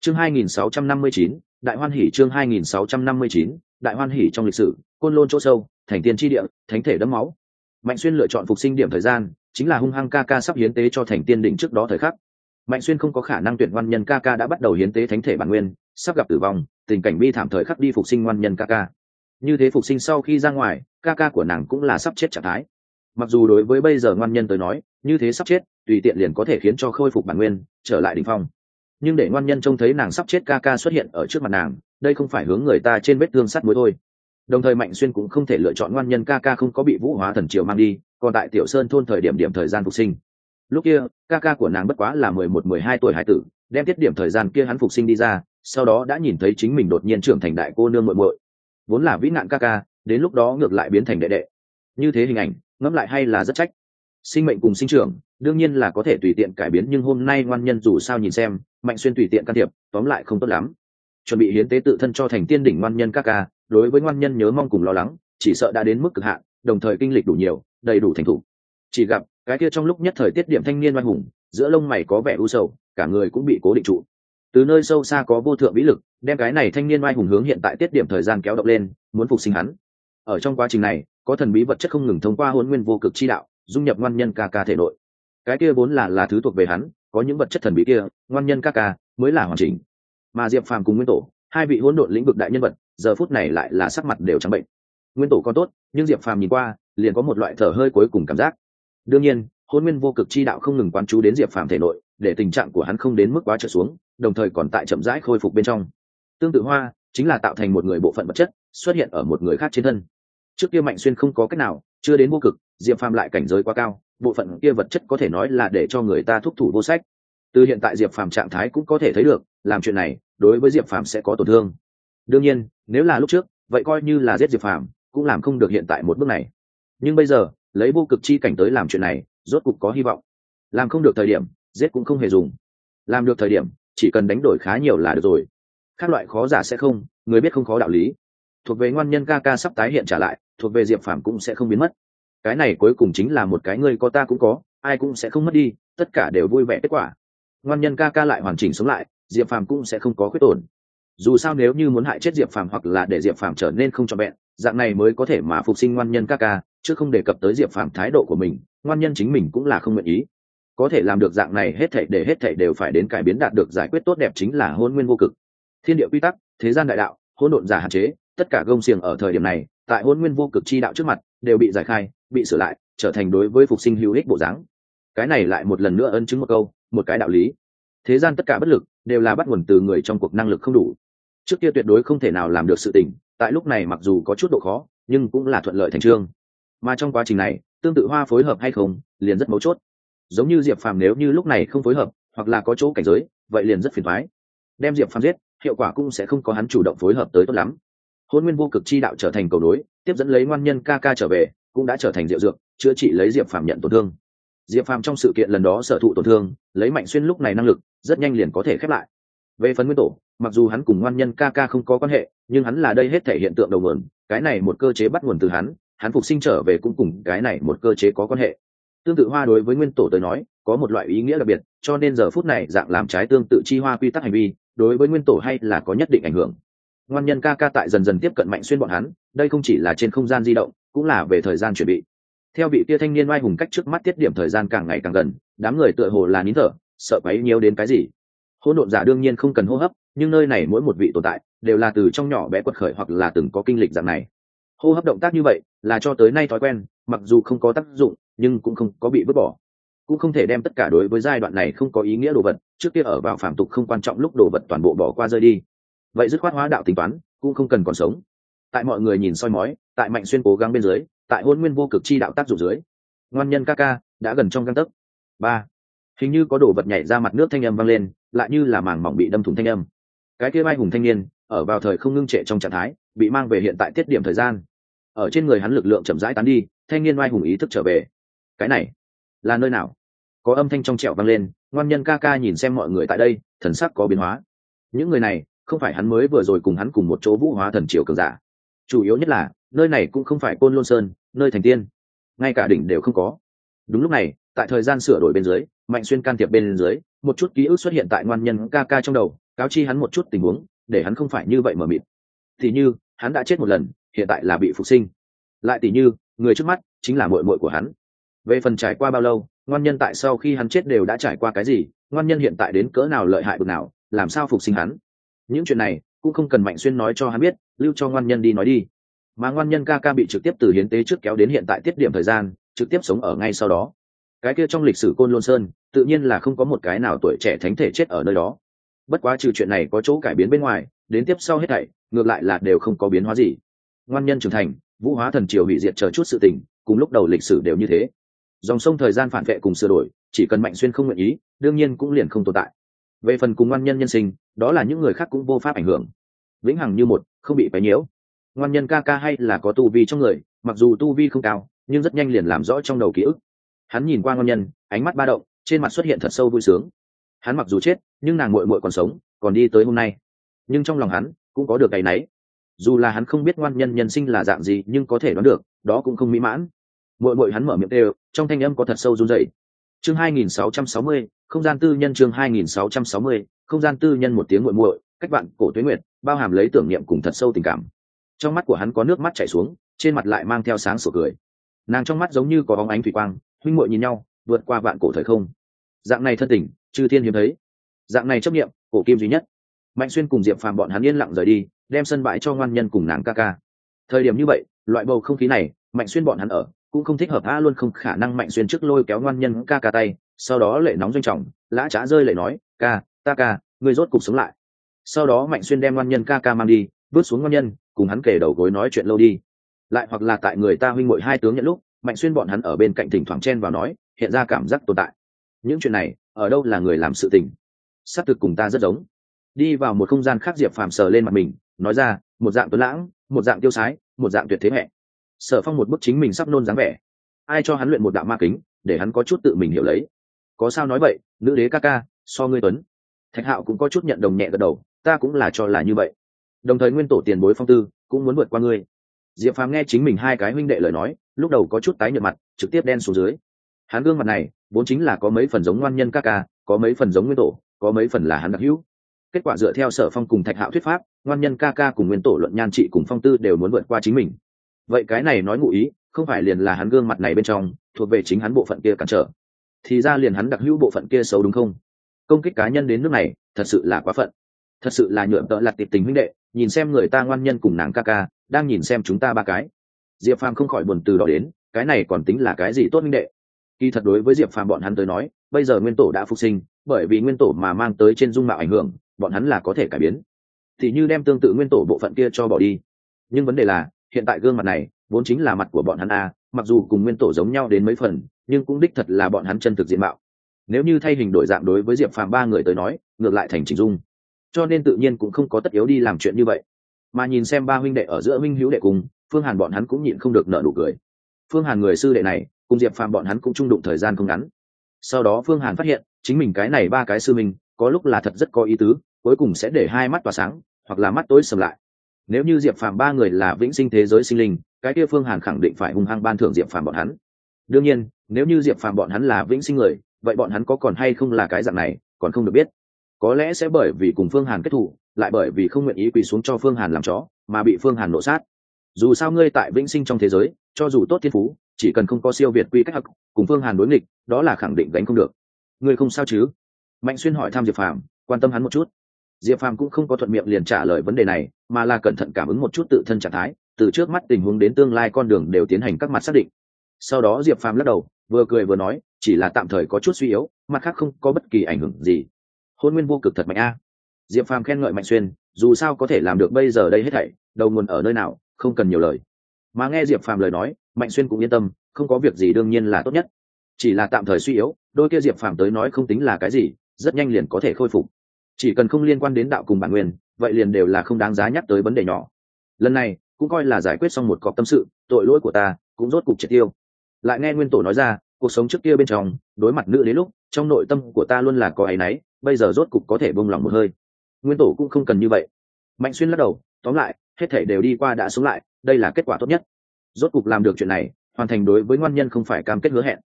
Chương 2659, đại hoan hỷ. Chương 2659, đại hoan hỷ. Trong lịch sử côn lôn chỗ sâu, thành tiên chi địa, thánh thể đẫm máu. Mạnh Xuyên lựa chọn phục sinh điểm thời gian chính là hung hăng ca ca sắp hiến tế cho thành tiên đỉnh trước đó thời khắc. Mạnh Xuyên không có khả năng tuyển ngoan nhân ca ca đã bắt đầu hiến tế thánh thể bản nguyên, sắp gặp tử vong, tình cảnh bi thảm thời khắc đi phục sinh ngoan nhân ca ca. Như thế phục sinh sau khi ra ngoài, ca ca của nàng cũng là sắp chết trạng thái. Mặc dù đối với bây giờ ngoan nhân tới nói, như thế sắp chết tùy tiện liền có thể khiến cho khôi phục bản nguyên, trở lại đỉnh phong, nhưng để ngoan nhân trông thấy nàng sắp chết ca ca xuất hiện ở trước mặt nàng, đây không phải hướng người ta trên vết thương sắt muối thôi. Đồng thời Mạnh Xuyên cũng không thể lựa chọn ngoan nhân ca ca không có bị Vũ Hóa Thần Triều mang đi, còn tại Tiểu Sơn thôn thời gian phục sinh. Lúc kia ca ca của nàng bất quá là 11-12 tuổi hải tử, đem tiết điểm thời gian kia hắn phục sinh đi ra, sau đó đã nhìn thấy chính mình đột nhiên trưởng thành đại cô nương muội muội, vốn là vĩ nạn ca ca, đến lúc đó ngược lại biến thành đệ đệ. Như thế hình ảnh ngẫm lại hay là rất trách. Sinh mệnh cùng sinh trưởng đương nhiên là có thể tùy tiện cải biến, nhưng hôm nay ngoan nhân dù sao nhìn xem Mạnh Xuyên tùy tiện can thiệp, tóm lại không tốt lắm. Chuẩn bị hiến tế tự thân cho thành tiên đỉnh ngoan nhân ca ca, đối với ngoan nhân nhớ mong cùng lo lắng, chỉ sợ đã đến mức cực hạn, đồng thời kinh lịch đủ nhiều, đầy đủ thành thủ. Chỉ gặp cái kia trong lúc nhất thời tiết điểm thanh niên oai hùng, giữa lông mày có vẻ u sầu, cả người cũng bị cố định trụ. Từ nơi sâu xa có vô thượng vĩ lực, đem cái này thanh niên oai hùng hướng hiện tại tiết điểm thời gian kéo động lên, muốn phục sinh hắn. Ở trong quá trình này, có thần bí vật chất không ngừng thông qua hỗn nguyên vô cực chi đạo, dung nhập ngoan nhân ca ca thể nội. Cái kia vốn là thứ thuộc về hắn, có những vật chất thần bí kia, ngoan nhân ca ca mới là hoàn chỉnh. Mà Diệp Phàm cùng Nguyên Tổ, hai vị hỗn độn lĩnh vực đại nhân vật, giờ phút này lại là sắc mặt đều trắng bệnh. Nguyên Tổ còn tốt, nhưng Diệp Phàm nhìn qua, liền có một loại thở hơi cuối cùng cảm giác. Đương nhiên, hỗn nguyên vô cực chi đạo không ngừng quán chú đến Diệp Phàm thể nội, để tình trạng của hắn không đến mức quá trở xuống, đồng thời còn tại chậm rãi khôi phục bên trong. Tương tự hoa chính là tạo thành một người bộ phận vật chất xuất hiện ở một người khác trên thân. Trước kia Mạnh Xuyên không có cách nào, chưa đến vô cực, Diệp Phàm lại cảnh giới quá cao, bộ phận kia vật chất có thể nói là để cho người ta thúc thủ vô sách. Từ hiện tại Diệp Phàm trạng thái cũng có thể thấy được, làm chuyện này đối với Diệp Phàm sẽ có tổn thương. Đương nhiên, nếu là lúc trước, vậy coi như là giết Diệp Phàm, cũng làm không được hiện tại một bước này. Nhưng bây giờ, lấy vô cực chi cảnh tới làm chuyện này, rốt cục có hy vọng. Làm không được thời điểm, giết cũng không hề dùng. Làm được thời điểm, chỉ cần đánh đổi khá nhiều là được rồi. Các loại khó giả sẽ không, người biết không khó đạo lý. Thuộc về ngoan nhân ca ca sắp tái hiện trả lại, thuộc về Diệp Phàm cũng sẽ không biến mất. Cái này cuối cùng chính là một cái ngươi có ta cũng có, ai cũng sẽ không mất đi, tất cả đều vui vẻ kết quả. Ngoan nhân ca ca lại hoàn chỉnh sống lại, Diệp Phàm cũng sẽ không có khuyết tổn. Dù sao nếu như muốn hại chết Diệp Phàm hoặc là để Diệp Phàm trở nên không trọn vẹn, dạng này mới có thể mà phục sinh ngoan nhân ca ca, chứ không đề cập tới Diệp Phàm thái độ của mình, ngoan nhân chính mình cũng là không nguyện ý. Có thể làm được dạng này hết thảy đều phải đến cải biến đạt được giải quyết tốt đẹp chính là hôn nguyên vô cực. Thiên địa quy tắc, thế gian đại đạo, hỗn độn giả hạn chế, tất cả gông xiềng ở thời điểm này, tại hôn nguyên vô cực chi đạo trước mặt, đều bị giải khai, bị sửa lại, trở thành đối với phục sinh hữu ích bộ dáng. Cái này lại một lần nữa ấn chứng một câu, một cái đạo lý. Thế gian tất cả bất lực đều là bắt nguồn từ người trong cuộc năng lực không đủ. Trước kia tuyệt đối không thể nào làm được sự tình, tại lúc này mặc dù có chút độ khó, nhưng cũng là thuận lợi thành trương. Mà trong quá trình này, tương tự hoa phối hợp hay không, liền rất mấu chốt. Giống như Diệp Phàm nếu như lúc này không phối hợp, hoặc là có chỗ cảnh giới, vậy liền rất phiền toái. Đem Diệp Phàm giết, hiệu quả cũng sẽ không có hắn chủ động phối hợp tới tốt lắm. Hôn nguyên vô cực chi đạo trở thành cầu nối, tiếp dẫn lấy ngoan nhân ca ca trở về, cũng đã trở thành diệu dược, chữa trị lấy Diệp Phàm nhận tổn thương. Diệp Phàm trong sự kiện lần đó sở thụ tổn thương, lấy Mạnh Xuyên lúc này năng lực, rất nhanh liền có thể khép lại. Về phần Nguyên Tổ, mặc dù hắn cùng ngoan nhân ca ca không có quan hệ, nhưng hắn là đây hết thể hiện tượng đầu nguồn, cái này một cơ chế bắt nguồn từ hắn phục sinh trở về cũng cùng cái này một cơ chế có quan hệ. Tương tự hoa đối với Nguyên Tổ tới nói, có một loại ý nghĩa đặc biệt, cho nên giờ phút này dạng làm trái tương tự chi hoa quy tắc hành vi, đối với Nguyên Tổ hay là có nhất định ảnh hưởng. Ngoan nhân ca ca tại dần dần tiếp cận Mạnh Xuyên bọn hắn, đây không chỉ là trên không gian di động, cũng là về thời gian chuẩn bị. Theo vị kia thanh niên oai hùng cách trước mắt tiết điểm thời gian càng ngày càng gần, đám người tựa hồ là nín thở, sợ quấy nhiễu đến cái gì. Hỗn độn giả đương nhiên không cần hô hấp, nhưng nơi này mỗi một vị tồn tại đều là từ trong nhỏ bé quật khởi hoặc là từng có kinh lịch dạng này. Hô hấp động tác như vậy là cho tới nay thói quen, mặc dù không có tác dụng, nhưng cũng không có bị vứt bỏ. Cũng không thể đem tất cả đối với giai đoạn này không có ý nghĩa đồ vật, trước kia ở vào phàm tục không quan trọng lúc đồ vật toàn bộ bỏ qua rơi đi. Vậy dứt khoát hóa đạo tính toán, cũng không cần còn sống. Tại mọi người nhìn soi mói, tại Mạnh Xuyên cố gắng bên dưới, tại hôn nguyên vô cực chi đạo tác dụng dưới, ngoan nhân ca ca đã gần trong gang tấc. Ba, hình như có đồ vật nhảy ra mặt nước, thanh âm vang lên, lại như là màng mỏng bị đâm thủng thanh âm. Cái kia vai hùng thanh niên ở vào thời không ngưng trệ trong trạng thái, bị mang về hiện tại tiết điểm thời gian. Ở trên người hắn lực lượng chậm rãi tán đi, thanh niên vai hùng ý thức trở về. Cái này là nơi nào? Có âm thanh trong trẻo vang lên, ngoan nhân ca ca nhìn xem mọi người tại đây, thần sắc có biến hóa. Những người này không phải hắn mới vừa rồi cùng hắn cùng một chỗ Vũ Hóa Thần Triều cường giả. Chủ yếu nhất là nơi này cũng không phải Côn Lôn Sơn, nơi thành tiên, ngay cả đỉnh đều không có. Đúng lúc này, tại thời gian sửa đổi bên dưới, Mạnh Xuyên can thiệp bên dưới, một chút ký ức xuất hiện tại ngoan nhân ca ca trong đầu, cáo chi hắn một chút tình huống, để hắn không phải như vậy mờ mịt. Thì như hắn đã chết một lần, hiện tại là bị phục sinh. Lại tỷ như người trước mắt chính là muội muội của hắn. Về phần trải qua bao lâu, ngoan nhân tại sau khi hắn chết đều đã trải qua cái gì, ngoan nhân hiện tại đến cỡ nào lợi hại bực nào, làm sao phục sinh hắn, những chuyện này cũng không cần Mạnh Xuyên nói cho hắn biết, lưu cho ngoan nhân đi nói đi. Mà ngoan nhân ca ca bị trực tiếp từ hiến tế trước kéo đến hiện tại tiết điểm thời gian, trực tiếp sống ở ngay sau đó. Cái kia trong lịch sử Côn Lôn Sơn tự nhiên là không có một cái nào tuổi trẻ thánh thể chết ở nơi đó. Bất quá trừ chuyện này có chỗ cải biến bên ngoài, đến tiếp sau hết thảy ngược lại là đều không có biến hóa gì. Ngoan nhân trưởng thành, vũ hóa thần triều hủy diệt chờ chút sự tình, cùng lúc đầu lịch sử đều như thế. Dòng sông thời gian phản vệ cùng sửa đổi, chỉ cần Mạnh Xuyên không nguyện ý, đương nhiên cũng liền không tồn tại. Về phần cùng ngoan nhân nhân sinh, đó là những người khác cũng vô pháp ảnh hưởng, vĩnh hằng như một, không bị quấy nhiễu. Ngoan nhân ca ca hay là có tu vi trong người, mặc dù tu vi không cao, nhưng rất nhanh liền làm rõ trong đầu ký ức. Hắn nhìn qua ngoan nhân, ánh mắt ba động, trên mặt xuất hiện thật sâu vui sướng. Hắn mặc dù chết, nhưng nàng muội muội còn sống, còn đi tới hôm nay. Nhưng trong lòng hắn cũng có được cái nấy. Dù là hắn không biết ngoan nhân nhân sinh là dạng gì, nhưng có thể đoán được, đó cũng không mỹ mãn. Muội muội hắn mở miệng đều, trong thanh âm có thật sâu run rẩy. Chương 2660, không gian tư nhân. Chương 2660, không gian tư nhân. Một tiếng muội muội, cách bạn cổ tuế nguyệt, bao hàm lấy tưởng niệm cùng thật sâu tình cảm. Trong mắt của hắn có nước mắt chảy xuống, trên mặt lại mang theo sáng sủa cười. Nàng trong mắt giống như có bóng ánh thủy quang, huynh muội nhìn nhau, vượt qua vạn cổ thời không. Dạng này thân tình, chư thiên hiếm thấy. Dạng này chấp niệm, cổ kim duy nhất. Mạnh Xuyên cùng Diệp Phàm bọn hắn yên lặng rời đi, đem sân bãi cho ngoan nhân cùng nàng ca ca. Thời điểm như vậy, loại bầu không khí này, Mạnh Xuyên bọn hắn ở cũng không thích hợp, luôn không khả năng Mạnh Xuyên trước lôi kéo ngoan nhân ca ca tay, sau đó lệ nóng doanh trọng, lã chả rơi lệ nói, ca, ta ca, ngươi rốt cục sống lại. Sau đó Mạnh Xuyên đem ngoan nhân ca ca mang đi, bước xuống ngoan nhân, cùng hắn kể đầu gối nói chuyện lâu đi. Lại hoặc là tại người ta huynh muội hai tướng nhận lúc, Mạnh Xuyên bọn hắn ở bên cạnh thỉnh thoảng chen vào nói, hiện ra cảm giác tồn tại. Những chuyện này ở đâu là người làm sự tình, xác thực cùng ta rất giống. Đi vào một không gian khác, Diệp Phàm sờ lên mặt mình, nói ra, một dạng tuấn lãng, một dạng tiêu sái, một dạng tuyệt thế mẹ. Sở Phong một bức chính mình sắp nôn dáng vẻ. Ai cho hắn luyện một đạo ma kính, để hắn có chút tự mình hiểu lấy. Có sao nói vậy, nữ đế ca ca, so ngươi tuấn. Thạch Hạo cũng có chút nhận đồng nhẹ gật đầu, ta cũng là cho là như vậy. Đồng thời nguyên tổ tiền bối Phong Tư cũng muốn vượt qua ngươi. Diệp Phàm nghe chính mình hai cái huynh đệ lời nói, lúc đầu có chút tái nhợt mặt, trực tiếp đen xuống dưới. Hắn gương mặt này vốn chính là có mấy phần giống ngoan nhân ca ca, có mấy phần giống nguyên tổ, có mấy phần là hắn đặc hữu. Kết quả dựa theo Sở Phong cùng Thạch Hạo thuyết pháp, ngoan nhân ca ca cùng nguyên tổ luận nhan trị cùng Phong Tư đều muốn vượt qua chính mình. Vậy cái này nói ngụ ý, không phải liền là hắn gương mặt này bên trong thuộc về chính hắn bộ phận kia cản trở, thì ra liền hắn đặc hữu bộ phận kia xấu đúng không? Công kích cá nhân đến nước này, thật sự là quá phận. Thật sự là nhượng tợ lặt tiệp tình huynh đệ, nhìn xem người ta ngoan nhân cùng nàng ca ca đang nhìn xem chúng ta ba cái. Diệp Phàm không khỏi buồn từ đó đến, cái này còn tính là cái gì tốt huynh đệ? Kỳ thật đối với Diệp Phàm bọn hắn tới nói, bây giờ nguyên tổ đã phục sinh, bởi vì nguyên tổ mà mang tới trên dung mạo ảnh hưởng, bọn hắn là có thể cải biến. Thì như đem tương tự nguyên tổ bộ phận kia cho bỏ đi. Nhưng vấn đề là, hiện tại gương mặt này vốn chính là mặt của bọn hắn mặc dù cùng nguyên tổ giống nhau đến mấy phần, nhưng cũng đích thật là bọn hắn chân thực diện mạo. Nếu như thay hình đổi dạng đối với Diệp Phàm ba người tới nói, ngược lại thành chỉnh dung, cho nên tự nhiên cũng không có tất yếu đi làm chuyện như vậy. Mà nhìn xem ba huynh đệ ở giữa minh hữu đệ cùng, Phương Hàn bọn hắn cũng nhịn không được nở nụ cười. Phương Hàn người sư đệ này cùng Diệp Phàm bọn hắn cũng chung đụng thời gian không ngắn. Sau đó Phương Hàn phát hiện chính mình cái này ba cái sư mình có lúc là thật rất có ý tứ, cuối cùng sẽ để hai mắt tỏa sáng, hoặc là mắt tối sầm lại. Nếu như Diệp Phàm ba người là vĩnh sinh thế giới sinh linh, cái kia Phương Hàn khẳng định phải hung hăng ban thưởng Diệp Phàm bọn hắn. Đương nhiên, nếu như Diệp Phàm bọn hắn là vĩnh sinh người, vậy bọn hắn có còn hay không là cái dạng này, còn không được biết. Có lẽ sẽ bởi vì cùng Phương Hàn kết thù, lại bởi vì không nguyện ý quỳ xuống cho Phương Hàn làm chó, mà bị Phương Hàn nộ sát. Dù sao ngươi tại vĩnh sinh trong thế giới, cho dù tốt thiên phú, chỉ cần không có siêu việt quy cách học, cùng Phương Hàn đối nghịch, đó là khẳng định gánh không được. Ngươi không sao chứ? Mạnh Xuyên hỏi thăm Diệp Phàm, quan tâm hắn một chút. Diệp Phàm cũng không có thuận miệng liền trả lời vấn đề này, mà là cẩn thận cảm ứng một chút tự thân trạng thái, từ trước mắt tình huống đến tương lai con đường đều tiến hành các mặt xác định. Sau đó Diệp Phàm lắc đầu, vừa cười vừa nói, chỉ là tạm thời có chút suy yếu, mặt khác không có bất kỳ ảnh hưởng gì. Hôn nguyên vô cực thật mạnh Diệp Phàm khen ngợi Mạnh Xuyên, dù sao có thể làm được bây giờ đây hết thảy, đầu nguồn ở nơi nào, không cần nhiều lời. Mà nghe Diệp Phàm lời nói, Mạnh Xuyên cũng yên tâm, không có việc gì đương nhiên là tốt nhất. Chỉ là tạm thời suy yếu, đôi kia Diệp Phàm tới nói không tính là cái gì, rất nhanh liền có thể khôi phục. Chỉ cần không liên quan đến đạo cùng bản nguyên, vậy liền đều là không đáng giá nhắc tới vấn đề nhỏ. Lần này cũng coi là giải quyết xong một cọc tâm sự, tội lỗi của ta cũng rốt cục triệt tiêu. Lại nghe nguyên tổ nói ra, cuộc sống trước kia bên trong, đối mặt nữ đến lúc, trong nội tâm của ta luôn là có áy náy, bây giờ rốt cục có thể buông lòng một hơi. Nguyên tổ cũng không cần như vậy. Mạnh Xuyên lắc đầu, tóm lại, hết thảy đều đi qua đã sống lại, đây là kết quả tốt nhất. Rốt cục làm được chuyện này, hoàn thành đối với ngoan nhân không phải cam kết hứa hẹn.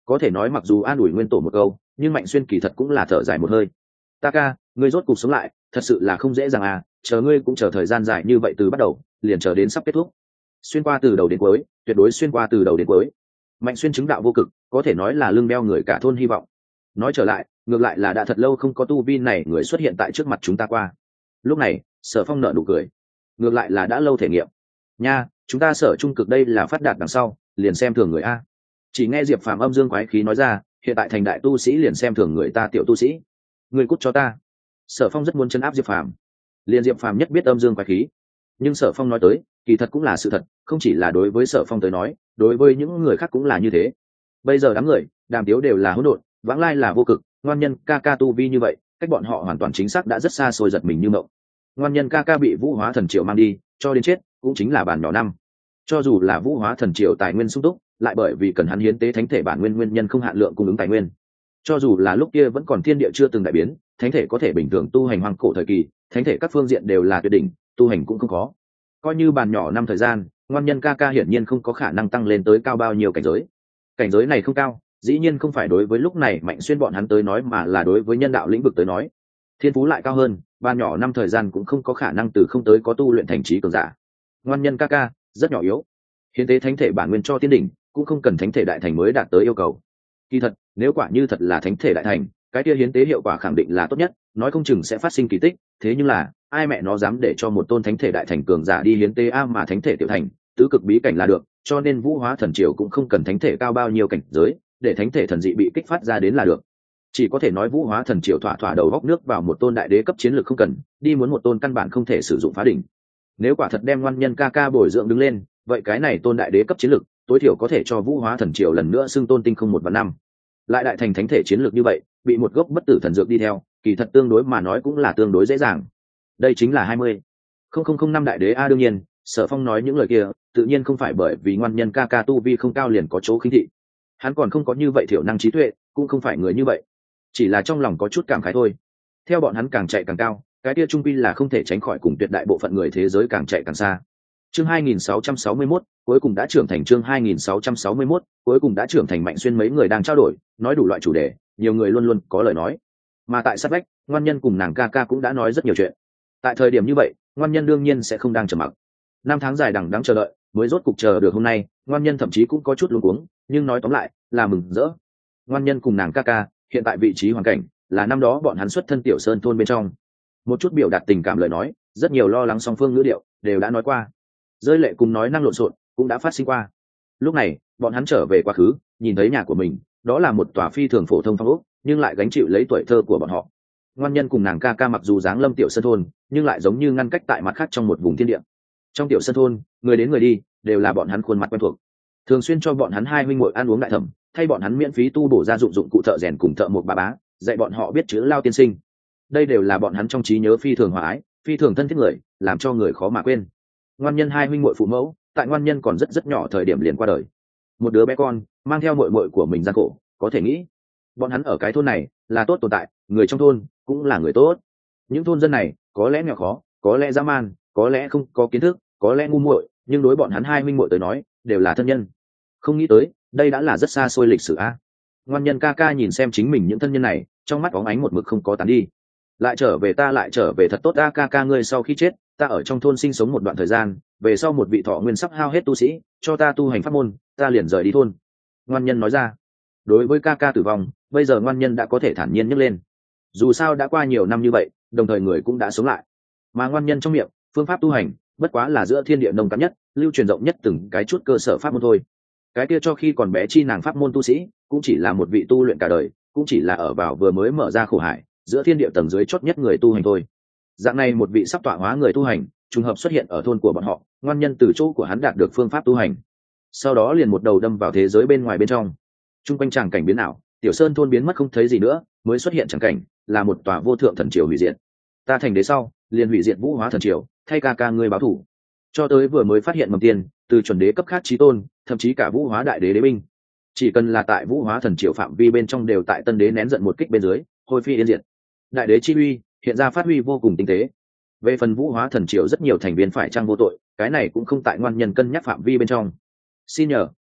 Có thể nói mặc dù an ủi nguyên tổ một câu, nhưng Mạnh Xuyên kỳ thật cũng là thở dài một hơi. Ta ca, ngươi rốt cuộc sống lại, thật sự là không dễ dàng à, chờ ngươi cũng chờ thời gian dài như vậy từ bắt đầu, liền chờ đến sắp kết thúc. Xuyên qua từ đầu đến cuối, tuyệt đối xuyên qua từ đầu đến cuối. Mạnh Xuyên chứng đạo vô cực, có thể nói là lưng đeo người cả thôn hy vọng. Nói trở lại, ngược lại là đã thật lâu không có tu vi này người xuất hiện tại trước mặt chúng ta qua. Lúc này, Sở Phong nở nụ cười. Ngược lại là đã lâu thể nghiệm. Nha, chúng ta Sở Trung Cực đây là phát đạt đằng sau, liền xem thường người a. Chỉ nghe Diệp Phàm âm dương quái khí nói ra, hiện tại thành đại tu sĩ liền xem thường người ta tiểu tu sĩ. Người cút cho ta. Sở Phong rất muốn chấn áp Diệp Phàm. Liền Diệp Phàm nhất biết âm dương quái khí. Nhưng Sở Phong nói tới, kỳ thật cũng là sự thật, không chỉ là đối với Sở Phong tới nói, đối với những người khác cũng là như thế. Bây giờ đám người, đàm tiếu đều là hỗn độn, vãng lai là vô cực, ngoan nhân ca ca tu vi như vậy, cách bọn họ hoàn toàn chính xác đã rất xa xôi giật mình như mộng. Ngoan nhân ca ca bị Vũ Hóa Thần Triều mang đi, cho đến chết, cũng chính là bản nhỏ năm. Cho dù là Vũ Hóa Thần Triều tài nguyên sung túc, lại bởi vì cần hắn hiến tế thánh thể bản nguyên nhân không hạn lượng cung ứng tài nguyên. Cho dù là lúc kia vẫn còn thiên địa chưa từng đại biến, thánh thể có thể bình thường tu hành hoang cổ thời kỳ, thánh thể các phương diện đều là tuyệt đỉnh, tu hành cũng không khó. Coi như bàn nhỏ năm thời gian, ngoan nhân ca ca hiển nhiên không có khả năng tăng lên tới cao bao nhiêu cảnh giới. Cảnh giới này không cao, dĩ nhiên không phải đối với lúc này Mạnh Xuyên bọn hắn tới nói, mà là đối với nhân đạo lĩnh vực tới nói. Thiên phú lại cao hơn, bàn nhỏ năm thời gian cũng không có khả năng từ không tới có tu luyện thành trí cường giả. Ngoan nhân ca ca rất nhỏ yếu, hiến tế thánh thể bản nguyên cho tiên đỉnh, cũng không cần thánh thể đại thành mới đạt tới yêu cầu. Kỳ thật, nếu quả như thật là thánh thể đại thành, cái kia hiến tế hiệu quả khẳng định là tốt nhất, nói không chừng sẽ phát sinh kỳ tích. Thế nhưng là, ai mẹ nó dám để cho một tôn thánh thể đại thành cường giả đi hiến tế mà thánh thể tiểu thành, tứ cực bí cảnh là được, cho nên Vũ Hóa Thần Triều cũng không cần thánh thể cao bao nhiêu cảnh giới, để thánh thể thần dị bị kích phát ra đến là được. Chỉ có thể nói Vũ Hóa Thần Triều thỏa thỏa đầu góc nước vào một tôn đại đế cấp chiến lược không cần, đi muốn một tôn căn bản không thể sử dụng phá đỉnh. Nếu quả thật đem ngoan nhân ca ca bồi dưỡng đứng lên, vậy cái này tôn đại đế cấp chiến lược, tối thiểu có thể cho Vũ Hóa Thần Triều lần nữa xưng tôn tinh không 1/5. Lại đại thành thánh thể chiến lược như vậy, bị một gốc bất tử thần dược đi theo, kỳ thật tương đối mà nói cũng là tương đối dễ dàng. Đây chính là 20.0005 đại đế a. Đương nhiên, Sở Phong nói những lời kia, tự nhiên không phải bởi vì ngoan nhân ca ca tu vi không cao liền có chỗ khinh thị. Hắn còn không có như vậy thiểu năng trí tuệ, cũng không phải người như vậy, chỉ là trong lòng có chút cảm khái thôi. Theo bọn hắn càng chạy càng cao, cái kia trung quy là không thể tránh khỏi cùng tuyệt đại bộ phận người thế giới càng chạy càng xa. Chương 2661, cuối cùng đã trưởng thành. Chương 2661, cuối cùng đã trưởng thành. Mạnh Xuyên mấy người đang trao đổi, nói đủ loại chủ đề, nhiều người luôn luôn có lời nói. Mà tại sát vách, ngoan nhân cùng nàng ca ca cũng đã nói rất nhiều chuyện. Tại thời điểm như vậy, ngoan nhân đương nhiên sẽ không đang trầm mặc. 5 tháng dài đằng đẵng chờ đợi, mới rốt cục chờ được hôm nay, ngoan nhân thậm chí cũng có chút luống cuống, nhưng nói tóm lại là mừng rỡ. Ngoan nhân cùng nàng ca ca, hiện tại vị trí hoàn cảnh là năm đó bọn hắn xuất thân Tiểu Sơn thôn bên trong. Một chút biểu đạt tình cảm lời nói, rất nhiều lo lắng song phương ngữ điệu đều đã nói qua. Rơi lệ cùng nói năng lộn xộn cũng đã phát sinh qua. Lúc này, bọn hắn trở về quá khứ, nhìn thấy nhà của mình, đó là một tòa phi thường phổ thông phong ốc, nhưng lại gánh chịu lấy tuổi thơ của bọn họ. Ngoan nhân cùng nàng ca ca mặc dù dáng lâm Tiểu Sơn thôn, nhưng lại giống như ngăn cách tại mặt khác trong một vùng thiên địa. Trong Tiểu Sơn thôn, người đến người đi đều là bọn hắn khuôn mặt quen thuộc, thường xuyên cho bọn hắn hai huynh muội ăn uống đại thẩm, thay bọn hắn miễn phí tu bổ ra dụng cụ thợ rèn cùng thợ một bà bá, dạy bọn họ biết chữ Lao tiên sinh. Đây đều là bọn hắn trong trí nhớ phi thường hòa ái, phi thường thân thiết người, làm cho người khó mà quên. Ngoan nhân hai huynh muội phụ mẫu, tại ngoan nhân còn rất nhỏ thời điểm liền qua đời. Một đứa bé con mang theo muội muội của mình gian khổ, có thể nghĩ, bọn hắn ở cái thôn này là tốt tồn tại, người trong thôn cũng là người tốt. Những thôn dân này có lẽ nghèo khó, có lẽ dã man, có lẽ không có kiến thức, có lẽ ngu muội, nhưng đối bọn hắn hai huynh muội tới nói, đều là thân nhân. Không nghĩ tới, đây đã là rất xa xôi lịch sử a. Ngoan nhân ca ca nhìn xem chính mình những thân nhân này, trong mắt bóng ánh một mực không có tán đi. Lại trở về thật tốt a. Ca ca ngươi sau khi chết, ta ở trong thôn sinh sống một đoạn thời gian, về sau một vị thọ nguyên sắp hao hết tu sĩ cho ta tu hành pháp môn, ta liền rời đi thôn. Ngoan nhân nói ra. Đối với ca ca tử vong, bây giờ ngoan nhân đã có thể thản nhiên nhấc lên. Dù sao đã qua nhiều năm như vậy, đồng thời người cũng đã sống lại. Mà ngoan nhân trong miệng, phương pháp tu hành bất quá là giữa thiên địa nông cạn nhất, lưu truyền rộng nhất từng cái chút cơ sở pháp môn thôi. Cái kia cho khi còn bé chi nàng pháp môn tu sĩ, cũng chỉ là một vị tu luyện cả đời, cũng chỉ là ở vào vừa mới mở ra khổ hải, giữa thiên địa tầng dưới chót nhất người tu hành thôi. Dạng này một vị sắp tọa hóa người tu hành, trùng hợp xuất hiện ở thôn của bọn họ, ngoan nhân từ chỗ của hắn đạt được phương pháp tu hành, sau đó liền một đầu đâm vào thế giới bên ngoài bên trong. Trung quanh tràng cảnh biến ảo, Tiểu Sơn thôn biến mất không thấy gì nữa, mới xuất hiện tràng cảnh là một tòa vô thượng thần triều hủy diệt. Ta thành đế sau, liền hủy diệt Vũ Hóa thần triều, thay ca ca ngươi báo thủ. Cho tới vừa mới phát hiện mầm tiền, từ chuẩn đế cấp khác chí tôn, thậm chí cả Vũ Hóa đại đế đế binh, chỉ cần là tại Vũ Hóa thần triều phạm vi bên trong đều tại tân đế nén giận một kích bên dưới, hôi phi yên diệt. Đại đế chi uy hiện ra phát huy vô cùng tinh tế. Về phần Vũ Hóa thần triều rất nhiều thành viên phải chăng vô tội, cái này cũng không tại ngoan nhân cân nhắc phạm vi bên trong. Xin nhờ,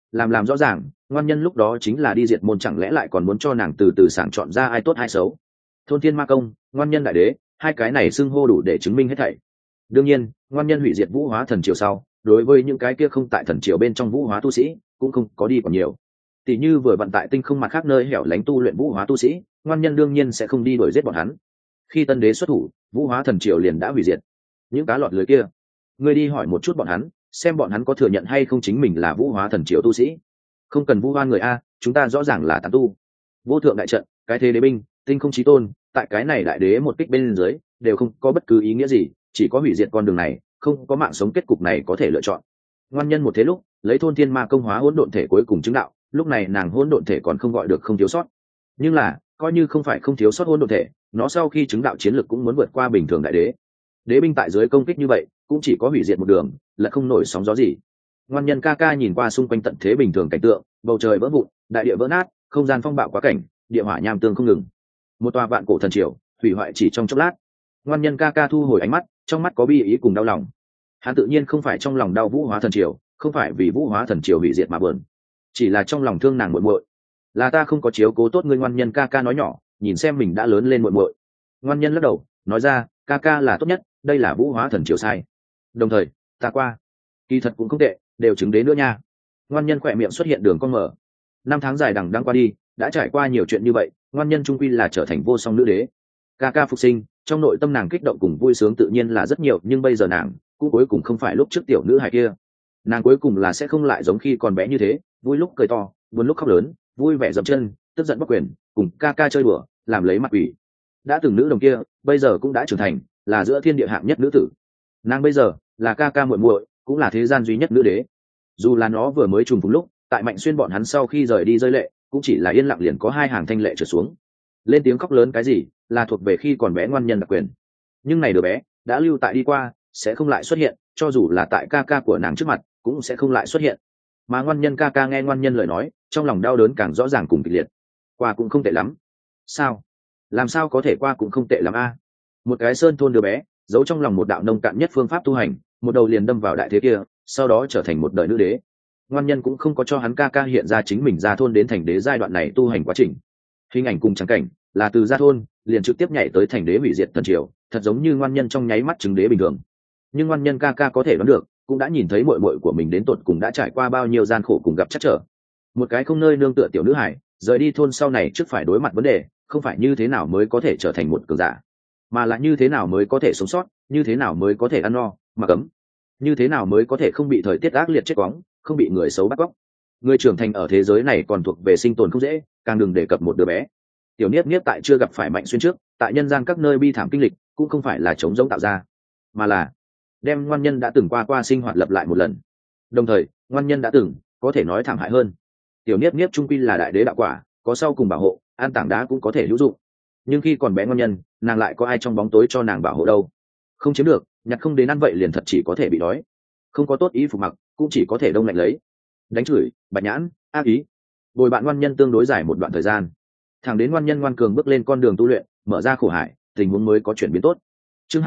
làm rõ ràng ngoan nhân lúc đó chính là đi diệt môn, chẳng lẽ lại còn muốn cho nàng từ từ sàng chọn ra ai tốt ai xấu? Thôn thiên ma công, ngoan nhân đại đế, hai cái này xưng hô đủ để chứng minh hết thảy. Đương nhiên ngoan nhân hủy diệt vũ hóa thần triều sau, đối với những cái kia không tại thần triều bên trong vũ hóa tu sĩ cũng không có đi còn nhiều. Tỷ như vừa vận tại tinh không mặt khác nơi hẻo lánh tu luyện vũ hóa tu sĩ, ngoan nhân đương nhiên sẽ không đi đuổi giết bọn hắn. Khi tân đế xuất thủ, vũ hóa thần triều liền đã hủy diệt. Những cá lọt lưới kia, ngươi đi hỏi một chút bọn hắn, xem bọn hắn có thừa nhận hay không chính mình là vũ hóa thần triều tu sĩ. Không cần vu oan người a, chúng ta rõ ràng là tán tu. Vô thượng đại trận, cái thế đế binh, tinh không chí tôn, tại cái này đại đế một kích bên dưới đều không có bất cứ ý nghĩa gì, chỉ có hủy diệt con đường này, không có mạng sống kết cục này có thể lựa chọn. Ngoan nhân một thế lúc lấy thôn thiên ma công hóa hỗn độn thể cuối cùng chứng đạo, lúc này nàng hỗn độn thể còn không gọi được không thiếu sót, nhưng là coi như không phải không thiếu sót hỗn độn thể, nó sau khi chứng đạo chiến lực cũng muốn vượt qua bình thường đại đế. Đế binh tại dưới công kích như vậy cũng chỉ có hủy diệt một đường, là không nổi sóng gió gì. Ngoan nhân ca ca nhìn qua xung quanh tận thế bình thường cảnh tượng, bầu trời vỡ vụn, đại địa vỡ nát, không gian phong bạo quá cảnh, địa hỏa nham tương không ngừng, một tòa vạn cổ thần triều hủy hoại chỉ trong chốc lát. Ngoan nhân ca ca thu hồi ánh mắt, trong mắt có bi ý cùng đau lòng. Hắn tự nhiên không phải trong lòng đau vũ hóa thần triều, không phải vì vũ hóa thần triều hủy diệt mà buồn, chỉ là trong lòng thương nàng muội muội. Là ta không có chiếu cố tốt ngươi. Ngoan nhân ca ca nói nhỏ, nhìn xem mình đã lớn lên muội muội. Ngoan nhân lắc đầu nói ra, ca ca là tốt nhất, đây là vũ hóa thần triều sai. Đồng thời ta qua kỳ thật cũng không tệ, đều chứng đến nữa nha. Ngoan nhân khỏe miệng xuất hiện đường cong mở. Năm tháng dài đằng đẵng qua đi, đã trải qua nhiều chuyện như vậy, ngoan nhân trung quy là trở thành vô song nữ đế. Ca ca phục sinh, trong nội tâm nàng kích động cùng vui sướng tự nhiên là rất nhiều, nhưng bây giờ nàng cũng cuối cùng không phải lúc trước tiểu nữ hài kia. Nàng cuối cùng là sẽ không lại giống khi còn bé như thế, vui lúc cười to, buồn lúc khóc lớn, vui vẻ dậm chân, tức giận bóc quyền, cùng ca ca chơi đùa, làm lấy mặt quỷ. Đã từng nữ đồng kia bây giờ cũng đã trưởng thành, là giữa thiên địa hạng nhất nữ tử. Nàng bây giờ là ca ca muội muội, cũng là thế gian duy nhất nữ đế. Dù là nó vừa mới trùng phùng lúc tại Mạnh Xuyên bọn hắn sau khi rời đi rơi lệ, cũng chỉ là yên lặng liền có hai hàng thanh lệ trở xuống. Lên tiếng khóc lớn cái gì là thuộc về khi còn bé ngoan nhân đặc quyền, nhưng này đứa bé đã lưu tại đi qua, sẽ không lại xuất hiện, cho dù là tại ca ca của nàng trước mặt cũng sẽ không lại xuất hiện. Mà ngoan nhân ca ca nghe ngoan nhân lời nói, trong lòng đau đớn càng rõ ràng cùng kịch liệt. Qua cũng không tệ lắm. Sao? Làm sao có thể qua cũng không tệ lắm a? Một cái sơn thôn đứa bé giấu trong lòng một đạo nông cạn nhất phương pháp tu hành, một đầu liền đâm vào đại thế kia, sau đó trở thành một đời nữ đế. Ngoan nhân cũng không có cho hắn ca ca hiện ra chính mình ra thôn đến thành đế giai đoạn này tu hành quá trình. Hình ảnh cùng trắng cảnh là từ ra thôn liền trực tiếp nhảy tới thành đế hủy diệt thần triều, thật giống như ngoan nhân trong nháy mắt chứng đế bình thường. Nhưng ngoan nhân ca ca có thể đoán được, cũng đã nhìn thấy muội muội của mình đến tột cùng đã trải qua bao nhiêu gian khổ cùng gặp trắc trở. Một cái không nơi nương tựa tiểu nữ hải, rời đi thôn sau này trước phải đối mặt vấn đề, không phải như thế nào mới có thể trở thành một cường giả, mà là như thế nào mới có thể sống sót, như thế nào mới có thể ăn no mặc ấm, như thế nào mới có thể không bị thời tiết ác liệt chết quóng, không bị người xấu bắt cóc. Người trưởng thành ở thế giới này còn thuộc về sinh tồn không dễ, càng đừng đề cập một đứa bé. Tiểu Niếp Niếp tại chưa gặp phải Mạnh Xuyên trước, tại nhân gian các nơi bi thảm kinh lịch, cũng không phải là trống rỗng tạo ra, mà là đem ngoan nhân đã từng qua sinh hoạt lập lại một lần. Đồng thời ngoan nhân đã từng có thể nói thảm hại hơn. Tiểu Niếp Niếp trung quy là đại đế đạo quả, có sau cùng bảo hộ, an tảng đá cũng có thể hữu dụng, nhưng khi còn bé ngoan nhân, nàng lại có ai trong bóng tối cho nàng bảo hộ đâu? Không chiếm được, nhặt không đến ăn vậy liền thật chỉ có thể bị đói. Không có tốt ý phục mặc, cũng chỉ có thể đông lạnh lấy. Đánh chửi, bạch nhãn, ác ý, bồi bạn ngoan nhân tương đối dài một đoạn thời gian, thẳng đến ngoan nhân ngoan cường bước lên con đường tu luyện, mở ra khổ hải, tình huống mới có chuyển biến tốt. Chương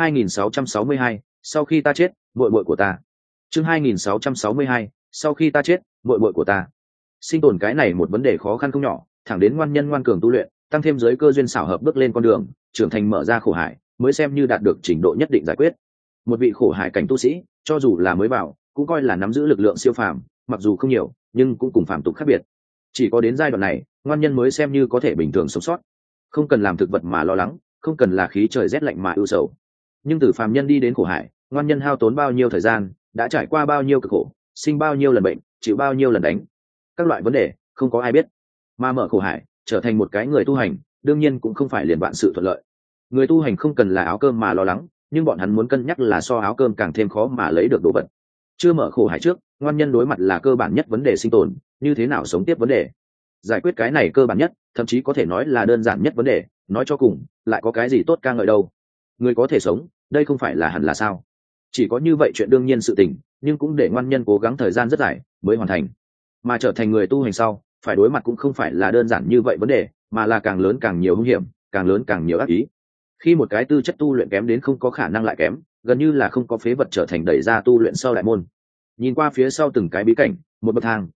2662, sau khi ta chết, muội muội của ta. Chương 2662, sau khi ta chết, muội muội của ta. Sinh tồn cái này một vấn đề khó khăn không nhỏ, thẳng đến ngoan nhân ngoan cường tu luyện, tăng thêm giới cơ duyên xảo hợp bước lên con đường trưởng thành, mở ra khổ hải, mới xem như đạt được trình độ nhất định giải quyết. Một vị khổ hải cảnh tu sĩ, cho dù là mới vào, cũng coi là nắm giữ lực lượng siêu phàm, mặc dù không nhiều, nhưng cũng cùng phàm tục khác biệt. Chỉ có đến giai đoạn này, ngoan nhân mới xem như có thể bình thường sống sót, không cần làm thực vật mà lo lắng, không cần là khí trời rét lạnh mà ưu sầu. Nhưng từ phàm nhân đi đến khổ hải, ngoan nhân hao tốn bao nhiêu thời gian, đã trải qua bao nhiêu cực khổ, sinh bao nhiêu lần bệnh, chịu bao nhiêu lần đánh, các loại vấn đề không có ai biết. Mà mở khổ hải, trở thành một cái người tu hành, đương nhiên cũng không phải liền vạn sự thuận lợi. Người tu hành không cần là áo cơm mà lo lắng, nhưng bọn hắn muốn cân nhắc là so áo cơm càng thêm khó mà lấy được đồ vật. Chưa mở khổ hải trước, ngoan nhân đối mặt là cơ bản nhất vấn đề sinh tồn, như thế nào sống tiếp vấn đề. Giải quyết cái này cơ bản nhất, thậm chí có thể nói là đơn giản nhất vấn đề, nói cho cùng lại có cái gì tốt ca ngợi đâu. Người có thể sống, đây không phải là hẳn là sao? Chỉ có như vậy chuyện đương nhiên sự tình, nhưng cũng để ngoan nhân cố gắng thời gian rất dài mới hoàn thành. Mà trở thành người tu hành sau, phải đối mặt cũng không phải là đơn giản như vậy vấn đề, mà là càng lớn càng nhiều hung hiểm, càng lớn càng nhiều ác ý. Khi một cái tư chất tu luyện kém đến không có khả năng lại kém, gần như là không có phế vật trở thành đẩy ra tu luyện sau đại môn. Nhìn qua phía sau từng cái bí cảnh, một bậc thang,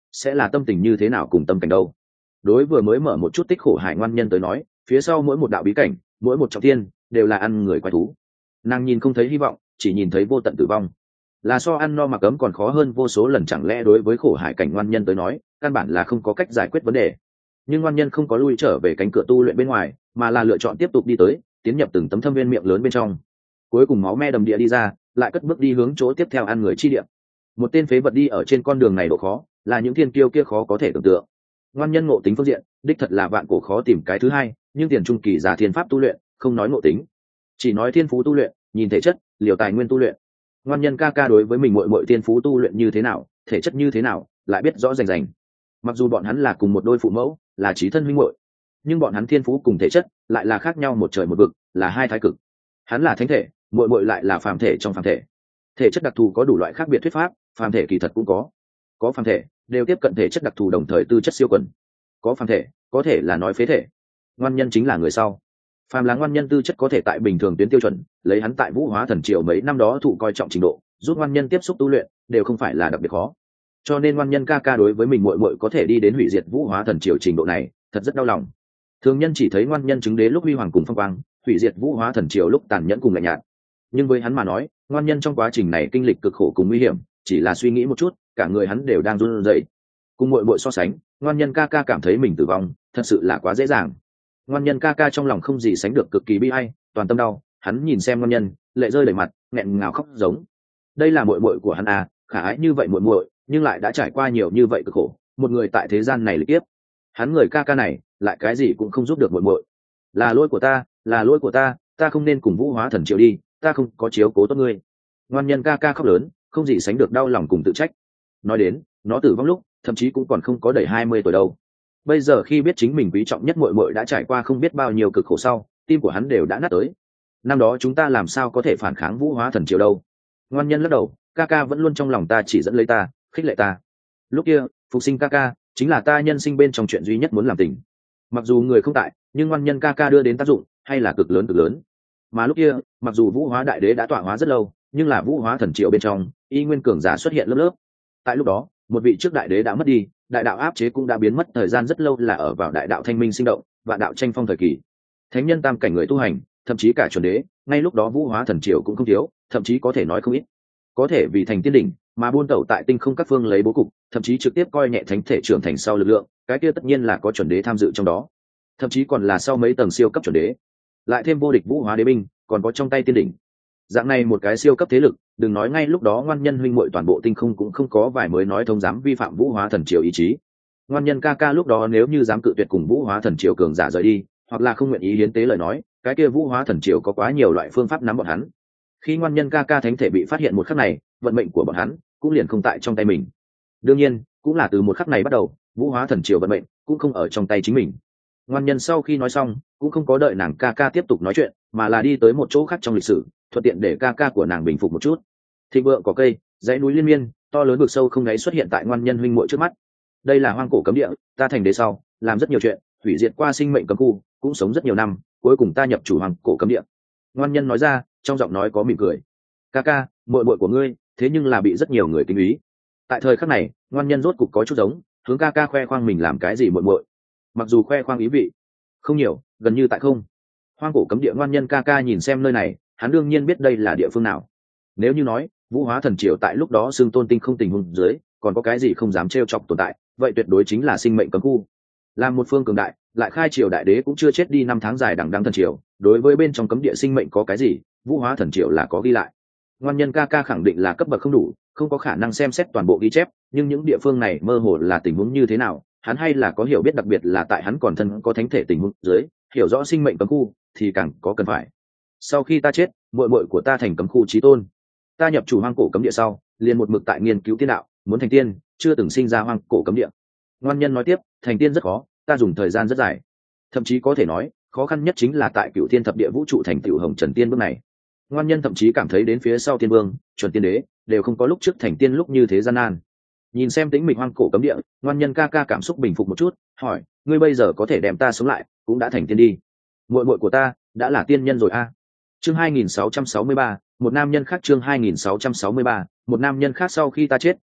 sẽ là tâm tình như thế nào cùng tâm cảnh đâu. Đối vừa mới mở một chút tích khổ hải ngoan nhân tới nói, phía sau mỗi một đạo bí cảnh, mỗi một trọng thiên đều là ăn người quái thú. Nàng nhìn không thấy hy vọng, chỉ nhìn thấy vô tận tử vong, là so ăn no mặc ấm còn khó hơn vô số lần. Chẳng lẽ đối với khổ hải cảnh ngoan nhân tới nói, căn bản là không có cách giải quyết vấn đề? Nhưng ngoan nhân không có lui trở về cánh cửa tu luyện bên ngoài, mà là lựa chọn tiếp tục đi tới, tiến nhập từng tấm thâm viên miệng lớn bên trong. Cuối cùng máu me đầm địa đi ra, lại cất bước đi hướng chỗ tiếp theo ăn người chi địa. Một tên phế vật đi ở trên con đường này độ khó, là những thiên kiêu kia khó có thể tưởng tượng. Ngoan nhân ngộ tính phương diện, đích thật là vạn cổ khó tìm cái thứ hai, nhưng tiền trung kỳ giả thiên pháp tu luyện, không nói ngộ tính, chỉ nói thiên phú tu luyện, nhìn thể chất, liều tài nguyên tu luyện. Ngoan nhân ca ca đối với mình muội thiên phú tu luyện như thế nào, thể chất như thế nào, lại biết rõ rành rành. Mặc dù bọn hắn là cùng một đôi phụ mẫu, là chí thân huynh muội, nhưng bọn hắn thiên phú cùng thể chất lại là khác nhau một trời một vực, là hai thái cực. Hắn là thánh thể, muội lại là phàm thể trong phàm thể. Thể chất đặc thù có đủ loại khác biệt thuyết pháp, phàm thể kỳ thật cũng có phàm thể đều tiếp cận thể chất đặc thù, đồng thời tư chất siêu quần. Có phàm thể có thể là nói phế thể. Ngoan nhân chính là người sau. Phàm là ngoan nhân tư chất có thể tại bình thường tuyến tiêu chuẩn, lấy hắn tại Vũ Hóa Thần Triều mấy năm đó thụ coi trọng trình độ, giúp ngoan nhân tiếp xúc tu luyện đều không phải là đặc biệt khó. Cho nên ngoan nhân ca ca đối với mình muội có thể đi đến hủy diệt Vũ Hóa Thần Triều trình độ này, thật rất đau lòng. Thường nhân chỉ thấy ngoan nhân chứng đế lúc huy hoàng cùng phong quang, hủy diệt Vũ Hóa Thần Triều lúc tàn nhẫn cùng lạnh nhạt. Nhưng với hắn mà nói, ngoan nhân trong quá trình này kinh lịch cực khổ cùng nguy hiểm, chỉ là suy nghĩ một chút, cả người hắn đều đang run rẩy. Cùng muội so sánh, ngoan nhân ca ca cảm thấy mình tử vong, thật sự là quá dễ dàng. Ngoan nhân ca ca trong lòng không gì sánh được cực kỳ bi ai, toàn tâm đau. Hắn nhìn xem ngoan nhân, lệ rơi đầy mặt, nghẹn ngào khóc giống. Đây là muội của hắn à, khả ái như vậy muội, nhưng lại đã trải qua nhiều như vậy cực khổ, một người tại thế gian này lịch kiếp. Hắn người ca ca này, lại cái gì cũng không giúp được muội. Là lỗi của ta, là lỗi của ta, ta không nên cùng Vũ Hóa Thần Triều đi, ta không có chiếu cố tốt ngươi. Ngoan nhân ca ca khóc lớn, không gì sánh được đau lòng cùng tự trách. Nói đến, nó tử vong lúc, thậm chí cũng còn không có đầy 20 tuổi đâu. Bây giờ khi biết chính mình quý trọng nhất muội đã trải qua không biết bao nhiêu cực khổ sau, tim của hắn đều đã nát tới. Năm đó chúng ta làm sao có thể phản kháng Vũ Hóa Thần Triều đâu? Ngoan nhân lắc đầu, ca ca vẫn luôn trong lòng ta chỉ dẫn lấy ta, khích lệ ta. Lúc kia, phục sinh ca ca chính là ta nhân sinh bên trong chuyện duy nhất muốn làm tình. Mặc dù người không tại, nhưng ngoan nhân ca ca đưa đến tác dụng hay là cực lớn. Mà lúc kia, mặc dù Vũ Hóa Đại Đế đã tọa hóa rất lâu, nhưng là Vũ Hóa Thần Triều bên trong, y nguyên cường giả xuất hiện lớp. Tại lúc đó, một vị trước đại đế đã mất đi, đại đạo áp chế cũng đã biến mất thời gian rất lâu, là ở vào đại đạo thanh minh sinh động và đạo tranh phong thời kỳ. Thánh nhân tam cảnh người tu hành, thậm chí cả chuẩn đế, ngay lúc đó Vũ Hóa Thần Triều cũng không thiếu, thậm chí có thể nói không ít. Có thể vì thành tiên đỉnh mà buôn tẩu tại tinh không các phương lấy bố cục, thậm chí trực tiếp coi nhẹ thánh thể trưởng thành sau lực lượng, cái kia tất nhiên là có chuẩn đế tham dự trong đó, thậm chí còn là sau mấy tầng siêu cấp chuẩn đế, lại thêm vô địch Vũ Hóa Đế binh, còn có trong tay tiên đỉnh. Dạng này một cái siêu cấp thế lực, đừng nói ngay lúc đó ngoan nhân huynh muội toàn bộ tinh không cũng không có vài mới nói thông dám vi phạm Vũ Hóa Thần Triều ý chí. Ngoan nhân ca ca lúc đó nếu như dám cự tuyệt cùng Vũ Hóa Thần Triều cường giả rời đi, hoặc là không nguyện ý hiến tế lời nói, cái kia Vũ Hóa Thần Triều có quá nhiều loại phương pháp nắm bọn hắn. Khi ngoan nhân ca ca thánh thể bị phát hiện một khắc này, vận mệnh của bọn hắn cũng liền không tại trong tay mình. Đương nhiên, cũng là từ một khắc này bắt đầu, Vũ Hóa Thần Triều vận mệnh cũng không ở trong tay chính mình. Ngoan nhân sau khi nói xong, cũng không có đợi nàng ca ca tiếp tục nói chuyện, mà là đi tới một chỗ khác trong lịch sử, thuận tiện để ca ca của nàng bình phục một chút. Thịnh vượng có cây, dãy núi liên miên, to lớn vực sâu không đáy xuất hiện tại ngoan nhân huynh muội trước mắt. Đây là hoang cổ cấm địa, ta thành đế sau, làm rất nhiều chuyện, hủy diệt qua sinh mệnh cấm khu, cũng sống rất nhiều năm, cuối cùng ta nhập chủ hoang cổ cấm địa. Ngoan nhân nói ra, trong giọng nói có mỉm cười. Ca ca, muội của ngươi, thế nhưng là bị rất nhiều người kính ý. Tại thời khắc này, ngoan nhân rốt cục có chút giống, hướng ca ca khoe khoang mình làm cái gì muội. Mặc dù khoe khoang ý vị không nhiều, gần như tại không. Hoang cổ cấm địa ngoan nhân ca ca nhìn xem nơi này, hắn đương nhiên biết đây là địa phương nào. Nếu như nói Vũ Hóa Thần Triều tại lúc đó xưng tôn tinh không tình huống dưới, còn có cái gì không dám trêu chọc tồn tại, vậy tuyệt đối chính là sinh mệnh cấm khu. Làm một phương cường đại, lại khai triều đại đế cũng chưa chết đi năm tháng dài đằng đẵng thần triều, đối với bên trong cấm địa sinh mệnh có cái gì, Vũ Hóa Thần Triều là có ghi lại. Ngoan nhân ca ca khẳng định là cấp bậc không đủ, không có khả năng xem xét toàn bộ ghi chép, nhưng những địa phương này mơ hồ là tình huống như thế nào, hắn hay là có hiểu biết, đặc biệt là tại hắn còn thân có thánh thể tình huống dưới, hiểu rõ sinh mệnh cấm khu thì càng có cần phải. Sau khi ta chết, muội của ta thành cấm khu chí tôn, ta nhập chủ hoang cổ cấm địa sau, liền một mực tại nghiên cứu tiên đạo, muốn thành tiên, chưa từng sinh ra hoang cổ cấm địa. Ngoan nhân nói tiếp, thành tiên rất khó, ta dùng thời gian rất dài, thậm chí có thể nói khó khăn nhất chính là tại Cửu Thiên Thập Địa vũ trụ thành tựu Hồng Trần Tiên bước này. Ngoan nhân thậm chí cảm thấy đến phía sau Tiên Vương, Chuẩn Tiên Đế đều không có lúc trước thành tiên lúc như thế gian nan. Nhìn xem tĩnh mịch hoang cổ cấm địa, ngoan nhân ca ca cảm xúc bình phục một chút, hỏi, ngươi bây giờ có thể đem ta sống lại, cũng đã thành tiên đi. Muội của ta đã là tiên nhân rồi a. Chương 2663, một nam nhân khác. Chương 2663, một nam nhân khác. Sau khi ta chết,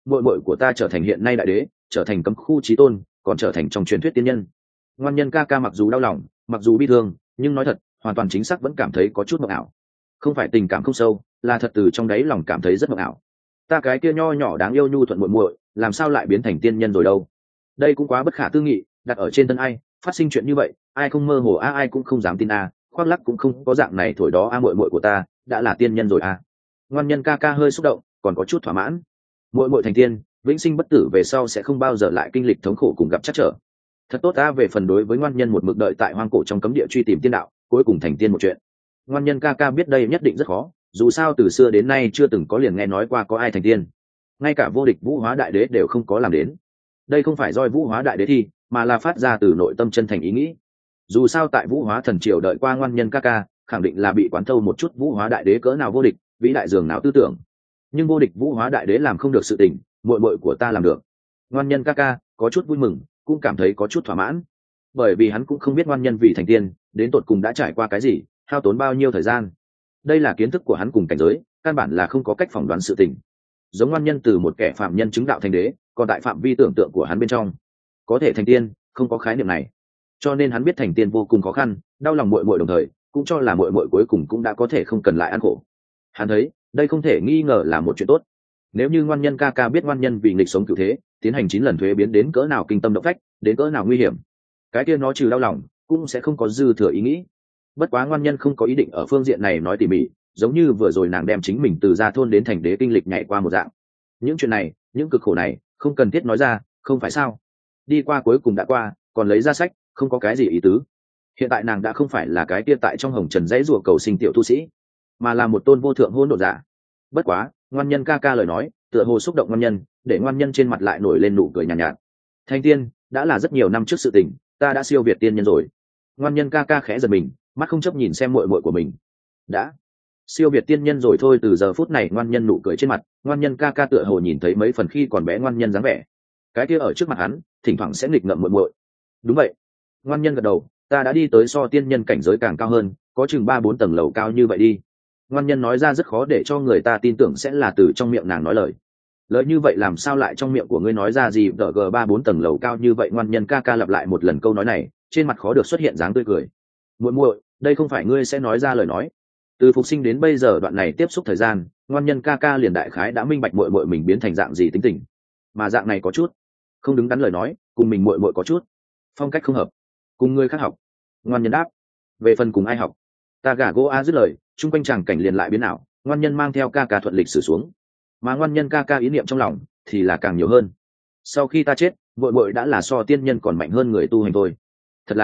muội muội của ta trở thành hiện nay đại đế, trở thành cấm khu chí tôn, còn trở thành trong truyền thuyết tiên nhân. Ngoan Nhân ca ca mặc dù đau lòng, mặc dù bi thương, nhưng nói thật, hoàn toàn chính xác vẫn cảm thấy có chút mộng ảo. Không phải tình cảm không sâu, là thật từ trong đáy lòng cảm thấy rất mộng ảo. Ta cái kia nho nhỏ đáng yêu nhu thuận muội muội, làm sao lại biến thành tiên nhân rồi đâu? Đây cũng quá bất khả tư nghị, đặt ở trên thân ai, phát sinh chuyện như vậy, ai không mơ hồ ai cũng không dám tin khoác lắc cũng không có dạng này thổi đó muội muội của ta đã là tiên nhân rồi Ngoan Nhân ca ca hơi xúc động, còn có chút thỏa mãn. Muội muội thành tiên, vĩnh sinh bất tử về sau sẽ không bao giờ lại kinh lịch thống khổ cùng gặp trắc trở. Thật tốt về phần đối với Ngoan Nhân một mực đợi tại hoang cổ trong cấm địa truy tìm tiên đạo, cuối cùng thành tiên một chuyện. Ngoan Nhân ca ca biết đây nhất định rất khó, dù sao từ xưa đến nay chưa từng có liền nghe nói qua có ai thành tiên, ngay cả vô địch Vũ Hóa Đại Đế đều không có làm đến. Đây không phải do Vũ Hóa Đại Đế thi, mà là phát ra từ nội tâm chân thành ý nghĩ. Dù sao tại Vũ Hóa Thần Triều đợi qua Ngoan Nhân ca ca, khẳng định là bị quán thâu một chút Vũ Hóa Đại Đế cỡ nào vô địch, vĩ đại dường nào tư tưởng. Nhưng vô địch Vũ Hóa Đại Đế làm không được sự tình, muội muội của ta làm được. Ngoan Nhân ca ca có chút vui mừng, cũng cảm thấy có chút thỏa mãn, bởi vì hắn cũng không biết Ngoan Nhân vì thành tiên đến tột cùng đã trải qua cái gì, hao tốn bao nhiêu thời gian. Đây là kiến thức của hắn cùng cảnh giới, căn bản là không có cách phỏng đoán sự tình. Giống Ngoan Nhân từ một kẻ phạm nhân chứng đạo thành đế, còn tại phạm vi tưởng tượng của hắn bên trong có thể thành tiên, không có khái niệm này, cho nên hắn biết thành tiên vô cùng khó khăn, đau lòng muội muội đồng thời cũng cho là muội muội cuối cùng cũng đã có thể không cần lại ăn khổ. Hắn thấy đây không thể nghi ngờ là một chuyện tốt. Nếu như Ngoan Nhân ca ca biết Ngoan Nhân vì nghịch sống cửu thế tiến hành 9 lần thuế biến đến cỡ nào kinh tâm động phách, đến cỡ nào nguy hiểm, cái kia nó trừ đau lòng cũng sẽ không có dư thừa ý nghĩ. Bất quá Ngoan Nhân không có ý định ở phương diện này nói tỉ mỉ, giống như vừa rồi nàng đem chính mình từ gia thôn đến thành đế kinh lịch nhảy qua một dạng. Những chuyện này, những cực khổ này không cần thiết nói ra, không phải sao? Đi qua cuối cùng đã qua, còn lấy ra sách không có cái gì ý tứ. Hiện tại nàng đã không phải là cái kia tại trong hồng trần dãy rùa cầu sinh tiểu tu sĩ, mà là một tôn vô thượng hôn độn giả. Bất quá Ngoan Nhân ca ca lời nói tựa hồ xúc động Ngoan Nhân, để Ngoan Nhân trên mặt lại nổi lên nụ cười nhàn nhạt. Thành tiên đã là rất nhiều năm trước sự tình, ta đã siêu việt tiên nhân rồi. Ngoan Nhân ca ca khẽ giật mình, mắt không chấp nhìn xem muội muội của mình. Đã siêu việt tiên nhân rồi thôi. Từ giờ phút này Ngoan Nhân nụ cười trên mặt, Ngoan Nhân ca ca tựa hồ nhìn thấy mấy phần khi còn bé Ngoan Nhân dáng vẻ, cái kia ở trước mặt hắn thỉnh thoảng sẽ nghịch ngợm muội muội. Đúng vậy. Ngoan Nhân gật đầu, ta đã đi tới so tiên nhân cảnh giới càng cao hơn, có chừng 3-4 tầng lầu cao như vậy đi. Ngoan Nhân nói ra rất khó để cho người ta tin tưởng sẽ là từ trong miệng nàng nói lời như vậy, làm sao lại trong miệng của ngươi nói ra gì đỡ g 3-4 tầng lầu cao như vậy. Ngoan Nhân ca ca lặp lại một lần câu nói này, trên mặt khó được xuất hiện dáng tươi cười. Muội muội, đây không phải ngươi sẽ nói ra lời nói. Từ phục sinh đến bây giờ đoạn này tiếp xúc thời gian, Ngoan Nhân ca ca liền đại khái đã minh bạch muội muội mình biến thành dạng gì tính tình, mà dạng này có chút không đứng đắn lời nói, cùng mình muội muội có chút phong cách không hợp, cùng người khác học. Ngoan Nhân đáp, về phần cùng ai học, ta gả gỗ dứt lời, chung quanh chàng cảnh liền lại biến ảo. Ngoan Nhân mang theo ca ca thuận lịch sử xuống, mà Ngoan Nhân ca ca ý niệm trong lòng thì là càng nhiều hơn. Sau khi ta chết, muội muội đã là so tiên nhân còn mạnh hơn người tu hành thôi. Thật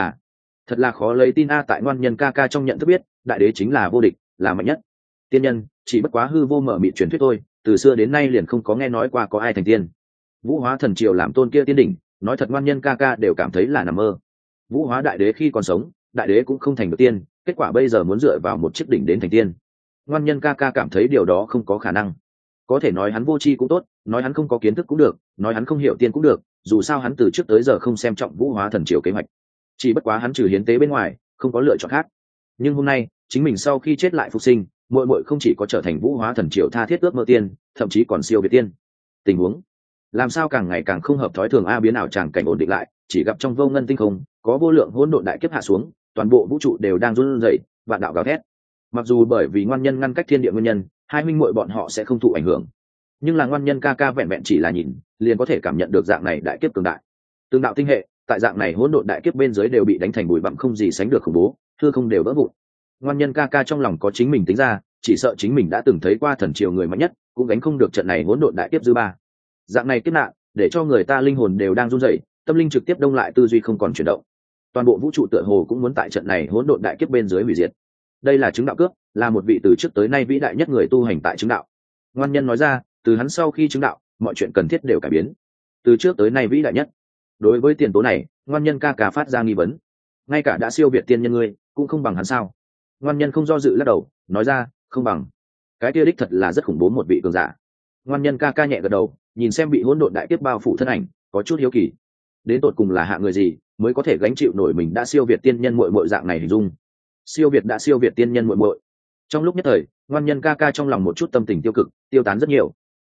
là khó lấy tin tại Ngoan Nhân ca ca trong nhận thức biết, đại đế chính là vô địch, là mạnh nhất. Tiên nhân chỉ bất quá hư vô mở mịt truyền thuyết thôi, từ xưa đến nay liền không có nghe nói qua có ai thành tiên. Vũ Hóa Thần Triều làm tôn kia tiên đỉnh, nói thật Ngoan Nhân ca ca đều cảm thấy là nằm mơ. Vũ Hóa Đại Đế khi còn sống, đại đế cũng không thành được tiên, kết quả bây giờ muốn dựa vào một chiếc đỉnh đến thành tiên. Ngoan Nhân ca ca cảm thấy điều đó không có khả năng. Có thể nói hắn vô tri cũng tốt, nói hắn không có kiến thức cũng được, nói hắn không hiểu tiên cũng được, dù sao hắn từ trước tới giờ không xem trọng Vũ Hóa Thần Triều kế hoạch. Chỉ bất quá hắn trừ hiến tế bên ngoài không có lựa chọn khác. Nhưng hôm nay chính mình sau khi chết lại phục sinh, muội muội không chỉ có trở thành Vũ Hóa Thần Triều tha thiết ước mơ tiên, thậm chí còn siêu việt tiên. Tình huống làm sao càng ngày càng không hợp thói thường biến ảo tràng cảnh ổn định lại, chỉ gặp trong vô ngân tinh không có vô lượng hỗn độn đại kiếp hạ xuống, toàn bộ vũ trụ đều đang run rẩy, vạn đạo gào thét. Mặc dù bởi vì Ngoan Nhân ngăn cách thiên địa nguyên nhân, hai huynh muội bọn họ sẽ không thụ ảnh hưởng, nhưng là Ngoan Nhân ca ca vẹn vẹn chỉ là nhìn liền có thể cảm nhận được dạng này đại kiếp cường đại. Tương đạo tinh hệ tại dạng này hỗn độn đại kiếp bên dưới đều bị đánh thành bụi bặm không gì sánh được khủng bố, hư không đều vỡ vụn. Ngoan Nhân ca ca trong lòng có chính mình tính ra, chỉ sợ chính mình đã từng thấy qua thần triều người mạnh nhất cũng gánh không được trận này hỗn độn đại kiếp dư ba. Dạng này kiếp nạn để cho người ta linh hồn đều đang run rẩy, tâm linh trực tiếp đông lại, tư duy không còn chuyển động. Toàn bộ vũ trụ tựa hồ cũng muốn tại trận này hỗn độn đại kiếp bên dưới hủy diệt. Đây là chứng đạo cướp, là một vị từ trước tới nay vĩ đại nhất người tu hành tại chứng đạo. Ngoan Nhân nói ra, từ hắn sau khi chứng đạo, mọi chuyện cần thiết đều cải biến. Từ trước tới nay vĩ đại nhất. Đối với tiền tố này, Ngoan Nhân ca ca phát ra nghi vấn. Ngay cả đã siêu việt tiên nhân ngươi, cũng không bằng hắn sao? Ngoan Nhân không do dự lắc đầu, nói ra, không bằng. Cái kia đích thật là rất khủng bố một vị cường giả. Ngoan Nhân ca ca nhẹ gật đầu, nhìn xem bị hỗn độn đại kiếp bao phủ thân ảnh, có chút hiếu kỳ. Đến tột cùng là hạ người gì mới có thể gánh chịu nổi mình đã siêu việt tiên nhân muội muội dạng này hình dung. Siêu việt tiên nhân muội muội. Trong lúc nhất thời, Ngoan Nhân ca ca trong lòng một chút tâm tình tiêu cực tiêu tán rất nhiều.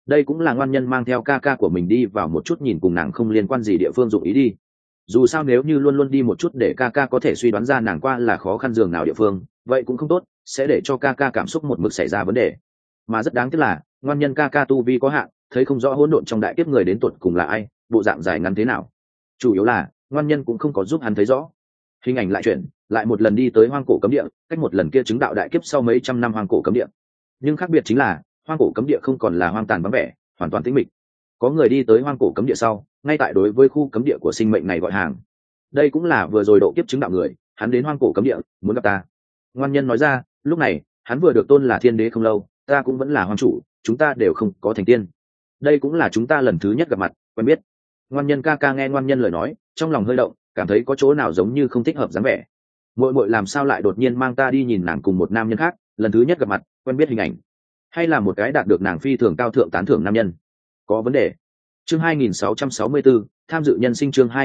đây cũng là ngoan nhân mang theo ca ca của mình đi vào một chút nhìn cùng nàng không liên quan gì địa phương dụng ý đi. Dù sao nếu như luôn luôn đi một chút để ca ca có thể suy đoán ra nàng qua là khó khăn giường nào địa phương, vậy cũng không tốt, sẽ để cho ca ca cảm xúc một mực xảy ra vấn đề. Mà rất đáng tiếc là ngoan nhân ca ca tu vi có hạn, thấy không rõ hỗn độn trong đại kiếp người đến tuột cùng là ai, bộ dạng dài ngắn thế nào. Chủ yếu là ngoan nhân cũng không có giúp hắn thấy rõ. Hình ảnh lại chuyển, lại một lần đi tới hoang cổ cấm địa, cách một lần kia chứng đạo đại kiếp sau mấy trăm năm hoang cổ cấm địa. Nhưng khác biệt chính là hoang cổ cấm địa không còn là hoang tàn vắng vẻ, hoàn toàn tĩnh mịch. Có người đi tới hoang cổ cấm địa sau, ngay tại đối với khu cấm địa của sinh mệnh này gọi hàng. Đây cũng là vừa rồi độ kiếp chứng đạo người, hắn đến hoang cổ cấm địa muốn gặp ta. Ngoan nhân nói ra, lúc này hắn vừa được tôn là thiên đế không lâu, ta cũng vẫn là hoàng chủ, chúng ta đều không có thành tiên. Đây cũng là chúng ta lần thứ nhất gặp mặt, quen biết. Ngoan nhân ca ca nghe ngoan nhân lời nói, trong lòng hơi động, cảm thấy có chỗ nào giống như không thích hợp dáng vẻ. Muội muội làm sao lại đột nhiên mang ta đi nhìn nàng cùng một nam nhân khác, lần thứ nhất gặp mặt, quen biết hình ảnh, hay là một cái đạt được nàng phi thường cao thượng tán thưởng nam nhân? Có vấn đề. Chương 2664, tham dự nhân sinh. Chương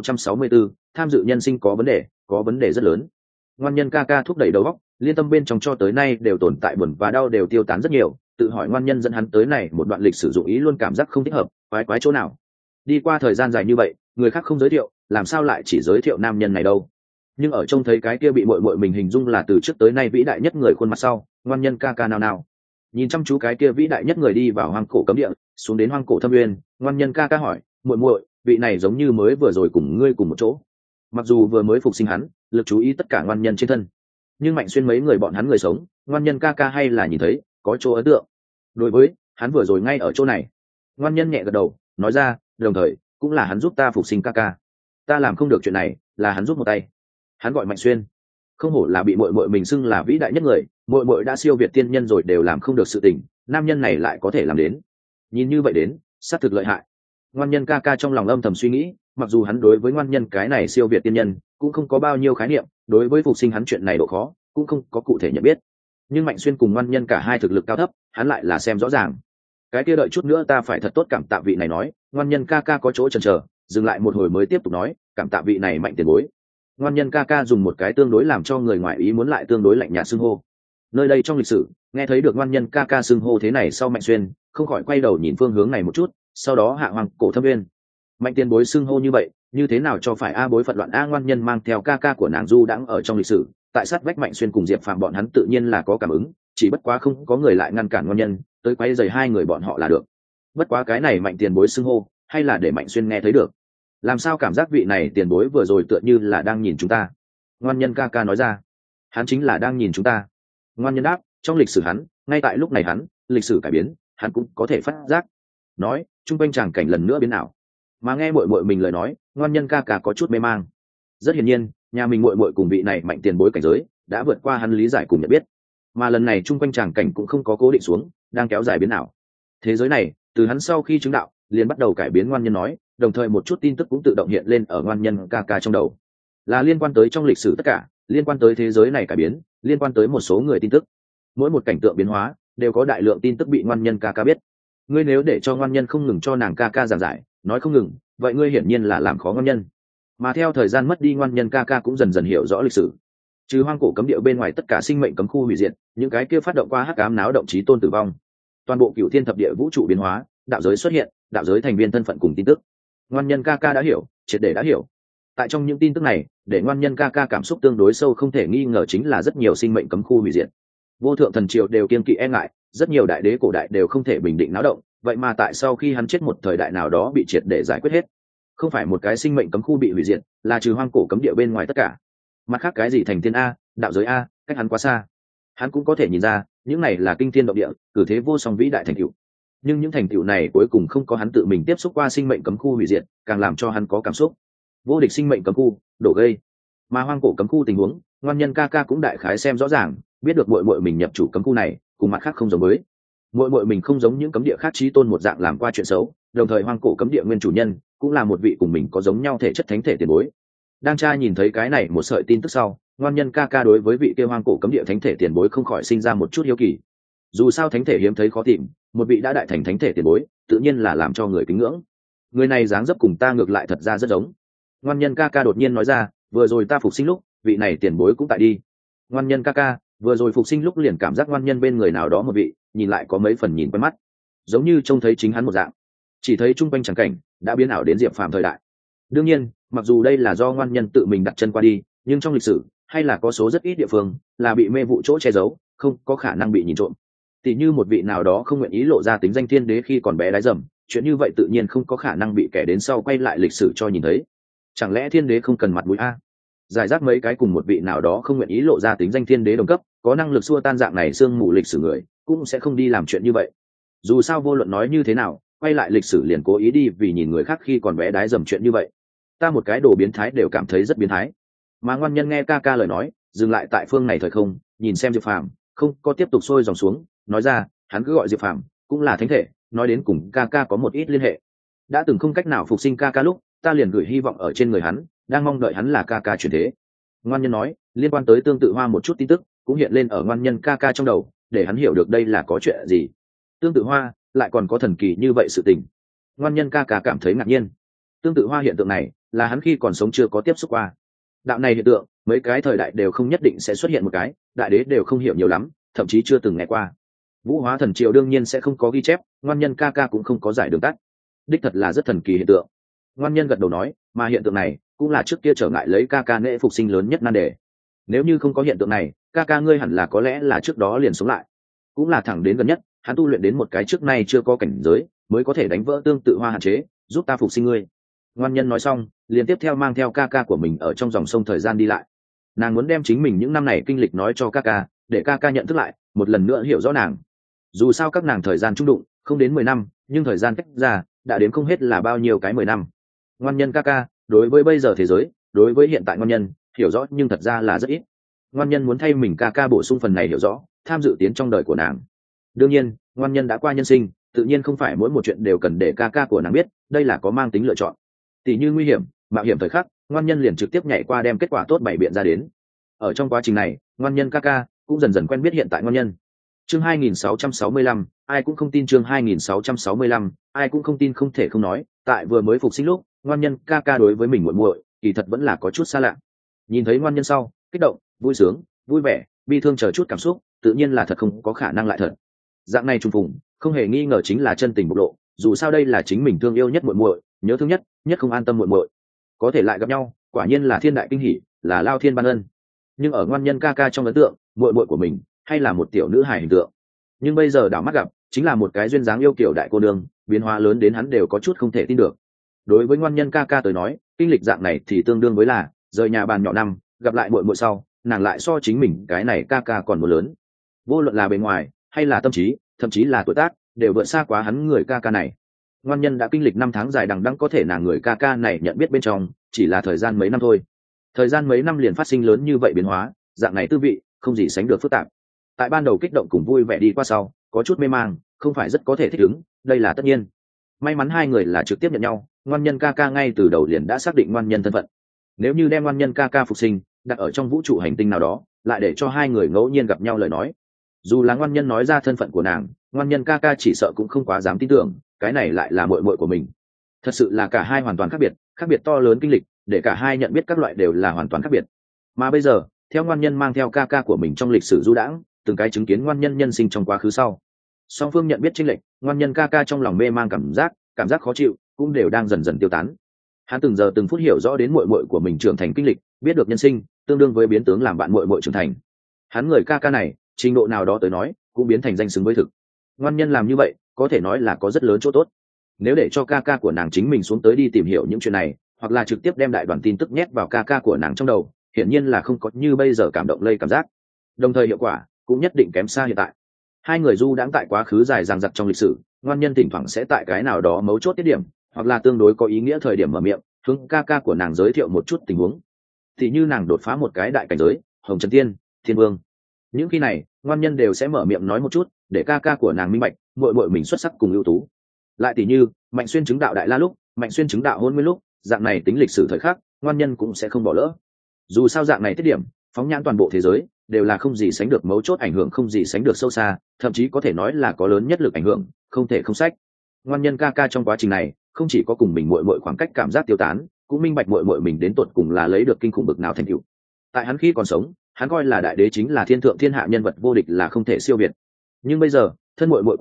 2664, tham dự nhân sinh có vấn đề rất lớn. Ngoan nhân ca ca thúc đẩy đầu óc, liên tâm bên trong cho tới nay đều tồn tại buồn và đau đều tiêu tán rất nhiều, tự hỏi ngoan nhân dẫn hắn tới này một đoạn lịch sử dụng ý luôn cảm giác không thích hợp, quái chỗ nào. Đi qua thời gian dài như vậy, người khác không giới thiệu, làm sao lại chỉ giới thiệu nam nhân này đâu? Nhưng ở trông thấy cái kia bị muội muội mình hình dung là từ trước tới nay vĩ đại nhất người khuôn mặt sau, ngoan nhân ca ca nào nhìn chăm chú cái kia vĩ đại nhất người đi vào hoang cổ cấm địa, xuống đến hoang cổ thâm uyên, ngoan nhân ca ca hỏi, muội muội, vị này giống như mới vừa rồi cùng ngươi cùng một chỗ. Mặc dù vừa mới phục sinh hắn, lực chú ý tất cả ngoan nhân trên thân, nhưng Mạnh Xuyên mấy người bọn hắn người sống, ngoan nhân ca ca hay là nhìn thấy có chỗ ấn tượng. Đối với hắn vừa rồi ngay ở chỗ này. Ngoan nhân nhẹ gật đầu, nói ra, đồng thời cũng là hắn giúp ta phục sinh ca ca. Ta làm không được chuyện này, là hắn giúp một tay. Hắn gọi Mạnh Xuyên, không hổ là bị muội muội mình xưng là vĩ đại nhất người, muội muội đã siêu việt tiên nhân rồi đều làm không được sự tình, nam nhân này lại có thể làm đến. Nhìn như vậy đến, sát thực lợi hại. Ngoan nhân ca ca trong lòng âm thầm suy nghĩ, mặc dù hắn đối với ngoan nhân cái này siêu việt tiên nhân cũng không có bao nhiêu khái niệm, đối với phục sinh hắn chuyện này độ khó cũng không có cụ thể nhận biết, nhưng Mạnh Xuyên cùng ngoan nhân cả hai thực lực cao thấp, hắn lại là xem rõ ràng. Cái kia đợi chút nữa ta phải thật tốt cảm tạ vị này. Nói ngoan nhân ca ca có chỗ chần chờ, dừng lại một hồi mới tiếp tục nói, cảm tạ vị này Mạnh tiền bối. Ngoan nhân ca ca dùng một cái tương đối làm cho người ngoài ý muốn lại tương đối lạnh nhạt xưng hô. Nơi đây trong lịch sử nghe thấy được ngoan nhân ca ca xưng hô thế này sau, Mạnh Xuyên không khỏi quay đầu nhìn phương hướng này một chút, sau đó hạ hoàng cổ thâm viên. Mạnh tiền bối xưng hô như vậy, như thế nào cho phải a bối phận loạn a? Ngoan nhân mang theo ca ca của nàng du đãng ở trong lịch sử, tại sát vách Mạnh Xuyên cùng Diệp Phàm bọn hắn tự nhiên là có cảm ứng, chỉ bất quá không có người lại ngăn cản ngoan nhân tới quấy rầy hai người bọn họ là được. Bất quá cái này Mạnh tiền bối xưng hô, hay là để Mạnh Xuyên nghe thấy được. Làm sao cảm giác vị này tiền bối vừa rồi tựa như là đang nhìn chúng ta? Ngoan nhân ca ca nói ra, hắn chính là đang nhìn chúng ta. Ngoan nhân đáp, trong lịch sử hắn, ngay tại lúc này hắn, lịch sử cải biến, hắn cũng có thể phát giác. Nói, trung quanh tràng cảnh lần nữa biến ảo. Mà nghe muội muội mình lời nói, ngoan nhân ca ca có chút mê mang. Rất hiển nhiên, nhà mình muội muội cùng vị này Mạnh tiền bối cảnh giới đã vượt qua hắn lý giải cùng nhận biết. Mà lần này trung quanh tràng cảnh cũng không có cố định xuống, đang kéo dài biến ảo. Thế giới này, từ hắn sau khi chứng đạo, liền bắt đầu cải biến. Ngoan nhân nói, đồng thời một chút tin tức cũng tự động hiện lên ở ngoan nhân ca ca trong đầu, là liên quan tới trong lịch sử tất cả, liên quan tới thế giới này cải biến, liên quan tới một số người tin tức. Mỗi một cảnh tượng biến hóa đều có đại lượng tin tức bị ngoan nhân ca ca biết. Ngươi nếu để cho ngoan nhân không ngừng cho nàng ca ca giảng giải, nói không ngừng, vậy ngươi hiển nhiên là làm khó ngoan nhân. Mà theo thời gian mất đi, ngoan nhân ca ca cũng dần dần hiểu rõ lịch sử. Trừ hoang cổ cấm địa bên ngoài tất cả sinh mệnh cấm khu hủy diệt, những cái kia phát động qua hắc ám náo động chí tôn tử vong, toàn bộ cửu thiên thập địa vũ trụ biến hóa, đạo giới xuất hiện, đạo giới thành viên thân phận cùng tin tức, ngoan nhân ca ca đã hiểu, triệt để đã hiểu. Tại trong những tin tức này, để ngoan nhân ca ca cảm xúc tương đối sâu không thể nghi ngờ chính là rất nhiều sinh mệnh cấm khu hủy diệt. Vô thượng thần triều đều kiêng kỵ e ngại, rất nhiều đại đế cổ đại đều không thể bình định náo động, vậy mà tại sau khi hắn chết một thời đại nào đó bị triệt để giải quyết hết. Không phải một cái sinh mệnh cấm khu bị hủy diệt, là trừ hoang cổ cấm địa bên ngoài tất cả. Mặt khác cái gì thành thiên a, đạo giới a, cách hắn quá xa. Hắn cũng có thể nhìn ra, những này là kinh thiên động địa, cử thế vô song vĩ đại thành tựu. Nhưng những thành tựu này cuối cùng không có hắn tự mình tiếp xúc qua sinh mệnh cấm khu hủy diệt, càng làm cho hắn có cảm xúc. Vô địch sinh mệnh cấm khu, đổ gây. Mà hoang cổ cấm khu tình huống, ngoan nhân ca ca cũng đại khái xem rõ ràng, biết được muội muội mình nhập chủ cấm khu này, cùng mặt khác không giống với. Muội muội mình không giống những cấm địa khác chí tôn một dạng làm qua chuyện xấu, đồng thời hoang cổ cấm địa nguyên chủ nhân cũng là một vị cùng mình có giống nhau thể chất thánh thể tiền bối. Đang trai nhìn thấy cái này một sợi tin tức sau, ngoan nhân ca ca đối với vị kia hoang cổ cấm địa thánh thể tiền bối không khỏi sinh ra một chút hiếu kỳ. Dù sao thánh thể hiếm thấy khó tìm, một vị đã đại thành thánh thể tiền bối, tự nhiên là làm cho người kính ngưỡng. Người này dáng dấp cùng ta ngược lại thật ra rất giống. Ngoan nhân ca ca đột nhiên nói ra, vừa rồi ta phục sinh lúc, vị này tiền bối cũng tại đi. Ngoan nhân ca ca vừa rồi phục sinh lúc liền cảm giác ngoan nhân bên người nào đó một vị, nhìn lại có mấy phần nhìn quen mắt. giống như trông thấy chính hắn một dạng. Chỉ thấy chung quanh tràng cảnh đã biến ảo đến Diệp Phàm thời đại. Đương nhiên, mặc dù đây là do ngoan nhân tự mình đặt chân qua đi, nhưng trong lịch sử hay là có số rất ít địa phương là bị mê vụ chỗ che giấu, không có khả năng bị nhìn trộm. Tỷ như một vị nào đó không nguyện ý lộ ra tính danh thiên đế khi còn bé đái dầm, chuyện như vậy tự nhiên không có khả năng bị kẻ đến sau quay lại lịch sử cho nhìn thấy. Chẳng lẽ thiên đế không cần mặt mũi a? Giải rác mấy cái cùng một vị nào đó không nguyện ý lộ ra tính danh thiên đế đồng cấp, có năng lực xua tan dạng này xương mù lịch sử người, cũng sẽ không đi làm chuyện như vậy. Dù sao vô luận nói như thế nào, quay lại lịch sử liền cố ý đi vì nhìn người khác khi còn bé đái dầm chuyện như vậy. Ta một cái đồ biến thái đều cảm thấy rất biến thái. Mà ngoan nhân nghe ca ca lời nói, dừng lại tại phương này thời không, nhìn xem Diệp Phàm, không có tiếp tục sôi dòng xuống, nói ra, hắn cứ gọi Diệp Phàm cũng là thánh thể, nói đến cùng ca ca có một ít liên hệ. Đã từng không cách nào phục sinh ca ca lúc, ta liền gửi hy vọng ở trên người hắn, đang mong đợi hắn là ca ca chuyển thế. Ngoan nhân nói, liên quan tới tương tự hoa một chút tin tức cũng hiện lên ở ngoan nhân ca ca trong đầu, để hắn hiểu được đây là có chuyện gì. Tương tự hoa lại còn có thần kỳ như vậy sự tình. Ngoan nhân ca ca cảm thấy ngạc nhiên. Tương tự hoa hiện tượng này là hắn khi còn sống chưa có tiếp xúc qua. Đạo này hiện tượng mấy cái thời đại đều không nhất định sẽ xuất hiện một cái, đại đế đều không hiểu nhiều lắm, thậm chí chưa từng nghe qua. Vũ hóa thần triều đương nhiên sẽ không có ghi chép, ngoan nhân ca ca cũng không có giải đường tắt. Đích thật là rất thần kỳ hiện tượng. Ngoan nhân gật đầu nói, mà hiện tượng này cũng là trước kia trở ngại lấy ca ca nễ phục sinh lớn nhất nan đề. Nếu như không có hiện tượng này, ca ca ngươi hẳn là có lẽ là trước đó liền sống lại. Cũng là thẳng đến gần nhất, hắn tu luyện đến một cái trước nay chưa có cảnh giới, mới có thể đánh vỡ tương tự hoa hạn chế, giúp ta phục sinh ngươi. Ngoan nhân nói xong, liền tiếp theo mang theo ca ca của mình ở trong dòng sông thời gian đi lại. Nàng muốn đem chính mình những năm này kinh lịch nói cho ca ca, để ca ca nhận thức lại, một lần nữa hiểu rõ nàng. Dù sao các nàng thời gian chung đụng không đến 10 năm, nhưng thời gian cách ra đã đến không hết là bao nhiêu cái 10 năm. Ngoan nhân ca ca, đối với bây giờ thế giới, đối với hiện tại ngoan nhân, hiểu rõ nhưng thật ra là rất ít. Ngoan nhân muốn thay mình ca ca bổ sung phần này hiểu rõ, tham dự tiến trong đời của nàng. Đương nhiên, ngoan nhân đã qua nhân sinh, tự nhiên không phải mỗi một chuyện đều cần để ca ca của nàng biết, đây là có mang tính lựa chọn. Tỷ như nguy hiểm, mạo hiểm thời khắc, ngoan nhân liền trực tiếp nhảy qua đem kết quả tốt bày biện ra đến. Ở trong quá trình này, ngoan nhân ca ca cũng dần dần quen biết hiện tại ngoan nhân. Chương 2665, ai cũng không tin. Chương 2665, ai cũng không tin. Không thể không nói, tại vừa mới phục sinh lúc, ngoan nhân ca ca đối với mình muội muội, kỳ thật vẫn là có chút xa lạ. Nhìn thấy ngoan nhân sau, kích động, vui sướng, vui vẻ, bi thương chờ chút cảm xúc, tự nhiên là thật không có khả năng lại thật. Dạng này trùng phùng, không hề nghi ngờ chính là chân tình bộc lộ, dù sao đây là chính mình thương yêu nhất muội muội, nhớ thương nhất, nhất không an tâm muội muội. Có thể lại gặp nhau, quả nhiên là thiên đại kinh hỉ, là lao thiên ban ân. Nhưng ở ngoan nhân ca ca trong ấn tượng, muội muội của mình hay là một tiểu nữ hài hình tượng. Nhưng bây giờ đảo mắt gặp, chính là một cái duyên dáng yêu kiểu đại cô nương, biến hóa lớn đến hắn đều có chút không thể tin được. Đối với ngoan nhân ca ca tới nói, kinh lịch dạng này thì tương đương với là rời nhà bàn nhỏ năm, gặp lại muội muội sau, nàng lại so chính mình cái này ca ca còn một lớn. Vô luận là bề ngoài hay là tâm trí, thậm chí là tuổi tác, đều vượt xa quá hắn người ca ca này. Ngoan nhân đã kinh lịch 5 tháng dài đằng đẵng, có thể nàng người ca ca này nhận biết bên trong chỉ là thời gian mấy năm thôi. Thời gian mấy năm liền phát sinh lớn như vậy biến hóa, dạng này tư vị không gì sánh được phức tạp. Tại ban đầu kích động cùng vui vẻ đi qua sau, có chút mê mang, không phải rất có thể thích ứng, đây là tất nhiên. May mắn hai người là trực tiếp nhận nhau, ngoan nhân ca ca ngay từ đầu liền đã xác định ngoan nhân thân phận. Nếu như đem ngoan nhân ca ca phục sinh đặt ở trong vũ trụ hành tinh nào đó, lại để cho hai người ngẫu nhiên gặp nhau lời nói, dù là ngoan nhân nói ra thân phận của nàng, ngoan nhân ca ca chỉ sợ cũng không quá dám tin tưởng cái này lại là muội muội của mình. Thật sự là cả hai hoàn toàn khác biệt to lớn kinh lịch, để cả hai nhận biết các loại đều là hoàn toàn khác biệt. Mà bây giờ, theo ngoan nhân mang theo ca ca của mình trong lịch sử du đãng, từng cái chứng kiến ngoan nhân nhân sinh trong quá khứ sau, song phương nhận biết chênh lệch, ngoan nhân ca ca trong lòng mê mang cảm giác khó chịu cũng đều đang dần dần tiêu tán. Hắn từng giờ từng phút hiểu rõ đến muội muội của mình trưởng thành kinh lịch, biết được nhân sinh tương đương với biến tướng làm bạn muội muội trưởng thành. Hắn người ca ca này, trình độ nào đó tới nói, cũng biến thành danh xứng với thực. Ngoan nhân làm như vậy, có thể nói là có rất lớn chỗ tốt. Nếu để cho ca ca của nàng chính mình xuống tới đi tìm hiểu những chuyện này, hoặc là trực tiếp đem đại đoàn tin tức nhét vào ca ca của nàng trong đầu, hiển nhiên là không có như bây giờ cảm động lây cảm giác. Đồng thời hiệu quả cũng nhất định kém xa hiện tại. Hai người du đãng tại quá khứ dài dằng dặc trong lịch sử, ngoan nhân thỉnh thoảng sẽ tại cái nào đó mấu chốt tiết điểm, hoặc là tương đối có ý nghĩa thời điểm mở miệng, hướng ca ca của nàng giới thiệu một chút tình huống. Thì như nàng đột phá một cái đại cảnh giới, Hồng Trần Tiên, Thiên Vương. Những khi này, ngoan nhân đều sẽ mở miệng nói một chút, để ca ca của nàng minh bạch, muội muội mình xuất sắc cùng ưu tú. Lại tỷ như, Mạnh Xuyên chứng đạo đại la lúc, Mạnh Xuyên chứng đạo hôn nguyên lúc, dạng này tính lịch sử thời khắc, ngoan nhân cũng sẽ không bỏ lỡ. Dù sao dạng này tiết điểm, phóng nhãn toàn bộ thế giới, đều là không gì sánh được mấu chốt, ảnh hưởng không gì sánh được sâu xa, thậm chí có thể nói là có lớn nhất lực ảnh hưởng, không thể không sách. Ngoan nhân ca ca trong quá trình này, không chỉ có cùng mình muội muội khoảng cách cảm giác tiêu tán, cũng minh bạch muội muội mình đến tột cùng là lấy được kinh khủng bực nào thành tựu. Tại hắn khi còn sống, hắn coi là đại đế chính là thiên thượng thiên hạ nhân vật vô địch, là không thể siêu việt. Nhưng bây giờ, thân muội muội của hắn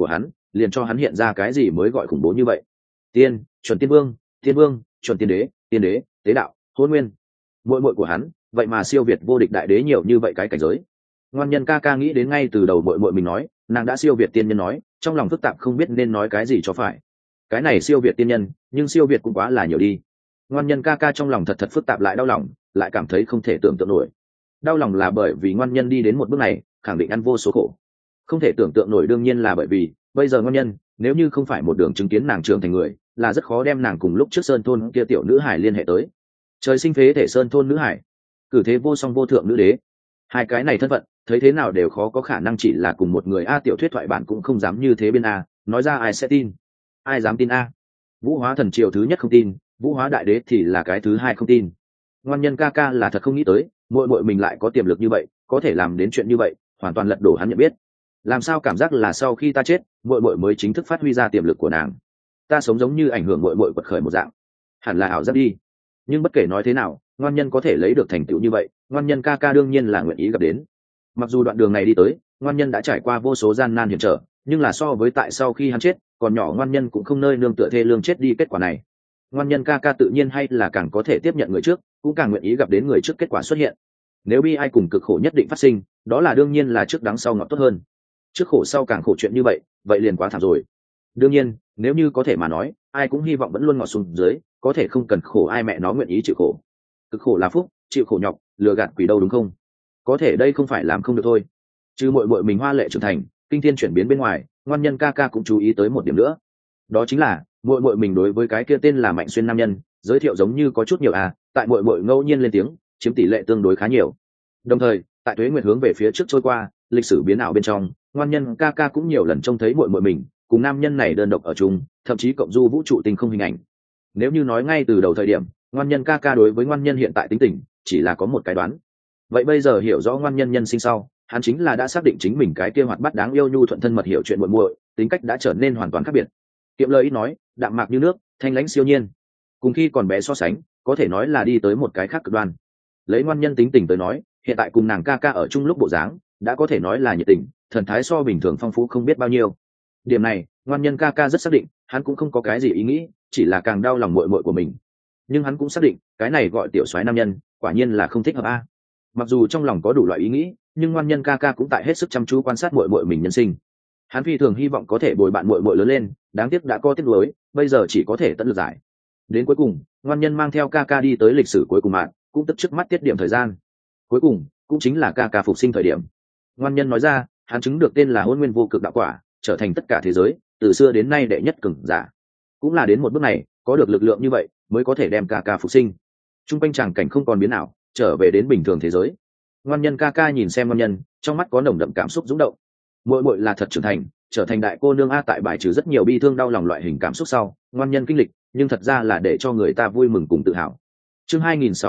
liền cho hắn hiện ra cái gì mới gọi khủng bố như vậy. Tiên, chuẩn tiên vương, tiên vương, chuẩn tiên đế, tiên đế, tế đạo, hôn nguyên. Muội muội của hắn vậy mà siêu việt vô địch đại đế nhiều như vậy cái cảnh giới. Ngoan Nhân ca ca nghĩ đến ngay từ đầu muội muội mình nói nàng đã siêu việt tiên nhân nói, trong lòng phức tạp không biết nên nói cái gì cho phải. Cái này siêu việt tiên nhân, nhưng siêu việt cũng quá là nhiều đi. Ngoan Nhân ca ca trong lòng thật phức tạp, lại đau lòng, lại cảm thấy không thể tưởng tượng nổi. Đau lòng là bởi vì Ngoan Nhân đi đến một bước này khẳng định ăn vô số khổ. Không thể tưởng tượng nổi đương nhiên là bởi vì bây giờ Ngoan Nhân nếu như không phải một đường chứng kiến nàng trưởng thành người, là rất khó đem nàng cùng lúc trước sơn thôn kia tiểu nữ hải liên hệ tới. Trời sinh phế thể sơn thôn nữ hải, cử thế vô song vô thượng nữ đế, hai cái này thân phận thấy thế nào đều khó có khả năng chỉ là cùng một người. Tiểu thuyết thoại bản cũng không dám như thế bên nói ra ai sẽ tin, ai dám tin Vũ Hóa thần triều thứ nhất không tin, Vũ Hóa đại đế thì là cái thứ hai không tin. Ngoan Nhân ca ca là thật không nghĩ tới muội muội mình lại có tiềm lực như vậy, có thể làm đến chuyện như vậy, hoàn toàn lật đổ hắn nhận biết. Làm sao cảm giác là sau khi ta chết muội muội mới chính thức phát huy ra tiềm lực của nàng, ta sống giống như ảnh hưởng muội muội quật khởi một dạng, hẳn là ảo giác đi. Nhưng bất kể nói thế nào, Ngoan Nhân có thể lấy được thành tựu như vậy, Ngoan Nhân ca ca đương nhiên là nguyện ý gặp đến. Mặc dù đoạn đường này đi tới Ngoan Nhân đã trải qua vô số gian nan hiểm trở, nhưng là so với tại sau khi hắn chết còn nhỏ Ngoan Nhân cũng không nơi nương tựa thê lương chết đi kết quả này. Ngoan Nhân ca ca tự nhiên hay là càng có thể tiếp nhận người trước, cũng càng nguyện ý gặp đến người trước kết quả xuất hiện. Nếu bi ai cùng cực khổ nhất định phát sinh, đó là đương nhiên là trước đắng sau ngọt tốt hơn. Trước khổ sau càng khổ chuyện như vậy liền quá thảm rồi. Đương nhiên nếu như có thể mà nói, ai cũng hy vọng vẫn luôn ngọt xuống dưới, có thể không cần khổ ai mẹ nó nguyện ý chịu khổ. Cực khổ là phúc, chịu khổ nhọc, lừa gạt quỷ đâu đúng không? Có thể đây không phải làm không được thôi. Chứ muội muội mình hoa lệ trưởng thành, kinh thiên chuyển biến bên ngoài, Ngoan Nhân ca ca cũng chú ý tới một điểm nữa. Đó chính là muội muội mình đối với cái kia tên là Mạnh Xuyên nam nhân giới thiệu giống như có chút nhiều tại muội muội ngẫu nhiên lên tiếng, chiếm tỷ lệ tương đối khá nhiều. Đồng thời tại tuế nguyệt hướng về phía trước trôi qua, lịch sử biến ảo bên trong, Ngoan Nhân ca ca cũng nhiều lần trông thấy muội muội mình cùng nam nhân này đơn độc ở chung, thậm chí cộng du vũ trụ tinh không hình ảnh. Nếu như nói ngay từ đầu thời điểm Ngoan Nhân ca ca đối với Ngoan Nhân hiện tại tính tình chỉ là có một cái đoán, vậy bây giờ hiểu rõ Ngoan Nhân nhân sinh sau, hắn chính là đã xác định chính mình cái kia hoạt bát đáng yêu nhu thuận thân mật hiểu chuyện muội muội tính cách đã trở nên hoàn toàn khác biệt. Kiệm lời ít nói, đạm mạc như nước, thanh lãnh siêu nhiên, cùng khi còn bé so sánh có thể nói là đi tới một cái khác cực đoan. Lấy Ngoan Nhân tính tình tới nói, hiện tại cùng nàng ca ca ở chung lúc bộ dáng đã có thể nói là nhiệt tình, thần thái so bình thường phong phú không biết bao nhiêu. Điểm này Ngoan Nhân ca ca rất xác định, hắn cũng không có cái gì ý nghĩ, chỉ là càng đau lòng muội muội của mình. Nhưng hắn cũng xác định cái này gọi tiểu soái nam nhân quả nhiên là không thích hợp Mặc dù trong lòng có đủ loại ý nghĩ, nhưng Ngoan Nhân ca ca cũng tại hết sức chăm chú quan sát muội muội mình nhân sinh. Hắn phi thường hy vọng có thể bồi bạn muội muội lớn lên, đáng tiếc đã có tiếc nuối, bây giờ chỉ có thể tận lực giải. Đến cuối cùng Ngoan Nhân mang theo ca ca đi tới lịch sử cuối cùng mạng, cũng tức trước mắt tiết điểm thời gian cuối cùng, cũng chính là ca ca phục sinh thời điểm. Ngoan Nhân nói ra hắn chứng được tên là Hôn Nguyên Vô Cực đạo quả, trở thành tất cả thế giới từ xưa đến nay đệ nhất cường giả. Cũng là đến một bước này, có được lực lượng như vậy mới có thể đem ca ca phục sinh. Trung quanh tràng cảnh không còn biến nào, trở về đến bình thường thế giới. Ngoan Nhân ca ca nhìn xem Ngoan Nhân, trong mắt có nồng đậm cảm xúc dũng động. Muội muội là thật trưởng thành, trở thành đại cô nương tại bài trừ rất nhiều bi thương đau lòng loại hình cảm xúc sau, Ngoan Nhân kinh lịch, nhưng thật ra là để cho người ta vui mừng cùng tự hào. Chương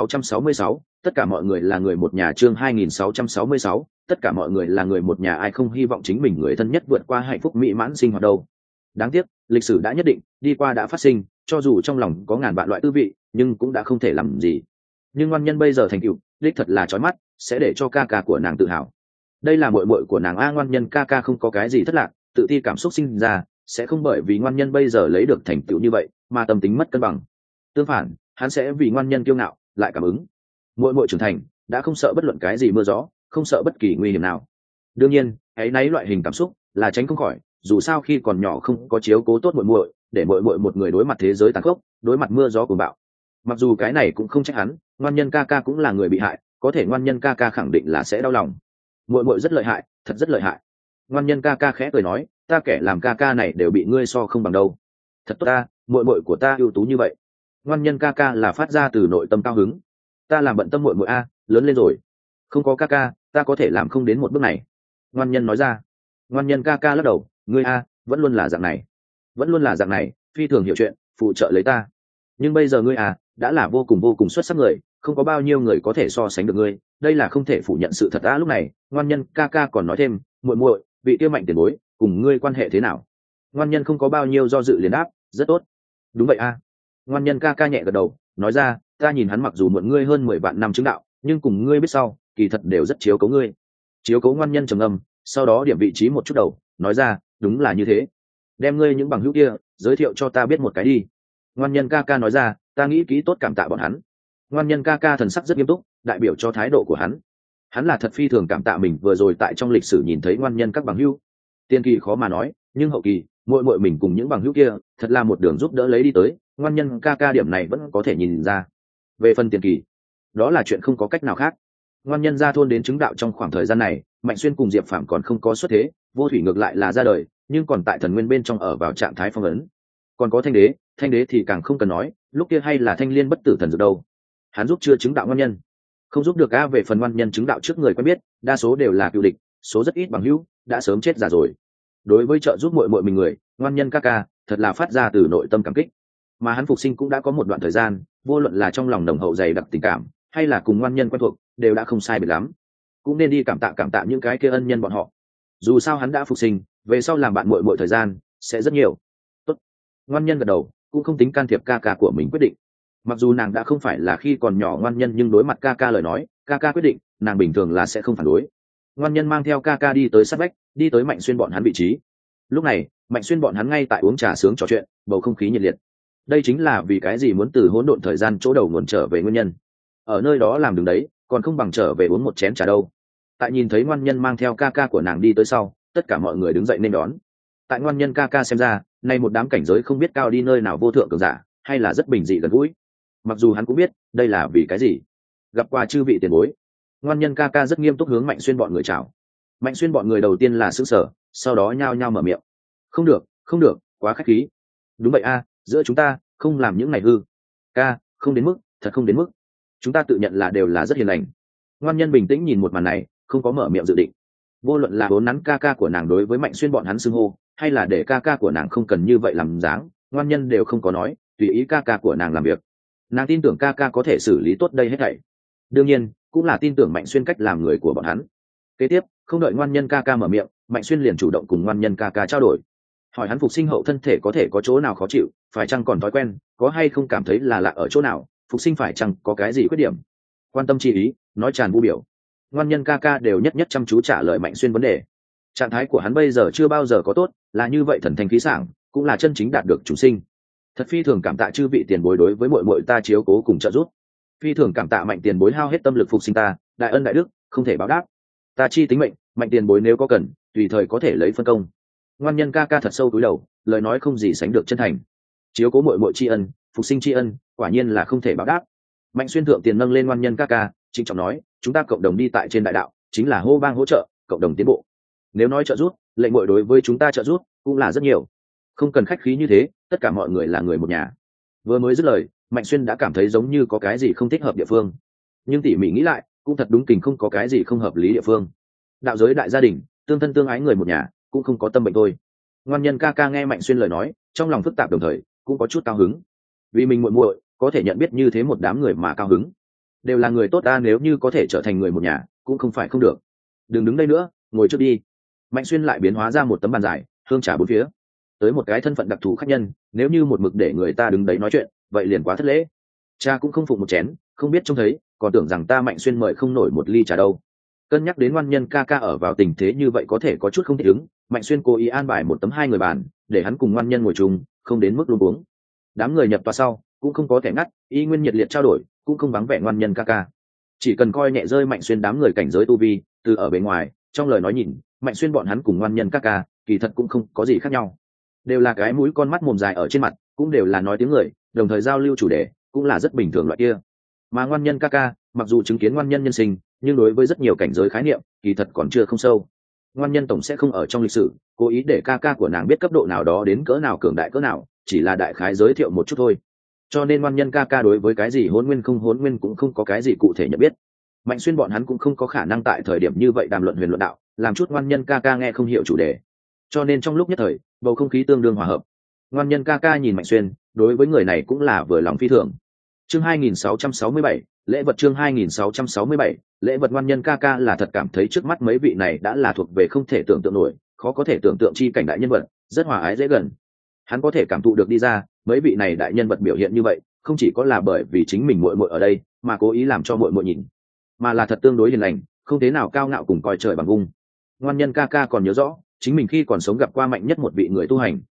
2666, tất cả mọi người là người một nhà. Chương 2666, tất cả mọi người là người một nhà. Ai không hy vọng chính mình người thân nhất vượt qua hạnh phúc mỹ mãn sinh hoạt đâu. Đáng tiếc lịch sử đã nhất định, đi qua đã phát sinh, cho dù trong lòng có ngàn vạn loại tư vị, nhưng cũng đã không thể làm gì. Nhưng Ngoan Nhân bây giờ thành tựu đích thật là chói mắt, sẽ để cho ca ca của nàng tự hào. Đây là muội muội của nàng Ngoan Nhân ca ca không có cái gì thất lạc, tự ti cảm xúc sinh ra sẽ không bởi vì Ngoan Nhân bây giờ lấy được thành tựu như vậy mà tâm tính mất cân bằng. Tương phản, hắn sẽ vì Ngoan Nhân kiêu ngạo, lại cảm ứng. Muội muội trưởng thành, đã không sợ bất luận cái gì mưa gió, không sợ bất kỳ nguy hiểm nào. Đương nhiên, ấy nấy loại hình cảm xúc là tránh không khỏi, dù sao khi còn nhỏ không có chiếu cố tốt muội muội, để muội muội một người đối mặt thế giới tàn khốc, đối mặt mưa gió cuồng bạo. Mặc dù cái này cũng không trách hắn, Ngoan Nhân ca ca cũng là người bị hại, có thể Ngoan Nhân ca ca khẳng định là sẽ đau lòng. Muội muội rất lợi hại, thật rất lợi hại. Ngoan Nhân ca ca khẽ cười nói, ta kẻ làm ca ca này đều bị ngươi so không bằng đâu. Thật tốt ta, muội muội của ta ưu tú như vậy. Ngoan Nhân ca ca là phát ra từ nội tâm cao hứng. Ta làm bận tâm muội muội lớn lên rồi. Không có ca ca, ta có thể làm không đến một bước này. Ngoan Nhân nói ra. Ngoan Nhân ca ca lắc đầu, ngươi vẫn luôn là dạng này, vẫn luôn là dạng này, phi thường hiểu chuyện, phụ trợ lấy ta. Nhưng bây giờ ngươi đã là vô cùng xuất sắc người, không có bao nhiêu người có thể so sánh được ngươi, đây là không thể phủ nhận sự thật. Lúc này Ngoan Nhân ca ca còn nói thêm, muội muội, vị kia Mạnh tiền bối cùng ngươi quan hệ thế nào? Ngoan Nhân không có bao nhiêu do dự liền đáp, rất tốt. Đúng vậy Ngoan Nhân ca ca nhẹ gật đầu, nói ra, ta nhìn hắn mặc dù muộn ngươi hơn 10 vạn năm chứng đạo, nhưng cùng ngươi biết sau, kỳ thật đều rất chiếu cố ngươi. Chiếu cố Ngoan Nhân trầm ngâm, sau đó điểm vị trí một chút đầu, nói ra, đúng là như thế. đem ngươi những bằng hữu kia giới thiệu cho ta biết một cái đi. Ngoan nhân ca ca nói ra, ta nghĩ kỹ tốt cảm tạ bọn hắn. Ngoan nhân ca ca thần sắc rất nghiêm túc, đại biểu cho thái độ của hắn là thật phi thường cảm tạ mình vừa rồi tại trong lịch sử nhìn thấy ngoan nhân các bằng hữu. Tiên kỳ khó mà nói, nhưng hậu kỳ muội muội mình cùng những bằng hữu kia thật là một đường giúp đỡ lấy đi tới, ngoan nhân ca ca điểm này vẫn có thể nhìn ra. Về phần tiền kỳ, đó là chuyện không có cách nào khác. Ngoan nhân ra thôn đến chứng đạo trong khoảng thời gian này, Mạnh Xuyên cùng Diệp Phàm còn không có xuất thế, Vô Thủy ngược lại là ra đời, nhưng còn tại thần nguyên bên trong ở vào trạng thái phong ấn. Còn có thanh đế thì càng không cần nói, lúc kia hay là thanh liên bất tử thần dược đâu, hắn giúp chưa chứng đạo ngoan nhân, không giúp được. Về phần ngoan nhân chứng đạo trước người quen biết, đa số đều là cựu địch, số rất ít bằng hữu đã sớm chết già rồi. Đối với trợ giúp muội muội mình người, ngoan nhân ca ca thật là phát ra từ nội tâm cảm kích. Mà hắn phục sinh cũng đã có một đoạn thời gian, vô luận là trong lòng nồng hậu dày đặc tình cảm, hay là cùng ngoan nhân quen thuộc, đều đã không sai biệt lắm. Cũng nên đi cảm tạ những cái kia ân nhân bọn họ. Dù sao hắn đã phục sinh, về sau làm bạn muội thời gian sẽ rất nhiều. Tốt. Ngoan nhân gật đầu, cũng không tính can thiệp ca ca của mình quyết định. Mặc dù nàng đã không phải là khi còn nhỏ ngoan nhân, nhưng đối mặt ca ca lời nói, ca ca quyết định, nàng bình thường là sẽ không phản đối. Ngoan nhân mang theo ca ca đi tới sát vách, đi tới Mạnh Xuyên bọn hắn vị trí. Lúc này Mạnh Xuyên bọn hắn ngay tại uống trà sướng trò chuyện, bầu không khí nhiệt liệt. Đây chính là vì cái gì muốn từ hỗn độn thời gian chỗ đầu nguồn trở về nguyên nhân. Ở nơi đó làm đứng đấy, còn không bằng trở về uống một chén trà đâu. Tại nhìn thấy ngoan nhân mang theo ca ca của nàng đi tới sau, tất cả mọi người đứng dậy nên đón. Tại ngoan nhân ca ca xem ra, nay một đám cảnh giới không biết cao đi nơi nào vô thượng cường giả, hay là rất bình dị gần gũi. Mặc dù hắn cũng biết đây là vì cái gì. Gặp qua chư vị tiền bối, ngoan nhân ca ca rất nghiêm túc hướng Mạnh Xuyên bọn người chào. Mạnh Xuyên bọn người đầu tiên là sững sờ, sau đó nhao nhao mở miệng. Không được, quá khách khí. Đúng vậy a, giữa chúng ta không làm những này hư. Ca, không đến mức, thật không đến mức. Chúng ta tự nhận là đều là rất hiền lành. Ngoan nhân bình tĩnh nhìn một màn này, không có mở miệng dự định. Vô luận là vốn nắn ca ca của nàng đối với Mạnh Xuyên bọn hắn xưng hô, hay là để ca ca của nàng không cần như vậy làm dáng, ngoan nhân đều không có nói, tùy ý ca ca của nàng làm việc. Nàng tin tưởng ca ca có thể xử lý tốt đây hết thảy. Đương nhiên cũng là tin tưởng Mạnh Xuyên cách làm người của bọn hắn. Kế tiếp, không đợi ngoan nhân ca ca mở miệng, Mạnh Xuyên liền chủ động cùng ngoan nhân ca ca trao đổi, hỏi hắn phục sinh hậu thân thể có thể có chỗ nào khó chịu, phải chăng còn thói quen, có hay không cảm thấy là lạ ở chỗ nào, phục sinh phải chăng có cái gì khuyết điểm, quan tâm chi ý, nói tràn vu biểu. Ngoan nhân ca ca đều nhất nhất chăm chú trả lời Mạnh Xuyên vấn đề. Trạng thái của hắn bây giờ chưa bao giờ có tốt, là như vậy thần thanh khí sảng, cũng là chân chính đạt được chủ sinh. Thật phi thường cảm tạ chư vị tiền bối đối với muội ta chiếu cố cùng trợ giúp. Phi thường cảm tạ Mạnh tiền bối hao hết tâm lực phục sinh ta, đại ân đại đức không thể báo đáp. Ta chi tính mệnh, Mạnh tiền bối nếu có cần, tùy thời có thể lấy phân công. Ngoan nhân ca ca thật sâu cúi đầu, lời nói không gì sánh được chân thành. Chiếu cố muội tri ân, phục sinh tri ân, quả nhiên là không thể báo đáp. Mạnh Xuyên thượng tiền nâng lên ngoan nhân ca ca, trịnh trọng nói, chúng ta cộng đồng đi tại trên đại đạo, chính là hô bang hỗ trợ, cộng đồng tiến bộ. Nếu nói trợ giúp, lệnh muội đối với chúng ta trợ giúp cũng là rất nhiều. Không cần khách khí như thế, tất cả mọi người là người một nhà. Vừa mới dứt lời, Mạnh Xuyên đã cảm thấy giống như có cái gì không thích hợp địa phương, nhưng tỉ mỉ nghĩ lại, cũng thật đúng kình không có cái gì không hợp lý địa phương. Đạo giới đại gia đình, tương thân tương ái người một nhà, cũng không có tâm bệnh thôi. Ngoan nhân ca ca nghe Mạnh Xuyên lời nói, trong lòng phức tạp đồng thời cũng có chút cao hứng, vì mình muội có thể nhận biết như thế một đám người mà cao hứng. Đều là người tốt ta, nếu như có thể trở thành người một nhà cũng không phải không được. Đừng đứng đây nữa, ngồi trước đi. Mạnh Xuyên lại biến hóa ra một tấm bàn dài, hương trà bốn phía. Tới một cái thân phận đặc thù khách nhân, nếu như một mực để người ta đứng đấy nói chuyện, vậy liền quá thất lễ. Cha cũng không phụng một chén, không biết trông thấy, còn tưởng rằng ta Mạnh Xuyên mời không nổi một ly trà đâu. Cân nhắc đến ngoan nhân ca ca ở vào tình thế như vậy có thể có chút không thích ứng, Mạnh Xuyên cố ý an bài một tấm hai người bàn, để hắn cùng ngoan nhân ngồi chung, không đến mức luống cuống. Đám người nhập tòa sau cũng không có kẻ ngắt, y nguyên nhiệt liệt trao đổi, cũng không vắng vẻ ngoan nhân ca ca. Chỉ cần coi nhẹ rơi Mạnh Xuyên đám người cảnh giới tu vi, từ ở bên ngoài, trong lời nói nhìn, Mạnh Xuyên bọn hắn cùng ngoan nhân ca ca, kỳ thật cũng không có gì khác nhau. Đều là cái mũi con mắt mồm dài ở trên mặt, cũng đều là nói tiếng người, đồng thời giao lưu chủ đề, cũng là rất bình thường loại kia. Mà ngoan nhân ca ca, mặc dù chứng kiến ngoan nhân nhân sinh, nhưng đối với rất nhiều cảnh giới khái niệm, kỳ thật còn chưa không sâu. Ngoan nhân tổng sẽ không ở trong lịch sử cố ý để ca ca của nàng biết cấp độ nào đó đến cỡ nào cường đại cỡ nào, chỉ là đại khái giới thiệu một chút thôi. Cho nên ngoan nhân ca ca đối với cái gì hỗn nguyên không hỗn nguyên cũng không có cái gì cụ thể nhận biết. Mạnh Xuyên bọn hắn cũng không có khả năng tại thời điểm như vậy đàm luận huyền luận đạo, làm chút ngoan nhân ca ca nghe không hiểu chủ đề. Cho nên trong lúc nhất thời, bầu không khí tương đương hòa hợp. Ngoan nhân ca ca nhìn Mạnh Xuyên, đối với người này cũng là vừa lòng phi thường. Chương 2667, lễ vật. Chương 2667, lễ vật. Ngoan nhân ca ca là thật cảm thấy trước mắt mấy vị này đã là thuộc về không thể tưởng tượng nổi, khó có thể tưởng tượng chi cảnh đại nhân vật, rất hòa ái dễ gần. Hắn có thể cảm thụ được đi ra, mấy vị này đại nhân vật biểu hiện như vậy, không chỉ có là bởi vì chính mình muội muội ở đây, mà cố ý làm cho muội muội nhìn, mà là thật tương đối hiền lành, không thế nào cao ngạo cùng coi trời bằng vung. Ngoan nhân ca ca còn nhớ rõ, chính mình khi còn sống gặp qua mạnh nhất một vị người tu hành,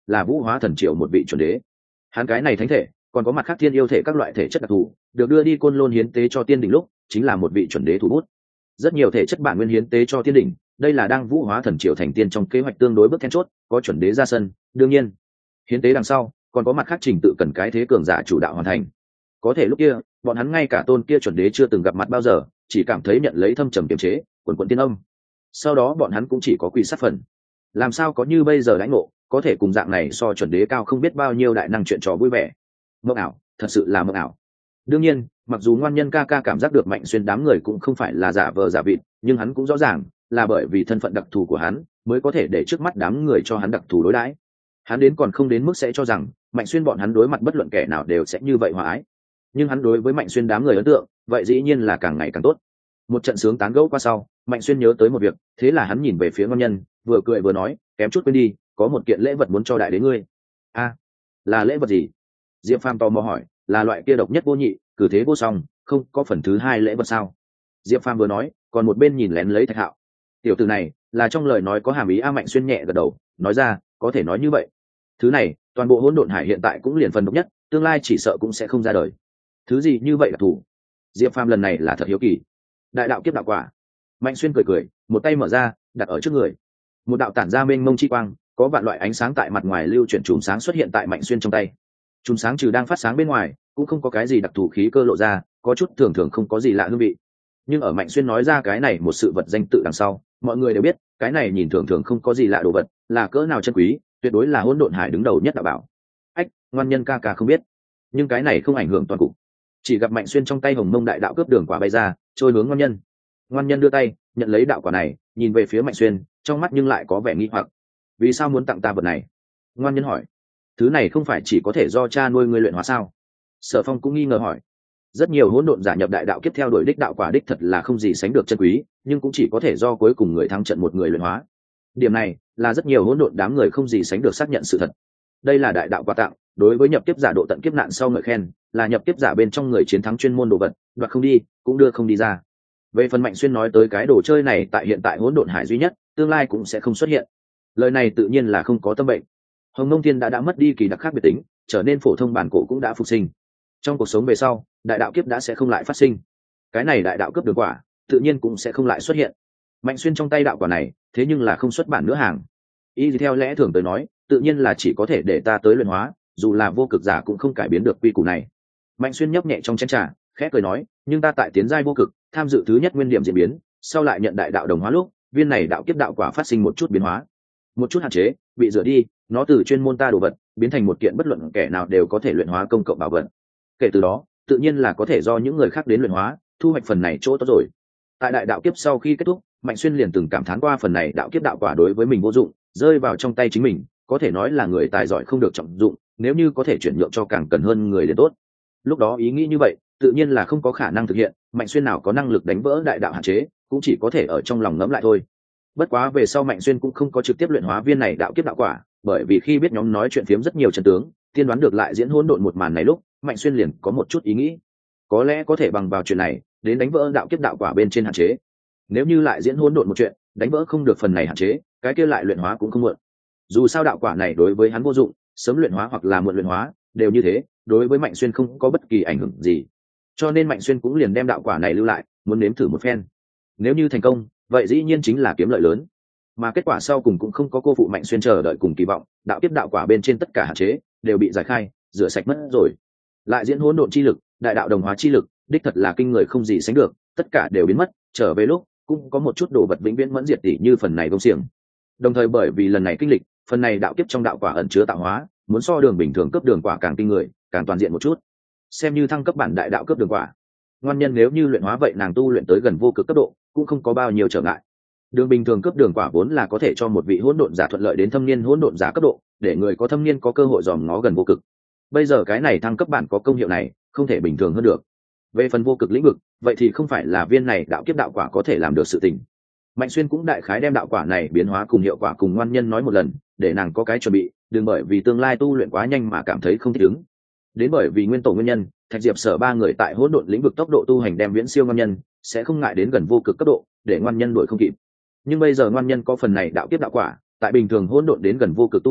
là vũ hóa thần triều một vị chuẩn đế. Hắn cái này thánh thể còn có mặt khác thiên yêu thể các loại thể chất đặc thù, được đưa đi côn lôn hiến tế cho tiên đỉnh lúc chính là một vị chuẩn đế thủ bút. Rất nhiều thể chất bản nguyên hiến tế cho tiên đỉnh, đây là đang vũ hóa thần triều thành tiên trong kế hoạch tương đối bước then chốt, có chuẩn đế ra sân. Đương nhiên hiến tế đằng sau còn có mặt khác trình tự cần cái thế cường giả chủ đạo hoàn thành. Có thể lúc kia bọn hắn ngay cả tôn kia chuẩn đế chưa từng gặp mặt bao giờ, chỉ cảm thấy nhận lấy thâm trầm kiềm chế quần quận tiên âm, sau đó bọn hắn cũng chỉ có quy sát phần. Làm sao có như bây giờ lãnh ngộ có thể cùng dạng này so chuẩn đế cao không biết bao nhiêu đại năng chuyện trò vui vẻ. Mộng ảo, thật sự là mộng ảo. Đương nhiên mặc dù ngoan nhân ca ca cảm giác được Mạnh Xuyên đám người cũng không phải là giả vờ giả vịt, nhưng hắn cũng rõ ràng là bởi vì thân phận đặc thù của hắn mới có thể để trước mắt đám người cho hắn đặc thù đối đãi. Hắn đến còn không đến mức sẽ cho rằng Mạnh Xuyên bọn hắn đối mặt bất luận kẻ nào đều sẽ như vậy hòa ái, nhưng hắn đối với Mạnh Xuyên đám người ấn tượng vậy dĩ nhiên là càng ngày càng tốt. Một trận sướng tán gẫu qua sau, Mạnh Xuyên nhớ tới một việc, thế là hắn nhìn về phía ngoan nhân, vừa cười vừa nói, kém chút quên đi, có một kiện lễ vật muốn cho đại đế ngươi. A, là lễ vật gì? Diệp Phàm tò mò hỏi. Là loại kia độc nhất vô nhị, cử thế vô song, không có phần thứ hai lễ vật sao? Diệp Phàm vừa nói còn một bên nhìn lén lấy Thạch Hạo. Tiểu tử này là trong lời nói có hàm ý. Mạnh Xuyên nhẹ gật đầu nói ra, có thể nói như vậy. Thứ này toàn bộ hỗn độn hải hiện tại cũng liền phần độc nhất, tương lai chỉ sợ cũng sẽ không ra đời. Thứ gì như vậy là thủ? Diệp Phàm lần này là thật hiếu kỳ. Đại đạo kiếp đạo quả. Mạnh Xuyên cười cười, một tay mở ra đặt ở trước người. Một đạo tản ra mênh mông chi quang, có vạn loại ánh sáng tại mặt ngoài lưu chuyển chùm sáng xuất hiện tại Mạnh Xuyên trong tay. Chùm sáng trừ đang phát sáng bên ngoài cũng không có cái gì đặc thù khí cơ lộ ra, có chút thường thường không có gì lạ hương vị. Nhưng ở Mạnh Xuyên nói ra cái này một sự vật danh tự đằng sau, mọi người đều biết cái này nhìn thường thường không có gì lạ đồ vật là cỡ nào chân quý, tuyệt đối là hỗn độn hải đứng đầu nhất đạo bảo. Ách, ngoan nhân ca ca không biết, nhưng cái này không ảnh hưởng toàn cục. Chỉ gặp Mạnh Xuyên trong tay hồng mông đại đạo cướp đường quả bay ra, trôi hướng ngoan nhân. Ngoan nhân đưa tay nhận lấy đạo quả này, nhìn về phía Mạnh Xuyên, trong mắt nhưng lại có vẻ nghi hoặc. Vì sao muốn tặng ta vật này? Ngoan nhân hỏi. Thứ này không phải chỉ có thể do cha nuôi ngươi luyện hóa sao? Sở Phong cũng nghi ngờ hỏi. Rất nhiều hỗn độn giả nhập đại đạo kiếp theo đuổi đích đạo quả đích thật là không gì sánh được chân quý, nhưng cũng chỉ có thể do cuối cùng người thắng trận một người luyện hóa. Điểm này là rất nhiều hỗn độn đám người không gì sánh được xác nhận sự thật. Đây là đại đạo quà tặng, đối với nhập kiếp giả độ tận kiếp nạn sau ngợi khen, là nhập kiếp giả bên trong người chiến thắng chuyên môn đồ vật, đoạt không đi, cũng đưa không đi ra. Về phần Mạnh Xuyên nói tới cái đồ chơi này tại hiện tại hỗn độn hải duy nhất, tương lai cũng sẽ không xuất hiện. Lời này tự nhiên là không có tâm bệnh. Hồng Mông Thiên đã mất đi kỳ đặc khác biệt tính, trở nên phổ thông bản cổ cũng đã phục sinh. Trong cuộc sống về sau, đại đạo kiếp đã sẽ không lại phát sinh. Cái này đại đạo cướp được quả, tự nhiên cũng sẽ không lại xuất hiện. Mạnh Xuyên trong tay đạo quả này, thế nhưng là không xuất bản nữa hàng. Y theo lẽ thường tới nói, tự nhiên là chỉ có thể để ta tới luyện hóa, dù là vô cực giả cũng không cải biến được quy củ này. Mạnh Xuyên nhấp nhẹ trong chén trà, khẽ cười nói, nhưng ta tại tiến giai vô cực, tham dự thứ nhất nguyên điểm diễn biến, sau lại nhận đại đạo đồng hóa lúc, viên này đạo kiếp đạo quả phát sinh một chút biến hóa, một chút hạn chế, bị rửa đi, nó từ chuyên môn ta đồ vật biến thành một kiện bất luận kẻ nào đều có thể luyện hóa công cộng bảo vật. Kể từ đó, tự nhiên là có thể do những người khác đến luyện hóa, thu hoạch phần này chỗ tốt rồi. Tại đại đạo kiếp sau khi kết thúc, Mạnh Xuyên liền từng cảm thán qua phần này đạo kiếp đạo quả đối với mình vô dụng, rơi vào trong tay chính mình, có thể nói là người tài giỏi không được trọng dụng, nếu như có thể chuyển nhượng cho càng cần hơn người liền tốt. Lúc đó ý nghĩ như vậy, tự nhiên là không có khả năng thực hiện, Mạnh Xuyên nào có năng lực đánh vỡ đại đạo hạn chế, cũng chỉ có thể ở trong lòng ngẫm lại thôi. Bất quá về sau Mạnh Xuyên cũng không có trực tiếp luyện hóa viên này đạo kiếp đạo quả, bởi vì khi biết nhóm nói chuyện phiếm rất nhiều chân tướng, tiên đoán được lại diễn hỗn độn một màn này lúc, Mạnh Xuyên liền có một chút ý nghĩ, có lẽ có thể bằng vào chuyện này đến đánh vỡ đạo kiếp đạo quả bên trên hạn chế. Nếu như lại diễn hỗn độn một chuyện, đánh vỡ không được phần này hạn chế, cái kia lại luyện hóa cũng không muộn. Dù sao đạo quả này đối với hắn vô dụng, sớm luyện hóa hoặc là muộn luyện hóa đều như thế, đối với Mạnh Xuyên không có bất kỳ ảnh hưởng gì. Cho nên Mạnh Xuyên cũng liền đem đạo quả này lưu lại, muốn nếm thử một phen. Nếu như thành công, vậy dĩ nhiên chính là kiếm lợi lớn. Mà kết quả sau cùng cũng không có cô phụ Mạnh Xuyên chờ đợi cùng kỳ vọng, đạo kiếp đạo quả bên trên tất cả hạn chế đều bị giải khai, rửa sạch mất rồi. Lại diễn hỗn độn chi lực, đại đạo đồng hóa chi lực, đích thật là kinh người không gì sánh được, tất cả đều biến mất, trở về lúc cũng có một chút đồ vật vĩnh viễn mẫn diệt tỷ như phần này công xiềng. Đồng thời bởi vì lần này kinh lịch, phần này đạo kiếp trong đạo quả ẩn chứa tạo hóa, muốn so đường bình thường cấp đường quả càng kinh người, càng toàn diện một chút. Xem như thăng cấp bản đại đạo cấp đường quả. Ngoan nhân nếu như luyện hóa vậy nàng tu luyện tới gần vô cực cấp độ, cũng không có bao nhiêu trở ngại. Đường bình thường cấp đường quả vốn là có thể cho một vị hỗn độn giả thuận lợi đến thâm niên hỗn độn giả cấp độ, để người có thâm niên có cơ hội dòm ngó gần vô cực. Bây giờ cái này thăng cấp bản có công hiệu này, không thể bình thường hơn được. Về phần vô cực lĩnh vực, vậy thì không phải là viên này đạo kiếp đạo quả có thể làm được sự tình. Mạnh Xuyên cũng đại khái đem đạo quả này biến hóa cùng hiệu quả cùng ngoan nhân nói một lần, để nàng có cái chuẩn bị, đừng bởi vì tương lai tu luyện quá nhanh mà cảm thấy không thích ứng. Đến bởi vì nguyên tổ nguyên nhân, Thạch Diệp Sở ba người tại hỗn độn lĩnh vực tốc độ tu hành đem viễn siêu ngoan nhân, sẽ không ngại đến gần vô cực cấp độ, để ngoan nhân đuổi không kịp. Nhưng bây giờ ngoan nhân có phần này đạo kiếp đạo quả, tại bình thường hỗn độn đến gần vô cực tu hành,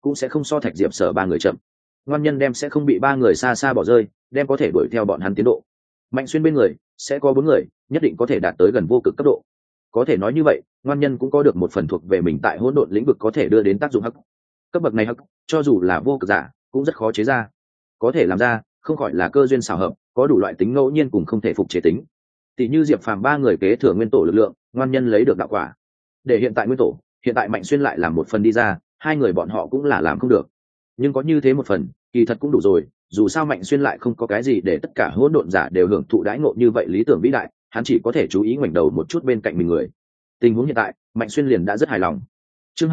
cũng sẽ không so Thạch Diệp Sở ba người chậm. Ngoan nhân đem sẽ không bị ba người xa xa bỏ rơi, đem có thể đuổi theo bọn hắn tiến độ. Mạnh Xuyên bên người sẽ có 4 người, nhất định có thể đạt tới gần vô cực cấp độ. Có thể nói như vậy, ngoan nhân cũng có được một phần thuộc về mình tại hỗn độn lĩnh vực có thể đưa đến tác dụng hắc. Cấp bậc này hắc, cho dù là vô cực giả, cũng rất khó chế ra. Có thể làm ra, không khỏi là cơ duyên xảo hợp, có đủ loại tính ngẫu nhiên cùng không thể phục chế tính. Tỷ như Diệp Phàm ba người kế thừa nguyên tổ lực lượng, ngoan nhân lấy được đạo quả. Để hiện tại nguyên tổ, hiện tại Mạnh Xuyên lại làm một phần đi ra, hai người bọn họ cũng là làm không được. Nhưng có như thế một phần, kỳ thật cũng đủ rồi, dù sao Mạnh Xuyên lại không có cái gì để tất cả hỗn độn giả đều hưởng thụ đãi ngộ như vậy lý tưởng vĩ đại, hắn chỉ có thể chú ý ngoảnh đầu một chút bên cạnh mình người. Tình huống hiện tại, Mạnh Xuyên liền đã rất hài lòng. Chương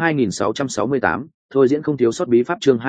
2668, thôi diễn không thiếu sót bí pháp. Chương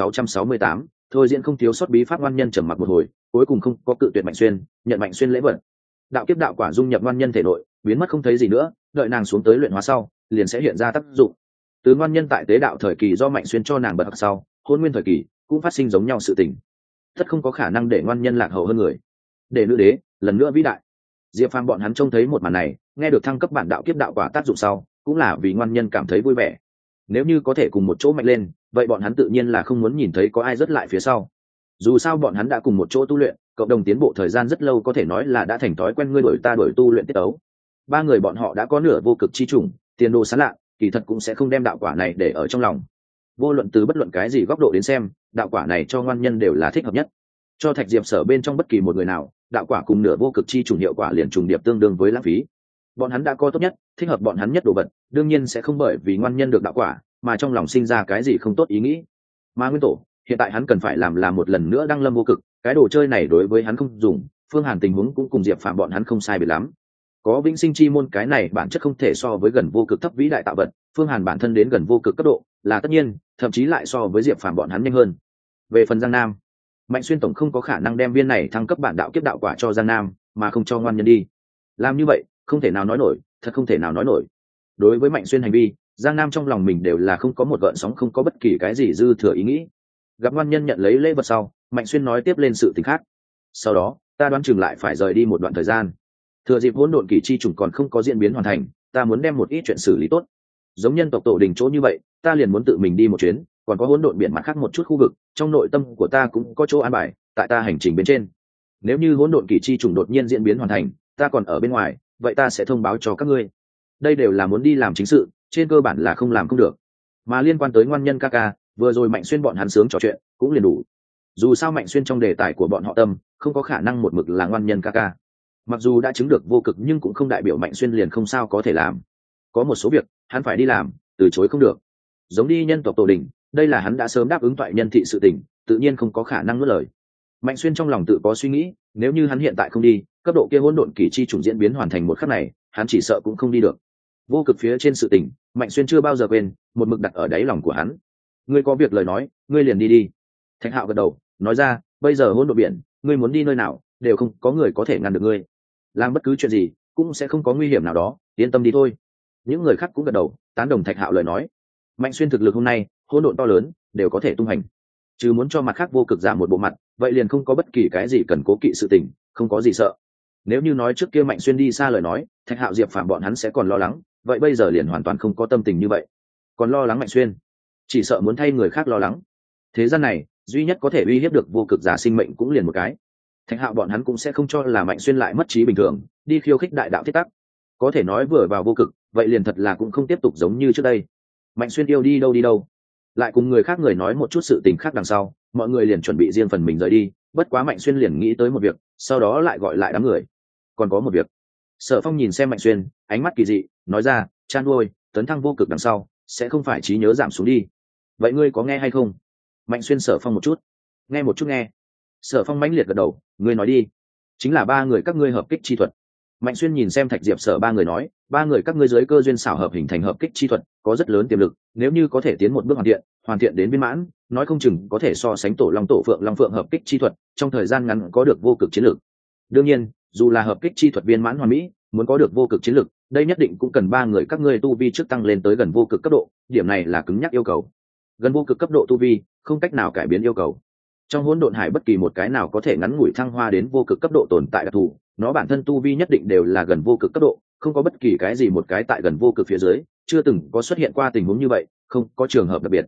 2668, thôi diễn không thiếu sót bí pháp. Ngoan nhân trầm mặc một hồi, cuối cùng không có cự tuyệt Mạnh Xuyên, nhận Mạnh Xuyên lễ vật. Đạo kiếp đạo quả dung nhập ngoan nhân thể nội, biến mất không thấy gì nữa, đợi nàng xuống tới luyện hóa sau, liền sẽ hiện ra tác dụng. Từ ngoan nhân tại tế đạo thời kỳ do Mạnh Xuyên cho nàng bật học sau, hôn nguyên thời kỳ cũng phát sinh giống nhau sự tình. Tất không có khả năng để ngoan nhân lạc hậu hơn người. Để nữ đế lần nữa vĩ đại. Diệp Phàm bọn hắn trông thấy một màn này, nghe được thăng cấp bản đạo kiếp đạo quả tác dụng sau, cũng là vì ngoan nhân cảm thấy vui vẻ. Nếu như có thể cùng một chỗ mạnh lên, vậy bọn hắn tự nhiên là không muốn nhìn thấy có ai rớt lại phía sau. Dù sao bọn hắn đã cùng một chỗ tu luyện, cộng đồng tiến bộ thời gian rất lâu, có thể nói là đã thành thói quen ngươi đổi ta đổi tu luyện tiết tấu. Ba người bọn họ đã có nửa vô cực chi trùng, tiền đồ sáng lạ, kỳ thật cũng sẽ không đem đạo quả này để ở trong lòng. Vô luận từ bất luận cái gì góc độ đến xem, đạo quả này cho ngoan nhân đều là thích hợp nhất. Cho Thạch Diệp Sở bên trong bất kỳ một người nào, đạo quả cùng nửa vô cực chi trùng hiệu quả liền trùng điệp tương đương với lãng phí. Bọn hắn đã có tốt nhất, thích hợp bọn hắn nhất đồ vật, đương nhiên sẽ không bởi vì ngoan nhân được đạo quả mà trong lòng sinh ra cái gì không tốt ý nghĩ. Mà nguyên tổ, hiện tại hắn cần phải làm là một lần nữa đăng lâm vô cực, cái đồ chơi này đối với hắn không dùng. Phương Hàn tình huống cũng cùng Diệp Phàm bọn hắn không sai biệt lắm. Có vĩnh sinh chi môn cái này bản chất không thể so với gần vô cực thấp vĩ đại tạo vật, Phương Hàn bản thân đến gần vô cực cấp độ là tất nhiên, thậm chí lại so với Diệp Phàm bọn hắn nhanh hơn. Về phần Giang Nam, Mạnh Xuyên tổng không có khả năng đem viên này thăng cấp bản đạo kiếp đạo quả cho Giang Nam mà không cho ngoan nhân đi. Làm như vậy không thể nào nói nổi, thật không thể nào nói nổi. Đối với Mạnh Xuyên hành vi, Giang Nam trong lòng mình đều là không có một gợn sóng, không có bất kỳ cái gì dư thừa ý nghĩ. Gặp ngoan nhân nhận lấy lễ vật sau, Mạnh Xuyên nói tiếp lên sự tình khác. Sau đó ta đoán chừng lại phải rời đi một đoạn thời gian, thừa dịp hỗn độn kỳ chi trùng còn không có diễn biến hoàn thành, ta muốn đem một ít chuyện xử lý tốt. Giống nhân tộc tổ đình chỗ như vậy, ta liền muốn tự mình đi một chuyến, còn có hỗn độn biển mặt khác một chút khu vực, trong nội tâm của ta cũng có chỗ an bài, tại ta hành trình bên trên. Nếu như hỗn độn kỳ chi trùng đột nhiên diễn biến hoàn thành, ta còn ở bên ngoài, vậy ta sẽ thông báo cho các ngươi. Đây đều là muốn đi làm chính sự, trên cơ bản là không làm không được. Mà liên quan tới ngoan nhân ca ca, vừa rồi Mạnh Xuyên bọn hắn sướng trò chuyện, cũng liền đủ. Dù sao Mạnh Xuyên trong đề tài của bọn họ tâm, không có khả năng một mực là ngoan nhân ca ca. Mặc dù đã chứng được vô cực nhưng cũng không đại biểu Mạnh Xuyên liền không sao có thể làm. Có một số việc hắn phải đi làm, từ chối không được. Giống đi nhân tộc tổ đình, đây là hắn đã sớm đáp ứng toại nhân thị sự tình, tự nhiên không có khả năng nuốt lời. Mạnh Xuyên trong lòng tự có suy nghĩ, nếu như hắn hiện tại không đi, cấp độ kia hỗn độn kỳ chi trùng diễn biến hoàn thành một khắc này, hắn chỉ sợ cũng không đi được. Vô cực phía trên sự tình, Mạnh Xuyên chưa bao giờ quên, một mực đặt ở đáy lòng của hắn. Ngươi có việc lời nói, ngươi liền đi đi. Thạch Hạo gật đầu, nói ra, bây giờ hỗn độn biển, ngươi muốn đi nơi nào, đều không có người có thể ngăn được ngươi. Làm bất cứ chuyện gì, cũng sẽ không có nguy hiểm nào đó, yên tâm đi thôi. Những người khác cũng gật đầu, tán đồng Thạch Hạo lời nói. Mạnh Xuyên thực lực hôm nay, hỗn độn to lớn, đều có thể tung hành. Chứ muốn cho mặt khác vô cực giảm một bộ mặt, vậy liền không có bất kỳ cái gì cần cố kỵ sự tình, không có gì sợ. Nếu như nói trước kia Mạnh Xuyên đi xa lời nói, Thạch Hạo Diệp Phàm bọn hắn sẽ còn lo lắng, vậy bây giờ liền hoàn toàn không có tâm tình như vậy. Còn lo lắng Mạnh Xuyên, chỉ sợ muốn thay người khác lo lắng. Thế gian này, duy nhất có thể uy hiếp được vô cực giả sinh mệnh cũng liền một cái. Thạch Hạo bọn hắn cũng sẽ không cho là Mạnh Xuyên lại mất trí bình thường, đi khiêu khích đại đạo thiết tắc. Có thể nói vừa vào vô cực, vậy liền thật là cũng không tiếp tục giống như trước đây. Mạnh Xuyên yêu đi đâu đi đâu, lại cùng người khác người nói một chút sự tình khác đằng sau, mọi người liền chuẩn bị riêng phần mình rời đi. Bất quá Mạnh Xuyên liền nghĩ tới một việc, sau đó lại gọi lại đám người. Còn có một việc. Sở Phong nhìn xem Mạnh Xuyên, ánh mắt kỳ dị, nói ra, chan nuôi tấn thăng vô cực đằng sau, sẽ không phải trí nhớ giảm xuống đi. Vậy ngươi có nghe hay không? Mạnh Xuyên Sở Phong một chút. Nghe một chút nghe. Sở Phong mãnh liệt gật đầu, ngươi nói đi. Chính là ba người các ngươi hợp kích chi thuật. Mạnh Xuyên nhìn xem Thạch Diệp Sở ba người nói, ba người các ngươi dưới cơ duyên xảo hợp hình thành hợp kích chi thuật, có rất lớn tiềm lực, nếu như có thể tiến một bước hoàn thiện đến viên mãn, nói không chừng có thể so sánh tổ long phượng hợp kích chi thuật, trong thời gian ngắn có được vô cực chiến lược. Đương nhiên, dù là hợp kích chi thuật viên mãn hoàn mỹ, muốn có được vô cực chiến lược, đây nhất định cũng cần ba người các ngươi tu vi trước tăng lên tới gần vô cực cấp độ, điểm này là cứng nhắc yêu cầu. Gần vô cực cấp độ tu vi, không cách nào cải biến yêu cầu. Trong hỗn độn hải bất kỳ một cái nào có thể ngắn ngủi thăng hoa đến vô cực cấp độ tồn tại đặc thù, nó bản thân tu vi nhất định đều là gần vô cực cấp độ, không có bất kỳ cái gì một cái tại gần vô cực phía dưới, chưa từng có xuất hiện qua tình huống như vậy, không có trường hợp đặc biệt.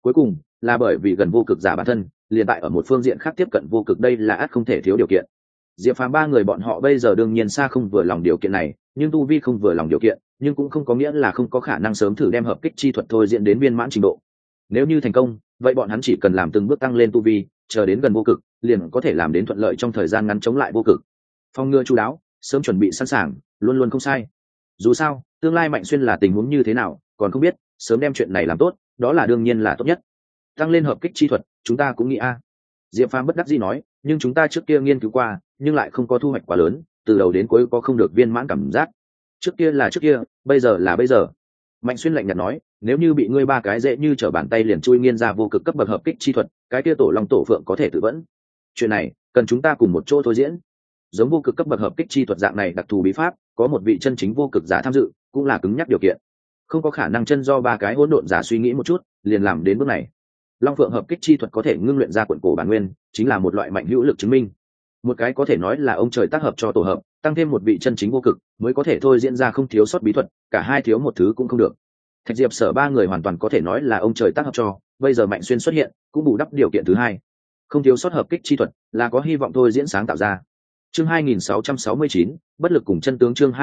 Cuối cùng là bởi vì gần vô cực giả bản thân liền tại ở một phương diện khác tiếp cận vô cực, đây là ắt không thể thiếu điều kiện. Diệp Phàm ba người bọn họ bây giờ đương nhiên xa không vừa lòng điều kiện này, nhưng tu vi không vừa lòng điều kiện, nhưng cũng không có nghĩa là không có khả năng sớm thử đem hợp kích chi thuật thôi diễn đến viên mãn trình độ. Nếu như thành công, vậy bọn hắn chỉ cần làm từng bước tăng lên tu vi, chờ đến gần vô cực, liền có thể làm đến thuận lợi trong thời gian ngắn chống lại vô cực. Phòng ngừa chu đáo, sớm chuẩn bị sẵn sàng, luôn luôn không sai. Dù sao, tương lai Mạnh Xuyên là tình huống như thế nào, còn không biết, sớm đem chuyện này làm tốt, đó là đương nhiên là tốt nhất. Tăng lên hợp kích chi thuật, chúng ta cũng nghĩ a. Diệp Phàm bất đắc dĩ nói, nhưng chúng ta trước kia nghiên cứu qua, nhưng lại không có thu hoạch quá lớn, từ đầu đến cuối có không được viên mãn cảm giác. Trước kia là trước kia, bây giờ là bây giờ. Mạnh Xuyên lạnh nhạt nói, nếu như bị ngươi ba cái dễ như trở bàn tay liền chui nghiên ra vô cực cấp bậc hợp kích chi thuật, cái kia tổ long tổ phượng có thể tự vẫn. Chuyện này cần chúng ta cùng một chỗ thôi diễn. Giống vô cực cấp bậc hợp kích chi thuật dạng này đặc thù bí pháp, có một vị chân chính vô cực giả tham dự, cũng là cứng nhắc điều kiện. Không có khả năng chân do ba cái hỗn độn giả suy nghĩ một chút, liền làm đến bước này. Long phượng hợp kích chi thuật có thể ngưng luyện ra quận cổ bản nguyên, chính là một loại mạnh hữu lực chứng minh. Một cái có thể nói là ông trời tác hợp cho tổ hợp, tăng thêm một vị chân chính vô cực, mới có thể thôi diễn ra không thiếu sót bí thuật, cả hai thiếu một thứ cũng không được. Thạch Diệp Sở ba người hoàn toàn có thể nói là ông trời tác hợp cho, bây giờ Mạnh Xuyên xuất hiện, cũng bù đắp điều kiện thứ hai. Không thiếu sót hợp kích chi thuật, là có hy vọng thôi diễn sáng tạo ra. Chương 2669, bất lực cùng chân tướng. Chương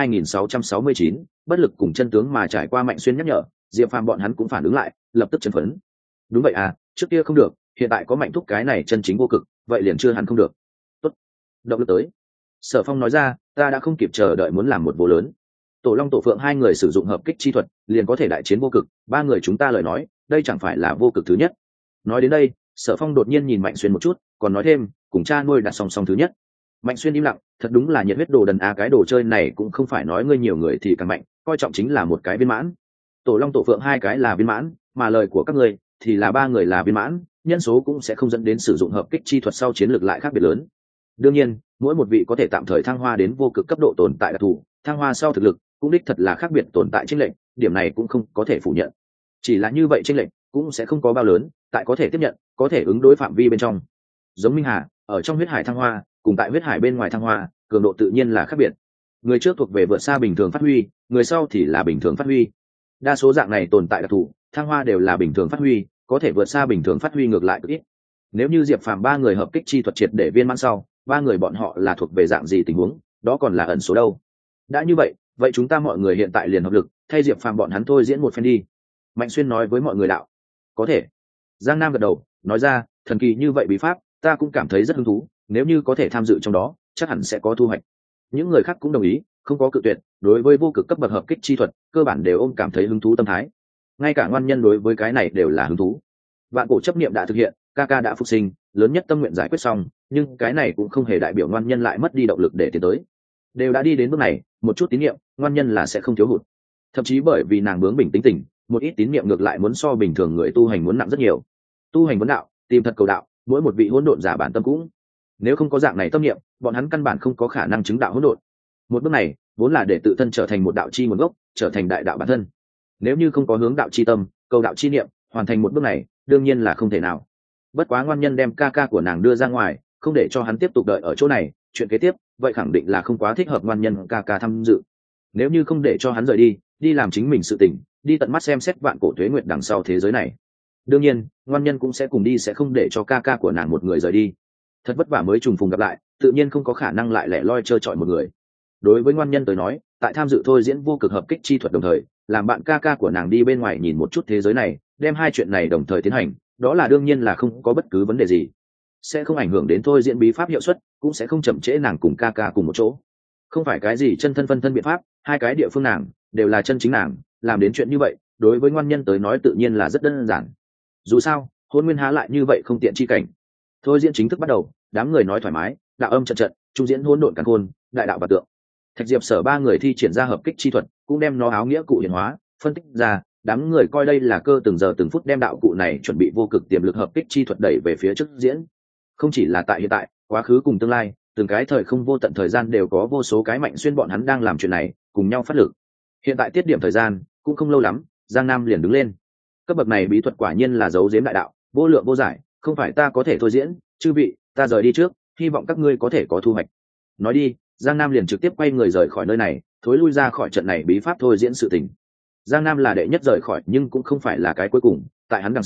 2669, bất lực cùng chân tướng. Mà trải qua Mạnh Xuyên nhắc nhở, Diệp Phàm bọn hắn cũng phản ứng lại, lập tức chấn phấn. Đúng vậy à, trước kia không được, hiện tại có Mạnh thúc cái này chân chính vô cực, vậy liền chưa hẳn không được. Tốt, động lực tới. Sở Phong nói ra, ta đã không kịp chờ đợi muốn làm một vô lớn. Tổ Long Tổ Phượng hai người sử dụng hợp kích chi thuật, liền có thể đại chiến vô cực, ba người chúng ta lời nói, đây chẳng phải là vô cực thứ nhất. Nói đến đây, Sở Phong đột nhiên nhìn Mạnh Xuyên một chút, còn nói thêm, cùng cha nuôi đặt song song thứ nhất. Mạnh Xuyên im lặng, thật đúng là nhiệt huyết đồ đần a, cái đồ chơi này cũng không phải nói ngươi nhiều người thì càng mạnh, coi trọng chính là một cái viên mãn. Tổ Long Tổ Phượng hai cái là viên mãn, mà lời của các ngươi thì là ba người là viên mãn, nhân số cũng sẽ không dẫn đến sử dụng hợp kích chi thuật sau chiến lược lại khác biệt lớn. Đương nhiên, mỗi một vị có thể tạm thời thăng hoa đến vô cực cấp độ tồn tại đặc thù, thăng hoa sau thực lực cũng đích thật là khác biệt tồn tại chênh lệch, điểm này cũng không có thể phủ nhận. Chỉ là như vậy chênh lệch cũng sẽ không có bao lớn, tại có thể tiếp nhận, có thể ứng đối phạm vi bên trong. Giống Minh Hà, ở trong huyết hải thăng hoa, cùng tại huyết hải bên ngoài thăng hoa, cường độ tự nhiên là khác biệt. Người trước thuộc về vượt xa bình thường phát huy, người sau thì là bình thường phát huy. Đa số dạng này tồn tại đặc thù, thăng hoa đều là bình thường phát huy, có thể vượt xa bình thường phát huy ngược lại cực ít. Nếu như Diệp Phàm ba người hợp kích chi thuật triệt để viên mãn sau, ba người bọn họ là thuộc về dạng gì tình huống, đó còn là ẩn số đâu. Đã như vậy, vậy chúng ta mọi người hiện tại liền hợp lực, thay Diệp Phàm bọn hắn thôi diễn một phen đi. Mạnh Xuyên nói với mọi người đạo. Có thể. Giang Nam gật đầu, nói ra, thần kỳ như vậy bí pháp, ta cũng cảm thấy rất hứng thú, nếu như có thể tham dự trong đó, chắc hẳn sẽ có thu hoạch. Những người khác cũng đồng ý, không có cự tuyệt, đối với vô cực cấp bậc hợp kích chi thuật, cơ bản đều ôm cảm thấy hứng thú tâm thái. Ngay cả ngoan nhân đối với cái này đều là hứng thú. Vạn cổ chấp niệm đã thực hiện, ca ca đã phục sinh, lớn nhất tâm nguyện giải quyết xong, nhưng cái này cũng không hề đại biểu ngoan nhân lại mất đi động lực để tiến tới. Đều đã đi đến bước này, một chút tín niệm, ngoan nhân là sẽ không thiếu hụt. Thậm chí bởi vì nàng bướng bỉnh tính tình, một ít tín niệm ngược lại muốn so bình thường người tu hành muốn nặng rất nhiều. Tu hành vấn đạo, tìm thật cầu đạo, mỗi một vị hỗn độn giả bản tâm cũng. Nếu không có dạng này tâm niệm, bọn hắn căn bản không có khả năng chứng đạo hỗn độn. Một bước này, vốn là để tự thân trở thành một đạo chi nguồn gốc, trở thành đại đạo bản thân. Nếu như không có hướng đạo chi tâm, cầu đạo chi niệm, hoàn thành một bước này, đương nhiên là không thể nào. Bất quá ngoan nhân đem ca ca của nàng đưa ra ngoài, không để cho hắn tiếp tục đợi ở chỗ này, chuyện kế tiếp, vậy khẳng định là không quá thích hợp ngoan nhân ca ca tham dự. Nếu như không để cho hắn rời đi, đi làm chính mình sự tình, đi tận mắt xem xét vạn cổ tuế nguyệt đằng sau thế giới này. Đương nhiên, ngoan nhân cũng sẽ cùng đi, sẽ không để cho ca ca của nàng một người rời đi. Thật vất vả mới trùng phùng gặp lại, tự nhiên không có khả năng lại lẻ loi trơ trọi một người. Đối với ngoan nhân tới nói, tại tham dự thôi diễn vô cực hợp kích chi thuật đồng thời, làm bạn ca ca của nàng đi bên ngoài nhìn một chút thế giới này, đem hai chuyện này đồng thời tiến hành, đó là đương nhiên là không có bất cứ vấn đề gì, sẽ không ảnh hưởng đến thôi diễn bí pháp hiệu suất, cũng sẽ không chậm trễ nàng cùng ca ca cùng một chỗ. Không phải cái gì chân thân phân thân biện pháp, hai cái địa phương nàng đều là chân chính nàng làm đến chuyện như vậy, đối với ngoan nhân tới nói tự nhiên là rất đơn giản. Dù sao, hôn nguyên há lại như vậy không tiện chi cảnh. Thôi diễn chính thức bắt đầu, đám người nói thoải mái, đạo âm trận trận, trung diễn hỗn độn càn khôn, đại đạo và tượng. Thạch Diệp Sở ba người thi triển ra hợp kích chi thuật, cũng đem nó áo nghĩa cụ hiện hóa, phân tích ra, đám người coi đây là cơ từng giờ từng phút đem đạo cụ này chuẩn bị vô cực tiềm lực hợp kích chi thuật đẩy về phía trước diễn. Không chỉ là tại hiện tại, quá khứ cùng tương lai, từng cái thời không vô tận thời gian đều có vô số cái Mạnh Xuyên bọn hắn đang làm chuyện này, cùng nhau phát lực. Hiện tại tiết điểm thời gian cũng không lâu lắm, Giang Nam liền đứng lên. Cấp bậc này bí thuật quả nhiên là giấu giếm đại đạo, vô lượng vô giải, không phải ta có thể thôi diễn, chư vị, ta rời đi trước, hy vọng các ngươi có thể có thu hoạch. Nói đi, Giang Nam liền trực tiếp quay người rời khỏi nơi này, thối lui ra khỏi trận này bí pháp thôi diễn sự tình. Giang Nam là đệ nhất rời khỏi, nhưng cũng không phải là cái cuối cùng, tại hắn đằng sau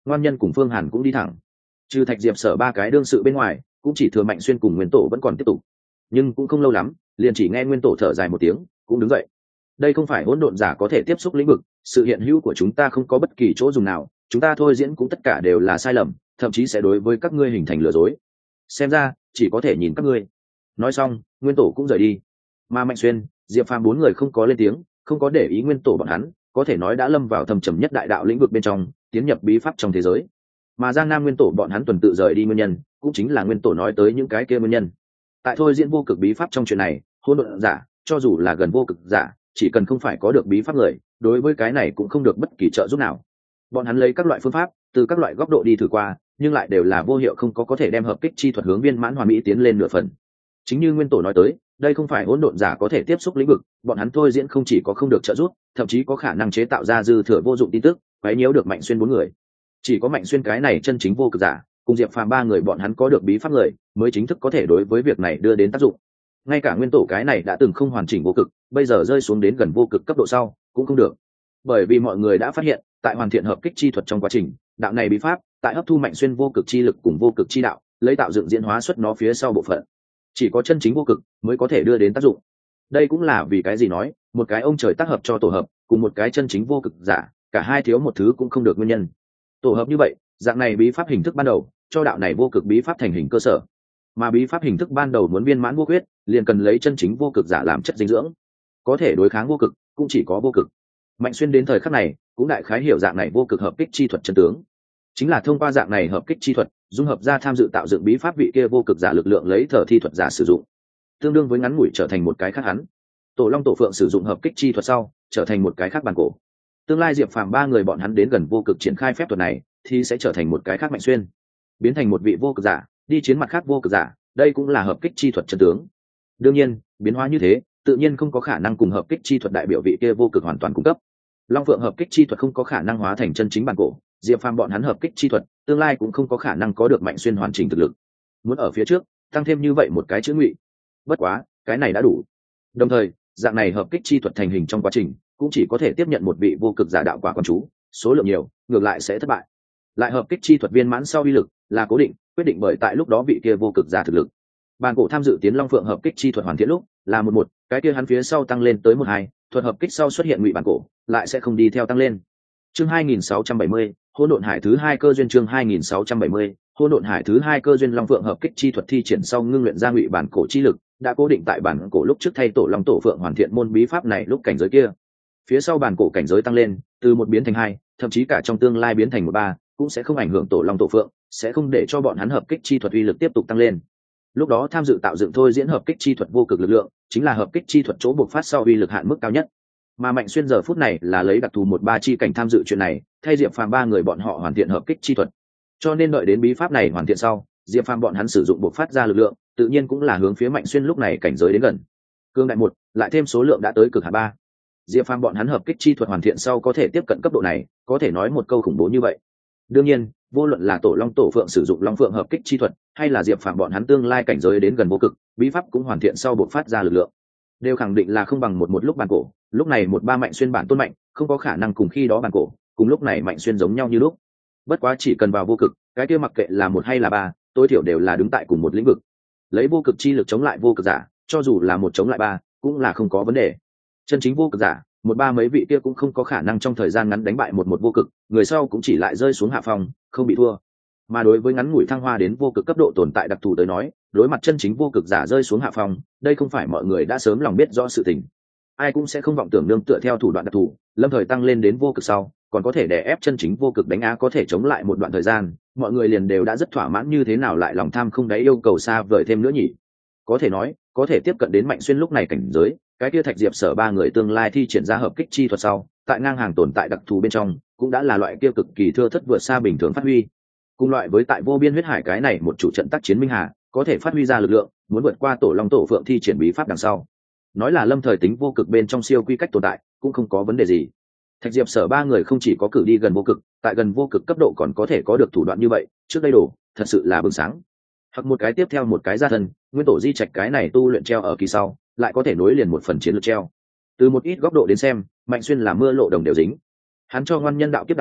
Ngoan Nhân cùng Phương Hàn cũng đi thẳng. Trừ Thạch Diệp Sở ba cái đương sự bên ngoài, cũng chỉ thừa Mạnh Xuyên cùng Nguyên Tổ vẫn còn tiếp tục. Nhưng cũng không lâu lắm, liền chỉ nghe Nguyên Tổ thở dài một tiếng, cũng đứng dậy. Đây không phải hỗn độn giả có thể tiếp xúc lĩnh vực, sự hiện hữu của chúng ta không có bất kỳ chỗ dùng nào, chúng ta thôi diễn cũng tất cả đều là sai lầm, thậm chí sẽ đối với các ngươi hình thành lừa dối. Xem ra chỉ có thể nhìn các ngươi. Nói xong, Nguyên Tổ cũng rời đi. Mà Mạnh Xuyên, Diệp Phàm bốn người không có lên tiếng, không có để ý Nguyên Tổ bọn hắn, có thể nói đã lâm vào thâm trầm nhất đại đạo lĩnh vực bên trong, tiến nhập bí pháp trong thế giới. Mà Giang Nam Nguyên Tổ bọn hắn tuần tự rời đi nguyên nhân, cũng chính là Nguyên Tổ nói tới những cái kia nguyên nhân. Tại thôi diễn vô cực bí pháp trong chuyện này, hỗn độn giả, cho dù là gần vô cực giả, chỉ cần không phải có được bí pháp người, đối với cái này cũng không được bất kỳ trợ giúp nào. Bọn hắn lấy các loại phương pháp, từ các loại góc độ đi thử qua, nhưng lại đều là vô hiệu, không có thể đem hợp kích chi thuật hướng viên mãn hoàn mỹ tiến lên nửa phần. Chính như Nguyên Tổ nói tới, đây không phải hỗn độn giả có thể tiếp xúc lĩnh vực, bọn hắn thôi diễn không chỉ có không được trợ giúp, thậm chí có khả năng chế tạo ra dư thừa vô dụng tin tức, quấy nhiễu được Mạnh Xuyên bốn người. Chỉ có Mạnh Xuyên cái này chân chính vô cực giả, cùng Diệp Phàm ba người bọn hắn có được bí pháp người, mới chính thức có thể đối với việc này đưa đến tác dụng. Ngay cả Nguyên Tổ cái này đã từng không hoàn chỉnh vô cực, bây giờ rơi xuống đến gần vô cực cấp độ sau, cũng không được. Bởi vì mọi người đã phát hiện, tại hoàn thiện hợp kích chi thuật trong quá trình, đạo này bí pháp, tại hấp thu Mạnh Xuyên vô cực chi lực cùng vô cực chi đạo, lấy tạo dựng diễn hóa xuất nó phía sau bộ phận. Chỉ có chân chính vô cực mới có thể đưa đến tác dụng. Đây cũng là vì cái gì nói, một cái ông trời tác hợp cho tổ hợp, cùng một cái chân chính vô cực giả, cả hai thiếu một thứ cũng không được nguyên nhân. Tổ hợp như vậy, dạng này bí pháp hình thức ban đầu, cho đạo này vô cực bí pháp thành hình cơ sở. Mà bí pháp hình thức ban đầu muốn viên mãn vô quyết, liền cần lấy chân chính vô cực giả làm chất dinh dưỡng. Có thể đối kháng vô cực, cũng chỉ có vô cực. Mạnh Xuyên đến thời khắc này, cũng đại khái hiểu dạng này vô cực hợp kích chi thuật chân tướng. Chính là thông qua dạng này hợp kích chi thuật, dung hợp ra tham dự tạo dựng bí pháp vị kia vô cực giả lực lượng lấy thờ thi thuật giả sử dụng, tương đương với ngắn ngủi trở thành một cái khác hắn. Tổ Long Tổ Phượng sử dụng hợp kích chi thuật sau, trở thành một cái khác bản cổ. Tương lai Diệp Phàm ba người bọn hắn đến gần vô cực triển khai phép thuật này, thì sẽ trở thành một cái khác Mạnh Xuyên, biến thành một vị vô cực giả, đi chiến mặt khác vô cực giả, đây cũng là hợp kích chi thuật chân tướng. Đương nhiên, biến hóa như thế, tự nhiên không có khả năng cùng hợp kích chi thuật đại biểu vị kia vô cực hoàn toàn cung cấp. Long Phượng hợp kích chi thuật không có khả năng hóa thành chân chính bản cổ, Diệp Phàm bọn hắn hợp kích chi thuật, tương lai cũng không có khả năng có được Mạnh Xuyên hoàn chỉnh thực lực. Muốn ở phía trước tăng thêm như vậy một cái chữ ngụy, bất quá cái này đã đủ. Đồng thời, dạng này hợp kích chi thuật thành hình trong quá trình, cũng chỉ có thể tiếp nhận một vị vô cực giả đạo quả quan chú, số lượng nhiều, ngược lại sẽ thất bại. Lại hợp kích chi thuật viên mãn sau uy lực là cố định, quyết định bởi tại lúc đó vị kia vô cực giả thực lực. Bản cổ tham dự tiến Long Phượng hợp kích chi thuật hoàn thiện lúc là 11, cái kia hắn phía sau tăng lên tới 12, thuật hợp kích sau xuất hiện ngụy bản cổ, lại sẽ không đi theo tăng lên. Chương 2670, Hỗn độn hải thứ 2 cơ duyên. Chương 2670, Hỗn độn hải thứ 2 cơ duyên. Long Phượng hợp kích chi thuật thi triển sau ngưng luyện ra ngụy bản cổ chi lực, đã cố định tại bản cổ lúc trước thay tổ Long Tổ Phượng hoàn thiện môn bí pháp này lúc cảnh giới kia. Phía sau bản cổ cảnh giới tăng lên, từ 1 biến thành 2, thậm chí cả trong tương lai biến thành 13, cũng sẽ không ảnh hưởng tổ Long Tổ Phượng, sẽ không để cho bọn hắn hợp kích chi thuật uy lực tiếp tục tăng lên. Lúc đó tham dự tạo dựng thôi diễn hợp kích chi thuật vô cực lực lượng, chính là hợp kích chi thuật chỗ bộc phát sau uy lực hạn mức cao nhất. Mà Mạnh Xuyên giờ phút này là lấy đặc thù 13 chi cảnh tham dự chuyện này, thay Diệp Phàm ba người bọn họ hoàn thiện hợp kích chi thuật. Cho nên đợi đến bí pháp này hoàn thiện sau, Diệp Phàm bọn hắn sử dụng bộc phát ra lực lượng, tự nhiên cũng là hướng phía Mạnh Xuyên lúc này cảnh giới đến gần. Cương đại 1, lại thêm số lượng đã tới cực hạn 3. Diệp Phàm bọn hắn hợp kích chi thuật hoàn thiện sau có thể tiếp cận cấp độ này, có thể nói một câu khủng bố như vậy. Đương nhiên, vô luận là tổ Long Tổ Phượng sử dụng Long Phượng hợp kích chi thuật, hay là Diệp Phàm bọn hắn tương lai cảnh giới đến gần vô cực, bí pháp cũng hoàn thiện sau bộc phát ra lực lượng, đều khẳng định là không bằng một lúc bản cổ. Lúc này 13 Mạnh Xuyên bản tôn mạnh, không có khả năng cùng khi đó bản cổ, cùng lúc này Mạnh Xuyên giống nhau như lúc. Bất quá chỉ cần vào vô cực, cái kia mặc kệ là 1 hay là 3, tối thiểu đều là đứng tại cùng một lĩnh vực. Lấy vô cực chi lực chống lại vô cực giả, cho dù là 1 chống lại 3, cũng là không có vấn đề. Chân chính vô cực giả, 13 mấy vị kia cũng không có khả năng trong thời gian ngắn đánh bại một vô cực, người sau cũng chỉ lại rơi xuống hạ phòng, không bị thua. Mà đối với ngắn ngủi thăng hoa đến vô cực cấp độ tồn tại đặc thù tới nói, đối mặt chân chính vô cực giả rơi xuống hạ phòng, đây không phải mọi người đã sớm lòng biết rõ sự tình. Ai cũng sẽ không vọng tưởng nương tựa theo thủ đoạn đặc thù, lâm thời tăng lên đến vô cực sau, còn có thể đè ép chân chính vô cực đánh á có thể chống lại một đoạn thời gian, mọi người liền đều đã rất thỏa mãn, như thế nào lại lòng tham không đáy yêu cầu xa vời thêm nữa nhỉ? Có thể nói, có thể tiếp cận đến Mạnh Xuyên lúc này cảnh giới, cái kia Thạch Diệp Sở ba người tương lai thi triển ra hợp kích chi thuật sau, tại ngang hàng tồn tại đặc thù bên trong, cũng đã là loại kia cực kỳ thưa thất vượt xa bình thường phát huy. Cùng loại với tại vô biên huyết hải cái này một chủ trận tác chiến minh hà, có thể phát huy ra lực lượng, muốn vượt qua tổ Long Tổ Phượng thi triển bí pháp đằng sau. Nói là lâm thời tính vô cực bên trong siêu quy cách tồn tại, cũng không có vấn đề gì. Thạch Diệp Sở ba người không chỉ có cử đi gần vô cực, tại gần vô cực cấp độ còn có thể có được thủ đoạn như vậy, trước đây đổ, thật sự là bừng sáng. Hoặc một cái tiếp theo một cái ra thân, nguyên tổ di trạch cái này tu luyện treo ở kỳ sau, lại có thể nối liền một phần chiến lược treo. Từ một ít góc độ đến xem, Mạnh Xuyên là mưa lộ đồng đều dính. Hắn cho ngoan nhân đạo kiếp đạo quả,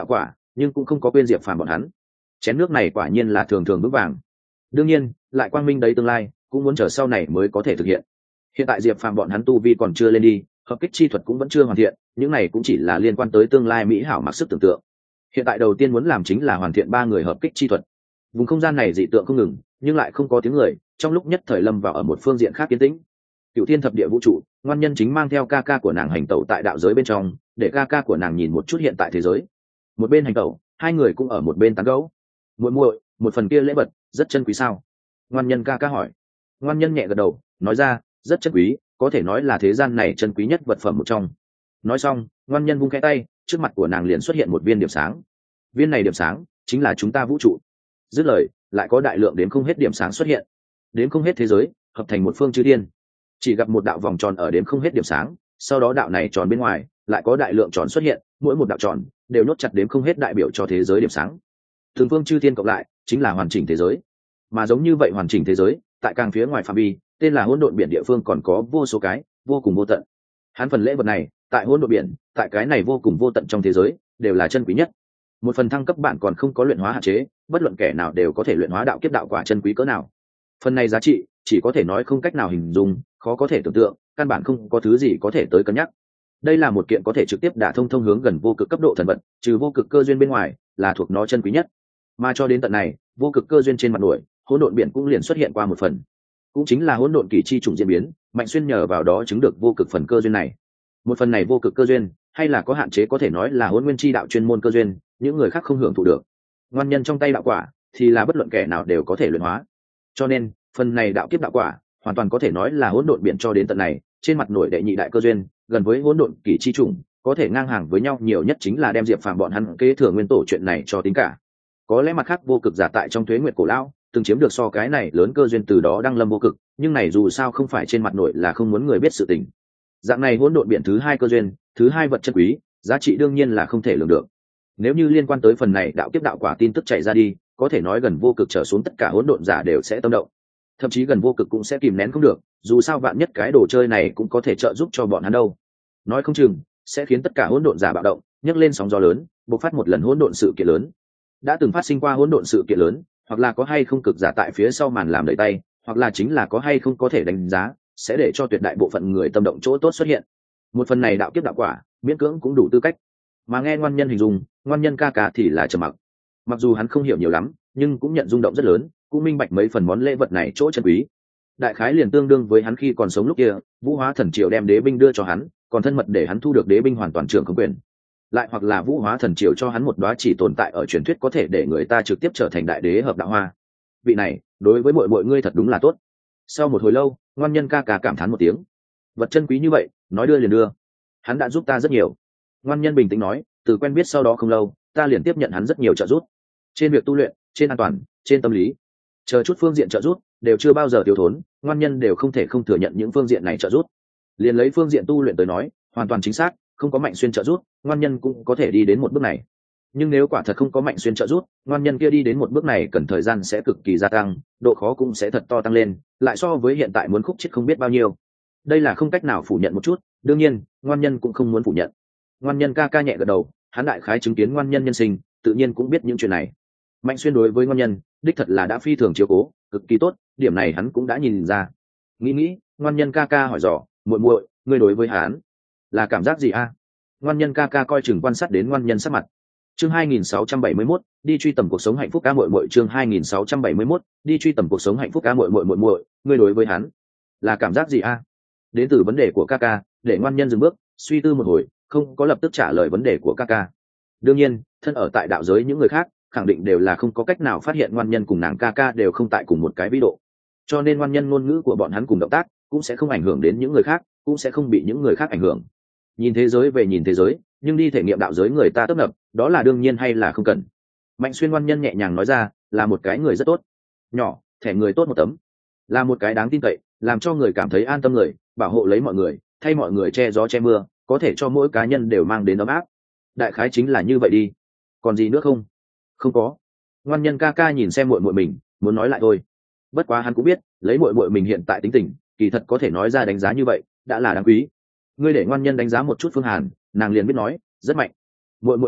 nhưng cũng không có quên diệp phàm bọn hắn. Chén nước này quả nhiên là thường thường vững vàng. Đương nhiên lại quang minh đấy tương lai cũng muốn chờ sau này mới có thể thực hiện. Hiện tại diệp phàm bọn hắn tu vi còn chưa lên đi, hợp kích chi thuật cũng vẫn chưa hoàn thiện, những này cũng chỉ là liên quan tới tương lai mỹ hảo mặc sức tưởng tượng. Hiện tại đầu tiên muốn làm chính là hoàn thiện 3 người hợp kích chi thuật. Vùng không gian này dị tượng không ngừng, nhưng lại không có tiếng người, trong lúc nhất thời lâm vào ở một phương diện khác yên tĩnh. Cửu thiên thập địa vũ trụ, ngoan nhân chính mang theo ca ca của nàng hành tẩu tại đạo giới bên trong, để ca ca của nàng nhìn một chút hiện tại thế giới. Một bên hành tẩu, hai người cũng ở một bên tán gẫu. Muội muội, một phần kia lễ vật rất chân quý sao? Ngoan nhân ca ca hỏi. Ngoan nhân nhẹ gật đầu, nói ra, rất chân quý, có thể nói là thế gian này chân quý nhất vật phẩm một trong. Nói xong, ngoan nhân vung khẽ tay, trước mặt của nàng liền xuất hiện một viên điểm sáng. Viên này điểm sáng chính là chúng ta vũ trụ. Dứt lời, lại có đại lượng đến không hết điểm sáng xuất hiện, đến không hết thế giới hợp thành một phương chư thiên. Chỉ gặp một đạo vòng tròn ở đến không hết điểm sáng, sau đó đạo này tròn bên ngoài lại có đại lượng tròn xuất hiện, mỗi một đạo tròn đều nhốt chặt đến không hết đại biểu cho thế giới điểm sáng. Thường phương chư thiên cộng lại chính là hoàn chỉnh thế giới. Mà giống như vậy hoàn chỉnh thế giới, tại càng phía ngoài phạm vi, tên là hỗn độn biển địa phương còn có vô số cái, vô cùng vô tận. Hắn phần lễ vật này, tại hỗn độn biển, tại cái này vô cùng vô tận trong thế giới, đều là chân quý nhất. Một phần thăng cấp bản còn không có luyện hóa hạn chế, bất luận kẻ nào đều có thể luyện hóa đạo kiếp đạo quả chân quý cỡ nào. Phần này giá trị chỉ có thể nói không cách nào hình dung, khó có thể tưởng tượng, căn bản không có thứ gì có thể tới cân nhắc. Đây là một kiện có thể trực tiếp đả thông thông hướng gần vô cực cấp độ thần vật, trừ vô cực cơ duyên bên ngoài, là thuộc nó chân quý nhất. Mà cho đến tận này, vô cực cơ duyên trên mặt nổi, hỗn độn biển cũng liền xuất hiện qua một phần, cũng chính là hỗn độn kỳ chi trùng diễn biến, Mạnh Xuyên nhờ vào đó chứng được vô cực phần cơ duyên này. Một phần này vô cực cơ duyên, hay là có hạn chế, có thể nói là hỗn nguyên chi đạo chuyên môn cơ duyên, những người khác không hưởng thụ được. Ngoan nhân trong tay đạo quả thì là bất luận kẻ nào đều có thể luyện hóa, cho nên phần này đạo kiếp đạo quả hoàn toàn có thể nói là hỗn độn biển cho đến tận này trên mặt nổi đệ nhị đại cơ duyên, gần với hỗn độn kỳ chi trùng, có thể ngang hàng với nhau nhiều nhất chính là đem diệp phàm bọn hắn kế thừa nguyên tổ chuyện này cho tính cả. Có lẽ mặt khác vô cực giả tại trong tuế nguyệt cổ lão từng chiếm được so cái này lớn cơ duyên, từ đó đăng lâm vô cực, nhưng này dù sao không phải trên mặt nổi là không muốn người biết sự tình. Dạng này hỗn độn biển thứ hai cơ duyên, thứ hai vật chân quý, giá trị đương nhiên là không thể lường được. Nếu như liên quan tới phần này đạo kiếp đạo quả tin tức chạy ra đi, có thể nói gần vô cực trở xuống tất cả hỗn độn giả đều sẽ tâm động, thậm chí gần vô cực cũng sẽ kìm nén không được, dù sao vạn nhất cái đồ chơi này cũng có thể trợ giúp cho bọn hắn đâu. Nói không chừng sẽ khiến tất cả hỗn độn giả bạo động, nhấc lên sóng gió lớn, bộc phát một lần hỗn độn sự kiện lớn. Đã từng phát sinh qua hỗn độn sự kiện lớn, hoặc là có hay không cực giả tại phía sau màn làm đẩy tay, hoặc là chính là có hay không có thể đánh giá, sẽ để cho tuyệt đại bộ phận người tâm động chỗ tốt xuất hiện. Một phần này đạo kiếp đạo quả, miễn cưỡng cũng đủ tư cách. Mà nghe ngoan nhân hình dung, ngoan nhân ca ca thì là trầm mặc. Mặc dù hắn không hiểu nhiều lắm, nhưng cũng nhận rung động rất lớn, cũng minh bạch mấy phần món lễ vật này chỗ chân quý. Đại khái liền tương đương với hắn khi còn sống lúc kia, Vũ Hóa Thần Triều đem đế binh đưa cho hắn, còn thân mật để hắn thu được đế binh hoàn toàn trưởng không quyền. Lại hoặc là Vũ Hóa Thần Triều cho hắn một đóa chỉ tồn tại ở truyền thuyết có thể để người ta trực tiếp trở thành đại đế hợp đạo hoa. Vị này, đối với mọi ngươi thật đúng là tốt. Sau một hồi lâu, ngoan nhân ca ca cảm thán một tiếng. Vật chân quý như vậy, nói đưa liền đưa. Hắn đã giúp ta rất nhiều. Ngoan nhân bình tĩnh nói, từ quen biết sau đó không lâu, ta liền tiếp nhận hắn rất nhiều trợ giúp. Trên việc tu luyện, trên an toàn, trên tâm lý, chờ chút phương diện trợ giúp đều chưa bao giờ thiếu thốn, ngoan nhân đều không thể không thừa nhận những phương diện này trợ giúp. Liền lấy phương diện tu luyện tới nói, hoàn toàn chính xác, không có Mạnh Xuyên trợ giúp, ngoan nhân cũng có thể đi đến một bước này. Nhưng nếu quả thật không có Mạnh Xuyên trợ giúp, ngoan nhân kia đi đến một bước này cần thời gian sẽ cực kỳ gia tăng, độ khó cũng sẽ thật to tăng lên, lại so với hiện tại muốn khúc chết không biết bao nhiêu. Đây là không cách nào phủ nhận một chút, đương nhiên, ngoan nhân cũng không muốn phủ nhận. Ngoan nhân ca ca nhẹ gật đầu, hắn đại khái chứng kiến ngoan nhân nhân sinh, tự nhiên cũng biết những chuyện này. Mạnh Xuyên đối với ngoan nhân đích thật là đã phi thường chiếu cố, cực kỳ tốt, điểm này hắn cũng đã nhìn ra. Nghĩ, ngoan nhân ca ca hỏi dò, muội muội, ngươi đối với hắn là cảm giác gì a? Ngoan nhân ca ca coi chừng quan sát đến ngoan nhân sắc mặt. Chương 2671, đi truy tầm cuộc sống hạnh phúc ca muội muội, chương 2671, đi truy tầm cuộc sống hạnh phúc ca muội muội, ngươi đối với hắn là cảm giác gì a? Đến từ vấn đề của ca ca, để ngoan nhân dừng bước, suy tư một hồi, không có lập tức trả lời vấn đề của ca ca. Đương nhiên, thân ở tại đạo giới những người khác khẳng định đều là không có cách nào phát hiện ngoan nhân cùng nàng ca ca đều không tại cùng một cái vĩ độ, cho nên ngoan nhân ngôn ngữ của bọn hắn cùng động tác cũng sẽ không ảnh hưởng đến những người khác, cũng sẽ không bị những người khác ảnh hưởng. Nhìn thế giới về nhìn thế giới, nhưng đi thể nghiệm đạo giới người ta tấp nập, đó là đương nhiên hay là không cần. Mạnh Xuyên ngoan nhân nhẹ nhàng nói ra, là một cái người rất tốt, nhỏ thẻ người tốt một tấm, là một cái đáng tin cậy, làm cho người cảm thấy an tâm người, bảo hộ lấy mọi người, thay mọi người che gió che mưa, có thể cho mỗi cá nhân đều mang đến ấm áp. Đại khái chính là như vậy đi. Còn gì nữa không? Không có. Ngoan nhân ca ca nhìn xem muội muội mình, muốn nói lại thôi. Bất quá hắn cũng biết, lấy muội muội mình hiện tại tính tình, kỳ thật có thể nói ra đánh giá như vậy đã là đáng quý. Ngươi để ngoan nhân đánh giá một chút Phương Hàn, nàng liền biết nói rất mạnh. Muội muội a,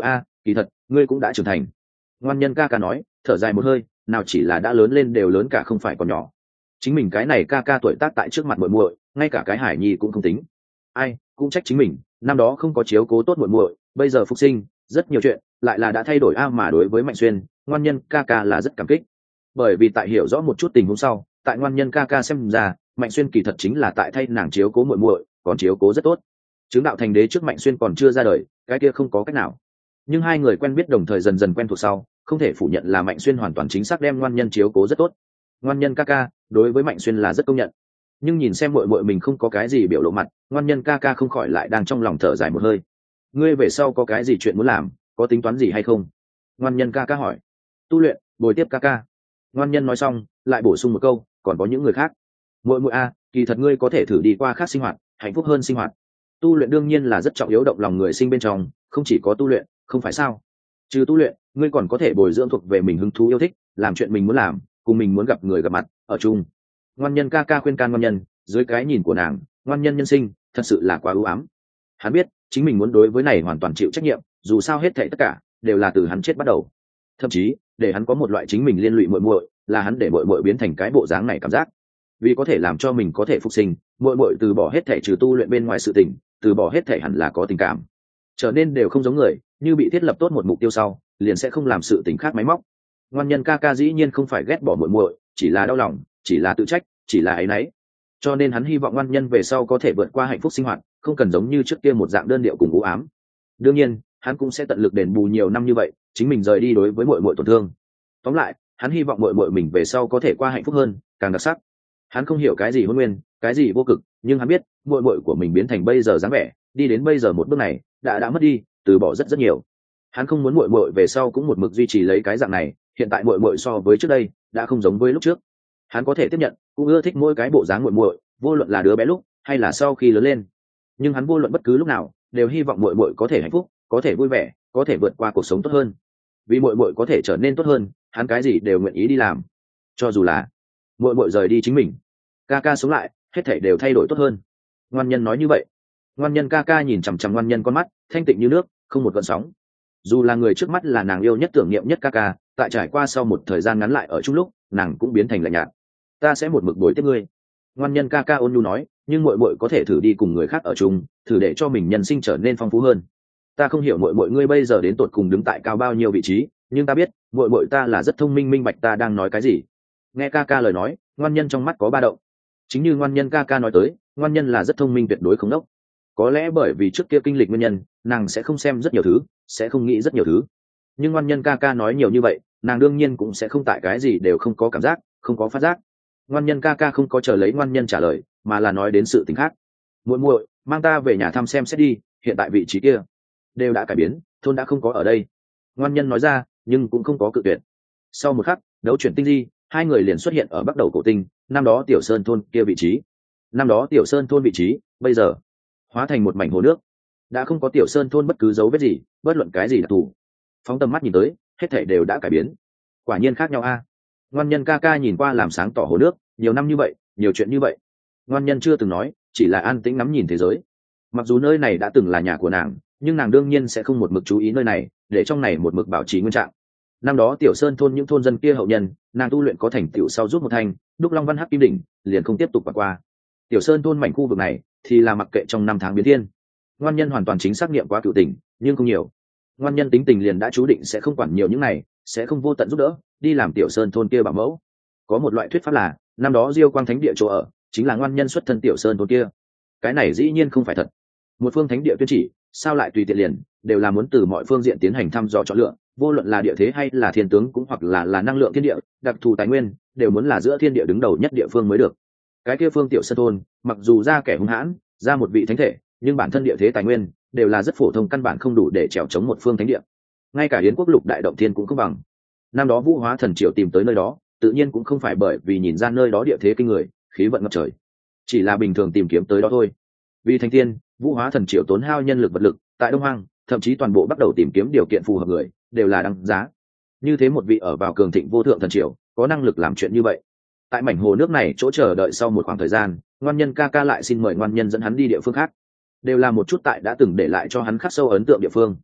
kỳ thật ngươi cũng đã trưởng thành. Ngoan Nhân ca ca nói, thở dài một hơi, nào chỉ là đã lớn lên đều lớn cả không phải còn nhỏ. Chính mình cái này ca ca tuổi tác tại trước mặt muội muội, ngay cả cái Hải Nhi cũng không tính. Ai, cũng trách chính mình, năm đó không có chiếu cố tốt muội muội, bây giờ phục sinh, rất nhiều chuyện lại là đã thay đổi a. Mà đối với Mạnh Xuyên, Ngoan Nhân ca ca là rất cảm kích, bởi vì tại hiểu rõ một chút tình huống sau, tại Ngoan Nhân ca ca xem ra, Mạnh Xuyên kỳ thật chính là tại thay nàng chiếu cố muội muội, còn chiếu cố rất tốt. Chứng đạo thành đế trước Mạnh Xuyên còn chưa ra đời, cái kia không có cách nào. Nhưng hai người quen biết đồng thời dần dần quen thuộc sau, không thể phủ nhận là Mạnh Xuyên hoàn toàn chính xác đem Ngoan Nhân chiếu cố rất tốt. Ngoan Nhân ca ca đối với Mạnh Xuyên là rất công nhận, nhưng nhìn xem muội muội mình không có cái gì biểu lộ mặt, Ngoan Nhân ca ca không khỏi lại đang trong lòng thở dài một hơi. Ngươi về sau có cái gì chuyện muốn làm, có tính toán gì hay không? Ngoan Nhân ca ca hỏi. Tu luyện, bồi tiếp ca ca. Ngoan Nhân nói xong lại bổ sung một câu, còn có những người khác. Muội muội a, kỳ thật ngươi có thể thử đi qua khác sinh hoạt, hạnh phúc hơn sinh hoạt. Tu luyện đương nhiên là rất trọng yếu động lòng người sinh bên trong, không chỉ có tu luyện, không phải sao? Trừ tu luyện, ngươi còn có thể bồi dưỡng thuộc về mình hứng thú yêu thích, làm chuyện mình muốn làm, cùng mình muốn gặp người gặp mặt, ở chung. Ngoan Nhân ca ca khuyên can Ngoan Nhân, dưới cái nhìn của nàng, Ngoan Nhân nhân sinh thật sự là quá ưu ám. Hắn biết chính mình muốn đối với này hoàn toàn chịu trách nhiệm, dù sao hết thảy tất cả đều là từ hắn chết bắt đầu. Thậm chí để hắn có một loại chính mình liên lụy muội muội, là hắn để muội muội biến thành cái bộ dáng này cảm giác. Vì có thể làm cho mình có thể phục sinh, muội muội từ bỏ hết thảy trừ tu luyện bên ngoài sự tình, từ bỏ hết thảy hẳn là có tình cảm, trở nên đều không giống người, như bị thiết lập tốt một mục tiêu sau, liền sẽ không làm sự tình khác máy móc. Ngoan Nhân ca ca dĩ nhiên không phải ghét bỏ muội muội, chỉ là đau lòng, chỉ là tự trách, chỉ là áy náy. Cho nên hắn hy vọng Ngoan Nhân về sau có thể vượt qua hạnh phúc sinh hoạt, không cần giống như trước kia một dạng đơn điệu cùng u ám. Đương nhiên hắn cũng sẽ tận lực đền bù nhiều năm như vậy chính mình rời đi đối với muội muội tổn thương. Tóm lại hắn hy vọng muội muội mình về sau có thể qua hạnh phúc hơn, càng đặc sắc. Hắn không hiểu cái gì hôn nguyên, cái gì vô cực, nhưng hắn biết muội muội của mình biến thành bây giờ dáng vẻ, đi đến bây giờ một bước này, đã mất đi, từ bỏ rất nhiều. Hắn không muốn muội muội về sau cũng một mực duy trì lấy cái dạng này, hiện tại muội muội so với trước đây đã không giống với lúc trước. Hắn có thể tiếp nhận, cũng ưa thích mỗi cái bộ dáng muội muội, vô luận là đứa bé lúc hay là sau khi lớn lên. Nhưng hắn vô luận bất cứ lúc nào đều hy vọng muội muội có thể hạnh phúc, có thể vui vẻ, có thể vượt qua cuộc sống tốt hơn. Vì muội muội có thể trở nên tốt hơn, hắn cái gì đều nguyện ý đi làm, cho dù là muội muội rời đi chính mình. Ca ca sống lại, hết thảy đều thay đổi tốt hơn. Ngoan Nhân nói như vậy. Ngoan Nhân ca ca nhìn chằm chằm Ngoan Nhân con mắt thanh tịnh như nước, không một gợn sóng. Dù là người trước mắt là nàng yêu nhất tưởng niệm nhất ca ca, tại trải qua sau một thời gian ngắn lại ở chung lúc, nàng cũng biến thành lạnh nhạt. Ta sẽ một mực bồi tiếp ngươi. Ngoan Nhân ca ca ôn nhu nói, nhưng muội muội có thể thử đi cùng người khác ở chung, thử để cho mình nhân sinh trở nên phong phú hơn. Ta không hiểu muội muội ngươi bây giờ đến tột cùng đứng tại cao bao nhiêu vị trí, nhưng ta biết muội muội ta là rất thông minh, minh bạch ta đang nói cái gì. Nghe ca ca lời nói, Ngoan Nhân trong mắt có ba động. Chính như Ngoan Nhân ca ca nói tới, Ngoan Nhân là rất thông minh, tuyệt đối không đốc. Có lẽ bởi vì trước kia kinh lịch nguyên nhân, nàng sẽ không xem rất nhiều thứ, sẽ không nghĩ rất nhiều thứ. Nhưng Ngoan Nhân ca ca nói nhiều như vậy, nàng đương nhiên cũng sẽ không tại cái gì đều không có cảm giác, không có phát giác. Ngoan Nhân ca ca không có chờ lấy Ngoan Nhân trả lời, mà là nói đến sự tình khác. Muội muội, mang ta về nhà thăm xem xét đi, hiện tại vị trí kia đều đã cải biến, thôn đã không có ở đây. Ngoan Nhân nói ra, nhưng cũng không có cự tuyệt. Sau một khắc, đấu chuyển tinh di, hai người liền xuất hiện ở bắc đầu cổ tinh, năm đó Tiểu Sơn thôn kia vị trí. Năm đó Tiểu Sơn thôn vị trí, bây giờ hóa thành một mảnh hồ nước, đã không có Tiểu Sơn thôn bất cứ dấu vết gì, bất luận cái gì đặc thù. Phóng tầm mắt nhìn tới, hết thảy đều đã cải biến. Quả nhiên khác nhau a. Ngoan Nhân ca ca nhìn qua làm sáng tỏ hồ nước, nhiều năm như vậy, nhiều chuyện như vậy. Ngoan Nhân chưa từng nói, chỉ là an tĩnh ngắm nhìn thế giới. Mặc dù nơi này đã từng là nhà của nàng, nhưng nàng đương nhiên sẽ không một mực chú ý nơi này, để trong này một mực bảo trì nguyên trạng. Năm đó Tiểu Sơn thôn những thôn dân kia hậu nhân, nàng tu luyện có thành tựu sau rút một thanh đúc long văn hắc kim đỉnh, liền không tiếp tục qua. Tiểu Sơn thôn mảnh khu vực này thì là mặc kệ trong năm tháng biến thiên. Ngoan Nhân hoàn toàn chính xác niệm qua cựu tình, nhưng không nhiều. Ngoan Nhân tính tình liền đã chú định sẽ không quản nhiều những này, sẽ không vô tận giúp đỡ đi làm Tiểu Sơn thôn kia bảo mẫu. Có một loại thuyết pháp là năm đó Diêu Quang Thánh địa chỗ ở chính là Ngoan Nhân xuất thân Tiểu Sơn thôn kia. Cái này dĩ nhiên không phải thật. Một phương thánh địa tuyên chỉ, sao lại tùy tiện liền, đều là muốn từ mọi phương diện tiến hành thăm dò chọn lựa, vô luận là địa thế hay là thiên tướng cũng hoặc là năng lượng thiên địa, đặc thù tài nguyên, đều muốn là giữa thiên địa đứng đầu nhất địa phương mới được. Cái kia phương Tiểu Sơn thôn, mặc dù ra kẻ hung hãn, ra một vị thánh thể, nhưng bản thân địa thế tài nguyên đều là rất phổ thông, căn bản không đủ để trèo chống một phương thánh địa. Ngay cả Yến quốc lục đại động thiên cũng không bằng. Năm đó Vũ Hóa Thần Triều tìm tới nơi đó, tự nhiên cũng không phải bởi vì nhìn ra nơi đó địa thế kinh người, khí vận ngập trời, chỉ là bình thường tìm kiếm tới đó thôi. Vì thành tiên, Vũ Hóa Thần Triều tốn hao nhân lực vật lực, tại Đông Hoang, thậm chí toàn bộ bắt đầu tìm kiếm điều kiện phù hợp người, đều là đăng giá. Như thế một vị ở vào cường thịnh vô thượng thần triều, có năng lực làm chuyện như vậy. Tại mảnh hồ nước này chỗ chờ đợi sau một khoảng thời gian, Ngoan Nhân ca ca lại xin mời Ngoan Nhân dẫn hắn đi địa phương khác, đều là một chút tại đã từng để lại cho hắn khắc sâu ấn tượng địa phương.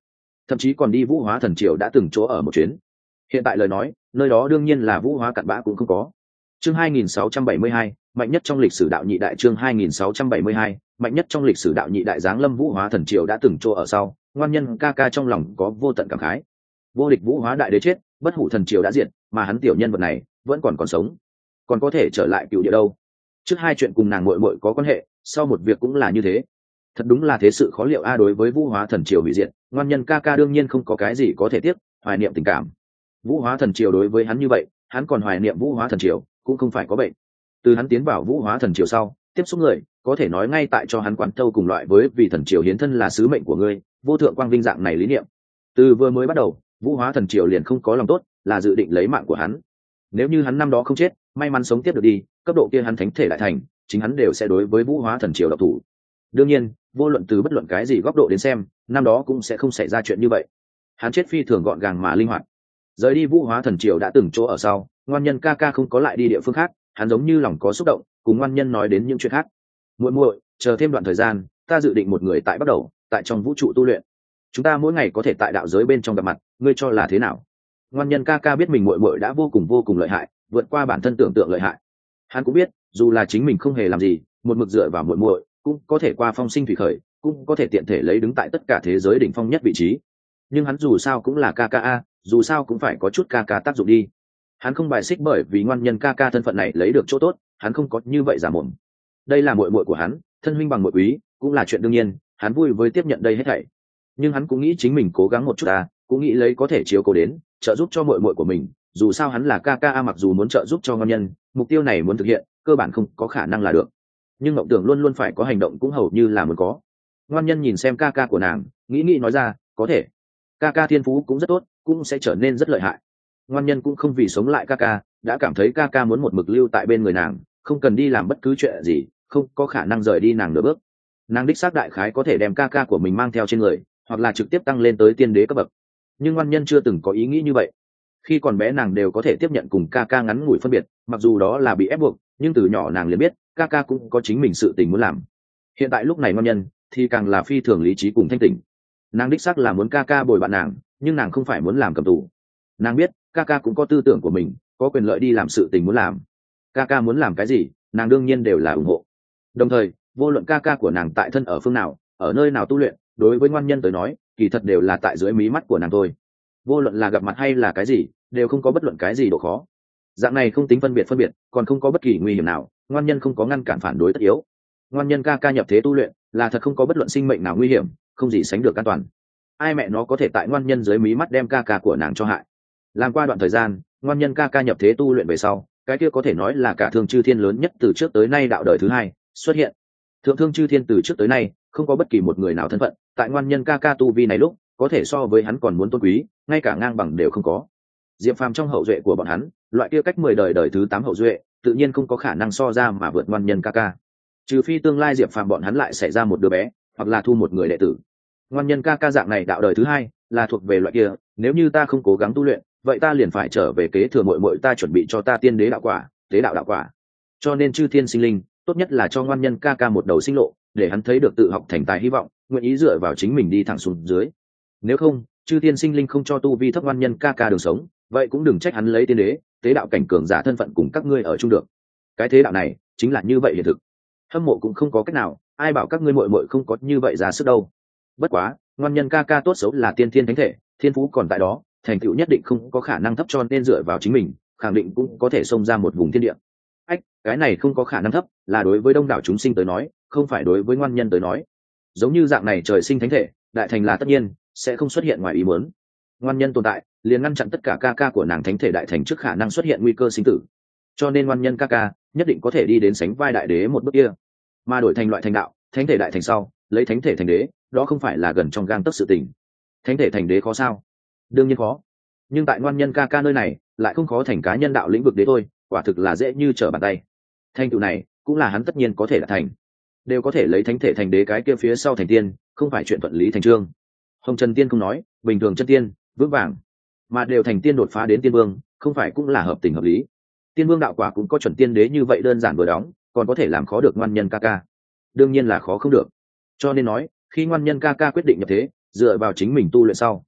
thậm chí còn đi Vũ Hóa Thần Triều đã từng chỗ ở một chuyến. Hiện tại lời nói, nơi đó đương nhiên là Vũ Hóa cặn bã cũng không có. Chương 2672, mạnh nhất trong lịch sử đạo nhị đại. Chương 2672, mạnh nhất trong lịch sử đạo nhị đại. Giáng lâm Vũ Hóa Thần Triều đã từng chỗ ở sau, ngoan nhân ca ca trong lòng có vô tận cảm khái. Vô địch Vũ Hóa đại đế chết, bất hủ thần triều đã diệt, mà hắn tiểu nhân vật này vẫn còn sống, còn có thể trở lại cựu địa đâu. Trước hai chuyện cùng nàng muội muội có quan hệ, sau một việc cũng là như thế. Thật đúng là thế sự khó liệu a. Đối với Vũ Hóa Thần Triều hủy diệt, ngoan nhân ca ca đương nhiên không có cái gì có thể tiếc, hoài niệm tình cảm. Vũ Hóa Thần Triều đối với hắn như vậy, hắn còn hoài niệm Vũ Hóa Thần Triều, cũng không phải có bệnh. Từ hắn tiến vào Vũ Hóa Thần Triều sau, tiếp xúc người có thể nói ngay tại cho hắn quán thâu cùng loại với vì thần triều hiến thân là sứ mệnh của ngươi, vô thượng quang vinh dạng này lý niệm. Từ vừa mới bắt đầu, Vũ Hóa Thần Triều liền không có lòng tốt, là dự định lấy mạng của hắn. Nếu như hắn năm đó không chết, may mắn sống tiếp được đi, cấp độ kia hắn thánh thể đại thành, chính hắn đều sẽ đối với Vũ Hóa Thần Triều độc thủ. Đương nhiên, vô luận từ bất luận cái gì góc độ đến xem, năm đó cũng sẽ không xảy ra chuyện như vậy. Hắn chết phi thường gọn gàng mà linh hoạt. Rời đi Vũ Hóa Thần Triều đã từng chỗ ở sau, ngoan nhân ca ca không có lại đi địa phương khác, hắn giống như lòng có xúc động, cùng ngoan nhân nói đến những chuyện khác. Muội muội, chờ thêm đoạn thời gian, ta dự định một người tại bắt đầu, tại trong vũ trụ tu luyện. Chúng ta mỗi ngày có thể tại đạo giới bên trong gặp mặt, ngươi cho là thế nào? Ngoan nhân ca ca biết mình muội muội đã vô cùng lợi hại, vượt qua bản thân tưởng tượng lợi hại. Hắn cũng biết, dù là chính mình không hề làm gì, một mực dựa vào muội muội, cũng có thể qua phong sinh thủy khởi, cũng có thể tiện thể lấy đứng tại tất cả thế giới đỉnh phong nhất vị trí. Nhưng hắn dù sao cũng là ca ca a, dù sao cũng phải có chút ca ca tác dụng đi. Hắn không bài xích bởi vì ngoan nhân ca ca thân phận này lấy được chỗ tốt, hắn không có như vậy giả mồm. Đây là muội muội của hắn, thân huynh bằng muội quý, cũng là chuyện đương nhiên, hắn vui với tiếp nhận đây hết thảy. Nhưng hắn cũng nghĩ chính mình cố gắng một chút cũng nghĩ lấy có thể chiếu cố đến, trợ giúp cho muội muội của mình, dù sao hắn là ca ca a, mặc dù muốn trợ giúp cho ngoan nhân, mục tiêu này muốn thực hiện, cơ bản không có khả năng là được. Nhưng mộng tưởng luôn luôn phải có hành động cũng hầu như là muốn có. Ngoan nhân nhìn xem ca ca của nàng, nghĩ nói ra, có thể. Ca ca thiên phú cũng rất tốt, cũng sẽ trở nên rất lợi hại. Ngoan nhân cũng không vì sống lại ca ca, đã cảm thấy ca ca muốn một mực lưu tại bên người nàng, không cần đi làm bất cứ chuyện gì, không có khả năng rời đi nàng nửa bước. Nàng đích xác đại khái có thể đem ca ca của mình mang theo trên người, hoặc là trực tiếp tăng lên tới tiên đế cấp bậc. Nhưng ngoan nhân chưa từng có ý nghĩ như vậy. Khi còn bé nàng đều có thể tiếp nhận cùng ca ca ngắn ngủi phân biệt, mặc dù đó là bị ép buộc, nhưng từ nhỏ nàng liền biết ca ca cũng có chính mình sự tình muốn làm. Hiện tại lúc này ngoan nhân thì càng là phi thường lý trí cùng thanh tỉnh. Nàng đích xác là muốn ca ca bồi bạn nàng, nhưng nàng không phải muốn làm cầm tù. Nàng biết ca ca cũng có tư tưởng của mình, có quyền lợi đi làm sự tình muốn làm. Ca ca muốn làm cái gì, nàng đương nhiên đều là ủng hộ. Đồng thời, vô luận ca ca của nàng tại thân ở phương nào, ở nơi nào tu luyện, đối với ngoan nhân tới nói, kỳ thật đều là tại dưới mí mắt của nàng thôi. Vô luận là gặp mặt hay là cái gì, đều không có bất luận cái gì độ khó. Dạng này không tính phân biệt, còn không có bất kỳ nguy hiểm nào, ngoan nhân không có ngăn cản phản đối tất yếu. Ngoan nhân ca ca nhập thế tu luyện, là thật không có bất luận sinh mệnh nào nguy hiểm, không gì sánh được an toàn. Ai mẹ nó có thể tại ngoan nhân dưới mí mắt đem ca ca của nàng cho hại. Làm qua đoạn thời gian, ngoan nhân ca ca nhập thế tu luyện về sau, cái kia có thể nói là cả thương chư thiên lớn nhất từ trước tới nay đạo đời thứ hai xuất hiện. Thượng thương chư thiên từ trước tới nay không có bất kỳ một người nào thân phận tại ngoan nhân ca ca tu vi này lúc có thể so với hắn còn muốn tôn quý, ngay cả ngang bằng đều không có. Diệp Phàm trong hậu duệ của bọn hắn, loại kia cách 10 đời đời thứ 8 hậu duệ, tự nhiên không có khả năng so ra mà vượt ngoan nhân ca ca. Trừ phi tương lai Diệp Phàm bọn hắn lại xảy ra một đứa bé, hoặc là thu một người đệ tử. Ngoan nhân ca ca dạng này đạo đời thứ hai, là thuộc về loại kia, nếu như ta không cố gắng tu luyện, vậy ta liền phải trở về kế thừa muội muội ta chuẩn bị cho ta tiên đế đạo quả, tế đạo đạo quả. Cho nên chư thiên sinh linh, tốt nhất là cho ngoan nhân ca ca một đầu sinh lộ, để hắn thấy được tự học thành tài hy vọng, nguyện ý dựa vào chính mình đi thẳng xuống dưới. Nếu không, chư thiên sinh linh không cho tu vi thấp ngoan nhân ca ca đường sống, vậy cũng đừng trách hắn lấy tiên đế, tế đạo cảnh cường giả thân phận cùng các ngươi ở chung được. Cái thế đạo này chính là như vậy hiện thực. Hâm mộ cũng không có cách nào, ai bảo các ngươi muội muội không có như vậy ra sức đâu. Bất quá, ngoan nhân ca ca tốt xấu là tiên thiên thánh thể, thiên phú còn tại đó, thành tựu nhất định không có khả năng thấp, cho nên dựa vào chính mình, khẳng định cũng có thể xông ra một vùng thiên địa. Cái này không có khả năng thấp, là đối với đông đảo chúng sinh tới nói, không phải đối với ngoan nhân tới nói. Giống như dạng này trời sinh thánh thể, đại thành là tất nhiên, sẽ không xuất hiện ngoài ý muốn. Ngoan nhân tồn tại, liền ngăn chặn tất cả ca ca của nàng thánh thể đại thành trước khả năng xuất hiện nguy cơ sinh tử. Cho nên ngoan nhân ca ca nhất định có thể đi đến sánh vai đại đế một bước kia. Mà đổi thành loại thành đạo, thánh thể đại thành sau, lấy thánh thể thành đế, đó không phải là gần trong gang tấc sự tình. Thánh thể thành đế khó sao? Đương nhiên khó. Nhưng tại ngoan nhân ca ca nơi này, lại không khó thành cá nhân đạo lĩnh vực đế thôi, quả thực là dễ như trở bàn tay. Thành tựu này cũng là hắn tất nhiên có thể đạt thành, đều có thể lấy thánh thể thành đế, cái kia phía sau thành tiên, không phải chuyện thuận lý thành trương. Hồng Trần Tiên không nói, bình thường chân tiên vững vàng, mà đều thành tiên đột phá đến tiên vương, không phải cũng là hợp tình hợp lý. Tiên vương đạo quả cũng có chuẩn tiên đế như vậy đơn giản vừa đóng, còn có thể làm khó được ngoan nhân ca ca? Đương nhiên là khó không được. Cho nên nói, khi ngoan nhân ca ca quyết định nhập thế, dựa vào chính mình tu luyện sau,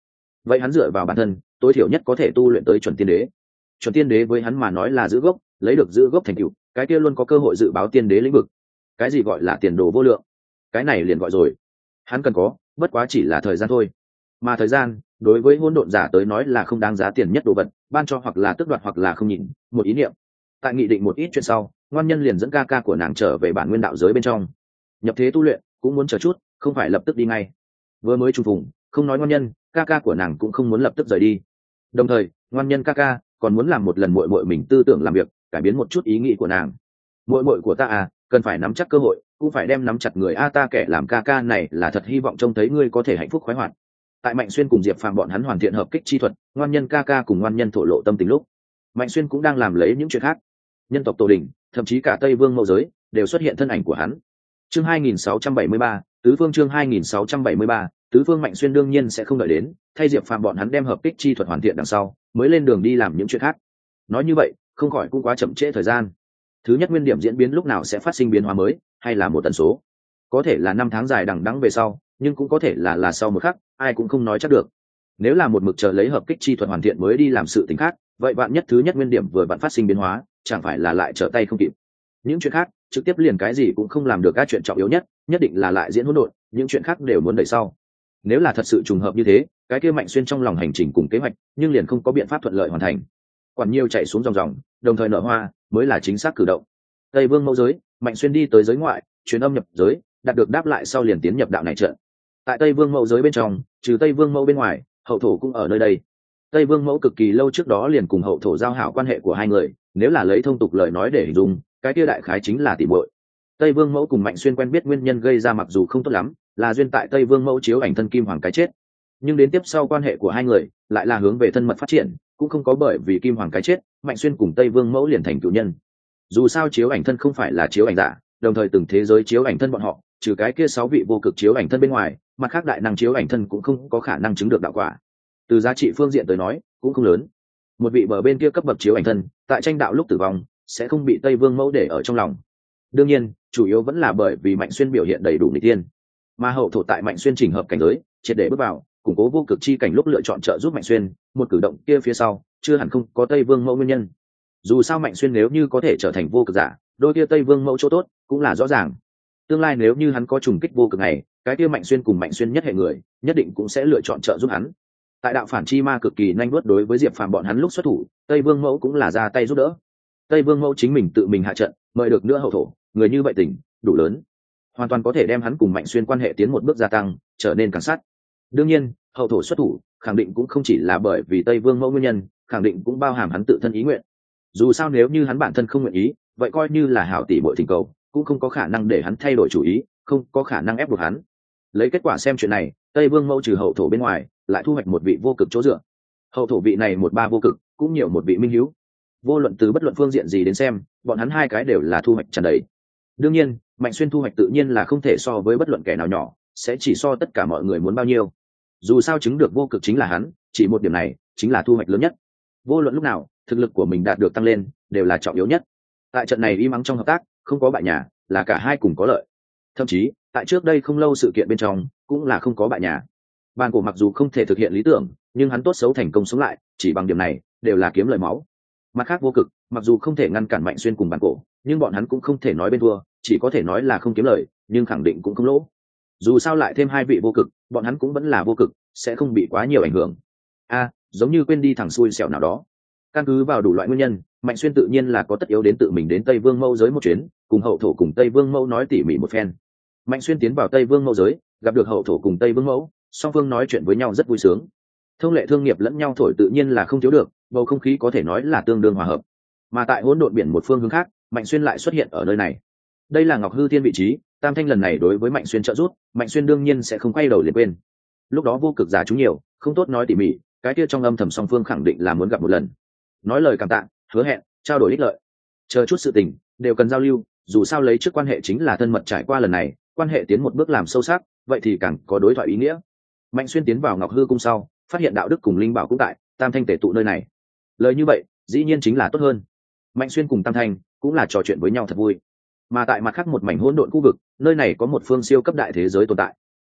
vậy hắn dựa vào bản thân tối thiểu nhất có thể tu luyện tới chuẩn tiên đế. Chuẩn tiên đế với hắn mà nói là giữ gốc, lấy được giữ gốc thành tựu, cái kia luôn có cơ hội dự báo tiên đế lĩnh vực. Cái gì gọi là tiền đồ vô lượng, cái này liền gọi rồi. Hắn cần có bất quá chỉ là thời gian thôi, mà thời gian đối với hỗn độn giả tới nói là không đáng giá tiền nhất đồ vật, ban cho hoặc là tước đoạt hoặc là không nhìn, một ý niệm. Tại nghị định một ít chuyện sau, ngoan nhân liền dẫn ca ca của nàng trở về bản nguyên đạo giới bên trong. Nhập thế tu luyện cũng muốn chờ chút, không phải lập tức đi ngay. Vừa mới trùng phùng, không nói ngoan nhân, ca ca của nàng cũng không muốn lập tức rời đi. Đồng thời ngoan nhân ca ca còn muốn làm một lần muội muội mình tư tưởng làm việc, cải biến một chút ý nghĩ của nàng. Muội muội của ta à, cần phải nắm chắc cơ hội, cũng phải đem nắm chặt người a, ta kẻ làm ca ca này là thật hy vọng trông thấy ngươi có thể hạnh phúc khoái hoạt. Tại Mạnh Xuyên cùng Diệp Phàm bọn hắn hoàn thiện hợp kích chi thuật, ngoan nhân ca ca cùng ngoan nhân thổ lộ tâm tình lúc, Mạnh Xuyên cũng đang làm lấy những chuyện khác. Nhân tộc Tổ Đình, thậm chí cả Tây Vương Mâu giới đều xuất hiện thân ảnh của hắn. Chương 2673, tứ phương chương 2673, tứ phương. Mạnh Xuyên đương nhiên sẽ không đợi đến thay Diệp Phàm bọn hắn đem hợp kích chi thuật hoàn thiện đằng sau mới lên đường đi làm những chuyện khác. Nói như vậy không khỏi cũng quá chậm trễ thời gian. Thứ nhất nguyên điểm diễn biến lúc nào sẽ phát sinh biến hóa mới, hay là một tần số, có thể là 5 tháng dài đằng đẵng về sau, nhưng cũng có thể là sau một khắc, ai cũng không nói chắc được. Nếu là một mực chờ lấy hợp kích chi thuật hoàn thiện mới đi làm sự tình khác, vậy bạn nhất thứ nhất nguyên điểm vừa bạn phát sinh biến hóa, chẳng phải là lại trở tay không kịp. Những chuyện khác trực tiếp liền cái gì cũng không làm được, các chuyện trọng yếu nhất định là lại diễn hỗn độn, những chuyện khác đều muốn đợi sau. Nếu là thật sự trùng hợp như thế, cái kia Mạnh Xuyên trong lòng hành trình cùng kế hoạch, nhưng liền không có biện pháp thuận lợi hoàn thành. Quản nhiều chạy xuống dòng đồng thời nở hoa mới là chính xác cử động. Tây Vương Mâu giới, Mạnh Xuyên đi tới giới ngoại, truyền âm nhập giới, đạt được đáp lại sau liền tiến nhập đạo này trận. Tại Tây Vương Mẫu giới bên trong, trừ Tây Vương Mẫu bên ngoài, hậu thổ cũng ở nơi đây. Tây Vương Mẫu cực kỳ lâu trước đó liền cùng hậu thổ giao hảo quan hệ của hai người, nếu là lấy thông tục lời nói để hình dung, cái kia đại khái chính là tỷ muội. Tây Vương Mẫu cùng Mạnh Xuyên quen biết nguyên nhân gây ra mặc dù không tốt lắm, là duyên tại Tây Vương Mẫu chiếu ảnh thân Kim Hoàng cái chết. Nhưng đến tiếp sau quan hệ của hai người lại là hướng về thân mật phát triển, cũng không có bởi vì Kim Hoàng cái chết, Mạnh Xuyên cùng Tây Vương Mẫu liền thành cựu nhân. Dù sao chiếu ảnh thân không phải là chiếu ảnh giả, đồng thời từng thế giới chiếu ảnh thân bọn họ, trừ cái kia 6 vị vô cực chiếu ảnh thân bên ngoài, mặt khác đại năng chiếu ảnh thân cũng không có khả năng chứng được đạo quả. Từ giá trị phương diện tới nói cũng không lớn. Một vị bờ bên kia cấp bậc chiếu ảnh thân tại tranh đạo lúc tử vong sẽ không bị Tây Vương Mẫu để ở trong lòng. Đương nhiên chủ yếu vẫn là bởi vì Mạnh Xuyên biểu hiện đầy đủ nghịch tiên, mà hậu thổ tại Mạnh Xuyên chỉnh hợp cảnh giới triệt để bước vào củng cố vô cực chi cảnh lúc lựa chọn trợ giúp Mạnh Xuyên, một cử động kia phía sau chưa hẳn không có Tây Vương Mẫu nguyên nhân. Dù sao Mạnh Xuyên nếu như có thể trở thành vô cực giả, đôi kia Tây Vương Mẫu chỗ tốt cũng là rõ ràng. Tương lai nếu như hắn có trùng kích vô cực này, cái kia Mạnh Xuyên cùng Mạnh Xuyên nhất hệ người nhất định cũng sẽ lựa chọn trợ giúp hắn. Tại đạo phản chi ma cực kỳ nhanh bước đối với Diệp Phàm bọn hắn lúc xuất thủ, Tây Vương Mẫu cũng là ra tay giúp đỡ. Tây Vương Mẫu chính mình tự mình hạ trận, mời được nữa hậu thổ, người như vậy tỉnh đủ lớn, hoàn toàn có thể đem hắn cùng Mạnh Xuyên quan hệ tiến một bước gia tăng, trở nên càng sát. Đương nhiên hậu thổ xuất thủ khẳng định cũng không chỉ là bởi vì Tây Vương Mẫu nguyên nhân, khẳng định cũng bao hàm hắn tự thân ý nguyện. Dù sao nếu như hắn bản thân không nguyện ý, vậy coi như là hảo tỷ muội thỉnh cầu, cũng không có khả năng để hắn thay đổi chủ ý, không có khả năng ép buộc hắn. Lấy kết quả xem chuyện này, Tây Vương Mẫu trừ hậu thổ bên ngoài lại thu hoạch một vị vô cực chỗ dựa. Hậu thổ vị này một ba vô cực cũng nhiều một vị minh hữu. Vô luận từ bất luận phương diện gì đến xem, bọn hắn hai cái đều là thu hoạch tràn đầy. Đương nhiên Mạnh Xuyên thu hoạch tự nhiên là không thể so với bất luận kẻ nào nhỏ, sẽ chỉ so tất cả mọi người muốn bao nhiêu. Dù sao chứng được vô cực chính là hắn, chỉ một điểm này chính là thu hoạch lớn nhất. Vô luận lúc nào thực lực của mình đạt được tăng lên đều là trọng yếu nhất. Tại trận này im ắng trong hợp tác không có bại nhà, là cả hai cùng có lợi. Thậm chí tại trước đây không lâu sự kiện bên trong cũng là không có bại nhà. Bàn cổ mặc dù không thể thực hiện lý tưởng, nhưng hắn tốt xấu thành công sống lại, chỉ bằng điểm này đều là kiếm lời máu. Mặt khác vô cực mặc dù không thể ngăn cản Mạnh Xuyên cùng bàn cổ, nhưng bọn hắn cũng không thể nói bên thua, chỉ có thể nói là không kiếm lời, nhưng khẳng định cũng không lỗ. Dù sao lại thêm 2 vị vô cực, bọn hắn cũng vẫn là vô cực, sẽ không bị quá nhiều ảnh hưởng. Giống như quên đi thằng xui xẻo nào đó. Căn cứ vào đủ loại nguyên nhân, Mạnh Xuyên tự nhiên là có tất yếu đến tự mình đến Tây Vương Mâu giới một chuyến, cùng hậu thổ cùng Tây Vương Mâu nói tỉ mỉ một phen. Mạnh Xuyên tiến vào Tây Vương Mâu giới, gặp được hậu thổ cùng Tây Vương Mâu, song phương nói chuyện với nhau rất vui sướng. Thông lệ thương nghiệp lẫn nhau thổi tự nhiên là không thiếu được, bầu không khí có thể nói là tương đương hòa hợp. Mà tại hỗn độn biển một phương hướng khác, Mạnh Xuyên lại xuất hiện ở nơi này. Đây là Ngọc Hư Thiên vị trí, Tam Thanh lần này đối với Mạnh Xuyên trợ giúp, Mạnh Xuyên đương nhiên sẽ không quay đầu liền quên. Lúc đó vô cực giả chúng nhiều, không tốt nói tỉ mỉ, cái kia trong âm thầm song phương khẳng định là muốn gặp một lần, nói lời cảm tạ, hứa hẹn, trao đổi ích lợi, chờ chút sự tình đều cần giao lưu. Dù sao lấy trước quan hệ chính là thân mật, trải qua lần này quan hệ tiến một bước làm sâu sắc, vậy thì càng có đối thoại ý nghĩa. Mạnh Xuyên tiến vào Ngọc Hư cung sau, phát hiện đạo đức cùng linh bảo cũng tại Tam Thanh tề tụ nơi này, lời như vậy dĩ nhiên chính là tốt hơn. Mạnh Xuyên cùng Tam Thanh cũng là trò chuyện với nhau thật vui. Mà tại mặt khác một mảnh hỗn độn khu vực, nơi này có một phương siêu cấp đại thế giới tồn tại.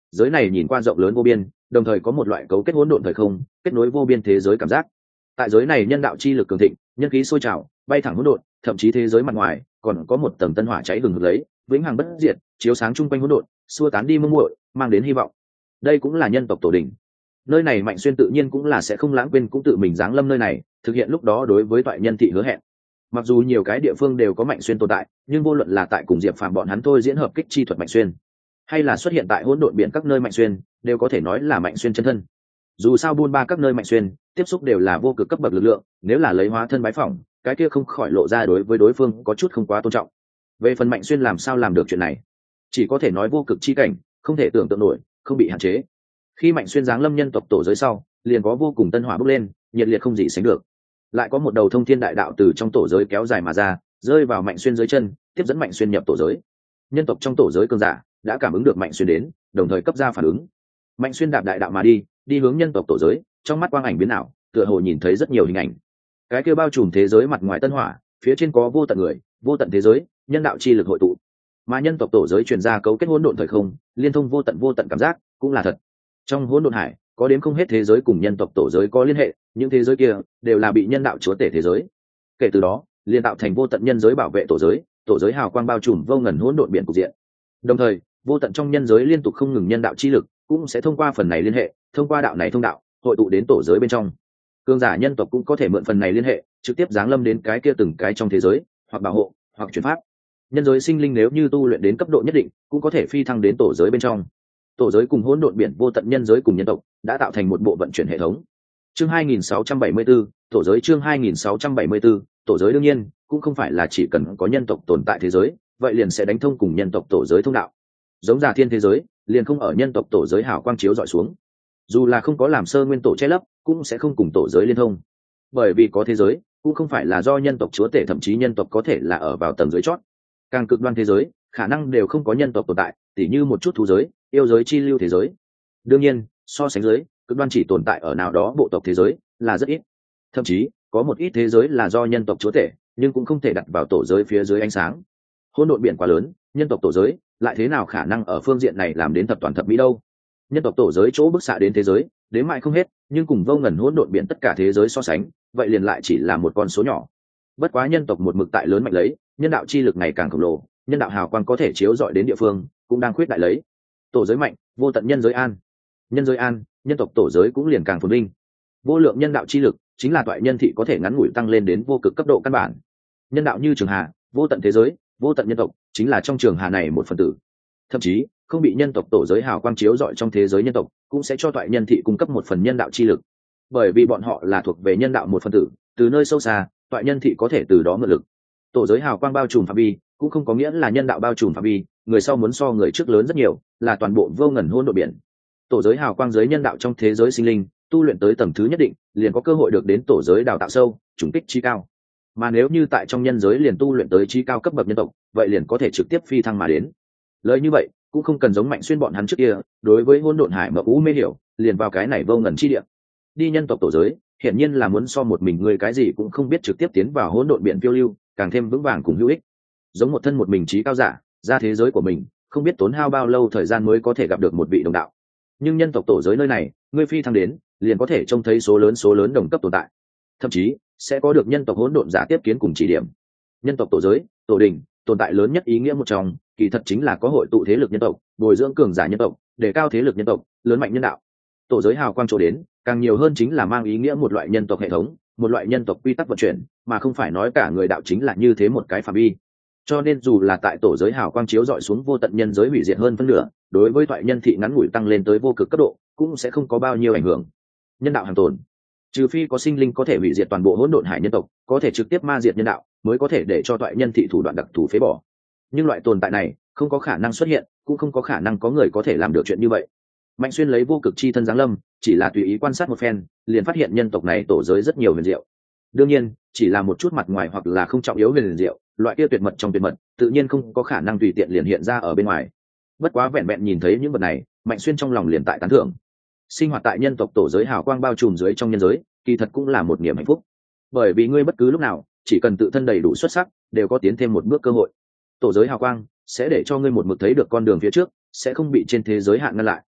giới này nhìn qua rộng lớn vô biên, đồng thời có một loại cấu kết hỗn độn thời không, kết nối vô biên thế giới cảm giác. Tại giới này nhân đạo chi lực cường thịnh, nhân khí sôi trào, bay thẳng hỗn độn, thậm chí thế giới mặt ngoài còn có một tầng tân hỏa cháy hừng hực lấy, vĩnh hằng bất diệt, chiếu sáng chung quanh hỗn độn, xua tán đi mông muội, mang đến hy vọng. Đây cũng là nhân tộc tổ đình. Nơi này Mạnh Xuyên tự nhiên cũng là sẽ không lãng quên, cũng tự mình giáng lâm nơi này, thực hiện lúc đó đối với toại nhân thị hứa hẹn. Mặc dù nhiều cái địa phương đều có Mạnh Xuyên tồn tại, nhưng vô luận là tại cùng Diệp Phàm bọn hắn thôi diễn hợp kích chi thuật Mạnh Xuyên, hay là xuất hiện tại hỗn độn biển các nơi Mạnh Xuyên, đều có thể nói là Mạnh Xuyên chân thân. Dù sao buôn ba các nơi Mạnh Xuyên tiếp xúc đều là vô cực cấp bậc lực lượng, nếu là lấy hóa thân bái phỏng, cái kia không khỏi lộ ra đối với đối phương có chút không quá tôn trọng. Về phần Mạnh Xuyên làm sao làm được chuyện này, chỉ có thể nói vô cực chi cảnh, không thể tưởng tượng nổi, không bị hạn chế. Khi Mạnh Xuyên giáng lâm nhân tộc tổ giới sau, liền có vô cùng tân hỏa bốc lên, nhiệt liệt không gì sánh được. Lại có một đầu thông thiên đại đạo từ trong tổ giới kéo dài mà ra, rơi vào Mạnh Xuyên dưới chân, tiếp dẫn Mạnh Xuyên nhập tổ giới. Nhân tộc trong tổ giới cường giả đã cảm ứng được Mạnh Xuyên đến, đồng thời cấp ra phản ứng. Mạnh Xuyên đạp đại đạo mà đi, đi hướng nhân tộc tổ giới, trong mắt quang ảnh biến ảo, tựa hồ nhìn thấy rất nhiều hình ảnh. Cái kia bao trùm thế giới mặt ngoài tân hỏa, phía trên có vô tận người, vô tận thế giới, nhân đạo chi lực hội tụ. Mà nhân tộc tổ giới truyền ra cấu kết hỗn độn thời không, liên thông vô tận cảm giác, cũng là thật. Trong hỗn độn hải, có đến không hết thế giới cùng nhân tộc tổ giới có liên hệ, những thế giới kia đều là bị nhân đạo chúa tể thế giới. Kể từ đó, liên tạo thành vô tận nhân giới bảo vệ tổ giới hào quang bao trùm vô ngần hỗn độn biển cục diện. Đồng thời, vô tận trong nhân giới liên tục không ngừng nhân đạo chi lực, cũng sẽ thông qua phần này liên hệ, thông qua đạo này thông đạo, hội tụ đến tổ giới bên trong. Cường giả nhân tộc cũng có thể mượn phần này liên hệ, trực tiếp giáng lâm đến cái kia từng cái trong thế giới, hoặc bảo hộ, hoặc chuyển pháp. Nhân giới sinh linh nếu như tu luyện đến cấp độ nhất định, cũng có thể phi thăng đến tổ giới bên trong. Tổ giới cùng hỗn độn biển vô tận nhân giới cùng nhân tộc đã tạo thành một bộ vận chuyển hệ thống. Chương 2674, tổ giới. Chương 2674, tổ giới đương nhiên cũng không phải là chỉ cần có nhân tộc tồn tại thế giới, vậy liền sẽ đánh thông cùng nhân tộc tổ giới thông đạo. Giống Già Thiên thế giới, liền không ở nhân tộc tổ giới hào quang chiếu dọi xuống. Dù là không có làm sơ nguyên tổ che lấp, cũng sẽ không cùng tổ giới liên thông. Bởi vì có thế giới, cũng không phải là do nhân tộc chúa tể, thậm chí nhân tộc có thể là ở vào tầng dưới chót. Càng cực đoan thế giới, khả năng đều không có nhân tộc tồn tại, tỉ như một chút thú giới, yêu giới, chi lưu thế giới. Đương nhiên, so sánh giới, cực đoan chỉ tồn tại ở nào đó bộ tộc thế giới là rất ít. Thậm chí, có một ít thế giới là do nhân tộc chúa tể, nhưng cũng không thể đặt vào tổ giới phía dưới ánh sáng. Hỗn độn biển quá lớn, nhân tộc tổ giới lại thế nào khả năng ở phương diện này làm đến thập toàn thập mỹ đâu? Nhân tộc tổ giới chỗ bức xạ đến thế giới, đến mãi không hết, nhưng cùng vô ngần hỗn độn biển tất cả thế giới so sánh, vậy liền lại chỉ là một con số nhỏ. Bất quá nhân tộc một mực tại lớn mạnh lấy, nhân đạo chi lực ngày càng khổng lồ, nhân đạo hào quang có thể chiếu rọi đến địa phương, cũng đang khuyết đại lấy. Tổ giới mạnh, vô tận nhân giới an. Nhân giới an, nhân tộc tổ giới cũng liền càng phồn vinh. Vô lượng nhân đạo chi lực chính là toại nhân thị có thể ngắn ngủi tăng lên đến vô cực cấp độ căn bản. Nhân đạo như trường hà, vô tận thế giới, vô tận nhân tộc chính là trong trường hà này một phần tử. Thậm chí không bị nhân tộc tổ giới hào quang chiếu rọi trong thế giới nhân tộc, cũng sẽ cho toại nhân thị cung cấp một phần nhân đạo chi lực. Bởi vì bọn họ là thuộc về nhân đạo một phần tử, từ nơi sâu xa, toại nhân thị có thể từ đó mượn lực. Tổ giới hào quang bao trùm phạm vi, cũng không có nghĩa là nhân đạo bao trùm phạm vi, người sau muốn so người trước lớn rất nhiều, là toàn bộ vô ngần hỗn độn biển. Tổ giới hào quang giới nhân đạo trong thế giới sinh linh, tu luyện tới tầng thứ nhất định, liền có cơ hội được đến tổ giới đào tạo sâu, trùng kích chi cao. Mà nếu như tại trong nhân giới liền tu luyện tới chi cao cấp bậc nhân tộc, vậy liền có thể trực tiếp phi thăng mà đến. Lời như vậy, cũng không cần giống Mạnh Xuyên bọn hắn trước kia, đối với hỗn độn hải mập ú mê hiểu, liền vào cái này vô ngần chi địa. Đi nhân tộc tổ giới, hiển nhiên là muốn so một mình người cái gì cũng không biết trực tiếp tiến vào hỗn độn biển phiêu lưu, càng thêm vững vàng cùng hữu ích. Giống một thân một mình trí cao giả, ra thế giới của mình, không biết tốn hao bao lâu thời gian mới có thể gặp được một vị đồng đạo. Nhưng nhân tộc tổ giới nơi này, ngươi phi thăng đến, liền có thể trông thấy số lớn đồng cấp tồn tại. Thậm chí sẽ có được nhân tộc hỗn độn giả tiếp kiến cùng chỉ điểm. Nhân tộc tổ giới, tổ đình, tồn tại lớn nhất ý nghĩa một trong, kỳ thật chính là có hội tụ thế lực nhân tộc, bồi dưỡng cường giả nhân tộc, đề cao thế lực nhân tộc, lớn mạnh nhân đạo. Tổ giới hào quang chỗ đến, càng nhiều hơn chính là mang ý nghĩa một loại nhân tộc hệ thống, một loại nhân tộc quy tắc vận chuyển, mà không phải nói cả người đạo chính là như thế một cái phạm vi. Cho nên dù là tại tổ giới hào quang chiếu dọi xuống vô tận nhân giới hủy diệt hơn phân nửa, đối với thoại nhân thị ngắn ngủi tăng lên tới vô cực cấp độ, cũng sẽ không có bao nhiêu ảnh hưởng. Nhân đạo hàng tồn, trừ phi có sinh linh có thể hủy diệt toàn bộ hỗn độn hải nhân tộc, có thể trực tiếp ma diệt nhân đạo, mới có thể để cho thoại nhân thị thủ đoạn đặc thù phế bỏ. Nhưng loại tồn tại này không có khả năng xuất hiện, cũng không có khả năng có người có thể làm được chuyện như vậy. Mạnh Xuyên lấy vô cực chi thân giáng lâm, chỉ là tùy ý quan sát một phen, liền phát hiện nhân tộc này tổ giới rất nhiều huyền diệu. Đương nhiên, chỉ là một chút mặt ngoài hoặc là không trọng yếu huyền diệu, loại kia tuyệt mật trong tuyệt mật, tự nhiên không có khả năng tùy tiện liền hiện ra ở bên ngoài. Bất quá vẹn vẹn nhìn thấy những vật này, Mạnh Xuyên trong lòng liền tại tán thưởng. Sinh hoạt tại nhân tộc tổ giới hào quang bao trùm dưới trong nhân giới, kỳ thật cũng là một niềm hạnh phúc. Bởi vì ngươi bất cứ lúc nào, chỉ cần tự thân đầy đủ xuất sắc, đều có tiến thêm một bước cơ hội. Tổ giới hào quang sẽ để cho ngươi một mực thấy được con đường phía trước, sẽ không bị trên thế giới hạn ngăn lại.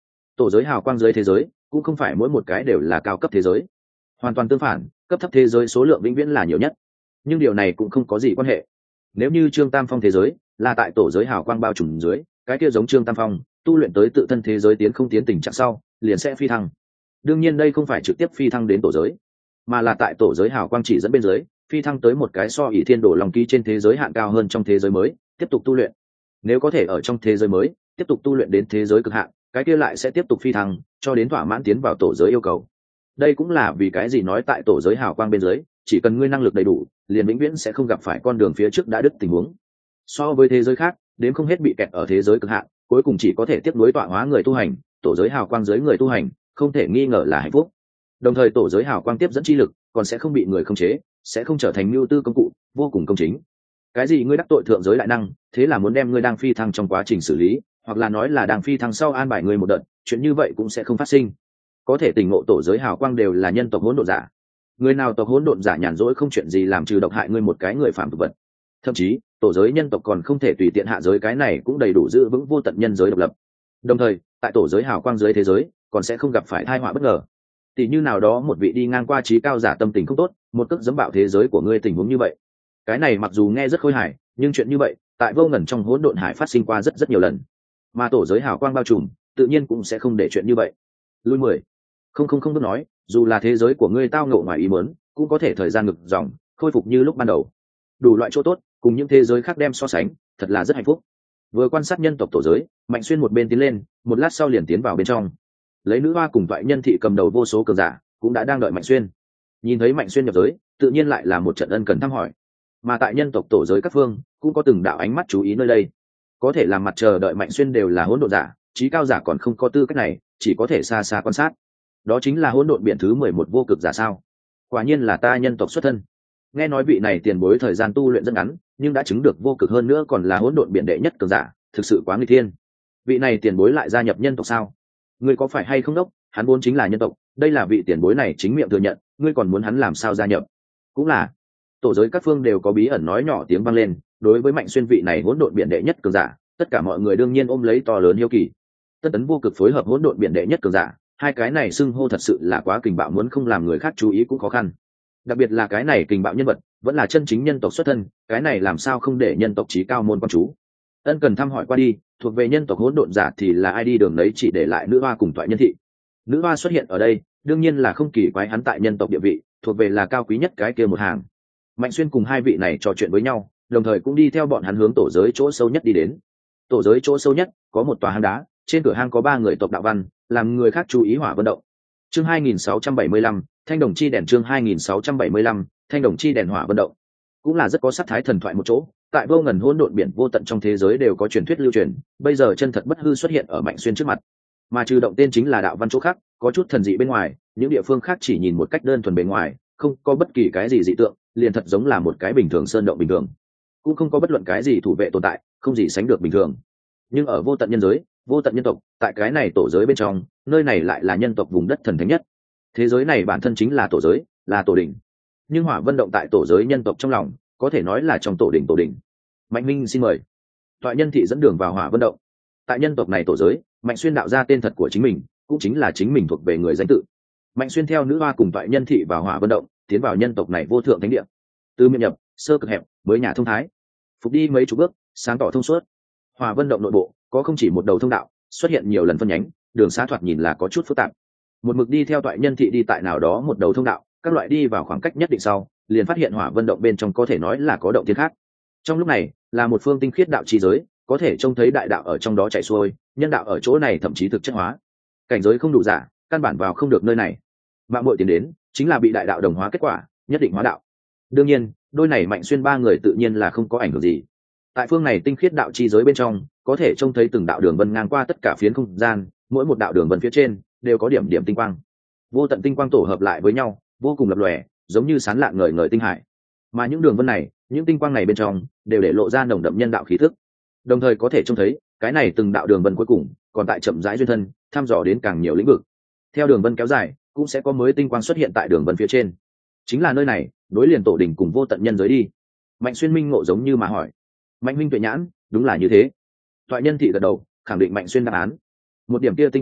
Tổ giới hào quang dưới thế giới cũng không phải mỗi một cái đều là cao cấp thế giới, hoàn toàn tương phản, cấp thấp thế giới số lượng vĩnh viễn là nhiều nhất. Nhưng điều này cũng không có gì quan hệ. Nếu như Trương Tam Phong thế giới là tại tổ giới hào quang bao trùm dưới, cái kia giống Trương Tam Phong tu luyện tới tự thân thế giới tiến không tiến tình trạng sau liền sẽ phi thăng. Đương nhiên đây không phải trực tiếp phi thăng đến tổ giới, mà là tại tổ giới hào quang chỉ dẫn bên dưới phi thăng tới một cái so ỷ thiên đồ lòng ký trên thế giới hạn cao hơn trong thế giới mới tiếp tục tu luyện. Nếu có thể ở trong thế giới mới tiếp tục tu luyện đến thế giới cực hạn, cái kia lại sẽ tiếp tục phi thăng cho đến thỏa mãn tiến vào tổ giới yêu cầu. Đây cũng là vì cái gì nói tại tổ giới hào quang bên dưới chỉ cần ngươi năng lực đầy đủ liền vĩnh viễn sẽ không gặp phải con đường phía trước đã đứt tình huống. So với thế giới khác đến không hết bị kẹt ở thế giới cực hạn, cuối cùng chỉ có thể tiếp nối tọa hóa người tu hành, tổ giới hào quang dưới người tu hành không thể nghi ngờ là hạnh phúc. Đồng thời tổ giới hào quang tiếp dẫn chi lực còn sẽ không bị người khống chế, sẽ không trở thành mưu tư công cụ, vô cùng công chính. Cái gì ngươi đắc tội thượng giới đại năng, thế là muốn đem ngươi đang phi thăng trong quá trình xử lý, hoặc là nói là đang phi thăng sau an bài ngươi một đợt, chuyện như vậy cũng sẽ không phát sinh. Có thể tỉnh ngộ tổ giới hào quang đều là nhân tộc hỗn độn giả. Người nào tộc hỗn độn giả nhàn rỗi không chuyện gì làm trừ độc hại ngươi một cái người phạm tục vật. Thậm chí tổ giới nhân tộc còn không thể tùy tiện hạ giới, cái này cũng đầy đủ giữ vững vô tận nhân giới độc lập. Đồng thời tại tổ giới hào quang dưới thế giới còn sẽ không gặp phải tai họa bất ngờ. Tỷ như nào đó một vị đi ngang qua trí cao giả tâm tình không tốt, một cước giẫm bạo thế giới của ngươi, tình huống như vậy. Cái này mặc dù nghe rất khôi hài, nhưng chuyện như vậy tại vô ngần trong hỗn độn hải phát sinh qua rất nhiều lần. Mà tổ giới hào quang bao trùm tự nhiên cũng sẽ không để chuyện như vậy. Lui 10. Không biết nói, dù là thế giới của ngươi tao ngộ ngoài ý muốn, cũng có thể thời gian ngược dòng, khôi phục như lúc ban đầu. Đủ loại chỗ tốt cùng những thế giới khác đem so sánh, thật là rất hạnh phúc. Vừa quan sát nhân tộc tổ giới, Mạnh Xuyên một bên tiến lên, một lát sau liền tiến vào bên trong. Lấy nữ hoa cùng toại nhân thị cầm đầu vô số cường giả cũng đã đang đợi Mạnh Xuyên. Nhìn thấy Mạnh Xuyên nhập giới, tự nhiên lại là một trận ân cần thăm hỏi. Mà tại nhân tộc tổ giới các phương cũng có từng đạo ánh mắt chú ý nơi đây. Có thể làm mặt chờ đợi Mạnh Xuyên đều là hỗn độn giả, trí cao giả còn không có tư cách này, chỉ có thể xa xa quan sát. Đó chính là hỗn độn biển thứ 11 vô cực giả sao? Quả nhiên là ta nhân tộc xuất thân. Nghe nói vị này tiền bối thời gian tu luyện rất ngắn, nhưng đã chứng được vô cực, hơn nữa còn là hỗn độn biển đệ nhất cường giả, thực sự quá nguy thiên. Vị này tiền bối lại gia nhập nhân tộc sao? Ngươi có phải hay không đốc, hắn vốn chính là nhân tộc, đây là vị tiền bối này chính miệng thừa nhận, ngươi còn muốn hắn làm sao gia nhập? Cũng là. Tổ giới các phương đều có bí ẩn nói nhỏ tiếng vang lên, đối với Mạnh Xuyên vị này hỗn độn biển đệ nhất cường giả, tất cả mọi người đương nhiên ôm lấy to lớn hiếu kỳ. Tất tấn vô cực phối hợp hỗn độn biển đệ nhất cường giả, hai cái này xưng hô thật sự là quá kình bạo, muốn không làm người khác chú ý cũng khó khăn. Đặc biệt là cái này kình bạo nhân vật vẫn là chân chính nhân tộc xuất thân, cái này làm sao không để nhân tộc chí cao môn quan chú. Ân cần thăm hỏi qua đi, thuộc về nhân tộc hỗn độn giả thì là ai đi đường đấy chỉ để lại nữ hoa cùng toại nhân thị. Nữ hoa xuất hiện ở đây đương nhiên là không kỳ quái, hắn tại nhân tộc địa vị thuộc về là cao quý nhất cái kia một hàng. Mạnh Xuyên cùng hai vị này trò chuyện với nhau, đồng thời cũng đi theo bọn hắn hướng tổ giới chỗ sâu nhất đi đến. Tổ giới chỗ sâu nhất có một tòa hang đá, trên cửa hang có 3 người tộc đạo văn, làm người khác chú ý hỏa vận động. Chương 2675, thanh đồng chi đèn. Chương 2675, thanh đồng chi đèn hỏa vận động. Cũng là rất có sắc thái thần thoại một chỗ, tại vô ngần hỗn độn biển vô tận trong thế giới đều có truyền thuyết lưu truyền, bây giờ chân thật bất hư xuất hiện ở Mạnh Xuyên trước mặt. Mà trừ động tên chính là đạo văn chỗ khác, có chút thần dị bên ngoài, những địa phương khác chỉ nhìn một cách đơn thuần bề ngoài, không có bất kỳ cái gì dị tượng, liền thật giống là một cái bình thường sơn động bình thường, cũng không có bất luận cái gì thủ vệ tồn tại, không gì sánh được bình thường. Nhưng ở vô tận nhân giới, vô tận nhân tộc, tại cái này tổ giới bên trong, nơi này lại là nhân tộc vùng đất thần thánh nhất. Thế giới này bản thân chính là tổ giới, là tổ đỉnh. Nhưng hỏa vận động tại tổ giới nhân tộc trong lòng, có thể nói là trong tổ đỉnh tổ đỉnh. Mạnh Minh xin mời. Toại nhân thị dẫn đường vào hỏa vận động. Tại nhân tộc này tổ giới, Mạnh Xuyên đạo ra tên thật của chính mình, cũng chính là chính mình thuộc về người danh tự. Mạnh Xuyên theo nữ hoa cùng toại nhân thị vào hỏa vận động, tiến vào nhân tộc này vô thượng thánh địa. Từ miệng nhập, sơ cực hẹp, mới nhà thông thái. Phục đi mấy chục bước, sáng tỏ thông suốt. Hỏa vận động nội bộ có không chỉ một đầu thông đạo, xuất hiện nhiều lần phân nhánh, đường xá thoạt nhìn là có chút phức tạp. Một mực đi theo toại nhân thị đi tại nào đó một đầu thông đạo, các loại đi vào khoảng cách nhất định sau, liền phát hiện hỏa vận động bên trong có thể nói là có động thiên khác. Trong lúc này là một phương tinh khiết đạo chi giới, có thể trông thấy đại đạo ở trong đó chảy xuôi, nhân đạo ở chỗ này thậm chí thực chất hóa. Cảnh giới không đủ giả, căn bản vào không được nơi này. Mạng muội tiến đến, chính là bị đại đạo đồng hóa kết quả, nhất định hóa đạo. Đương nhiên, đôi này Mạnh Xuyên 3 người tự nhiên là không có ảnh hưởng gì. Tại phương này tinh khiết đạo chi giới bên trong, có thể trông thấy từng đạo đường vân ngang qua tất cả phiến không gian, mỗi một đạo đường vân phía trên đều có điểm điểm tinh quang. Vô tận tinh quang tổ hợp lại với nhau, vô cùng lập lòe, giống như sán lạn ngời ngời tinh hải. Mà những đường vân này, những tinh quang này bên trong đều để lộ ra nồng đậm nhân đạo khí thức. Đồng thời có thể trông thấy, cái này từng đạo đường vân cuối cùng còn tại chậm rãi duyên thân, thăm dò đến càng nhiều lĩnh vực. Theo đường vân kéo dài, cũng sẽ có mới tinh quang xuất hiện tại đường vân phía trên. Chính là nơi này, đối liền tổ đỉnh cùng vô tận nhân giới đi. Mạnh Xuyên minh ngộ giống như mà hỏi. Mạnh Minh tuệ nhãn, đúng là như thế. Toại nhân thị gật đầu, khẳng định Mạnh Xuyên đáp án. Một điểm kia tinh quang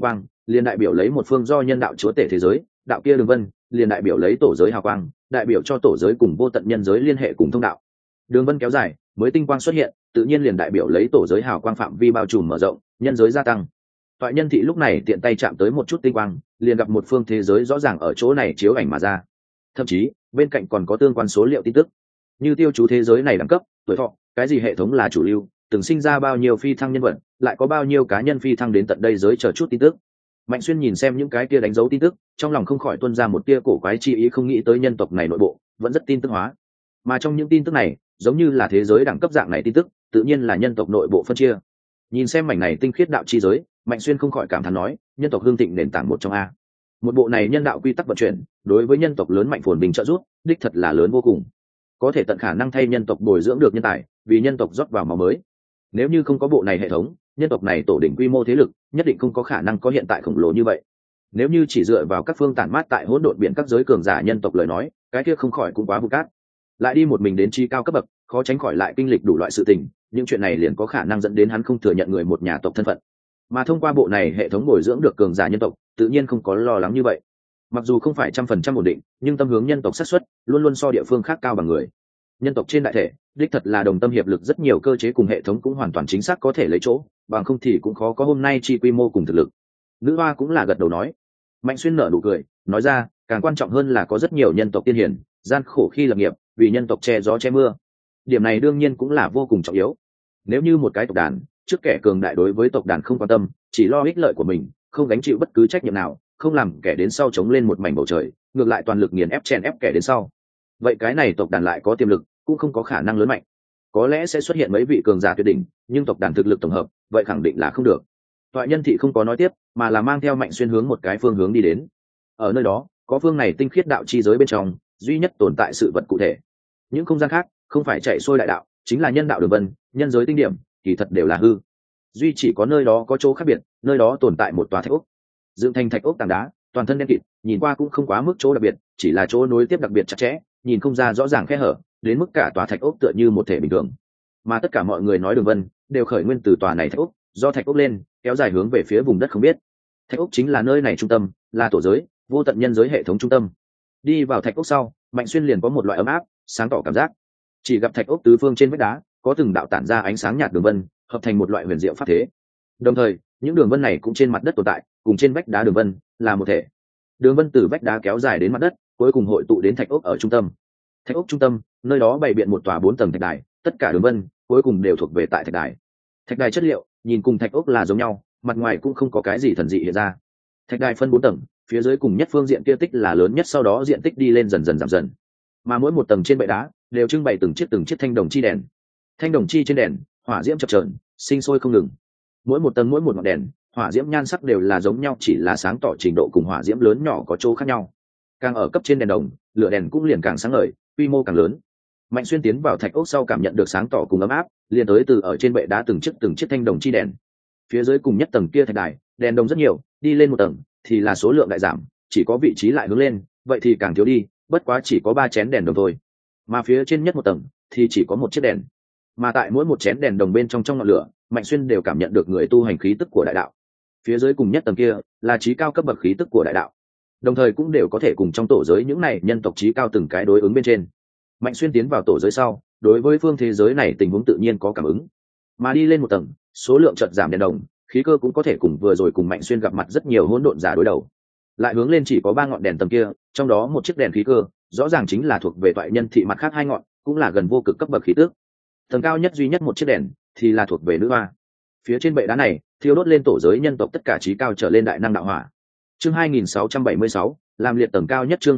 liền đại biểu lấy một phương do nhân đạo chúa tể thế giới, đạo kia đường vân liền đại biểu lấy tổ giới hào quang, đại biểu cho tổ giới cùng vô tận nhân giới liên hệ cùng thông đạo. Đường vân kéo dài, mới tinh quang xuất hiện, tự nhiên liền đại biểu lấy tổ giới hào quang phạm vi bao trùm mở rộng, nhân giới gia tăng. Toại Nhân Thị lúc này tiện tay chạm tới một chút tinh quang, liền gặp một phương thế giới rõ ràng ở chỗ này chiếu ảnh mà ra. Thậm chí bên cạnh còn có tương quan số liệu tin tức, như tiêu chú thế giới này đẳng cấp, tuổi thọ, cái gì hệ thống là chủ lưu, từng sinh ra bao nhiêu phi thăng nhân vật, lại có bao nhiêu cá nhân phi thăng đến tận đây giới chờ chút tin tức. Mạnh Xuyên nhìn xem những cái kia đánh dấu tin tức, trong lòng không khỏi tuôn ra một tia cổ quái chi ý, không nghĩ tới nhân tộc này nội bộ vẫn rất tin tức hóa. Mà trong những tin tức này, giống như là thế giới đẳng cấp dạng này tin tức, tự nhiên là nhân tộc nội bộ phân chia. Nhìn xem mảnh này tinh khiết đạo chi giới, Mạnh Xuyên không khỏi cảm thán nói, nhân tộc hương thịnh nền tảng một trong a. Một bộ này nhân đạo quy tắc vận chuyển, đối với nhân tộc lớn mạnh phồn bình trợ giúp, đích thật là lớn vô cùng. Có thể tận khả năng thay nhân tộc bồi dưỡng được nhân tài, vì nhân tộc rót vào máu mới. Nếu như không có bộ này hệ thống, nhân tộc này tổ đỉnh quy mô thế lực, nhất định không có khả năng có hiện tại khổng lồ như vậy. Nếu như chỉ dựa vào các phương tản mát tại hỗn độn biển các giới cường giả nhân tộc lời nói, cái kia không khỏi cũng quá vụ cát. Lại đi một mình đến chi cao cấp bậc, khó tránh khỏi lại kinh lịch đủ loại sự tình, những chuyện này liền có khả năng dẫn đến hắn không thừa nhận người một nhà tộc thân phận. Mà thông qua bộ này hệ thống bồi dưỡng được cường giả nhân tộc, tự nhiên không có lo lắng như vậy. Mặc dù không phải 100% ổn định, nhưng tâm hướng nhân tộc xác suất luôn luôn so địa phương khác cao bằng người. Nhân tộc trên đại thể, đích thật là đồng tâm hiệp lực, rất nhiều cơ chế cùng hệ thống cũng hoàn toàn chính xác có thể lấy chỗ, bằng không thì cũng khó có hôm nay chi quy mô cùng thực lực. Nữ hoa cũng là gật đầu nói. Mạnh Xuyên nở nụ cười, nói ra, càng quan trọng hơn là có rất nhiều nhân tộc tiên hiển, gian khổ khi lập nghiệp, vì nhân tộc che gió che mưa. Điểm này đương nhiên cũng là vô cùng trọng yếu. Nếu như một cái tộc đàn, trước kẻ cường đại đối với tộc đàn không quan tâm, chỉ lo ích lợi của mình, không gánh chịu bất cứ trách nhiệm nào, không làm kẻ đến sau chống lên một mảnh bầu trời, ngược lại toàn lực nghiền ép chèn ép kẻ đến sau, vậy cái này tộc đàn lại có tiềm lực, cũng không có khả năng lớn mạnh. Có lẽ sẽ xuất hiện mấy vị cường giả tuyệt đỉnh, nhưng tộc đàn thực lực tổng hợp, vậy khẳng định là không được. Toại Nhân Thị không có nói tiếp, mà là mang theo Mạnh Xuyên hướng một cái phương hướng đi đến. Ở nơi đó, có phương này tinh khiết đạo chi giới bên trong, duy nhất tồn tại sự vật cụ thể. Những không gian khác, không phải chạy xuôi đại đạo, chính là nhân đạo đường vân, nhân giới tinh điểm, kỳ thật đều là hư. Duy chỉ có nơi đó có chỗ khác biệt, nơi đó tồn tại một tòa thạch ốc. Dựng thành thạch ốc tảng đá, toàn thân đen kịt, nhìn qua cũng không quá mức chỗ đặc biệt, chỉ là chỗ nối tiếp đặc biệt chặt chẽ, nhìn không ra rõ ràng khe hở, đến mức cả tòa thạch ốc tựa như một thể bình thường. Mà tất cả mọi người nói đường vân đều khởi nguyên từ tòa này thạch ốc, do thạch ốc lên kéo dài hướng về phía vùng đất không biết. Thạch ốc chính là nơi này trung tâm, là tổ giới, vô tận nhân giới hệ thống trung tâm. Đi vào thạch ốc sau, Mạnh Xuyên liền có một loại ấm áp, sáng tỏ cảm giác. Chỉ gặp thạch ốc tứ phương trên vách đá có từng đạo tản ra ánh sáng nhạt đường vân, hợp thành một loại huyền diệu pháp thế. Đồng thời, những đường vân này cũng trên mặt đất tồn tại, cùng trên vách đá đường vân là một thể. Đường vân từ vách đá kéo dài đến mặt đất, cuối cùng hội tụ đến thạch ốc ở trung tâm. Thạch ốc trung tâm, nơi đó bày biện một tòa 4 tầng thạch đài, tất cả đường vân cuối cùng đều thuộc về tại thạch đài. Thạch đài chất liệu nhìn cùng thạch ốc là giống nhau, mặt ngoài cũng không có cái gì thần dị hiện ra. Thạch đài phân 4 tầng, phía dưới cùng nhất phương diện kia tích là lớn nhất, sau đó diện tích đi lên dần dần giảm dần. Mà mỗi một tầng trên bệ đá đều trưng bày từng chiếc thanh đồng chi đèn. Thanh đồng chi trên đèn, hỏa diễm chập chờn, sinh sôi không ngừng. Mỗi một tầng mỗi một ngọn đèn, hỏa diễm nhan sắc đều là giống nhau, chỉ là sáng tỏ trình độ cùng hỏa diễm lớn nhỏ có chỗ khác nhau. Càng ở cấp trên đèn đồng, lửa đèn cũng liền càng sáng ngời, quy mô càng lớn. Mạnh Xuyên tiến vào thạch ốc sau cảm nhận được sáng tỏ cùng ấm áp, liền tới từ ở trên bệ đá từng chiếc thanh đồng chi đèn. Phía dưới cùng nhất tầng kia thạch đài, đèn đồng rất nhiều, đi lên một tầng thì là số lượng đại giảm, chỉ có vị trí lại hướng lên, vậy thì càng thiếu đi, bất quá chỉ có 3 chén đèn đồng thôi. Mà phía trên nhất một tầng thì chỉ có một chiếc đèn. Mà tại mỗi một chén đèn đồng bên trong ngọn lửa, Mạnh Xuyên đều cảm nhận được người tu hành khí tức của đại đạo. Phía dưới cùng nhất tầng kia là chí cao cấp bậc khí tức của đại đạo, đồng thời cũng đều có thể cùng trong tổ giới những này nhân tộc chí cao từng cái đối ứng bên trên. Mạnh Xuyên tiến vào tổ giới sau, đối với phương thế giới này tình huống tự nhiên có cảm ứng, mà đi lên một tầng, số lượng chợt giảm đèn đồng, khí cơ cũng có thể cùng vừa rồi cùng Mạnh Xuyên gặp mặt rất nhiều hỗn độn giả đối đầu. Lại hướng lên chỉ có 3 ngọn đèn tầng kia, trong đó một chiếc đèn khí cơ rõ ràng chính là thuộc về Toại Nhân Thị, mặt khác 2 ngọn cũng là gần vô cực cấp bậc khí tức. Tầng cao nhất duy nhất một chiếc đèn thì là thuộc về nữ hoa. Phía trên bệ đá này thiêu đốt lên tổ giới nhân tộc tất cả chí cao trở lên đại năng đạo hỏa. Chương 2676, làm liệt tầng cao nhất. Chương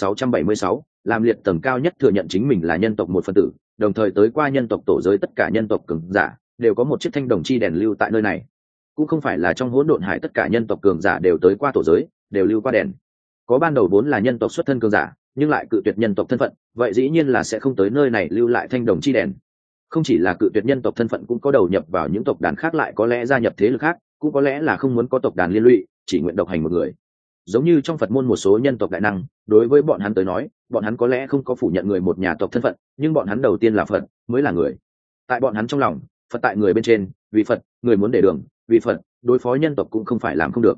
2676, làm liệt tầng cao nhất thừa nhận chính mình là nhân tộc một phần tử, đồng thời tới qua nhân tộc tổ giới tất cả nhân tộc cường giả đều có một chiếc thanh đồng chi đèn lưu tại nơi này. Cũng không phải là trong hỗn độn hải tất cả nhân tộc cường giả đều tới qua tổ giới, đều lưu qua đèn. Có ban đầu vốn là nhân tộc xuất thân cường giả, nhưng lại cự tuyệt nhân tộc thân phận, vậy dĩ nhiên là sẽ không tới nơi này lưu lại thanh đồng chi đèn. Không chỉ là cự tuyệt nhân tộc thân phận, cũng có đầu nhập vào những tộc đàn khác, lại có lẽ gia nhập thế lực khác, cũng có lẽ là không muốn có tộc đàn liên lụy, chỉ nguyện độc hành một người. Giống như trong Phật môn một số nhân tộc đại năng, đối với bọn hắn tới nói, bọn hắn có lẽ không có phủ nhận người một nhà tộc thân phận, nhưng bọn hắn đầu tiên là Phật, mới là người. Tại bọn hắn trong lòng, Phật tại người bên trên, vì Phật, người muốn để đường, vì Phật, đối phó nhân tộc cũng không phải làm không được.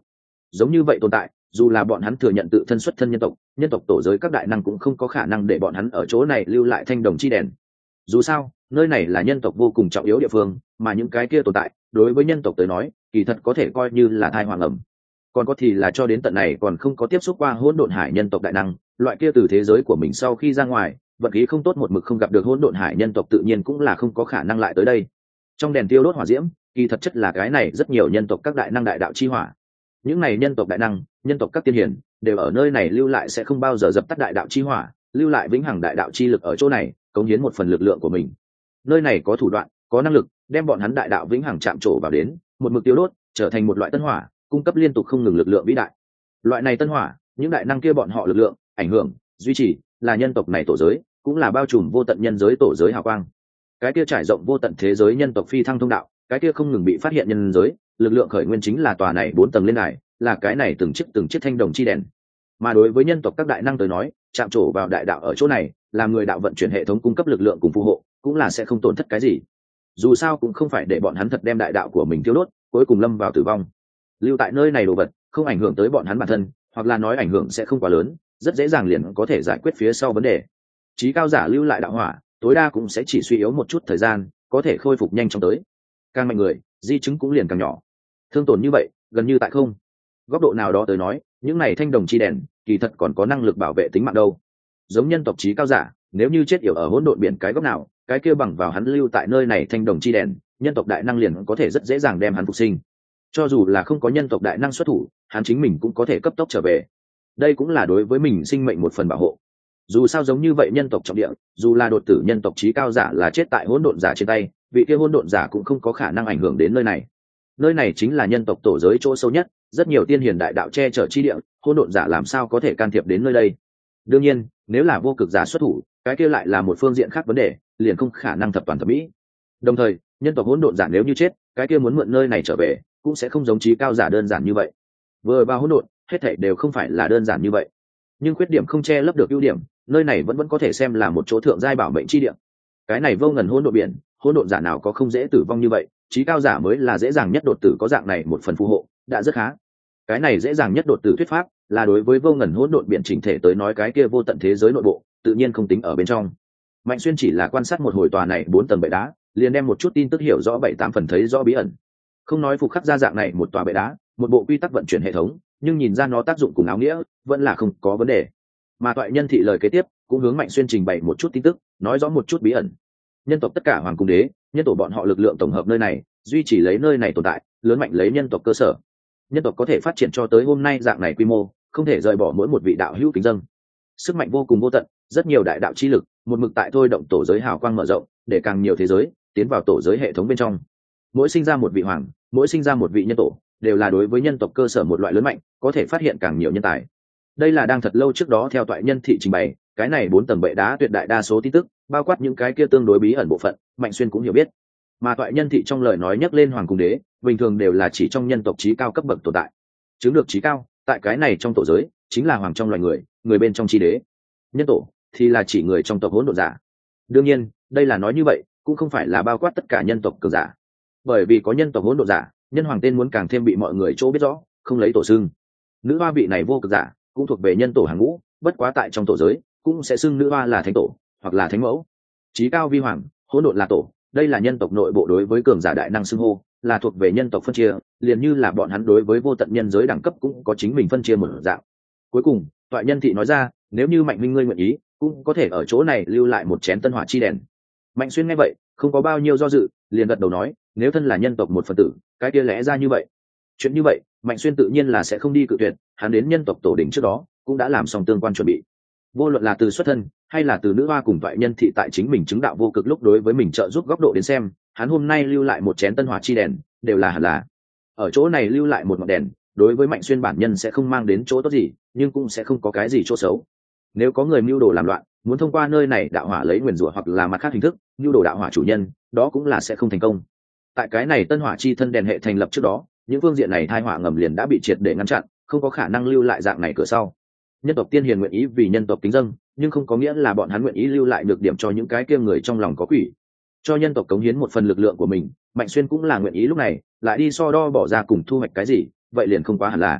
giống như vậy tồn tại, dù là bọn hắn thừa nhận tự thân xuất thân nhân tộc tổ giới các đại năng cũng không có khả năng để bọn hắn ở chỗ này lưu lại thanh đồng chi đèn. Dù sao nơi này là nhân tộc vô cùng trọng yếu địa phương, mà những cái kia tồn tại đối với nhân tộc tới nói kỳ thật có thể coi như là thai hoàng ẩm. Còn có thì là cho đến tận này còn không có tiếp xúc qua hỗn độn hải nhân tộc đại năng, loại kia từ thế giới của mình sau khi ra ngoài vận khí không tốt một mực không gặp được hỗn độn hải nhân tộc tự nhiên cũng là không có khả năng lại tới đây. Trong đèn tiêu đốt hỏa diễm kỳ thật chất là cái này rất nhiều nhân tộc các đại năng đại đạo chi hỏa. Những này nhân tộc đại năng, nhân tộc các tiên hiển đều ở nơi này lưu lại sẽ không bao giờ dập tắt đại đạo chi hỏa, lưu lại vĩnh hằng đại đạo chi lực ở chỗ này, cống hiến một phần lực lượng của mình. Nơi này có thủ đoạn, có năng lực đem bọn hắn đại đạo vĩnh hằng chạm trổ vào đến, một mực tiêu đốt, trở thành một loại tân hỏa, cung cấp liên tục không ngừng lực lượng vĩ đại. Loại này tân hỏa, những đại năng kia bọn họ lực lượng, ảnh hưởng, duy trì, là nhân tộc này tổ giới, cũng là bao trùm vô tận nhân giới tổ giới hào quang. Cái kia trải rộng vô tận thế giới nhân tộc phi thăng thông đạo, cái kia không ngừng bị phát hiện nhân giới, lực lượng khởi nguyên chính là tòa này 4 tầng lên đài, là cái này từng chiếc thanh đồng chi đèn. Mà đối với nhân tộc các đại năng tới nói, chạm trổ vào đại đạo ở chỗ này, làm người đạo vận chuyển hệ thống cung cấp lực lượng cùng phù hộ, cũng là sẽ không tổn thất cái gì. Dù sao cũng không phải để bọn hắn thật đem đại đạo của mình tiêu đốt, cuối cùng lâm vào tử vong. Lưu tại nơi này đồ vật, không ảnh hưởng tới bọn hắn bản thân, hoặc là nói ảnh hưởng sẽ không quá lớn, rất dễ dàng liền có thể giải quyết phía sau vấn đề. Chí cao giả lưu lại đạo hỏa, tối đa cũng sẽ chỉ suy yếu một chút thời gian, có thể khôi phục nhanh chóng tới. Càng mạnh người, di chứng cũng liền càng nhỏ. Thương tổn như vậy, gần như tại không. Góc độ nào đó tới nói, những này thanh đồng chi đèn, kỳ thật còn có năng lực bảo vệ tính mạng đâu. Giống nhân tộc chí cao giả, nếu như chết yểu ở hỗn độn biển cái góc nào, cái kia bằng vào hắn lưu tại nơi này thanh đồng chi đèn, nhân tộc đại năng liền có thể rất dễ dàng đem hắn phục sinh. Cho dù là không có nhân tộc đại năng xuất thủ, hắn chính mình cũng có thể cấp tốc trở về. Đây cũng là đối với mình sinh mệnh một phần bảo hộ. Dù sao giống như vậy nhân tộc trọng địa, dù là đột tử nhân tộc chí cao giả là chết tại hỗn độn giả trên tay, vị kia hỗn độn giả cũng không có khả năng ảnh hưởng đến nơi này. Nơi này chính là nhân tộc tổ giới chỗ sâu nhất, rất nhiều tiên hiền đại đạo che chở chi địa, hỗn độn giả làm sao có thể can thiệp đến nơi đây. Đương nhiên, nếu là vô cực giả xuất thủ, cái kia lại là một phương diện khác vấn đề, liền không khả năng thập toàn thập mỹ. Đồng thời, nhân tộc hỗn độn giả nếu như chết, cái kia muốn mượn nơi này trở về, cũng sẽ không giống chí cao giả đơn giản như vậy. Vừa vào hỗn độn, hết thảy đều không phải là đơn giản như vậy. Nhưng khuyết điểm không che lấp được ưu điểm, nơi này vẫn có thể xem là một chỗ thượng giai bảo mệnh chi địa. Cái này vô ngần hỗn độn biển, hỗn độn giả nào có không dễ tử vong như vậy, chí cao giả mới là dễ dàng nhất đột tử, có dạng này một phần phù hộ, đã rất khá. Cái này dễ dàng nhất đột tử thuyết pháp, là đối với vô ngần hỗn độn biển chỉnh thể tới nói, cái kia vô tận thế giới nội bộ, tự nhiên không tính ở bên trong. Mạnh Xuyên chỉ là quan sát một hồi tòa này 4 tầng bệ đá, liền đem một chút tin tức hiểu rõ 7-8 phần, thấy rõ bí ẩn. Không nói phục khắc ra dạng này một tòa bệ đá, một bộ quy tắc vận chuyển hệ thống, nhưng nhìn ra nó tác dụng cùng áo nghĩa, vẫn là không có vấn đề. Mà toại nhân thị lời kế tiếp cũng hướng Mạnh Xuyên trình bày một chút tin tức, nói rõ một chút bí ẩn. Nhân tộc tất cả hoàng cung đế, nhân tổ bọn họ lực lượng tổng hợp nơi này, duy trì lấy nơi này tồn tại, lớn mạnh lấy nhân tộc cơ sở. Nhân tộc có thể phát triển cho tới hôm nay dạng này quy mô, không thể rời bỏ mỗi một vị đạo hữu kính dâng. Sức mạnh vô cùng vô tận, rất nhiều đại đạo chi lực, một mực tại thôi động tổ giới hào quang mở rộng, để càng nhiều thế giới tiến vào tổ giới hệ thống bên trong. Mỗi sinh ra một vị hoàng, mỗi sinh ra một vị nhân tổ, đều là đối với nhân tộc cơ sở một loại lớn mạnh, có thể phát hiện càng nhiều nhân tài. Đây là đang thật lâu trước đó theo toại nhân thị trình bày, cái này 4 tầng bệ đá tuyệt đại đa số tin tức, bao quát những cái kia tương đối bí ẩn bộ phận, Mạnh Xuyên cũng hiểu biết. Mà toại nhân thị trong lời nói nhắc lên hoàng cung đế, bình thường đều là chỉ trong nhân tộc chí cao cấp bậc tồn tại. Chứng được chí cao, tại cái này trong tổ giới, chính là hoàng trong loài người, người bên trong chi đế. Nhân tổ thì là chỉ người trong tộc hỗn độn giả. Đương nhiên, đây là nói như vậy, cũng không phải là bao quát tất cả nhân tộc cường giả. Bởi vì có nhân tộc hỗn độn giả, nhân hoàng tên muốn càng thêm bị mọi người chỗ biết rõ, không lấy tổ xưng. Nữ hoa vị này vô cực giả, cũng thuộc về nhân tổ hàng ngũ, bất quá tại trong tổ giới, cũng sẽ xưng nữ hoa là thánh tổ, hoặc là thánh mẫu. Chí cao vi hoàng, hỗn độn là tổ, đây là nhân tộc nội bộ đối với cường giả đại năng xưng hô, là thuộc về nhân tộc phân chia, liền như là bọn hắn đối với vô tận nhân giới đẳng cấp cũng có chính mình phân chia một dạng. Cuối cùng, toại nhân thị nói ra, nếu như Mạnh Minh ngươi nguyện ý, cũng có thể ở chỗ này lưu lại một chén tân hỏa chi đèn. Mạnh Xuyên nghe vậy, không có bao nhiêu do dự, liền gật đầu nói, nếu thân là nhân tộc một phần tử, cái kia lẽ ra như vậy. Chuyện như vậy, Mạnh Xuyên tự nhiên là sẽ không đi cự tuyệt, hắn đến nhân tộc tổ đỉnh trước đó, cũng đã làm xong tương quan chuẩn bị. Vô luận là từ xuất thân, hay là từ nữ hoa cùng toại nhân thị tại chính mình chứng đạo vô cực lúc đối với mình trợ giúp góc độ đến xem, hắn hôm nay lưu lại một chén tân hỏa chi đèn, đều là hẳn là. Ở chỗ này lưu lại một ngọn đèn, đối với Mạnh Xuyên bản nhân sẽ không mang đến chỗ tốt gì, nhưng cũng sẽ không có cái gì chỗ xấu. Nếu có người mưu đồ làm loạn, muốn thông qua nơi này đạo hỏa lấy nguyền rủa hoặc là mặt khác hình thức mưu đồ đạo hỏa chủ nhân, đó cũng là sẽ không thành công. Tại cái này tân hỏa chi thân đèn hệ thành lập trước đó, những phương diện này thai hỏa ngầm liền đã bị triệt để ngăn chặn, không có khả năng lưu lại dạng này cửa sau. Nhân tộc tiên hiền nguyện ý vì nhân tộc kính dâng, nhưng không có nghĩa là bọn hắn nguyện ý lưu lại được điểm cho những cái kia người trong lòng có quỷ. Cho nhân tộc cống hiến một phần lực lượng của mình, Mạnh Xuyên cũng là nguyện ý lúc này lại đi so đo bỏ ra cùng thu hoạch cái gì, vậy liền không quá hẳn là.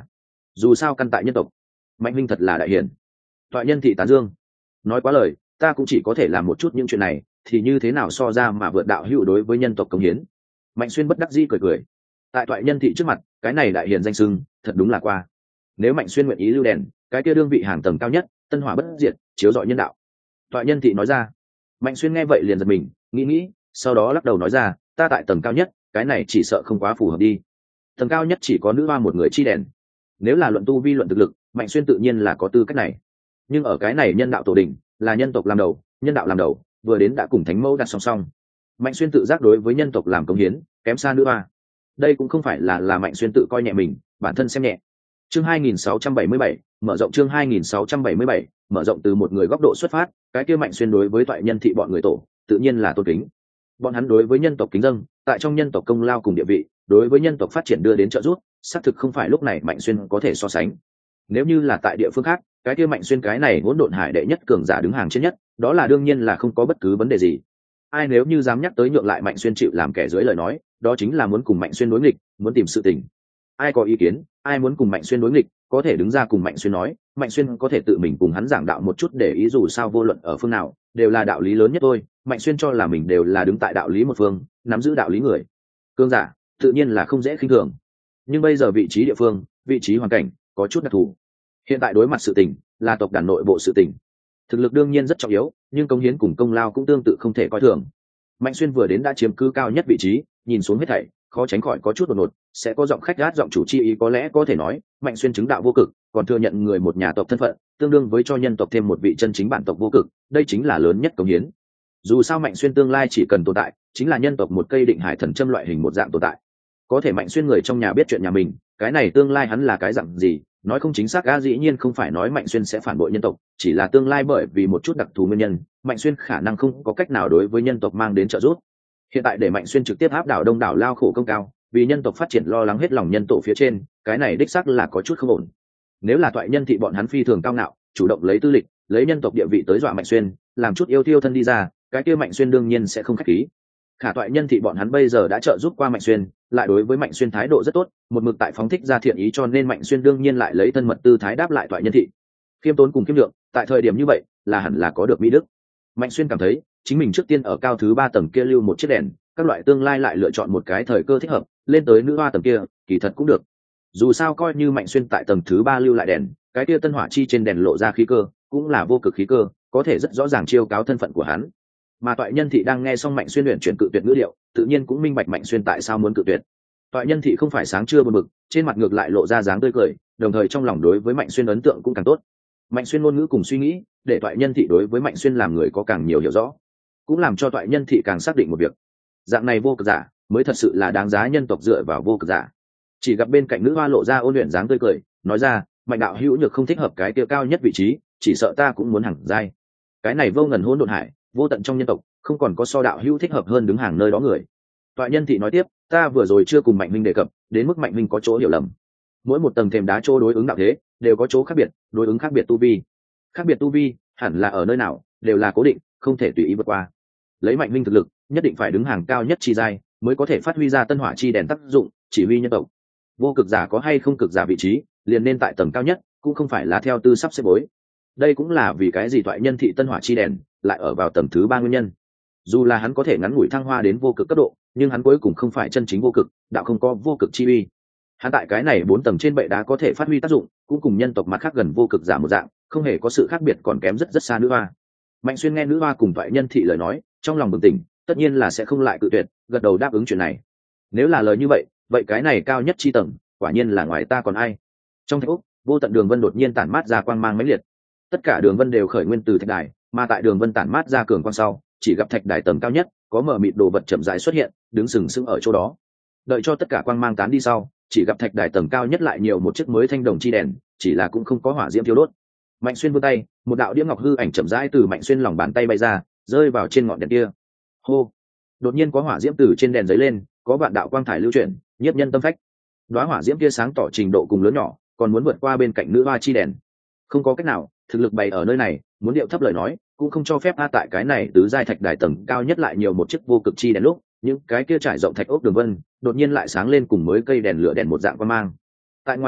dù sao căn tại nhân tộc. Mạnh huynh thật là đại hiển. Toại nhân thị tán dương. Nói quá lời, ta cũng chỉ có thể làm một chút những chuyện này, thì như thế nào so ra mà vượt đạo hữu đối với nhân tộc công hiến. Mạnh Xuyên bất đắc dĩ cười cười. Tại Toại nhân thị trước mặt, cái này đại hiển danh xưng thật đúng là qua. Nếu Mạnh Xuyên nguyện ý lưu đèn, cái kia đương vị hàng tầng cao nhất, tân hỏa bất diệt, chiếu rọi nhân đạo. Toại nhân thị nói ra. Mạnh Xuyên nghe vậy liền giật mình, nghĩ, sau đó lắc đầu nói ra, ta tại tầng cao nhất, cái này chỉ sợ không quá phù hợp đi. Tầng cao nhất chỉ có nữ hoa một người chi đèn. Nếu là luận tu vi luận thực lực, Mạnh Xuyên tự nhiên là có tư cách này. Nhưng ở cái này nhân đạo tổ đình, là nhân tộc làm đầu, nhân đạo làm đầu, vừa đến đã cùng thánh mẫu đặt song song. Mạnh Xuyên tự giác đối với nhân tộc làm công hiến, kém xa nữ hoa. Đây cũng không phải là Mạnh Xuyên tự coi nhẹ mình, bản thân xem nhẹ. Chương 2677, mở rộng chương 2677, mở rộng từ một người góc độ xuất phát, cái kia Mạnh Xuyên đối với Toại nhân thị bọn người tổ, tự nhiên là tôn kính. Bọn hắn đối với nhân tộc kính dâng, tại trong nhân tộc công lao cùng địa vị, đối với nhân tộc phát triển đưa đến trợ giúp, xác thực không phải lúc này Mạnh Xuyên có thể so sánh. Nếu như là tại địa phương khác, cái kia Mạnh Xuyên cái này hỗn độn hải đệ nhất cường giả đứng hàng trên nhất, đó là đương nhiên là không có bất cứ vấn đề gì. Ai nếu như dám nhắc tới nhượng lại Mạnh Xuyên chịu làm kẻ dưới lời nói, đó chính là muốn cùng Mạnh Xuyên đối nghịch, muốn tìm sự tình. Ai có ý kiến, ai muốn cùng Mạnh Xuyên đối nghịch, có thể đứng ra cùng Mạnh Xuyên nói, Mạnh Xuyên có thể tự mình cùng hắn giảng đạo một chút, để ý dù sao vô luận ở phương nào, đều là đạo lý lớn nhất thôi. Mạnh Xuyên cho là mình đều là đứng tại đạo lý một phương, nắm giữ đạo lý người. Cương giả, tự nhiên là không dễ khinh thường. Nhưng bây giờ vị trí địa phương, vị trí hoàn cảnh có chút đặc thù. Hiện tại đối mặt sự tình, là tộc đàn nội bộ sự tình. Thực lực đương nhiên rất trọng yếu, nhưng công hiến cùng công lao cũng tương tự không thể coi thường. Mạnh Xuyên vừa đến đã chiếm cứ cao nhất vị trí, nhìn xuống hết thảy, khó tránh khỏi có chút đột ngột, sẽ có giọng khách gát giọng chủ chi ý, có lẽ có thể nói, Mạnh Xuyên chứng đạo vô cực, còn thừa nhận người một nhà tộc thân phận, tương đương với cho nhân tộc thêm một vị chân chính bản tộc vô cực, đây chính là lớn nhất công hiến. Dù sao Mạnh Xuyên tương lai chỉ cần tồn tại, chính là nhân tộc một cây định hải thần châm loại hình một dạng tồn tại. Có thể Mạnh Xuyên người trong nhà biết chuyện nhà mình, cái này tương lai hắn là cái dạng gì, nói không chính xác, dĩ nhiên không phải nói Mạnh Xuyên sẽ phản bội nhân tộc, chỉ là tương lai bởi vì một chút đặc thù nguyên nhân, Mạnh Xuyên khả năng không có cách nào đối với nhân tộc mang đến trợ giúp. Hiện tại để Mạnh Xuyên trực tiếp áp đảo đông đảo lao khổ công cao, vì nhân tộc phát triển lo lắng hết lòng nhân tổ phía trên, cái này đích xác là có chút không ổn. Nếu là Toại nhân thị bọn hắn phi thường cao ngạo, chủ động lấy tư lịch, lấy nhân tộc địa vị tới dọa Mạnh Xuyên, làm chút yêu tiêu thân đi ra, cái kia Mạnh Xuyên đương nhiên sẽ không khách khí. Khả Toại nhân thị bọn hắn bây giờ đã trợ giúp qua Mạnh Xuyên, lại đối với Mạnh Xuyên thái độ rất tốt, một mực tại phóng thích ra thiện ý, cho nên Mạnh Xuyên đương nhiên lại lấy thân mật tư thái đáp lại Toại nhân thị. Khiêm tốn cùng kiêm lượng, tại thời điểm như vậy, là hẳn là có được mỹ đức. Mạnh Xuyên cảm thấy, chính mình trước tiên ở cao thứ 3 tầng kia lưu một chiếc đèn, các loại tương lai lại lựa chọn một cái thời cơ thích hợp, lên tới nữ hoa tầng kia, kỳ thật cũng được. Dù sao coi như Mạnh Xuyên tại tầng thứ 3 lưu lại đèn, cái kia tân hỏa chi trên đèn lộ ra khí cơ, cũng là vô cực khí cơ, có thể rất rõ ràng chiêu cáo thân phận của hắn. Mà Toại nhân thị đang nghe xong Mạnh Xuyên luyện chuyển cự tuyệt ngữ liệu, tự nhiên cũng minh bạch Mạnh Xuyên tại sao muốn cự tuyệt. Toại nhân thị không phải sáng trưa buồn bực, trên mặt ngược lại lộ ra dáng tươi cười, đồng thời trong lòng đối với Mạnh Xuyên ấn tượng cũng càng tốt. Mạnh Xuyên ngôn ngữ cùng suy nghĩ, để Toại nhân thị đối với Mạnh Xuyên làm người có càng nhiều hiểu rõ, cũng làm cho Toại nhân thị càng xác định một việc: dạng này vô cực giả mới thật sự là đáng giá nhân tộc dựa vào vô cực giả. Chỉ gặp bên cạnh nữ hoa lộ ra ôn luyện dáng tươi cười, nói ra, Mạnh đạo hữu nhược không thích hợp cái kia cao nhất vị trí, chỉ sợ ta cũng muốn hẳn giai. Cái này vô ngần hỗn độn hải, vô tận trong nhân tộc, không còn có so đạo hữu thích hợp hơn đứng hàng nơi đó người. Toại nhân thị nói tiếp, ta vừa rồi chưa cùng Mạnh minh đề cập, đến mức Mạnh minh có chỗ hiểu lầm. Mỗi một tầng thềm đá chỗ đối ứng đạo thế, đều có chỗ khác biệt, đối ứng khác biệt tu vi. Khác biệt tu vi, hẳn là ở nơi nào, đều là cố định, không thể tùy ý vượt qua. Lấy Mạnh minh thực lực, nhất định phải đứng hàng cao nhất chi giai, mới có thể phát huy ra tân hỏa chi đèn tác dụng, chỉ huy nhân tộc. Vô cực giả có hay không cực giả vị trí, liền nên tại tầng cao nhất, cũng không phải là theo tư sắp xếp bối. Đây cũng là vì cái gì Toại nhân thị tân hỏa chi đèn lại ở vào tầng thứ 3 nguyên nhân. Dù là hắn có thể ngắn ngủi thăng hoa đến vô cực cấp độ, nhưng hắn cuối cùng không phải chân chính vô cực, đạo không có vô cực chi uy. Hắn tại cái này 4 tầng trên bệ đá có thể phát huy tác dụng, cũng cùng nhân tộc mặt khác gần vô cực giả một dạng, không hề có sự khác biệt, còn kém rất rất xa nữ hoa. Mạnh Xuyên nghe nữ hoa cùng Toại nhân thị lời nói, trong lòng bừng tỉnh, tất nhiên là sẽ không lại cự tuyệt, gật đầu đáp ứng chuyện này. Nếu là lời như vậy, vậy cái này cao nhất chi tầng, quả nhiên là ngoài ta còn ai. Trong thạch úc, vô tận đường vân đột nhiên tản mát ra quang mang mãnh liệt. Tất cả đường vân đều khởi nguyên từ thạch đài, mà tại đường vân tản mát ra cường quang sau, chỉ gặp thạch đài tầng cao nhất, có mờ mịt đồ vật chậm rãi xuất hiện, đứng sừng sững ở chỗ đó. Đợi cho tất cả quang mang tán đi sau, chỉ gặp thạch đài tầng cao nhất lại nhiều một chiếc mới thanh đồng chi đèn, chỉ là cũng không có hỏa diễm thiêu đốt. Mạnh Xuyên vươn tay, một đạo đĩa ngọc hư ảnh chậm rãi từ Mạnh Xuyên lòng bàn tay bay ra, rơi vào trên ngọn đèn kia. Hô! Đột nhiên có hỏa diễm từ trên đèn giấy lên, có vạn đạo quang thải lưu chuyển, nhiếp nhân tâm phách. Đóa hỏa diễm kia sáng tỏ trình độ cùng lớn nhỏ, còn muốn vượt qua bên cạnh nữ hoa chi đèn. Không có cách nào, thực lực bày ở nơi này, muốn điệu thấp lời nói, cũng không cho phép tại cái này tứ giai thạch đài tầng cao nhất lại nhiều một chiếc vô cực chi đèn lúc, những cái kia trải rộng thạch ốc đường vân, đột nhiên lại sáng lên cùng mới cây đèn lửa đèn một dạng quang mang. Tại ngoài thạch ốc,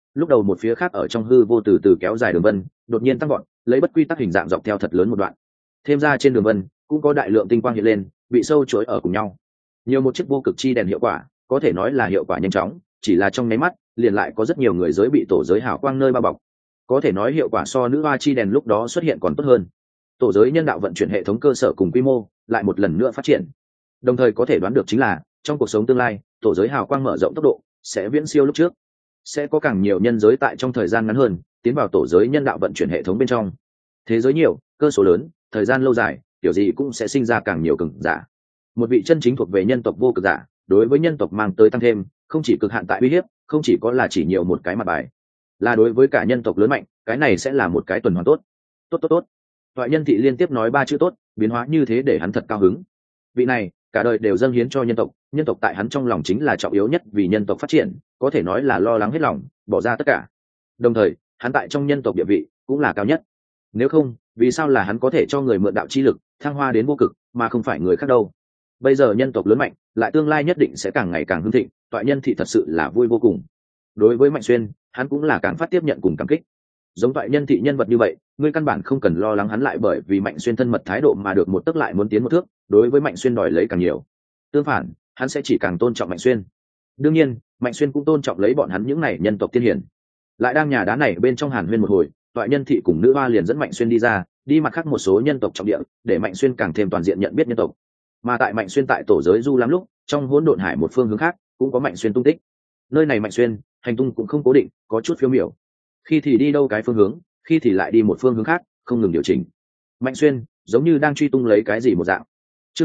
lúc đầu một phía khác ở trong hư vô từ từ kéo dài đường vân đột nhiên tăng gọn, lấy bất quy tắc hình dạng dọc theo thật lớn một đoạn. Thêm ra trên đường vân cũng có đại lượng tinh quang hiện lên, bị sâu chuỗi ở cùng nhau. Nhiều một chiếc vô cực chi đèn hiệu quả, có thể nói là hiệu quả nhanh chóng, chỉ là trong nháy mắt liền lại có rất nhiều người giới bị tổ giới hào quang nơi bao bọc. Có thể nói hiệu quả so nữ hoa chi đèn lúc đó xuất hiện còn tốt hơn. Tổ giới nhân đạo vận chuyển hệ thống cơ sở cùng quy mô lại một lần nữa phát triển. Đồng thời có thể đoán được chính là trong cuộc sống tương lai, tổ giới hào quang mở rộng tốc độ sẽ viễn siêu lúc trước, sẽ có càng nhiều nhân giới tại trong thời gian ngắn hơn tiến vào tổ giới nhân đạo vận chuyển hệ thống bên trong. Thế giới nhiều, cơ số lớn, thời gian lâu dài, kiểu gì cũng sẽ sinh ra càng nhiều cường giả. Một vị chân chính thuộc về nhân tộc vô cực giả, đối với nhân tộc mang tới tăng thêm, không chỉ cực hạn tại uy hiếp, không chỉ có là chỉ nhiều một cái mặt bài, là đối với cả nhân tộc lớn mạnh, cái này sẽ là một cái tuần hoàn tốt. Tốt. Toại Nhân Thị liên tiếp nói ba chữ tốt, biến hóa như thế để hắn thật cao hứng. Vị này cả đời đều dâng hiến cho nhân tộc tại hắn trong lòng chính là trọng yếu nhất, vì nhân tộc phát triển có thể nói là lo lắng hết lòng, bỏ ra tất cả. Đồng thời hắn tại trong nhân tộc địa vị cũng là cao nhất. Nếu không, vì sao là hắn có thể cho người mượn đạo chi lực thăng hoa đến vô cực, mà không phải người khác đâu? Bây giờ nhân tộc lớn mạnh, lại tương lai nhất định sẽ càng ngày càng hưng thịnh, Toại Nhân Thị thật sự là vui vô cùng. Đối với Mạnh Xuyên, hắn cũng là càng phát tiếp nhận cùng cảm kích. Giống Toại Nhân Thị nhân vật như vậy, ngươi căn bản không cần lo lắng hắn lại bởi vì Mạnh Xuyên thân mật thái độ mà được một tấc lại muốn tiến một thước, đối với Mạnh Xuyên đòi lấy càng nhiều. Tương phản, hắn sẽ chỉ càng tôn trọng Mạnh Xuyên. Đương nhiên, Mạnh Xuyên cũng tôn trọng lấy bọn hắn những này nhân tộc tiên hiển. Lại đang nhà đá này bên trong hàn huyên một hồi, Toại Nhân Thị cùng nữ hoa liền dẫn Mạnh Xuyên đi ra, đi mặt khác một số nhân tộc trọng địa, để Mạnh Xuyên càng thêm toàn diện nhận biết nhân tộc. Mà tại Mạnh Xuyên tại tổ giới du lắm lúc, trong hỗn độn hải một phương hướng khác cũng có Mạnh Xuyên tung tích. Nơi này Mạnh Xuyên hành tung cũng không cố định, có chút phiêu miểu, khi thì đi đâu cái phương hướng, khi thì lại đi một phương hướng khác, không ngừng điều chỉnh. Mạnh Xuyên giống như đang truy tung lấy cái gì một dạng. Chương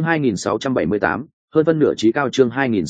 2678, hơn phân nửa trí cao. Chương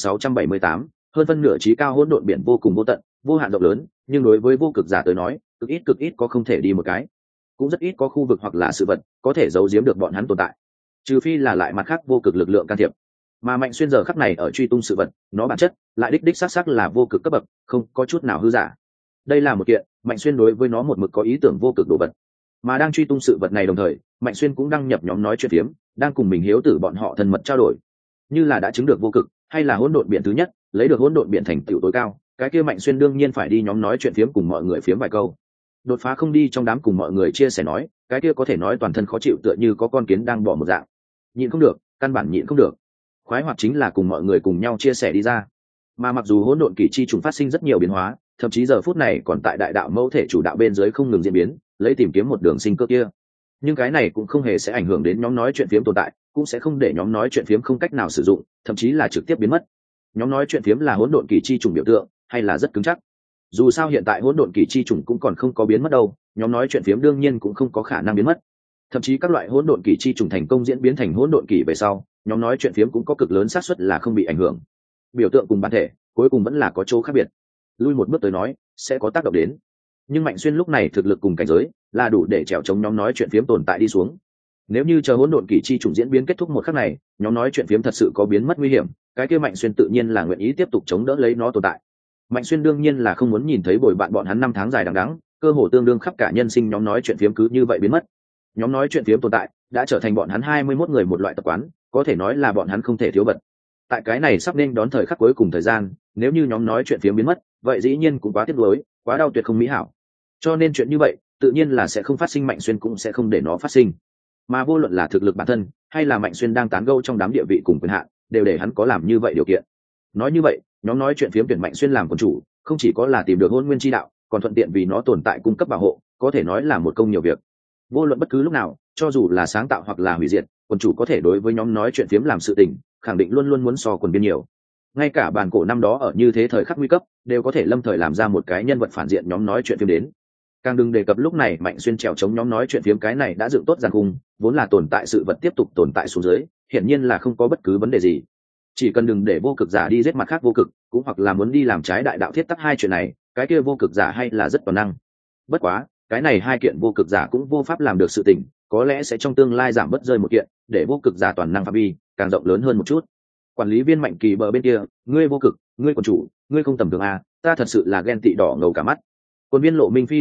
2678, hơn phân nửa trí cao. Hỗn độn biển vô cùng vô tận, vô hạn rộng lớn, nhưng đối với vô cực giả tới nói, cực ít có không thể đi một cái, cũng rất ít có khu vực hoặc là sự vật có thể giấu giếm được bọn hắn tồn tại, trừ phi là lại mặt khác vô cực lực lượng can thiệp. Mà Mạnh Xuyên giờ khắc này ở truy tung sự vật, nó bản chất lại đích xác là vô cực cấp bậc, không có chút nào hư giả. Đây là một kiện Mạnh Xuyên đối với nó một mực có ý tưởng vô cực đồ vật. Mà đang truy tung sự vật này đồng thời, Mạnh Xuyên cũng đăng nhập nhóm nói chuyện phiếm, đang cùng mình hiếu tử bọn họ thân mật trao đổi. Như là đã chứng được vô cực, hay là hỗn độn biển thứ nhất, lấy được hỗn độn biển thành tựu tối cao, cái kia Mạnh Xuyên đương nhiên phải đi nhóm nói chuyện phiếm cùng mọi người phiếm vài câu. Đột phá không đi trong đám cùng mọi người chia sẻ nói, cái kia có thể nói toàn thân khó chịu tựa như có con kiến đang bỏ một dạng. Nhịn không được, căn bản nhịn không được. Khoái hoạt chính là cùng mọi người cùng nhau chia sẻ đi ra. Mà mặc dù hỗn độn kỳ chi trùng phát sinh rất nhiều biến hóa, thậm chí giờ phút này còn tại đại đạo mẫu thể chủ đạo bên dưới không ngừng diễn biến, lấy tìm kiếm một đường sinh cơ kia, nhưng cái này cũng không hề sẽ ảnh hưởng đến nhóm nói chuyện phiếm tồn tại, cũng sẽ không để nhóm nói chuyện phiếm không cách nào sử dụng, thậm chí là trực tiếp biến mất. Nhóm nói chuyện phiếm là hỗn độn kỳ chi trùng biểu tượng, hay là rất cứng chắc. Dù sao hiện tại hỗn độn kỳ chi trùng cũng còn không có biến mất đâu, nhóm nói chuyện phiếm đương nhiên cũng không có khả năng biến mất. Thậm chí các loại hỗn độn kỳ chi trùng thành công diễn biến thành hỗn độn kỳ về sau, nhóm nói chuyện phiếm cũng có cực lớn xác suất là không bị ảnh hưởng. Biểu tượng cùng bản thể cuối cùng vẫn là có chỗ khác biệt, lui một bước tới nói sẽ có tác động đến. Nhưng Mạnh Xuyên lúc này thực lực cùng cảnh giới là đủ để trèo chống nhóm nói chuyện phiếm tồn tại đi xuống. Nếu như chờ hỗn độn kỳ chi trùng diễn biến kết thúc một khắc này, nhóm nói chuyện phiếm thật sự có biến mất nguy hiểm, cái kia Mạnh Xuyên tự nhiên là nguyện ý tiếp tục chống đỡ lấy nó tồn tại. Mạnh Xuyên đương nhiên là không muốn nhìn thấy bồi bạn bọn hắn năm tháng dài đằng đẵng, cơ hồ tương đương khắp cả nhân sinh nhóm nói chuyện phiếm cứ như vậy biến mất. Nhóm nói chuyện phiếm tồn tại đã trở thành bọn hắn 21 người một loại tập quán, có thể nói là bọn hắn không thể thiếu vật. Tại cái này sắp nên đón thời khắc cuối cùng thời gian, nếu như nhóm nói chuyện phiếm biến mất, vậy dĩ nhiên cũng quá tiếc nuối, quá đau tuyệt không mỹ hảo. Cho nên chuyện như vậy tự nhiên là sẽ không phát sinh, Mạnh Xuyên cũng sẽ không để nó phát sinh. Mà vô luận là thực lực bản thân hay là Mạnh Xuyên đang tán gẫu trong đám địa vị cùng quyền hạn, đều để hắn có làm như vậy điều kiện. Nói như vậy, nhóm nói chuyện phiếm tuyển Mạnh Xuyên làm quần chủ, không chỉ có là tìm được hôn nguyên chi đạo, còn thuận tiện vì nó tồn tại cung cấp bảo hộ, có thể nói là một công nhiều việc. Vô luận bất cứ lúc nào, cho dù là sáng tạo hoặc là hủy diệt, quần chủ có thể đối với nhóm nói chuyện phiếm làm sự tình, khẳng định luôn luôn muốn so quần biên nhiều. Ngay cả bản cổ năm đó ở như thế thời khắc nguy cấp, đều có thể lâm thời làm ra một cái nhân vật phản diện nhóm nói chuyện phiếm đến. Càng đừng đề cập lúc này Mạnh Xuyên trèo chống nhóm nói chuyện phiếm cái này đã dựng tốt giàn khung, vốn là tồn tại sự vật tiếp tục tồn tại xuống dưới, hiển nhiên là không có bất cứ vấn đề gì. Chỉ cần đừng để vô cực giả đi giết mặt khác vô cực, cũng hoặc là muốn đi làm trái đại đạo thiết tắc hai chuyện này, cái kia vô cực giả hay là rất toàn năng. Bất quá, cái này hai kiện vô cực giả cũng vô pháp làm được sự tình, có lẽ sẽ trong tương lai giảm bớt rơi một kiện, để vô cực giả toàn năng phạm vi càng rộng lớn hơn một chút. Quản lý viên Mạnh Kỳ bờ bên kia, ngươi vô cực, ngươi quần chủ, ngươi không tầm thường à, ta thật sự là ghen tị đỏ ngầu cả mắt. Quân viên Lộ Minh Phi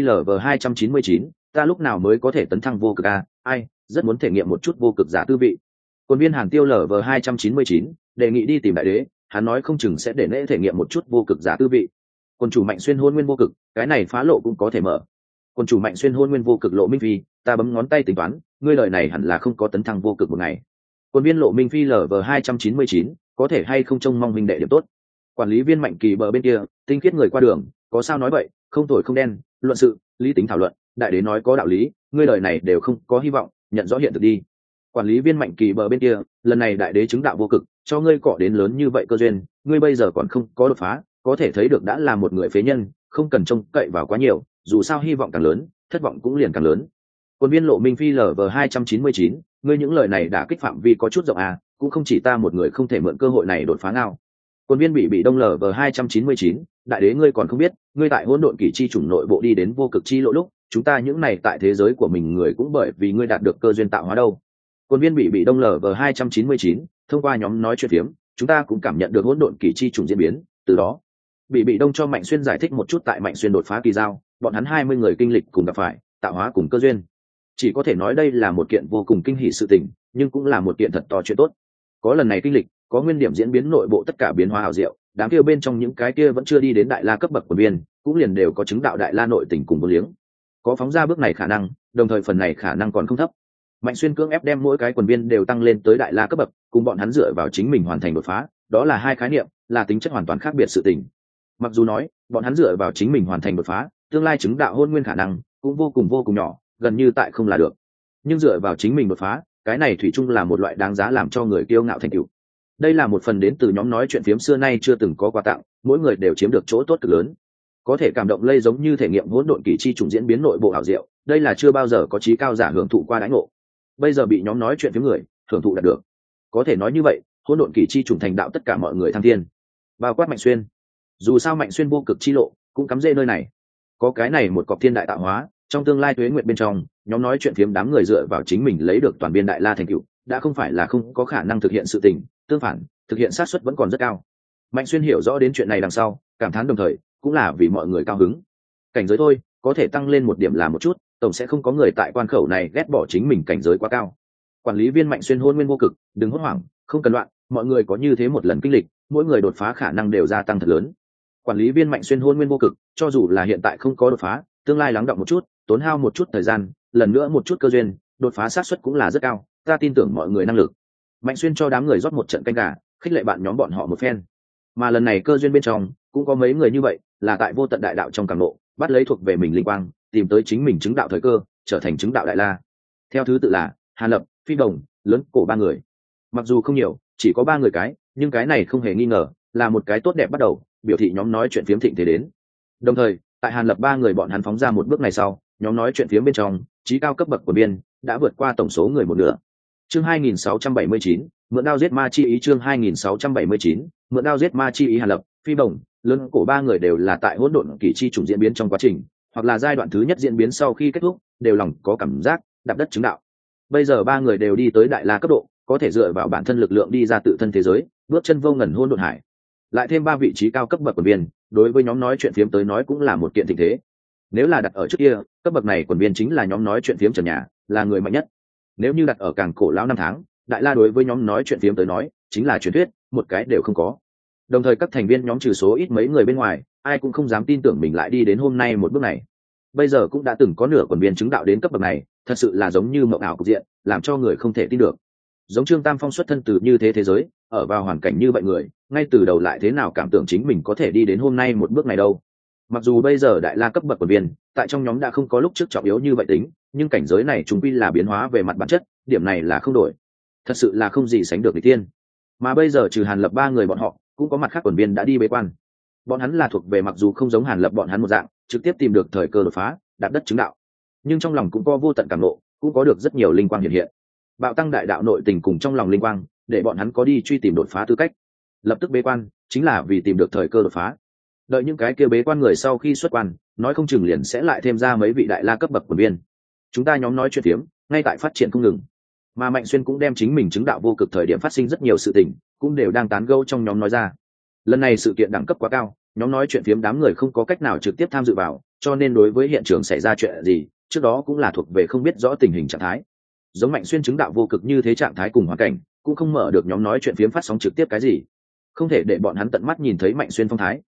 LV299, ta lúc nào mới có thể tấn thăng vô cực à, ai, rất muốn thể nghiệm một chút vô cực giả tư vị. Quân viên Hàn Tiêu LV299, đề nghị đi tìm đại đế, hắn nói không chừng sẽ để lễ thể nghiệm một chút vô cực giả tư vị. Quân chủ Mạnh Xuyên hôn nguyên vô cực, cái này phá lộ cũng có thể mở. Quân chủ Mạnh Xuyên hôn nguyên vô cực Lộ Minh Phi, ta bấm ngón tay tính toán, ngươi lời này hẳn là không có tấn thăng vô cực một ngày. Quân viên Lộ Minh Phi LV299, có thể hay không trông mong huynh đệ điểm tốt. Quản lý viên Mạnh Kỳ bờ bên kia, tinh khiết người qua đường, có sao nói vậy, không thổi không đen, luận sự, lý tính thảo luận, đại đế nói có đạo lý, ngươi lời này đều không có hy vọng, nhận rõ hiện thực đi. Quản lý viên Mạnh Kỳ bờ bên kia, lần này đại đế chứng đạo vô cực, cho ngươi cọ đến lớn như vậy cơ duyên, ngươi bây giờ còn không có đột phá, có thể thấy được đã là một người phế nhân, không cần trông cậy vào quá nhiều, dù sao hy vọng càng lớn, thất vọng cũng liền càng lớn. Quân viên Lộ Minh Phi LV299, ngươi những lời này đã kích phạm vi có chút rộng à, cũng không chỉ ta một người không thể mượn cơ hội này đột phá nào. Quân viên bị đông LV299, đại đế ngươi còn không biết, ngươi tại hỗn độn kỷ chi chủng nội bộ đi đến vô cực chi lộ lúc, chúng ta những này tại thế giới của mình người cũng bởi vì ngươi đạt được cơ duyên tạo hóa đâu. Quân viên bị đông LV299, thông qua nhóm nói chuyện phiếm, chúng ta cũng cảm nhận được hỗn độn kỷ chi chủng diễn biến, từ đó bị đông cho Mạnh Xuyên giải thích một chút tại Mạnh Xuyên đột phá kỳ giao, bọn hắn 20 người kinh lịch cùng gặp phải, tạo hóa cùng cơ duyên. Chỉ có thể nói đây là một kiện vô cùng kinh hỉ sự tình, nhưng cũng là một kiện thật to chuyện tốt. Có lần này kinh lịch, có nguyên điểm diễn biến nội bộ tất cả biến hóa hảo diệu, đám kia bên trong những cái kia vẫn chưa đi đến đại la cấp bậc quần viên, cũng liền đều có chứng đạo đại la nội tình cùng vô liếng. Có phóng ra bước này khả năng, đồng thời phần này khả năng còn không thấp. Mạnh Xuyên cưỡng ép đem mỗi cái quần viên đều tăng lên tới đại la cấp bậc, cùng bọn hắn dựa vào chính mình hoàn thành đột phá, đó là hai khái niệm, là tính chất hoàn toàn khác biệt sự tình. Mặc dù nói, bọn hắn dựa vào chính mình hoàn thành đột phá, tương lai chứng đạo hôn nguyên khả năng cũng vô cùng nhỏ, gần như tại không là được. Nhưng dựa vào chính mình đột phá, cái này thủy chung là một loại đáng giá làm cho người kiêu ngạo thành tựu. Đây là một phần đến từ nhóm nói chuyện phiếm xưa nay chưa từng có quà tặng, mỗi người đều chiếm được chỗ tốt cực lớn. Có thể cảm động lây giống như thể nghiệm hỗn độn kỳ chi trùng diễn biến nội bộ ảo diệu, đây là chưa bao giờ có trí cao giả hưởng thụ qua đãi ngộ. Bây giờ bị nhóm nói chuyện phiếm người hưởng thụ đạt được. Có thể nói như vậy, hỗn độn kỳ chi trùng thành đạo tất cả mọi người thăng thiên, bao quát Mạnh Xuyên. Dù sao Mạnh Xuyên vô cực chi lộ cũng cắm rễ nơi này, có cái này một cọc thiên đại tạo hóa, trong tương lai tuế nguyệt bên trong, nhóm nói chuyện phiếm đám người dựa vào chính mình lấy được toàn biên đại la thành tựu, đã không phải là không có khả năng thực hiện sự tình, tương phản, thực hiện xác suất vẫn còn rất cao. Mạnh Xuyên hiểu rõ đến chuyện này đằng sau, cảm thán đồng thời cũng là vì mọi người cao hứng. Cảnh giới thôi, có thể tăng lên một điểm là một chút, tổng sẽ không có người tại quan khẩu này ghét bỏ chính mình cảnh giới quá cao. Quản lý viên Mạnh Xuyên hôn nguyên vô cực, đừng hốt hoảng, không cần loạn, mọi người có như thế một lần kinh lịch, mỗi người đột phá khả năng đều gia tăng thật lớn. Quản lý viên Mạnh Xuyên hôn nguyên vô cực, cho dù là hiện tại không có đột phá, tương lai lắng đọng một chút, tốn hao một chút thời gian, lần nữa một chút cơ duyên, đột phá xác suất cũng là rất cao, ta tin tưởng mọi người năng lực. Mạnh Xuyên cho đám người rót một trận canh gà, khích lệ bạn nhóm bọn họ một phen. Mà lần này cơ duyên bên trong cũng có mấy người như vậy, là tại vô tận đại đạo trong càng lộ, bắt lấy thuộc về mình linh quang, tìm tới chính mình chứng đạo thời cơ, trở thành chứng đạo đại la. Theo thứ tự là Hàn Lập, Phi Đồng, Lớn Cổ ba người. Mặc dù không nhiều, chỉ có 3 người cái, nhưng cái này không hề nghi ngờ là một cái tốt đẹp bắt đầu, biểu thị nhóm nói chuyện phiếm thịnh thế đến. Đồng thời, tại Hàn Lập 3 người bọn hắn phóng ra một bước này sau, nhóm nói chuyện phiếm bên trong, trí cao cấp bậc của biên đã vượt qua tổng số người một nửa. Chương 2679, mượn đao giết ma chi ý. Chương 2679, mượn đao giết ma chi ý. Hàn Lập, Phi Bổng, Lớn Cổ 3 người đều là tại hỗn độn kỳ chi trùng diễn biến trong quá trình, hoặc là giai đoạn thứ nhất diễn biến sau khi kết thúc, đều lòng có cảm giác đạp đất chứng đạo. Bây giờ 3 người đều đi tới đại la cấp độ, có thể dựa vào bản thân lực lượng đi ra tự thân thế giới, bước chân vô ngần hỗn độn hải. Lại thêm 3 vị trí cao cấp bậc quần viên, đối với nhóm nói chuyện phiếm tới nói cũng là một kiện tình thế. Nếu là đặt ở trước kia, cấp bậc này quần viên chính là nhóm nói chuyện phiếm trần nhà, là người mạnh nhất. Nếu như đặt ở càng cổ lão năm tháng, đại la đối với nhóm nói chuyện phiếm tới nói chính là truyền thuyết, một cái đều không có. Đồng thời các thành viên nhóm trừ số ít mấy người bên ngoài, ai cũng không dám tin tưởng mình lại đi đến hôm nay một bước này. Bây giờ cũng đã từng có nửa quần viên chứng đạo đến cấp bậc này, thật sự là giống như mộng ảo cục diện, làm cho người không thể tin được. Giống Trương Tam Phong xuất thân từ như thế giới, ở vào hoàn cảnh như vậy người, ngay từ đầu lại thế nào cảm tưởng chính mình có thể đi đến hôm nay một bước này đâu. Mặc dù bây giờ đại la cấp bậc quần viên, tại trong nhóm đã không có lúc trước trọng yếu như vậy tính, nhưng cảnh giới này chúng quy là biến hóa về mặt bản chất, điểm này là không đổi. Thật sự là không gì sánh được người tiên. Mà bây giờ trừ Hàn Lập 3 người bọn họ, cũng có mặt khác quần viên đã đi bế quan. Bọn hắn là thuộc về mặc dù không giống Hàn Lập bọn hắn một dạng, trực tiếp tìm được thời cơ đột phá, đạp đất chứng đạo, nhưng trong lòng cũng có vô tận cảm ngộ, cũng có được rất nhiều linh quang hiện hiện. Bạo tăng đại đạo nội tình cùng trong lòng linh quang, để bọn hắn có đi truy tìm đột phá tư cách. Lập tức bế quan, chính là vì tìm được thời cơ đột phá. Đợi những cái kia bế quan người sau khi xuất quan, nói không chừng liền sẽ lại thêm ra mấy vị đại la cấp bậc quần viên. Chúng ta nhóm nói chuyện tiếm, ngay tại phát triển không ngừng. Mà Mạnh Xuyên cũng đem chính mình chứng đạo vô cực thời điểm phát sinh rất nhiều sự tình, cũng đều đang tán gẫu trong nhóm nói ra. Lần này sự kiện đẳng cấp quá cao, nhóm nói chuyện phiếm đám người không có cách nào trực tiếp tham dự vào, cho nên đối với hiện trường xảy ra chuyện gì, trước đó cũng là thuộc về không biết rõ tình hình trạng thái. Giống Mạnh Xuyên chứng đạo vô cực như thế trạng thái cùng hoàn cảnh, cũng không mở được nhóm nói chuyện phiếm phát sóng trực tiếp cái gì. Không thể để bọn hắn tận mắt nhìn thấy Mạnh Xuyên phong thái,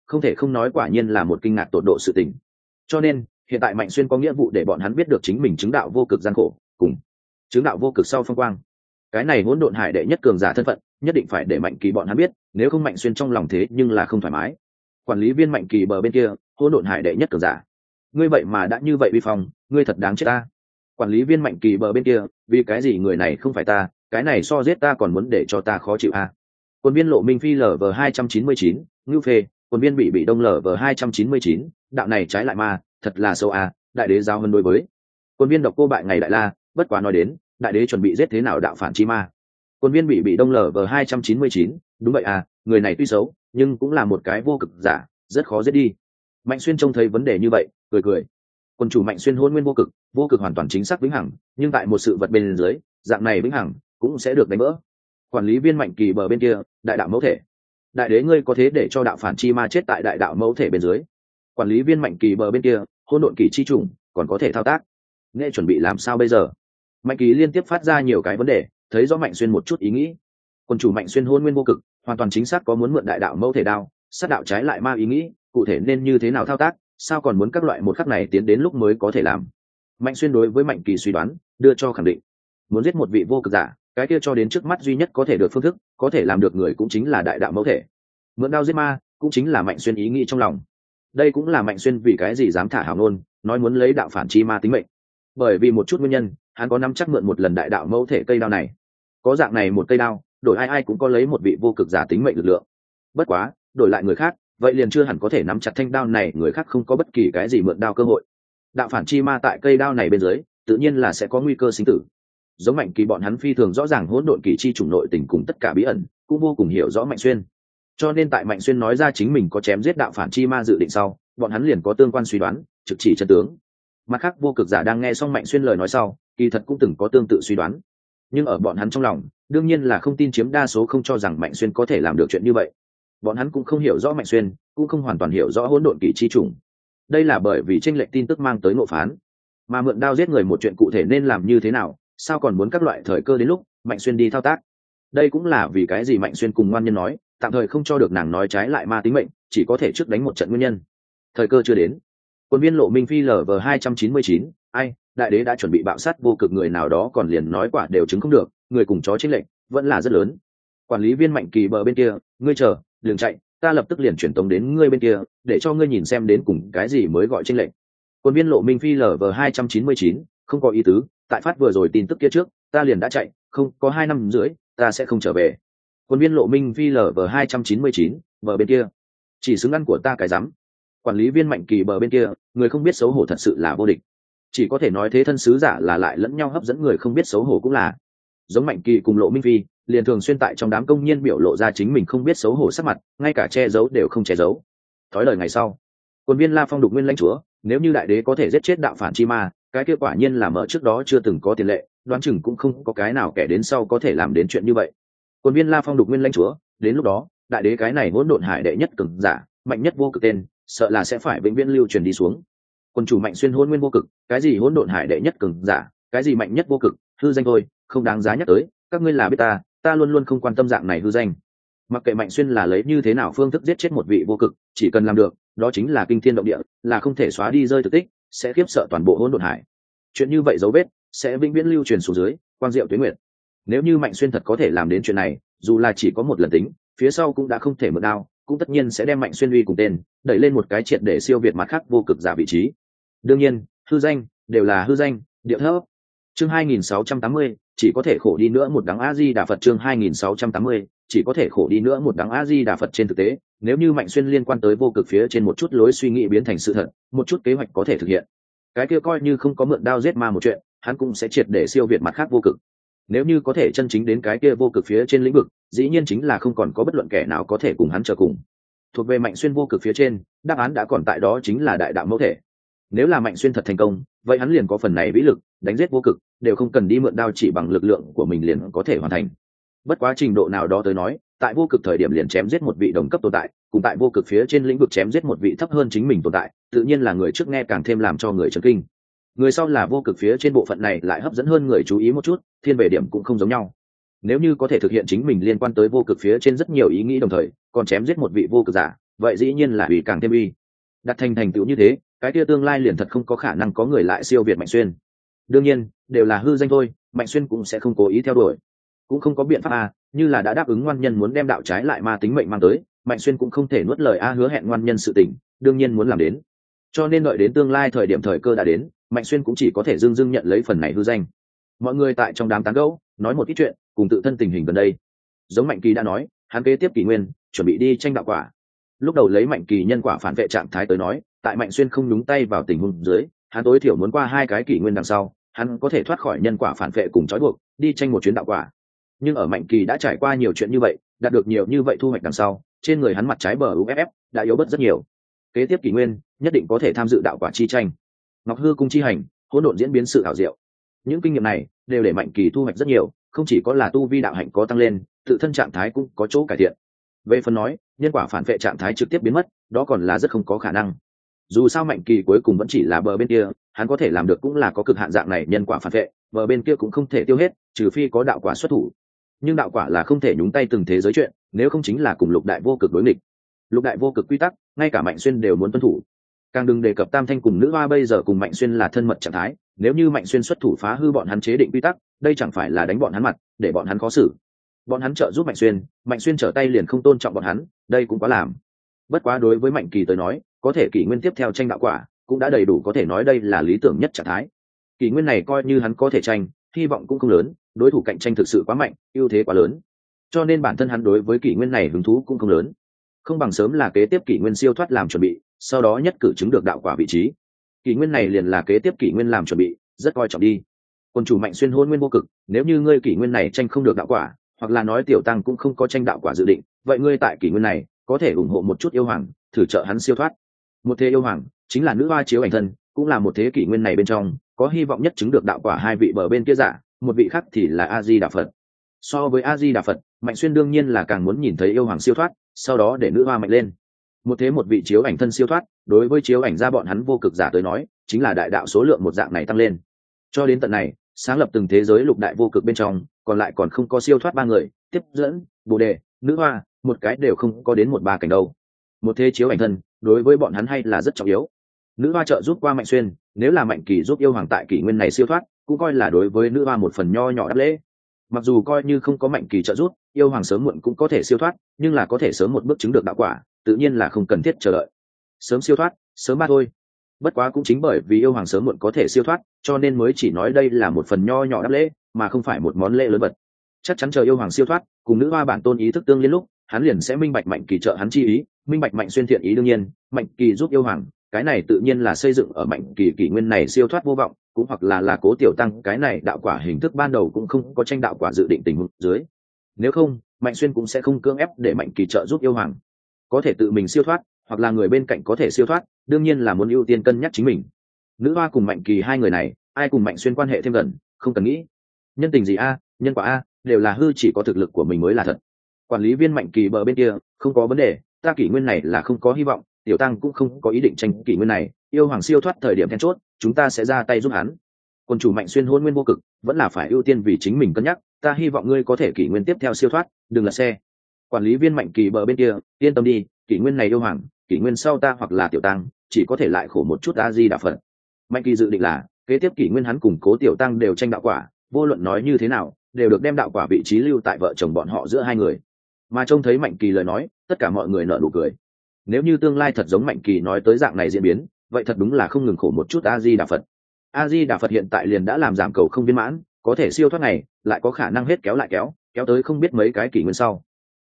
không thể không nói quả nhiên là một kinh ngạc tột độ sự tình. Cho nên hiện tại Mạnh Xuyên có nghĩa vụ để bọn hắn biết được chính mình chứng đạo vô cực gian khổ, cùng chứng đạo vô cực sau phong quang. Cái này hỗn độn hải đệ nhất cường giả thân phận nhất định phải để Mạnh Kỳ bọn hắn biết, nếu không Mạnh Xuyên trong lòng thế nhưng là không thoải mái. Quản lý viên Mạnh Kỳ bờ bên kia, hỗn độn hải đệ nhất cường giả, ngươi vậy mà đã như vậy vi phong, ngươi thật đáng chết ta. Quản lý viên Mạnh Kỳ bờ bên kia, vì cái gì người này không phải ta, cái này so giết ta còn muốn để cho ta khó chịu a. Quân viên Lộ Minh Phi LV 299, Ngưu Phê, quân viên bị Đông LV 299, đạo này trái lại ma, thật là sâu a, đại đế giao hơn đối với. Quân viên Độc Cô bại ngày đại la, bất quá nói đến, đại đế chuẩn bị giết thế nào đạo phản chi ma. Quân viên bị Đông LV 299, đúng vậy à, người này tuy xấu, nhưng cũng là một cái vô cực giả, rất khó giết đi. Mạnh Xuyên trông thấy vấn đề như vậy, cười cười. Quân chủ Mạnh Xuyên hôn nguyên vô cực hoàn toàn chính xác vĩnh hằng, nhưng tại một sự vật bên dưới, dạng này vĩnh hằng cũng sẽ được đánh vỡ. Quản lý viên Mạnh Kỳ bờ bên kia, đại đạo mẫu thể, đại đế ngươi có thế để cho đạo phản chi ma chết tại đại đạo mẫu thể bên dưới. Quản lý viên Mạnh Kỳ bờ bên kia, hôn độn kỳ chi trùng còn có thể thao tác, nghe chuẩn bị làm sao bây giờ? Mạnh Kỳ liên tiếp phát ra nhiều cái vấn đề, thấy rõ Mạnh Xuyên một chút ý nghĩ. Quân chủ Mạnh Xuyên hôn nguyên vô cực, hoàn toàn chính xác có muốn mượn đại đạo mẫu thể đao, sát đạo trái lại ma ý nghĩ, cụ thể nên như thế nào thao tác, sao còn muốn các loại một khắc này tiến đến lúc mới có thể làm. Mạnh Xuyên đối với Mạnh Kỳ suy đoán đưa cho khẳng định, muốn giết một vị vô cực giả, cái kia cho đến trước mắt duy nhất có thể được phương thức, có thể làm được người cũng chính là đại đạo mẫu thể. Mượn đao giết ma cũng chính là Mạnh Xuyên ý nghĩ trong lòng. Đây cũng là Mạnh Xuyên vì cái gì dám thả hào ngôn, nói muốn lấy đạo phản chi ma tính mệnh. Bởi vì một chút nguyên nhân, hắn có nắm chắc mượn một lần đại đạo mẫu thể cây đao này. Có dạng này một cây đao, đổi ai ai cũng có lấy một vị vô cực giả tính mệnh lực lượng. Bất quá, đổi lại người khác, vậy liền chưa hẳn có thể nắm chặt thanh đao này, người khác không có bất kỳ cái gì mượn đao cơ hội. Đạo phản chi ma tại cây đao này bên dưới, tự nhiên là sẽ có nguy cơ sinh tử. Giống Mạnh Kỳ bọn hắn phi thường rõ ràng hỗn độn kỳ chi chủng nội tình cùng tất cả bí ẩn, cũng vô cùng hiểu rõ Mạnh Xuyên. Cho nên tại Mạnh Xuyên nói ra chính mình có chém giết đạo phản chi ma dự định sau, bọn hắn liền có tương quan suy đoán, trực chỉ chân tướng. Mặt khác vô cực giả đang nghe xong Mạnh Xuyên lời nói sau, kỳ thật cũng từng có tương tự suy đoán, nhưng ở bọn hắn trong lòng, đương nhiên là không tin, chiếm đa số không cho rằng Mạnh Xuyên có thể làm được chuyện như vậy. Bọn hắn cũng không hiểu rõ Mạnh Xuyên, cũng không hoàn toàn hiểu rõ hỗn độn kỳ chi chủng. Đây là bởi vì chênh lệch tin tức mang tới ngộ phán, mà mượn đao giết người một chuyện cụ thể nên làm như thế nào, sao còn muốn các loại thời cơ đến lúc Mạnh Xuyên đi thao tác. Đây cũng là vì cái gì Mạnh Xuyên cùng ngoan nhân nói, tạm thời không cho được nàng nói trái lại ma tính mệnh, chỉ có thể trước đánh một trận nguyên nhân. Thời cơ chưa đến. Quân viên Lộ Minh Phi LV 299, ai, đại đế đã chuẩn bị bạo sát vô cực, người nào đó còn liền nói quả đều chứng không được, người cùng chó chênh lệch vẫn là rất lớn. Quản lý viên Mạnh Kỳ bờ bên kia, ngươi chờ, đừng chạy, ta lập tức liền chuyển tống đến ngươi bên kia, để cho ngươi nhìn xem đến cùng cái gì mới gọi chênh lệch. Quân viên Lộ Minh Phi LV 299, không có ý tứ, tại phát vừa rồi tin tức kia trước, ta liền đã chạy, không có 2 năm rưỡi, ta sẽ không trở về. Quân viên Lộ Minh Phi LV 299, bờ bên kia, chỉ xứng ăn của ta cái rắm. Quản lý viên Mạnh Kỳ bờ bên kia, người không biết xấu hổ thật sự là vô địch, chỉ có thể nói thế thân sứ giả là lại lẫn nhau hấp dẫn, người không biết xấu hổ cũng là. Giống Mạnh Kỳ cùng Lộ Minh Phi, liền thường xuyên tại trong đám công nhân biểu lộ ra chính mình không biết xấu hổ sắc mặt, ngay cả che giấu đều không che giấu. Thói lời ngày sau, quân viên La Phong đục nguyên lãnh chúa, nếu như đại đế có thể giết chết đạo phản chi ma, cái kết quả nhiên là mở trước đó chưa từng có tiền lệ, đoán chừng cũng không có cái nào kẻ đến sau có thể làm đến chuyện như vậy. Quân viên La Phong đục nguyên lãnh chúa, đến lúc đó, đại đế cái này hỗn độn hải đệ nhất cường giả, mạnh nhất vô cực tên, sợ là sẽ phải vĩnh viễn lưu truyền đi xuống. Quân chủ Mạnh Xuyên hỗn nguyên vô cực, cái gì hỗn độn hải đệ nhất cường giả, cái gì mạnh nhất vô cực, hư danh thôi, không đáng giá nhắc tới, các ngươi là biết ta luôn luôn không quan tâm dạng này hư danh. Mặc kệ Mạnh Xuyên là lấy như thế nào phương thức giết chết một vị vô cực, chỉ cần làm được, đó chính là kinh thiên động địa, là không thể xóa đi rơi thực tích, sẽ khiếp sợ toàn bộ hỗn độn hải. Chuyện như vậy dấu vết sẽ vĩnh viễn lưu truyền xuống dưới, quang diệu tuế nguyệt. Nếu như Mạnh Xuyên thật có thể làm đến chuyện này, dù là chỉ có một lần tính, phía sau cũng đã không thể mượn đao, cũng tất nhiên sẽ đem Mạnh Xuyên uy cùng tên đẩy lên một cái triệt để siêu việt mặt khác vô cực giả vị trí. Đương nhiên, hư danh đều là hư danh, điệu thấp. Chương 2680, chỉ có thể khổ đi nữa một đắng A Di Đà Phật. Chương 2680, chỉ có thể khổ đi nữa một đắng A Di Đà Phật. Trên thực tế, nếu như Mạnh Xuyên liên quan tới vô cực phía trên một chút lối suy nghĩ biến thành sự thật, một chút kế hoạch có thể thực hiện, cái kia coi như không có mượn đao giết ma một chuyện, hắn cũng sẽ triệt để siêu việt mặt khác vô cực. Nếu như có thể chân chính đến cái kia vô cực phía trên lĩnh vực, dĩ nhiên chính là không còn có bất luận kẻ nào có thể cùng hắn trở cùng. Thuộc về Mạnh Xuyên vô cực phía trên, đáp án đã còn tại đó, chính là đại đạo mẫu thể. Nếu là Mạnh Xuyên thật thành công, vậy hắn liền có phần này vĩ lực, đánh giết vô cực đều không cần đi mượn đao, chỉ bằng lực lượng của mình liền có thể hoàn thành. Bất quá trình độ nào đó tới nói, tại vô cực thời điểm liền chém giết một vị đồng cấp tồn tại, cùng tại vô cực phía trên lĩnh vực chém giết một vị thấp hơn chính mình tồn tại, tự nhiên là người trước nghe càng thêm làm cho người chấn kinh. Người sau là vô cực phía trên bộ phận này lại hấp dẫn hơn người chú ý một chút, thiên về điểm cũng không giống nhau. Nếu như có thể thực hiện chính mình liên quan tới vô cực phía trên rất nhiều ý nghĩ đồng thời, còn chém giết một vị vô cực giả, vậy dĩ nhiên là uy càng thêm uy. Đặt thành tựu như thế, cái kia tương lai liền thật không có khả năng có người lại siêu việt Mạnh Xuyên. Đương nhiên đều là hư danh thôi, Mạnh Xuyên cũng sẽ không cố ý theo đuổi, cũng không có biện pháp như là đã đáp ứng ngoan nhân muốn đem đạo trái lại ma tính mệnh mang tới, Mạnh Xuyên cũng không thể nuốt lời hứa hẹn ngoan nhân sự tình, đương nhiên muốn làm đến. Cho nên đợi đến tương lai thời điểm thời cơ đã đến, Mạnh Xuyên cũng chỉ có thể dưng dưng nhận lấy phần này hư danh. Mọi người tại trong đám tán gẫu nói một ít chuyện cùng tự thân tình hình gần đây. Giống Mạnh Kỳ đã nói, hắn kế tiếp kỷ nguyên chuẩn bị đi tranh đạo quả. Lúc đầu lấy Mạnh Kỳ nhân quả phản vệ trạng thái tới nói, tại Mạnh Xuyên không nhúng tay vào tình huống dưới, hắn tối thiểu muốn qua 2 cái kỷ nguyên đằng sau, hắn có thể thoát khỏi nhân quả phản vệ cùng trói buộc, đi tranh một chuyến đạo quả. Nhưng ở Mạnh Kỳ đã trải qua nhiều chuyện như vậy, đạt được nhiều như vậy thu hoạch đằng sau, trên người hắn mặt trái bờ UFF đã yếu bớt rất nhiều. Kế tiếp kỷ nguyên nhất định có thể tham dự đạo quả chi tranh. Ngọc Hư cung chi hành, hỗn độn diễn biến sự ảo diệu. Những kinh nghiệm này đều để Mạnh Kỳ thu hoạch rất nhiều, không chỉ có là tu vi đạo hạnh có tăng lên, tự thân trạng thái cũng có chỗ cải thiện. Về phần nói nhân quả phản vệ trạng thái trực tiếp biến mất, đó còn là rất không có khả năng. Dù sao Mạnh Kỳ cuối cùng vẫn chỉ là bờ bên kia, hắn có thể làm được cũng là có cực hạn dạng này nhân quả phản vệ, bờ bên kia cũng không thể tiêu hết, trừ phi có đạo quả xuất thủ. Nhưng đạo quả là không thể nhúng tay từng thế giới chuyện, nếu không chính là cùng lục đại vô cực đối nghịch. Lục đại vô cực quy tắc, ngay cả Mạnh Xuyên đều muốn tuân thủ. Càng đừng đề cập Tam Thanh cùng Nữ Hoa bây giờ cùng Mạnh Xuyên là thân mật trạng thái, nếu như Mạnh Xuyên xuất thủ phá hư bọn hắn chế định quy tắc, đây chẳng phải là đánh bọn hắn mặt, để bọn hắn khó xử. Bọn hắn trợ giúp Mạnh Xuyên trở tay liền không tôn trọng bọn hắn, đây cũng quá làm. Bất quá đối với Mạnh Kỳ tới nói, có thể kỷ nguyên tiếp theo tranh đạo quả, cũng đã đầy đủ có thể nói đây là lý tưởng nhất trạng thái. Kỷ nguyên này coi như hắn có thể tranh, hy vọng cũng không lớn, đối thủ cạnh tranh thực sự quá mạnh, ưu thế quá lớn. Cho nên bản thân hắn đối với kỷ nguyên này hứng thú cũng không lớn. Không bằng sớm là kế tiếp kỷ nguyên siêu thoát làm chuẩn bị, sau đó nhất cử chứng được đạo quả vị trí. Kỷ nguyên này liền là kế tiếp kỷ nguyên làm chuẩn bị, rất coi trọng đi. Quân chủ Mạnh Xuyên hôn nguyên vô cực, nếu như ngươi kỷ nguyên này tranh không được đạo quả, hoặc là nói tiểu tăng cũng không có tranh đạo quả dự định, vậy ngươi tại kỷ nguyên này có thể ủng hộ một chút yêu hoàng, thử trợ hắn siêu thoát. Một thế yêu hoàng chính là Nữ Hoa chiếu ảnh thân, cũng là một thế kỷ nguyên này bên trong có hy vọng nhất chứng được đạo quả 2 vị bờ bên kia giả, một vị khác thì là A Di Đà Phật. So với A Di Đà Phật, Mạnh Xuyên đương nhiên là càng muốn nhìn thấy yêu hoàng siêu thoát, sau đó để Nữ Hoa mạnh lên. Một thế một vị chiếu ảnh thân siêu thoát, đối với chiếu ảnh ra bọn hắn vô cực giả tới nói, chính là đại đạo số lượng một dạng này tăng lên. Cho đến tận này, sáng lập từng thế giới lục đại vô cực bên trong, còn lại còn không có siêu thoát 3 người, tiếp dẫn, Bồ Đề, Nữ Hoa, một cái đều không có đến 1-3 cảnh đâu. Một thế chiếu ảnh thân, đối với bọn hắn hay là rất trọng yếu. Nữ Hoa trợ giúp qua Mạnh Xuyên, nếu là Mạnh Kỳ giúp yêu hoàng tại kỷ nguyên này siêu thoát, cũng coi là đối với Nữ Hoa một phần nho nhỏ đáp lễ. Mặc dù coi như không có Mạnh Kỳ trợ giúp, yêu hoàng sớm muộn cũng có thể siêu thoát, nhưng là có thể sớm một bước chứng được đạo quả, tự nhiên là không cần thiết chờ đợi. Sớm siêu thoát, sớm ba thôi. Bất quá cũng chính bởi vì yêu hoàng sớm muộn có thể siêu thoát, cho nên mới chỉ nói đây là một phần nho nhỏ đáp lễ, mà không phải một món lễ lớn bật. Chắc chắn chờ yêu hoàng siêu thoát, cùng Nữ Hoa bản tôn ý thức tương liên lúc, hắn liền sẽ minh bạch Mạnh Kỳ trợ hắn chi ý, minh bạch Mạnh Xuyên thiện ý. đương nhiên, Mạnh Kỳ giúp yêu hoàng, cái này tự nhiên là xây dựng ở Mạnh Kỳ kỷ nguyên này siêu thoát vô vọng, cũng hoặc là cố tiểu tăng cái này đạo quả hình thức ban đầu cũng không có tranh đạo quả dự định tình huống dưới. Nếu không, Mạnh Xuyên cũng sẽ không cưỡng ép để Mạnh Kỳ trợ giúp yêu hoàng. Có thể tự mình siêu thoát, hoặc là người bên cạnh có thể siêu thoát, đương nhiên là muốn ưu tiên cân nhắc chính mình. Nữ Hoa cùng Mạnh Kỳ 2 người này, ai cùng Mạnh Xuyên quan hệ thêm gần, không cần nghĩ. Nhân tình gì nhân quả đều là hư, chỉ có thực lực của mình mới là thật. Quản lý viên Mạnh Kỳ bờ bên kia, không có vấn đề, ta kỷ nguyên này là không có hy vọng, tiểu tăng cũng không có ý định tranh kỷ nguyên này, yêu hoàng siêu thoát thời điểm then chốt, chúng ta sẽ ra tay giúp hắn. Quân chủ Mạnh Xuyên hôn nguyên vô cực, vẫn là phải ưu tiên vì chính mình cân nhắc, ta hy vọng ngươi có thể kỷ nguyên tiếp theo siêu thoát, đừng lật xe. Quản lý viên Mạnh Kỳ bờ bên kia, yên tâm đi, kỷ nguyên này yêu hoàng, kỷ nguyên sau ta hoặc là tiểu tăng, chỉ có thể lại khổ một chút A Di Đà Phật. Mạnh Kỳ dự định là kế tiếp kỷ nguyên hắn cùng Cố tiểu tăng đều tranh đạo quả, vô luận nói như thế nào, đều được đem đạo quả vị trí lưu tại vợ chồng bọn họ giữa 2 người. Mà trông thấy Mạnh Kỳ lời nói, tất cả mọi người nở nụ cười. Nếu như tương lai thật giống Mạnh Kỳ nói tới dạng này diễn biến, vậy thật đúng là không ngừng khổ một chút A Di Đà Phật. A Di Đà Phật hiện tại liền đã làm giảm cầu không viên mãn, có thể siêu thoát này, lại có khả năng hết kéo lại kéo tới không biết mấy cái kỷ nguyên sau.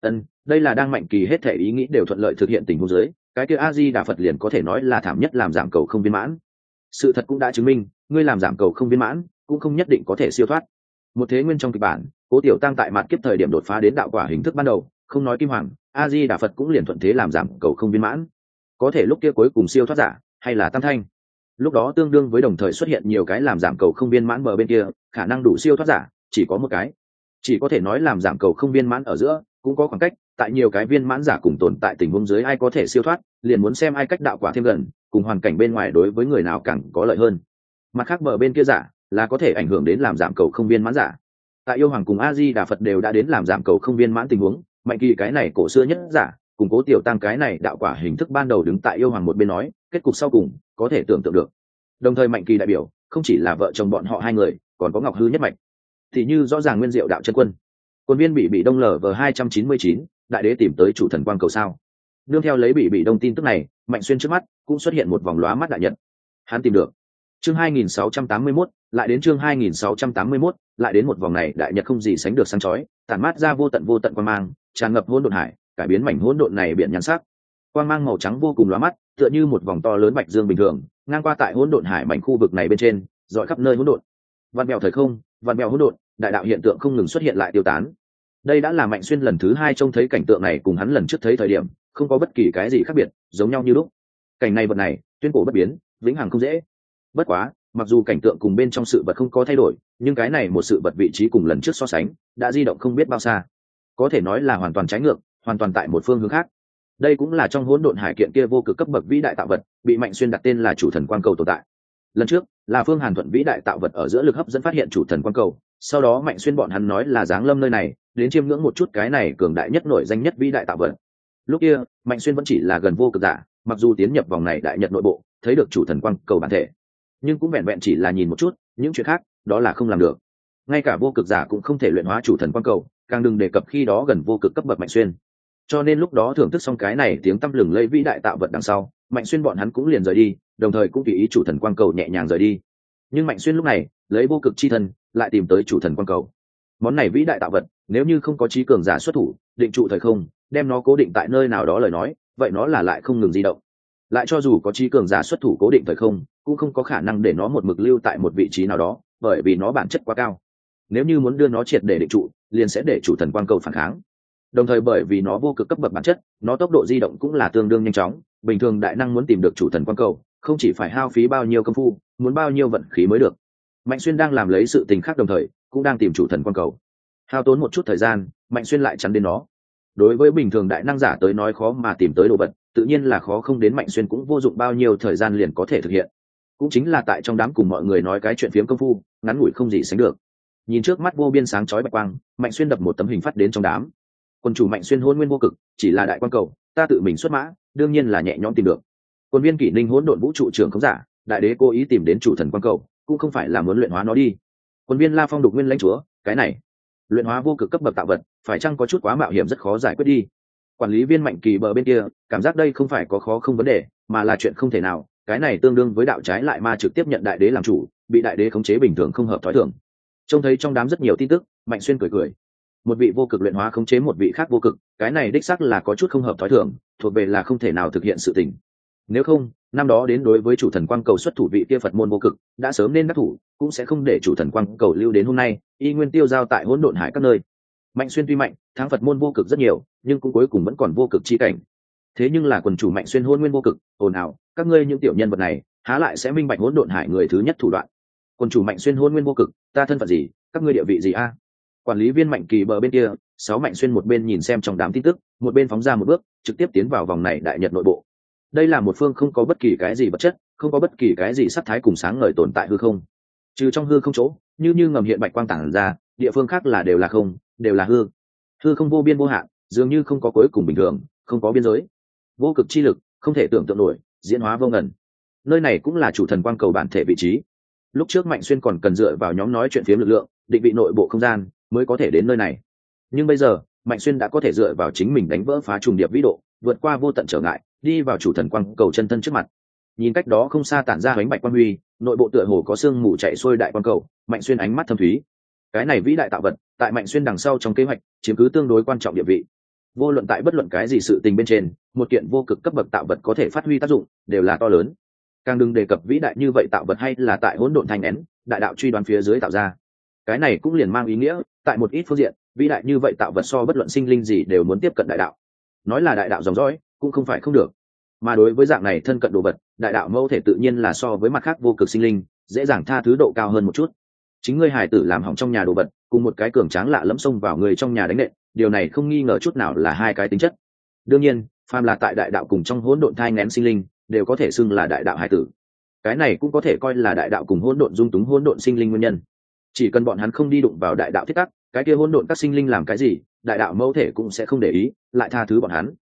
Đây là đang Mạnh Kỳ hết thể ý nghĩ đều thuận lợi thực hiện tình huống dưới, cái kia A Di Đà Phật liền có thể nói là thảm nhất làm giảm cầu không viên mãn. Sự thật cũng đã chứng minh, ngươi làm giảm cầu không viên mãn, cũng không nhất định có thể siêu thoát. Một thế nguyên trong kịch bản, Cố tiểu tăng tại mặt kiếp thời điểm đột phá đến đạo quả hình thức ban đầu, không nói kim hoàng, A Di Đà Phật cũng liền thuận thế làm giảm cầu không viên mãn. Có thể lúc kia cuối cùng siêu thoát giả, hay là Tam Thanh. Lúc đó tương đương với đồng thời xuất hiện nhiều cái làm giảm cầu không viên mãn bờ bên kia, khả năng đủ siêu thoát giả chỉ có một cái. Chỉ có thể nói làm giảm cầu không viên mãn ở giữa cũng có khoảng cách, tại nhiều cái viên mãn giả cùng tồn tại tình huống dưới ai có thể siêu thoát, liền muốn xem ai cách đạo quả thêm gần, cùng hoàn cảnh bên ngoài đối với người nào càng có lợi hơn. Mặt khác bờ bên kia giả là có thể ảnh hưởng đến làm giảm cầu không viên mãn giả. Tại yêu hoàng cùng A Di Đà Phật đều đã đến làm giảm cầu không viên mãn tình huống, Mạnh Kỳ cái này cổ xưa nhất giả củng cố tiểu tăng cái này đạo quả hình thức ban đầu đứng tại yêu hoàng một bên nói, kết cục sau cùng có thể tưởng tượng được. Đồng thời Mạnh Kỳ đại biểu không chỉ là vợ chồng bọn họ hai người, còn có Ngọc Hư nhất mạch, thì như rõ ràng Nguyên Diệu đạo chân quân. Quân viên bị đông LV299, đại đế tìm tới chủ thần quang cầu sao. Nương theo lấy bị đông tin tức này, Mạnh Xuyên trước mắt cũng xuất hiện một vòng lóa mắt đại nhật. Hắn tìm được. Chương 2681, lại đến chương 2681, lại đến một vòng này đại nhật không gì sánh được sáng chói, tản mát ra vô tận quang mang, tràn ngập hỗn độn hải, cải biến mảnh hỗn độn này biển nhan sắc. Quang mang màu trắng vô cùng lóa mắt, tựa như một vòng to lớn bạch dương bình thường, ngang qua tại hỗn độn hải mảnh khu vực này bên trên, rọi khắp nơi hỗn độn. Vạn mèo thời không, vạn mèo hỗn độn, đại đạo hiện tượng không ngừng xuất hiện lại tiêu tán. Đây đã là Mạnh Xuyên lần thứ hai trông thấy cảnh tượng này, cùng hắn lần trước thấy thời điểm không có bất kỳ cái gì khác biệt, giống nhau như lúc. Cảnh này vật này tuyên cổ bất biến, vĩnh hằng không dễ. Bất quá, mặc dù cảnh tượng cùng bên trong sự vật không có thay đổi, nhưng cái này một sự vật vị trí cùng lần trước so sánh đã di động không biết bao xa, có thể nói là hoàn toàn trái ngược, hoàn toàn tại một phương hướng khác. Đây cũng là trong hỗn độn hải kiện kia vô cực cấp bậc vĩ đại tạo vật, bị Mạnh Xuyên đặt tên là chủ thần quang cầu tồn tại. Lần trước là Phương Hàn Thuận vĩ đại tạo vật ở giữa lực hấp dẫn phát hiện chủ thần quang cầu, sau đó Mạnh Xuyên bọn hắn nói là giáng lâm nơi này, đến chiêm ngưỡng một chút cái này cường đại nhất nổi danh nhất vĩ đại tạo vật. Lúc kia Mạnh Xuyên vẫn chỉ là gần vô cực giả, mặc dù tiến nhập vòng này đại nhật nội bộ, thấy được chủ thần quang cầu bản thể, nhưng cũng vẹn vẹn chỉ là nhìn một chút, những chuyện khác đó là không làm được. Ngay cả vô cực giả cũng không thể luyện hóa chủ thần quang cầu, càng đừng đề cập khi đó gần vô cực cấp bậc Mạnh Xuyên. Cho nên lúc đó thưởng thức xong cái này tiếng tăm lừng lẫy vĩ đại tạo vật đằng sau, Mạnh Xuyên bọn hắn cũng liền rời đi, đồng thời cũng tùy ý chủ thần quang cầu nhẹ nhàng rời đi. Nhưng Mạnh Xuyên lúc này lấy vô cực chi thân lại tìm tới chủ thần quang cầu. Món này vĩ đại tạo vật, nếu như không có trí cường giả xuất thủ định trụ thời không, đem nó cố định tại nơi nào đó lời nói, vậy nó là lại không ngừng di động. Lại cho dù có trí cường giả xuất thủ cố định thời không, cũng không có khả năng để nó một mực lưu tại một vị trí nào đó, bởi vì nó bản chất quá cao. Nếu như muốn đưa nó triệt để định trụ, liền sẽ để chủ thần quang cầu phản kháng. Đồng thời bởi vì nó vô cực cấp bậc bản chất, nó tốc độ di động cũng là tương đương nhanh chóng, bình thường đại năng muốn tìm được chủ thần quang cầu, không chỉ phải hao phí bao nhiêu công phu, muốn bao nhiêu vận khí mới được. Mạnh Xuyên đang làm lấy sự tình khác, đồng thời cũng đang tìm chủ thần quang cầu. Hao tốn một chút thời gian, Mạnh Xuyên lại chắn đến nó. Đối với bình thường đại năng giả tới nói khó mà tìm tới đồ vật, tự nhiên là khó không đến Mạnh Xuyên cũng vô dụng bao nhiêu thời gian liền có thể thực hiện. Cũng chính là tại trong đám cùng mọi người nói cái chuyện phiếm công phu, ngắn ngủi không gì sánh được. Nhìn trước mắt vô biên sáng chói bạch quang, Mạnh Xuyên đập một tấm hình phát đến trong đám. Quân chủ Mạnh Xuyên hôn nguyên vô cực, chỉ là đại quang cầu, ta tự mình xuất mã, đương nhiên là nhẹ nhõm tìm được. Quân viên Kỷ Ninh hỗn độn vũ trụ trưởng không giả, đại đế cố ý tìm đến chủ thần quang cầu, cũng không phải là muốn luyện hóa nó đi. Quân viên La Phong đục nguyên lãnh chúa, cái này luyện hóa vô cực cấp bậc tạo vật, phải chăng có chút quá mạo hiểm, rất khó giải quyết đi. Quản lý viên Mạnh Kỳ bờ bên kia cảm giác đây không phải có khó không vấn đề, mà là chuyện không thể nào, cái này tương đương với đạo trái lại ma trực tiếp nhận đại đế làm chủ, bị đại đế khống chế bình thường không hợp thói thường. Trông thấy trong đám rất nhiều tin tức, Mạnh Xuyên cười cười. Một vị vô cực luyện hóa khống chế một vị khác vô cực, cái này đích xác là có chút không hợp thói thường, thuộc về là không thể nào thực hiện sự tình. Nếu không, năm đó đến đối với chủ thần quang cầu xuất thủ vị kia Phật môn vô cực, đã sớm nên đắc thủ, cũng sẽ không để chủ thần quang cầu lưu đến hôm nay, y nguyên tiêu giao tại hỗn độn hải các nơi. Mạnh Xuyên tuy mạnh, thắng Phật môn vô cực rất nhiều, nhưng cũng cuối cùng vẫn còn vô cực chi cảnh. Thế nhưng là quần chủ Mạnh Xuyên hôn nguyên vô cực, ồn ào, các ngươi những tiểu nhân vật này, há lại sẽ minh bạch hỗn độn hải người thứ nhất thủ đoạn. Quần chủ Mạnh Xuyên hôn nguyên vô cực, ta thân phận gì, các ngươi địa vị gì a? Quản lý viên Mạnh Kỳ bờ bên kia, sáu Mạnh Xuyên một bên nhìn xem trong đám tin tức, một bên phóng ra một bước, trực tiếp tiến vào vòng này đại nhật nội bộ. Đây là một phương không có bất kỳ cái gì vật chất, không có bất kỳ cái gì sắc thái cùng sáng ngời tồn tại hư không. Trừ trong hư không chỗ, như ngầm hiện bạch quang tản ra, địa phương khác là đều là không, đều là hư. Hư không vô biên vô hạn, dường như không có cuối cùng bình thường, không có biên giới. Vô cực chi lực, không thể tưởng tượng nổi, diễn hóa vô ngần. Nơi này cũng là chủ thần quang cầu bản thể vị trí. Lúc trước Mạnh Xuyên còn cần dựa vào nhóm nói chuyện phiếm lực lượng, định vị nội bộ không gian, mới có thể đến nơi này. Nhưng bây giờ, Mạnh Xuyên đã có thể dựa vào chính mình đánh vỡ phá trùng điệp vĩ độ, vượt qua vô tận trở ngại, đi vào chủ thần quang cầu chân thân trước mặt. Nhìn cách đó không xa tản ra ánh bạch quang huy, nội bộ tựa hồ có sương mù chạy xuôi đại quang cầu, Mạnh Xuyên ánh mắt thâm thúy. Cái này vĩ đại tạo vật, tại Mạnh Xuyên đằng sau trong kế hoạch, chiếm cứ tương đối quan trọng địa vị. Vô luận tại bất luận cái gì sự tình bên trên, một kiện vô cực cấp bậc tạo vật có thể phát huy tác dụng, đều là to lớn. Càng đừng đề cập vĩ đại như vậy tạo vật hay là tại hỗn độn thanh nén, đại đạo truy đoán phía dưới tạo ra. Cái này cũng liền mang ý nghĩa, tại một ít phương diện, vĩ đại như vậy tạo vật so bất luận sinh linh gì đều muốn tiếp cận đại đạo. Nói là đại đạo dòng dõi, cũng không phải không được. Mà đối với dạng này thân cận đồ vật, đại đạo mẫu thể tự nhiên là so với mặt khác vô cực sinh linh, dễ dàng tha thứ độ cao hơn một chút. Chính ngươi hài tử làm hỏng trong nhà đồ vật, cùng một cái cường tráng lạ lẫm xông vào người trong nhà đánh nện, điều này không nghi ngờ chút nào là hai cái tính chất. Đương nhiên, phàm là tại đại đạo cùng trong hỗn độn thai nghén sinh linh, đều có thể xưng là đại đạo hài tử. Cái này cũng có thể coi là đại đạo cùng hỗn độn dung túng hỗn độn sinh linh nguyên nhân. Chỉ cần bọn hắn không đi đụng vào đại đạo thiết tắc, cái kia hỗn độn các sinh linh làm cái gì, đại đạo mẫu thể cũng sẽ không để ý, lại tha thứ bọn hắn.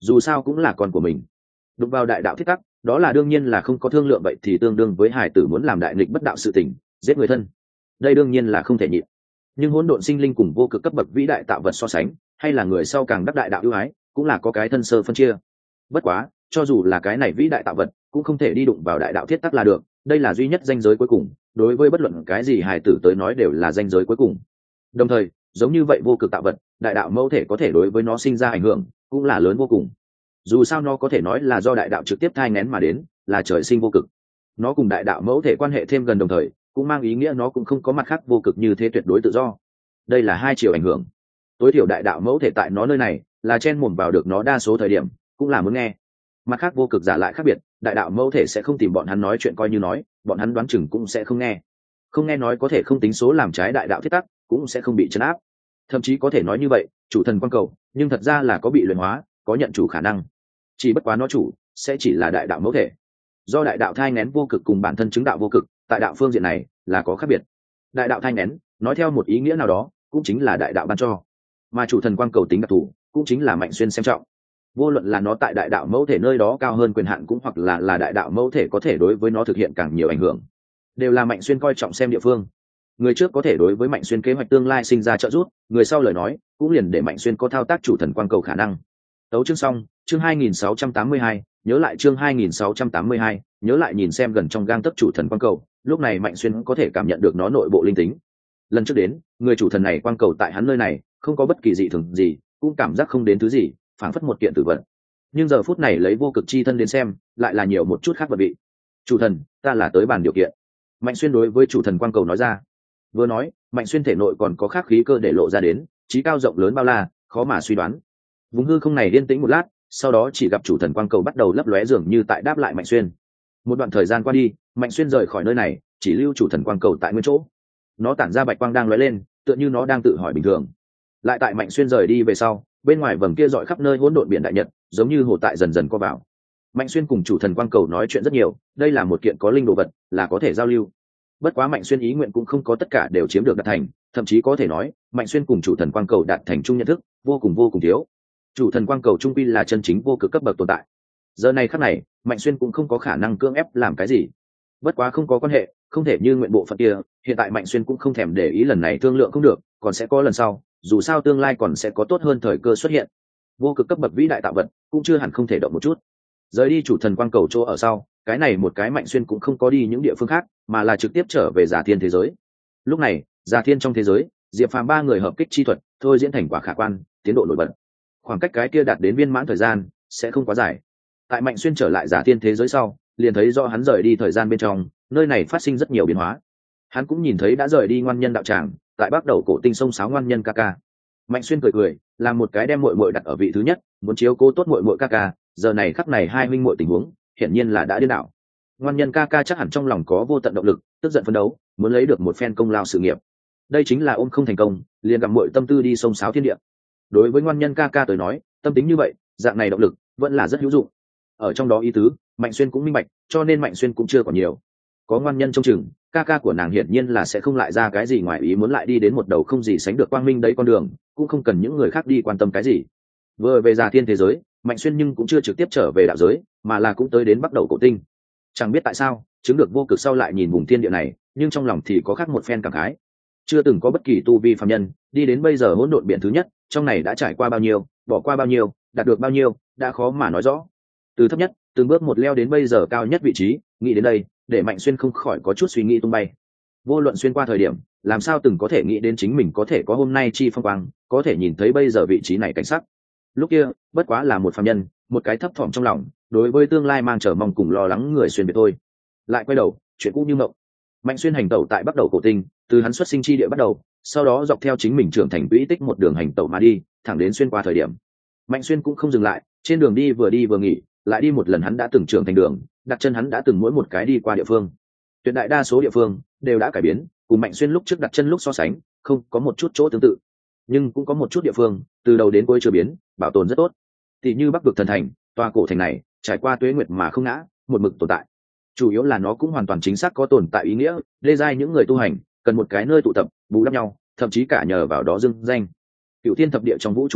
dù sao cũng là con của mình. Đụng vào đại đạo thiết tắc, đó là đương nhiên là không có thương lượng, vậy thì tương đương với hải tử muốn làm đại nghịch bất đạo sự tình, giết người thân. Đây đương nhiên là không thể nhịn. Nhưng hỗn độn sinh linh cùng vô cực cấp bậc vĩ đại tạo vật so sánh, hay là người sau càng đắc đại đạo ưu ái, cũng là có cái thân sơ phân chia. Bất quá, cho dù là cái này vĩ đại tạo vật, cũng không thể đi đụng vào đại đạo thiết tắc là được, đây là duy nhất ranh giới cuối cùng, đối với bất luận cái gì hài tử tới nói đều là ranh giới cuối cùng. Đồng thời, giống như vậy vô cực tạo vật, đại đạo mẫu thể có thể đối với nó sinh ra ảnh hưởng, cũng là lớn vô cùng. Dù sao nó có thể nói là do đại đạo trực tiếp thai nghén mà đến, là trời sinh vô cực. Nó cùng đại đạo mẫu thể quan hệ thêm gần, đồng thời cũng mang ý nghĩa nó cũng không có mặt khác vô cực như thế tuyệt đối tự do. Đây là hai chiều ảnh hưởng. Tối thiểu đại đạo mẫu thể tại nó nơi này là chen mồm vào được nó đa số thời điểm, cũng là muốn nghe. Mặt khác vô cực giả lại khác biệt, đại đạo mẫu thể sẽ không tìm bọn hắn nói chuyện coi như nói, bọn hắn đoán chừng cũng sẽ không nghe. Không nghe nói có thể không tính số làm trái đại đạo thiết tắc, cũng sẽ không bị trấn áp. Thậm chí có thể nói như vậy, chủ thần quan cầu, nhưng thật ra là có bị luyện hóa, có nhận chủ khả năng. Chỉ bất quá nó chủ sẽ chỉ là đại đạo mẫu thể. Do đại đạo thai nghén vô cực cùng bản thân chứng đạo vô cực, tại đạo phương diện này là có khác biệt. Đại đạo thai nghén, nói theo một ý nghĩa nào đó, cũng chính là đại đạo ban cho. Mà chủ thần quan cầu tính đặc thù, cũng chính là Mạnh Xuyên xem trọng. Vô luận là nó tại đại đạo mẫu thể nơi đó cao hơn quyền hạn, cũng hoặc là đại đạo mẫu thể có thể đối với nó thực hiện càng nhiều ảnh hưởng, đều là Mạnh Xuyên coi trọng xem địa phương. Người trước có thể đối với Mạnh Xuyên kế hoạch tương lai sinh ra trợ giúp, người sau lời nói cũng liền để Mạnh Xuyên có thao tác chủ thần quan cầu khả năng. Tấu chương xong, chương 2682, nhớ lại chương 2682, nhớ lại nhìn xem gần trong gang tấc chủ thần quan cầu, lúc này Mạnh Xuyên có thể cảm nhận được nó nội bộ linh tính. Lần trước đến, người chủ thần này quan cầu tại hắn nơi này không có bất kỳ dị thường gì, cũng cảm giác không đến thứ gì, phảng phất một kiện tử vật. Nhưng giờ phút này lấy vô cực chi thân đến xem, lại là nhiều một chút khác vật vị. Chủ thần, ta là tới bàn điều kiện. Mạnh Xuyên đối với chủ thần quan cầu nói ra. Vừa nói, Mạnh Xuyên thể nội còn có khác khí cơ để lộ ra đến, trí cao rộng lớn bao la, khó mà suy đoán. Vùng hư không này yên tĩnh một lát, sau đó chỉ gặp chủ thần quang cầu bắt đầu lấp lóe dường như tại đáp lại Mạnh Xuyên. Một đoạn thời gian qua đi, Mạnh Xuyên rời khỏi nơi này, chỉ lưu chủ thần quang cầu tại nguyên chỗ. Nó tản ra bạch quang đang lóe lên, tựa như nó đang tự hỏi bình thường. Lại tại Mạnh Xuyên rời đi về sau, bên ngoài vầng kia rọi khắp nơi hỗn độn biển đại nhật, giống như hồ tại dần dần co vào. Mạnh Xuyên cùng chủ thần quang cầu nói chuyện rất nhiều, đây là một kiện có linh đồ vật, là có thể giao lưu. Bất quá Mạnh Xuyên ý nguyện cũng không có tất cả đều chiếm được đạt thành, thậm chí có thể nói, Mạnh Xuyên cùng chủ thần quang cầu đạt thành chung nhận thức, vô cùng thiếu. Chủ thần quang cầu trung quy là chân chính vô cực cấp bậc tồn tại. Giờ này khắc này, Mạnh Xuyên cũng không có khả năng cưỡng ép làm cái gì. Bất quá không có quan hệ, không thể như nguyện bộ phận kia, hiện tại Mạnh Xuyên cũng không thèm để ý lần này thương lượng không được, còn sẽ có lần sau, dù sao tương lai còn sẽ có tốt hơn thời cơ xuất hiện. Vô cực cấp bậc vĩ đại tạo vật, cũng chưa hẳn không thể động một chút. Rời đi chủ thần quang cầu chỗ ở sau, cái này một cái Mạnh Xuyên cũng không có đi những địa phương khác, mà là trực tiếp trở về Giả Thiên thế giới. Lúc này, Giả Thiên trong thế giới, Diệp Phàm ba người hợp kích chi thuật, thôi diễn thành quả khả quan, tiến độ nổi bật. Khoảng cách cái kia đạt đến viên mãn thời gian sẽ không quá dài. Tại Mạnh Xuyên trở lại Giả Thiên thế giới sau, liền thấy do hắn rời đi thời gian bên trong, nơi này phát sinh rất nhiều biến hóa. Hắn cũng nhìn thấy đã rời đi ngoan nhân đạo tràng, tại bắt đầu cổ tinh sông sáo ngoan nhân ca ca. Mạnh Xuyên cười làm một cái đem muội muội đặt ở vị thứ nhất, muốn chiếu cố tốt muội muội ca ca. Giờ này khắc này hai huynh muội tình huống hiển nhiên là đã điên đảo. Ngoan nhân ca ca chắc hẳn trong lòng có vô tận động lực, tức giận phấn đấu, muốn lấy được một phen công lao sự nghiệp. Đây chính là ôm không thành công, liền gặp muội tâm tư đi sông sáo thiên địa. Đối với ngoan nhân ca ca tới nói, tâm tính như vậy, dạng này động lực vẫn là rất hữu dụng. Ở trong đó ý tứ, Mạnh Xuyên cũng minh bạch, cho nên Mạnh Xuyên cũng chưa còn nhiều. Có ngoan nhân trông chừng, ca ca của nàng hiển nhiên là sẽ không lại ra cái gì ngoài ý muốn, lại đi đến một đầu không gì sánh được quang minh đấy con đường, cũng không cần những người khác đi quan tâm cái gì. Vừa về Giả Thiên thế giới, Mạnh Xuyên nhưng cũng chưa trực tiếp trở về đạo giới, mà là cũng tới đến bắt đầu cổ tinh. Chẳng biết tại sao, chứng được vô cực sau lại nhìn vùng thiên địa này, nhưng trong lòng thì có khác một phen cảm khái. Chưa từng có bất kỳ tu vi phàm nhân đi đến bây giờ hỗn độn biển thứ nhất, trong này đã trải qua bao nhiêu, bỏ qua bao nhiêu, đạt được bao nhiêu, đã khó mà nói rõ. Từ thấp nhất, từng bước một leo đến bây giờ cao nhất vị trí, nghĩ đến đây, để Mạnh Xuyên không khỏi có chút suy nghĩ tung bay. Vô luận xuyên qua thời điểm, làm sao từng có thể nghĩ đến chính mình có thể có hôm nay chi phong quang, có thể nhìn thấy bây giờ vị trí này cảnh sắc. Lúc kia, bất quá là một phàm nhân, một cái thấp thỏm trong lòng, đối với tương lai mang chờ mong cùng lo lắng người xuyên biệt thôi. Lại quay đầu, chuyện cũ như mộng. Mạnh Xuyên hành tẩu tại bắt đầu cổ tinh, từ hắn xuất sinh chi địa bắt đầu, sau đó dọc theo chính mình trưởng thành quỹ tích một đường hành tẩu mà đi, thẳng đến xuyên qua thời điểm. Mạnh Xuyên cũng không dừng lại, trên đường đi vừa nghỉ, lại đi một lần hắn đã từng trưởng thành đường, đặt chân hắn đã từng mỗi một cái đi qua địa phương. Tuyệt đại đa số địa phương đều đã cải biến, cùng Mạnh Xuyên lúc trước đặt chân lúc so sánh, không có một chút chỗ tương tự. Nhưng cũng có một chút địa phương, từ đầu đến cuối chưa biến, bảo tồn rất tốt. Tỷ như Bắc vực thần thành, tòa cổ thành này, trải qua tuế nguyệt mà không ngã, một mực tồn tại. Chủ yếu là nó cũng hoàn toàn chính xác có tồn tại ý nghĩa, lê giai những người tu hành cần một cái nơi tụ tập, bù đắp nhau, thậm chí cả nhờ vào đó dưng danh. Cửu Thiên thập địa trong vũ trụ bộ,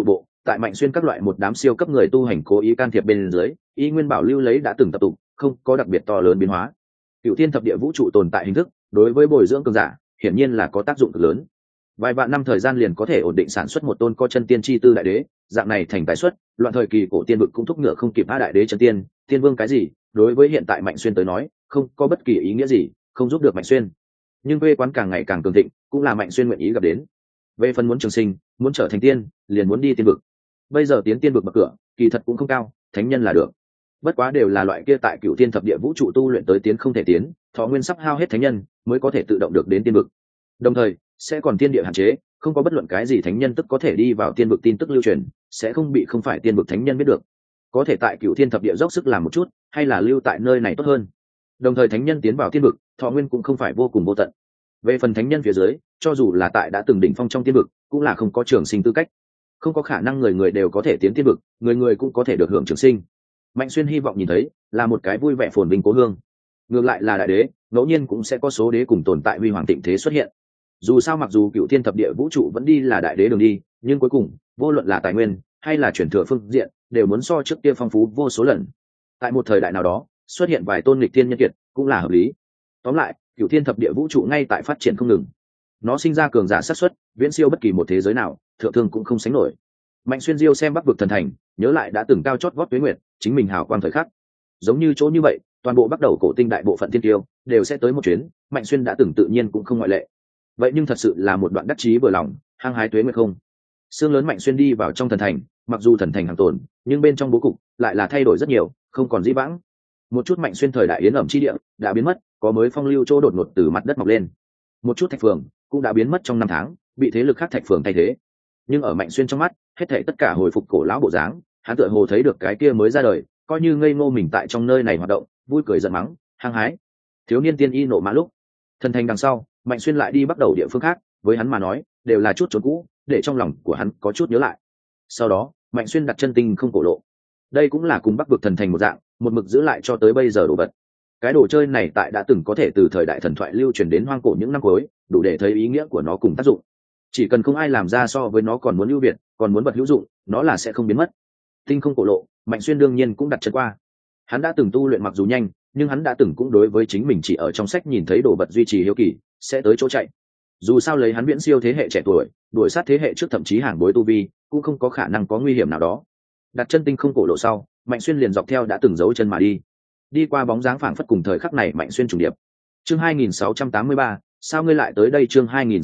tại Mạnh Xuyên các loại một đám siêu cấp người tu hành cố ý can thiệp bên dưới, y nguyên bảo lưu lấy đã từng tập tụ, không có đặc biệt to lớn biến hóa. Cựu thiên thập địa vũ trụ tồn tại hình thức, đối với bồi dưỡng cường giả, hiển nhiên là có tác dụng cực lớn. Vài vạn năm thời gian liền có thể ổn định sản xuất một tôn có chân tiên chi tư đại đế, dạng này thành tài xuất, loạn thời kỳ cổ tiên vực cũng thúc ngựa không kịp a đại đế chân tiên, tiên vương cái gì, đối với hiện tại Mạnh Xuyên tới nói, không có bất kỳ ý nghĩa gì, không giúp được Mạnh Xuyên. Nhưng quê quán càng ngày càng cường thịnh, cũng là Mạnh Xuyên nguyện ý gặp đến. Về phần muốn trường sinh, muốn trở thành tiên, liền muốn đi tiên vực. Bây giờ tiến tiên vực bậc cửa, kỳ thật cũng không cao, thánh nhân là được. Bất quá đều là loại kia tại cựu thiên thập địa vũ trụ tu luyện tới tiến không thể tiến, thọ nguyên sắp hao hết thánh nhân mới có thể tự động được đến tiên vực. Đồng thời sẽ còn tiên địa hạn chế, không có bất luận cái gì thánh nhân tức có thể đi vào tiên vực, tin tức lưu truyền sẽ không bị không phải tiên vực thánh nhân biết được. Có thể tại cựu thiên thập địa dốc sức làm một chút, hay là lưu tại nơi này tốt hơn. Đồng thời thánh nhân tiến vào tiên vực, thọ nguyên cũng không phải vô cùng vô tận. Về phần thánh nhân phía dưới, cho dù là tại đã từng đỉnh phong trong tiên vực, cũng là không có trường sinh tư cách, không có khả năng người người đều có thể tiến tiên vực, người người cũng có thể được hưởng trường sinh. Mạnh Xuyên hy vọng nhìn thấy là một cái vui vẻ phồn vinh cố hương. Ngược lại là đại đế, ngẫu nhiên cũng sẽ có số đế cùng tồn tại huy hoàng tịnh thế xuất hiện. Dù sao mặc dù cựu thiên thập địa vũ trụ vẫn đi là đại đế đường đi, nhưng cuối cùng vô luận là tài nguyên hay là chuyển thừa phương diện đều muốn so trước kia phong phú vô số lần. Tại một thời đại nào đó xuất hiện vài tôn nghịch thiên nhân kiệt cũng là hợp lý. Tóm lại, cựu thiên thập địa vũ trụ ngay tại phát triển không ngừng, nó sinh ra cường giả xác suất viễn siêu bất kỳ một thế giới nào, thượng thương cũng không sánh nổi. Mạnh Xuyên diêu xem Bắc vực thần thành, nhớ lại đã từng cao chót vót tuế nguyệt, chính mình hào quang thời khắc. Giống như chỗ như vậy, toàn bộ bắt đầu cổ tinh đại bộ phận thiên tiêu đều sẽ tới một chuyến, Mạnh Xuyên đã từng tự nhiên cũng không ngoại lệ. Vậy nhưng thật sự là một đoạn đắc chí vừa lòng, hăng hái tuế nguyệt không. Sương lớn Mạnh Xuyên đi vào trong thần thành, mặc dù thần thành hàng tồn, nhưng bên trong bố cục lại là thay đổi rất nhiều, không còn dĩ vãng. Một chút Mạnh Xuyên thời đại yến ẩm chi địa đã biến mất, có mới phong lưu chỗ đột ngột từ mặt đất mọc lên. Một chút thạch phường cũng đã biến mất trong năm tháng, bị thế lực khác thạch phường thay thế. Nhưng ở Mạnh Xuyên trong mắt, hết thảy tất cả hồi phục cổ lão bộ dáng, hắn tựa hồ thấy được cái kia mới ra đời, coi như ngây ngô mình tại trong nơi này hoạt động, vui cười giận mắng, hăng hái. Thiếu niên tiên y nộ mã lúc, thần thành đằng sau, Mạnh Xuyên lại đi bắt đầu địa phương khác, với hắn mà nói, đều là chút chốn cũ, để trong lòng của hắn có chút nhớ lại. Sau đó, Mạnh Xuyên đặt chân tinh không cổ lộ. Đây cũng là cùng Bắc vực thần thành một dạng, một mực giữ lại cho tới bây giờ đồ vật. Cái đồ chơi này tại đã từng có thể từ thời đại thần thoại lưu truyền đến hoang cổ những năm cuối, đủ để thấy ý nghĩa của nó cùng tác dụng. Chỉ cần không ai làm ra so với nó còn muốn ưu việt, còn muốn bật hữu dụng, nó là sẽ không biến mất. Tinh không cổ lộ, Mạnh Xuyên đương nhiên cũng đặt chân qua. Hắn đã từng tu luyện mặc dù nhanh, nhưng hắn đã từng cũng đối với chính mình chỉ ở trong sách nhìn thấy đồ vật duy trì hiếu kỳ, sẽ tới chỗ chạy. Dù sao lấy hắn viễn siêu thế hệ trẻ tuổi, đuổi sát thế hệ trước thậm chí hàng bối tu vi, cũng không có khả năng có nguy hiểm nào đó. Đặt chân tinh không cổ lộ sau, Mạnh Xuyên liền dọc theo đã từng dấu chân mà đi qua bóng dáng phảng phất cùng thời khắc này Mạnh Xuyên trùng điệp. Chương 2683, sao ngươi lại tới đây? Chương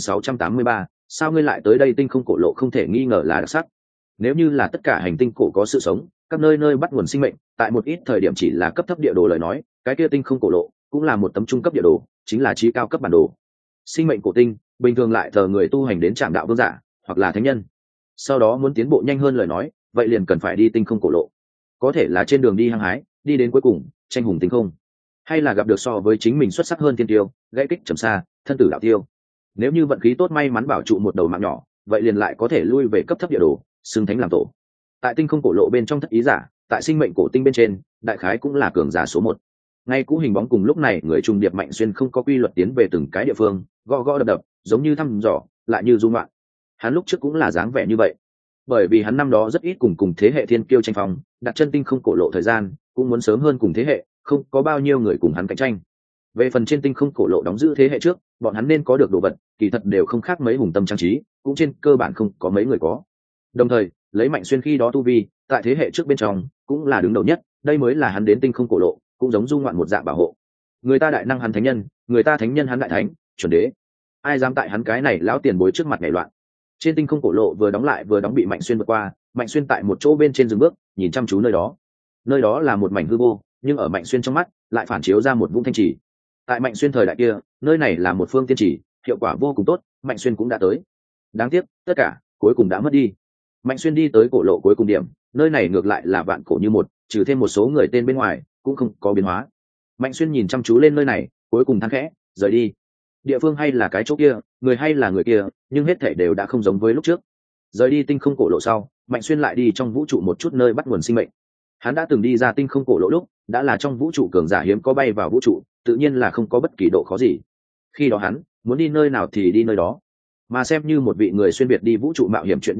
2683, sao ngươi lại tới đây? Tinh không cổ lộ không thể nghi ngờ là đặc sắc. Nếu như là tất cả hành tinh cổ có sự sống, các nơi nơi bắt nguồn sinh mệnh, tại một ít thời điểm chỉ là cấp thấp địa đồ lời nói, cái kia tinh không cổ lộ cũng là một tấm trung cấp địa đồ, chính là trí cao cấp bản đồ. Sinh mệnh cổ tinh bình thường lại thờ người tu hành đến trạm đạo vương giả hoặc là thánh nhân. Sau đó muốn tiến bộ nhanh hơn lời nói, vậy liền cần phải đi tinh không cổ lộ. Có thể là trên đường đi hăng hái, đi đến cuối cùng tranh hùng tinh không, hay là gặp được so với chính mình xuất sắc hơn thiên tiêu, gãy kích trầm xa, thân tử đạo tiêu. Nếu như vận khí tốt may mắn bảo trụ một đầu mạng nhỏ, vậy liền lại có thể lui về cấp thấp địa đồ, xưng thánh làm tổ. Tại tinh không cổ lộ bên trong thất ý giả, tại sinh mệnh cổ tinh bên trên, đại khái cũng là cường giả số 1. Ngay cũ hình bóng cùng lúc này người trùng điệp Mạnh Xuyên không có quy luật tiến về từng cái địa phương, gõ gõ đập đập, giống như thăm dò, lại như du ngoạn. Hắn lúc trước cũng là dáng vẻ như vậy, bởi vì hắn năm đó rất ít cùng thế hệ thiên kiêu tranh phong, đặt chân tinh không cổ lộ thời gian cũng muốn sớm hơn cùng thế hệ, không có bao nhiêu người cùng hắn cạnh tranh. Về phần trên tinh không cổ lộ đóng giữ thế hệ trước, bọn hắn nên có được đồ vật, kỳ thật đều không khác mấy hùng tâm trang trí, cũng trên cơ bản không có mấy người có. Đồng thời, lấy Mạnh Xuyên khi đó tu vi, tại thế hệ trước bên trong cũng là đứng đầu nhất, đây mới là hắn đến tinh không cổ lộ, cũng giống du ngoạn một dạng bảo hộ. Người ta đại năng hắn thánh nhân, người ta thánh nhân hắn đại thánh, chuẩn đế. Ai dám tại hắn cái này lão tiền bối trước mặt nhảy loạn. Trên tinh không cổ lộ vừa đóng lại vừa đóng bị Mạnh Xuyên vượt qua, Mạnh Xuyên tại một chỗ bên trên dừng bước, nhìn chăm chú nơi đó. Nơi đó là một mảnh hư vô, nhưng ở Mạnh Xuyên trong mắt lại phản chiếu ra một vũng thanh trì. Tại Mạnh Xuyên thời đại kia, nơi này là một phương tiên trì, hiệu quả vô cùng tốt, Mạnh Xuyên cũng đã tới. Đáng tiếc, tất cả cuối cùng đã mất đi. Mạnh Xuyên đi tới cổ lộ cuối cùng điểm, nơi này ngược lại là vạn cổ như một, trừ thêm một số người tên bên ngoài, cũng không có biến hóa. Mạnh Xuyên nhìn chăm chú lên nơi này, cuối cùng than khẽ, rời đi. Địa phương hay là cái chỗ kia, người hay là người kia, nhưng hết thảy đều đã không giống với lúc trước. Rời đi tinh không cổ lộ sau, Mạnh Xuyên lại đi trong vũ trụ một chút nơi bắt nguồn sinh mệnh. Hắn đã từng đi ra tinh không cổ lộ lúc, đã là trong vũ trụ cường giả hiếm có bay vào vũ trụ, tự nhiên là không có bất kỳ độ khó gì. Khi đó hắn muốn đi nơi nào thì đi nơi đó, mà xem như một vị người xuyên việt đi vũ trụ mạo hiểm chuyện như vậy,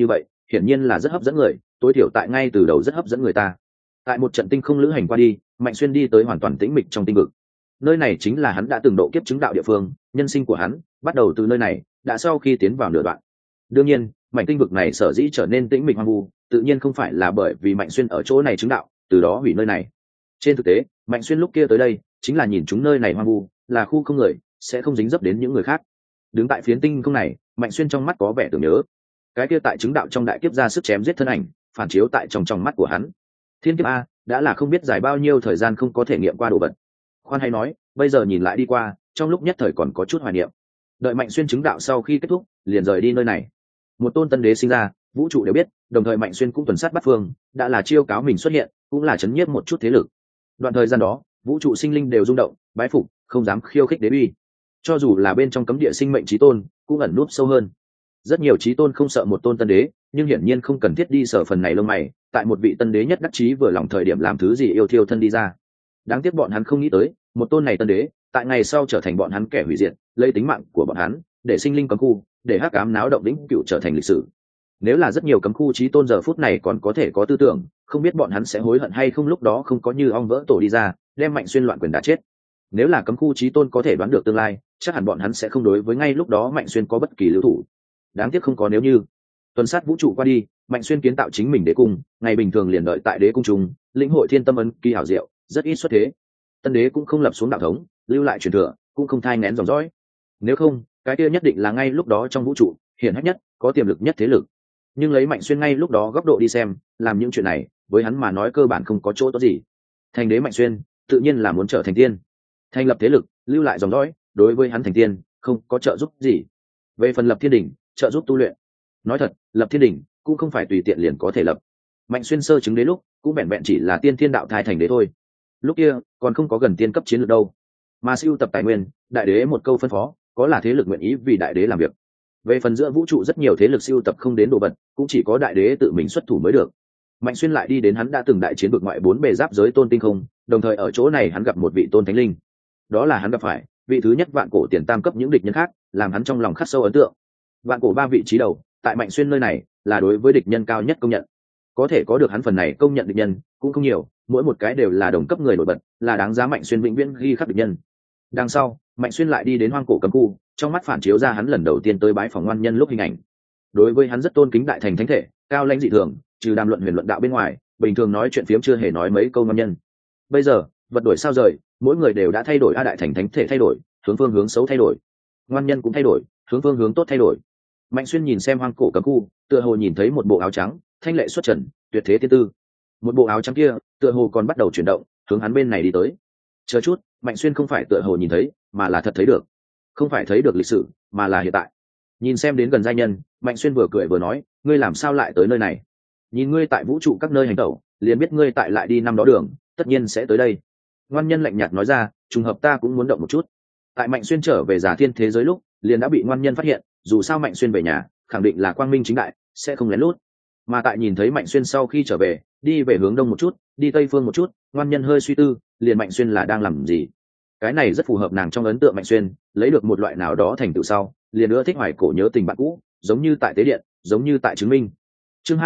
hiển nhiên là rất hấp dẫn người, tối thiểu tại ngay từ đầu rất hấp dẫn người ta. Tại một trận tinh không lữ hành qua đi, Mạnh Xuyên đi tới hoàn toàn tĩnh mịch trong tinh vực. Nơi này chính là hắn đã từng độ kiếp chứng đạo địa phương, nhân sinh của hắn bắt đầu từ nơi này, đã sau khi tiến vào nửa đoạn. Đương nhiên, mảnh tinh vực này sở dĩ trở nên tĩnh mịch hoang vu, tự nhiên không phải là bởi vì Mạnh Xuyên ở chỗ này chứng đạo, từ đó hủy nơi này. Trên thực tế, Mạnh Xuyên lúc kia tới đây, chính là nhìn chúng nơi này hoang vu, là khu không người, sẽ không dính dấp đến những người khác. Đứng tại phiến tinh không này, Mạnh Xuyên trong mắt có vẻ tưởng nhớ. Cái kia tại chứng đạo trong đại kiếp ra sức chém giết thân ảnh, phản chiếu tại trong mắt của hắn. Thiên kiếp a, đã là không biết dài bao nhiêu thời gian không có thể nghiệm qua đồ vật. Khoan hay nói, bây giờ nhìn lại đi qua, trong lúc nhất thời còn có chút hoài niệm. Đợi Mạnh Xuyên chứng đạo sau khi kết thúc, liền rời đi nơi này. Một tôn tân đế sinh ra, vũ trụ đều biết, đồng thời Mạnh Xuyên cũng tuần sát bắt phương, đã là chiêu cáo mình xuất hiện, cũng là chấn nhiếp một chút thế lực. Đoạn thời gian đó, vũ trụ sinh linh đều rung động, bái phục, không dám khiêu khích đế uy. Cho dù là bên trong cấm địa sinh mệnh chí tôn, cũng ẩn núp sâu hơn. Rất nhiều chí tôn không sợ một tôn tân đế, nhưng hiển nhiên không cần thiết đi sợ phần này lông mày, tại một vị tân đế nhất đắc chí vừa lòng thời điểm làm thứ gì yêu thiêu thân đi ra. Đáng tiếc bọn hắn không nghĩ tới, một tôn này tân đế, tại ngày sau trở thành bọn hắn kẻ hủy diệt, lấy tính mạng của bọn hắn, để sinh linh cấm khu, để hắc ám náo động vĩnh cửu trở thành lịch sử. Nếu là rất nhiều cấm khu chí tôn giờ phút này còn có thể có tư tưởng, không biết bọn hắn sẽ hối hận hay không lúc đó không có như ong vỡ tổ đi ra, đem Mạnh Xuyên loạn quyền đã chết. Nếu là cấm khu chí tôn có thể đoán được tương lai, chắc hẳn bọn hắn sẽ không đối với ngay lúc đó Mạnh Xuyên có bất kỳ lưu thủ. Đáng tiếc không có nếu như. Tuần sát vũ trụ qua đi, Mạnh Xuyên kiến tạo chính mình đế cung, ngày bình thường liền đợi tại đế cung trung, lĩnh hội thiên tâm ấn kỳ hảo diệu, rất ít xuất thế. Tân đế cũng không lập xuống đạo thống, lưu lại truyền thừa, cũng không thai nén dòng dõi. Nếu không, cái kia nhất định là ngay lúc đó trong vũ trụ, hiển hách nhất, có tiềm lực nhất thế lực. Nhưng lấy Mạnh Xuyên ngay lúc đó góc độ đi xem, làm những chuyện này, với hắn mà nói cơ bản không có chỗ tốt gì. Thành đế Mạnh Xuyên, tự nhiên là muốn trở thành tiên. Thành lập thế lực, lưu lại dòng dõi, đối với hắn thành tiên, không có trợ giúp gì. Về phần lập thiên đỉnh, trợ giúp tu luyện. Nói thật, lập thiên đỉnh cũng không phải tùy tiện liền có thể lập. Mạnh Xuyên sơ chứng đế lúc, cũng vẹn vẹn chỉ là tiên thiên đạo thai thành đế thôi. Lúc kia, còn không có gần tiên cấp chiến lược đâu. Mà siêu tập tài nguyên, đại đế một câu phân phó, có là thế lực nguyện ý vì đại đế làm việc. Về phần giữa vũ trụ rất nhiều thế lực siêu tập không đến đồ vật, cũng chỉ có đại đế tự mình xuất thủ mới được. Mạnh Xuyên lại đi đến hắn đã từng đại chiến vực ngoại 4 bề giáp giới tôn tinh không, đồng thời ở chỗ này hắn gặp một vị tôn thánh linh. Đó là hắn gặp phải vị thứ nhất vạn cổ tiền tam cấp những địch nhân khác, làm hắn trong lòng khắc sâu ấn tượng. Vạn cổ 3 vị trí đầu, tại Mạnh Xuyên nơi này là đối với địch nhân cao nhất công nhận. Có thể có được hắn phần này công nhận địch nhân cũng không nhiều, mỗi một cái đều là đồng cấp người nổi bật, là đáng giá Mạnh Xuyên vĩnh viễn ghi khắc địch nhân. Đằng sau, Mạnh Xuyên lại đi đến hoang cổ cấm khu, trong mắt phản chiếu ra hắn lần đầu tiên tới bái phòng ngoan nhân lúc hình ảnh. Đối với hắn rất tôn kính đại thành thánh thể, cao lãnh dị thường, trừ đàm luận huyền luận đạo bên ngoài, bình thường nói chuyện phiếm chưa hề nói mấy câu ngoan nhân. Bây giờ, vật đổi sao rời, mỗi người đều đã thay đổi, đại thành thánh thể thay đổi, hướng phương hướng xấu thay đổi, ngoan nhân cũng thay đổi, hướng phương hướng tốt thay đổi. Mạnh Xuyên nhìn xem hoang cổ cấm khu, tựa hồ nhìn thấy một bộ áo trắng, thanh lệ xuất trần, tuyệt thế tiên tư. Một bộ áo trắng kia, tựa hồ còn bắt đầu chuyển động, hướng hắn bên này đi tới. Chờ chút, Mạnh Xuyên không phải tựa hồ nhìn thấy, mà là thật thấy được. Không phải thấy được lịch sử, mà là hiện tại. Nhìn xem đến gần giai nhân, Mạnh Xuyên vừa cười vừa nói, ngươi làm sao lại tới nơi này? Nhìn ngươi tại vũ trụ các nơi hành tẩu, liền biết ngươi tại lại đi năm đó đường, tất nhiên sẽ tới đây. Ngoan nhân lạnh nhạt nói ra, trùng hợp ta cũng muốn động một chút. Tại Mạnh Xuyên trở về giả thiên thế giới lúc, liền đã bị ngoan nhân phát hiện, dù sao Mạnh Xuyên về nhà, khẳng định là quang minh chính đại, sẽ không lén lút. Mà tại nhìn thấy Mạnh Xuyên sau khi trở về, đi về hướng đông một chút, đi tây phương một chút, ngoan nhân hơi suy tư, liền Mạnh Xuyên là đang làm gì? Cái này rất phù hợp nàng trong ấn tượng Mạnh Xuyên, lấy được một loại nào đó thành tựu sau, liền nữa thích hoài cổ nhớ tình bạn cũ, giống như tại tế điện, giống như tại chứng minh. Chương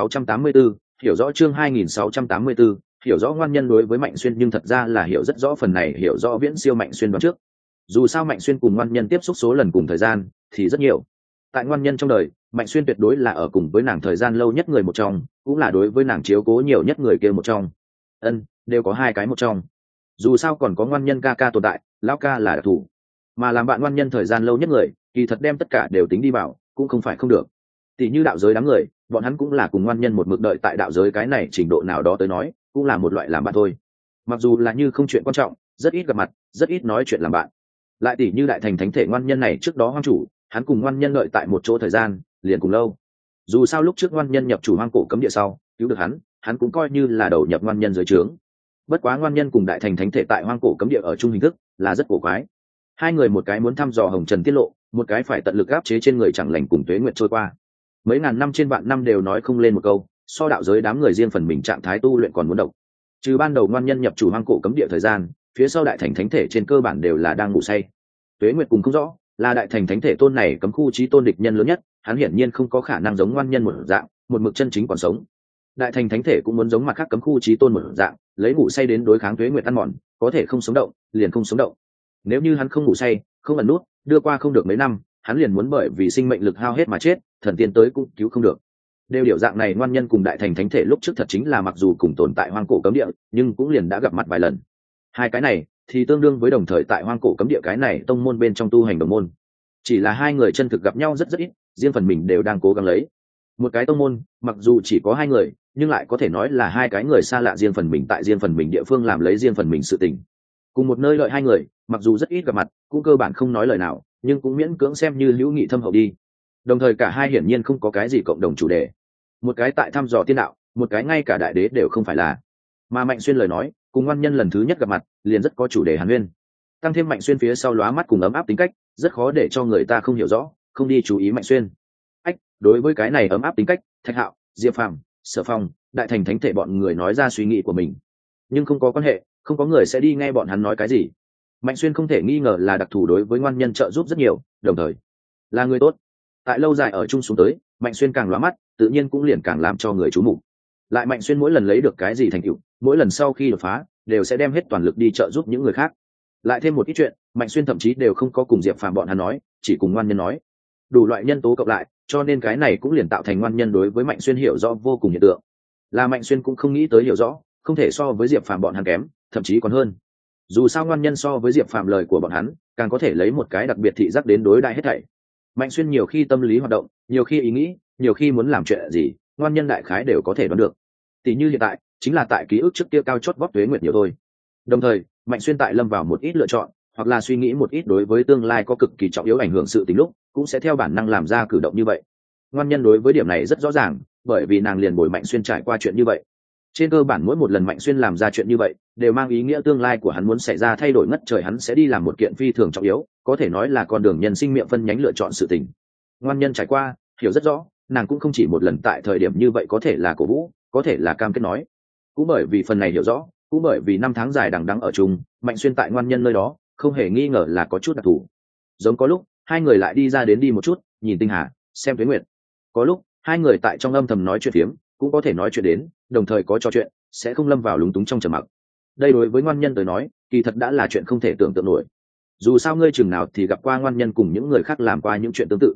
2684, hiểu rõ chương 2684, hiểu rõ ngoan nhân đối với Mạnh Xuyên nhưng thật ra là hiểu rất rõ phần này, hiểu rõ viễn siêu Mạnh Xuyên đoán trước. Dù sao Mạnh Xuyên cùng ngoan nhân tiếp xúc số lần cùng thời gian thì rất nhiều. Tại ngoan nhân trong đời, Mạnh Xuyên tuyệt đối là ở cùng với nàng thời gian lâu nhất người một trong, cũng là đối với nàng chiếu cố nhiều nhất người kia một trong. Đều có hai cái một trong. Dù sao còn có ngoan nhân ca ca tồn tại, lão ca là đặc thù. Mà làm bạn ngoan nhân thời gian lâu nhất người, kỳ thật đem tất cả đều tính đi vào, cũng không phải không được. Tỷ như đạo giới đám người, bọn hắn cũng là cùng ngoan nhân một mực đợi tại đạo giới, cái này trình độ nào đó tới nói, cũng là một loại làm bạn thôi. Mặc dù là như không chuyện quan trọng, rất ít gặp mặt, rất ít nói chuyện làm bạn. Lại tỷ như đại thành thánh thể ngoan nhân này, trước đó hoang chủ, hắn cùng ngoan nhân đợi tại một chỗ thời gian, liền cùng lâu. Dù sao lúc trước ngoan nhân nhập chủ hoang cổ cấm địa sau, cứu được hắn cũng coi như là đầu nhập ngoan nhân dưới trướng. Bất quá ngoan nhân cùng đại thành thánh thể tại hoang cổ cấm địa ở chung hình thức là rất cổ quái. Hai người một cái muốn thăm dò hồng trần tiết lộ, một cái phải tận lực áp chế trên người chẳng lành cùng tuế nguyệt trôi qua. Mấy ngàn năm trên vạn năm đều nói không lên một câu, so đạo giới đám người riêng phần mình trạng thái tu luyện còn muốn độc. Trừ ban đầu ngoan nhân nhập chủ hoang cổ cấm địa thời gian, phía sau đại thành thánh thể trên cơ bản đều là đang ngủ say. Tuế nguyệt cùng không rõ, là đại thành thánh thể tôn này cấm khu chí tôn địch nhân lớn nhất, hắn hiển nhiên không có khả năng giống ngoan nhân một dạng một mực chân chính còn sống. Đại thành thánh thể cũng muốn giống mặt khác cấm khu chí tôn một dạng lấy ngủ say đến đối kháng tuế nguyệt ăn mòn, có thể không sống động liền không sống động. Nếu như hắn không ngủ say không ẩn nút đưa qua không được mấy năm, hắn liền muốn bởi vì sinh mệnh lực hao hết mà chết, thần tiên tới cũng cứu không được. Đều điều dạng này ngoan nhân cùng đại thành thánh thể lúc trước thật chính là mặc dù cùng tồn tại hoang cổ cấm địa, nhưng cũng liền đã gặp mặt vài lần. Hai cái này thì tương đương với đồng thời tại hoang cổ cấm địa cái này tông môn bên trong tu hành đồng môn. Chỉ là hai người chân thực gặp nhau rất ít, riêng phần mình đều đang cố gắng lấy. Một cái tông môn mặc dù chỉ có hai người, nhưng lại có thể nói là hai cái người xa lạ riêng phần mình tại riêng phần mình địa phương làm lấy riêng phần mình sự tình. Cùng một nơi lợi hai người, mặc dù rất ít gặp mặt, cũng cơ bản không nói lời nào, nhưng cũng miễn cưỡng xem như hữu nghị thâm hậu đi. Đồng thời cả hai hiển nhiên không có cái gì cộng đồng chủ đề. Một cái tại thăm dò tiên đạo, một cái ngay cả đại đế đều không phải là. Mà Mạnh Xuyên lời nói, cùng ngoan nhân lần thứ nhất gặp mặt, liền rất có chủ đề hàn huyên. Tăng thêm Mạnh Xuyên phía sau lóa mắt cùng ấm áp tính cách, rất khó để cho người ta không hiểu rõ, không đi chú ý Mạnh Xuyên. Đối với cái này ấm áp tính cách, Thạch Hạo, Diệp Phàm, Sở Phong, đại thành thánh thể bọn người nói ra suy nghĩ của mình, nhưng không có quan hệ, không có người sẽ đi nghe bọn hắn nói cái gì. Mạnh Xuyên không thể nghi ngờ là đặc thù đối với ngoan nhân trợ giúp rất nhiều, đồng thời là người tốt. Tại lâu dài ở chung xuống tới, Mạnh Xuyên càng lóa mắt, tự nhiên cũng liền càng làm cho người chú mục. Lại Mạnh Xuyên mỗi lần lấy được cái gì thành tựu, mỗi lần sau khi đột phá, đều sẽ đem hết toàn lực đi trợ giúp những người khác. Lại thêm một ít chuyện, Mạnh Xuyên thậm chí đều không có cùng Diệp Phàm bọn hắn nói, chỉ cùng ngoan nhân nói. Đủ loại nhân tố cộng lại, cho nên cái này cũng liền tạo thành ngoan nhân đối với Mạnh Xuyên hiểu rõ vô cùng hiện tượng. Là Mạnh Xuyên cũng không nghĩ tới hiểu rõ, không thể so với Diệp Phàm bọn hắn kém, thậm chí còn hơn. Dù sao ngoan nhân so với Diệp Phàm lời của bọn hắn, càng có thể lấy một cái đặc biệt thị giác đến đối đại hết thảy. Mạnh Xuyên nhiều khi tâm lý hoạt động, nhiều khi ý nghĩ, nhiều khi muốn làm chuyện gì, ngoan nhân đại khái đều có thể đoán được. Tỷ như hiện tại, chính là tại ký ức trước kia cao chót vót tuế nguyệt nhiều thôi. Đồng thời, Mạnh Xuyên tại lâm vào một ít lựa chọn, hoặc là suy nghĩ một ít đối với tương lai có cực kỳ trọng yếu ảnh hưởng sự tình lúc, cũng sẽ theo bản năng làm ra cử động như vậy. Ngoan nhân đối với điểm này rất rõ ràng, bởi vì nàng liền bồi Mạnh Xuyên trải qua chuyện như vậy. Trên cơ bản mỗi một lần Mạnh Xuyên làm ra chuyện như vậy, đều mang ý nghĩa tương lai của hắn muốn xảy ra thay đổi ngất trời, hắn sẽ đi làm một kiện phi thường trọng yếu, có thể nói là con đường nhân sinh miệng phân nhánh lựa chọn sự tình. Ngoan nhân trải qua, hiểu rất rõ, nàng cũng không chỉ một lần tại thời điểm như vậy có thể là cổ vũ, có thể là cam kết nói. Cũng bởi vì phần này hiểu rõ, cũng bởi vì năm tháng dài đằng đẵng ở chung, Mạnh Xuyên tại ngoan nhân nơi đó, không hề nghi ngờ là có chút đặc thù. Giống có lúc, hai người lại đi ra đến đi một chút, nhìn tinh hà, xem tuế nguyệt. Có lúc, hai người tại trong âm thầm nói chuyện phiếm, cũng có thể nói chuyện đến, đồng thời có trò chuyện, sẽ không lâm vào lúng túng trong trầm mặc. Đây đối với ngoan nhân tới nói, kỳ thật đã là chuyện không thể tưởng tượng nổi. Dù sao ngươi chừng nào thì gặp qua ngoan nhân cùng những người khác làm qua những chuyện tương tự.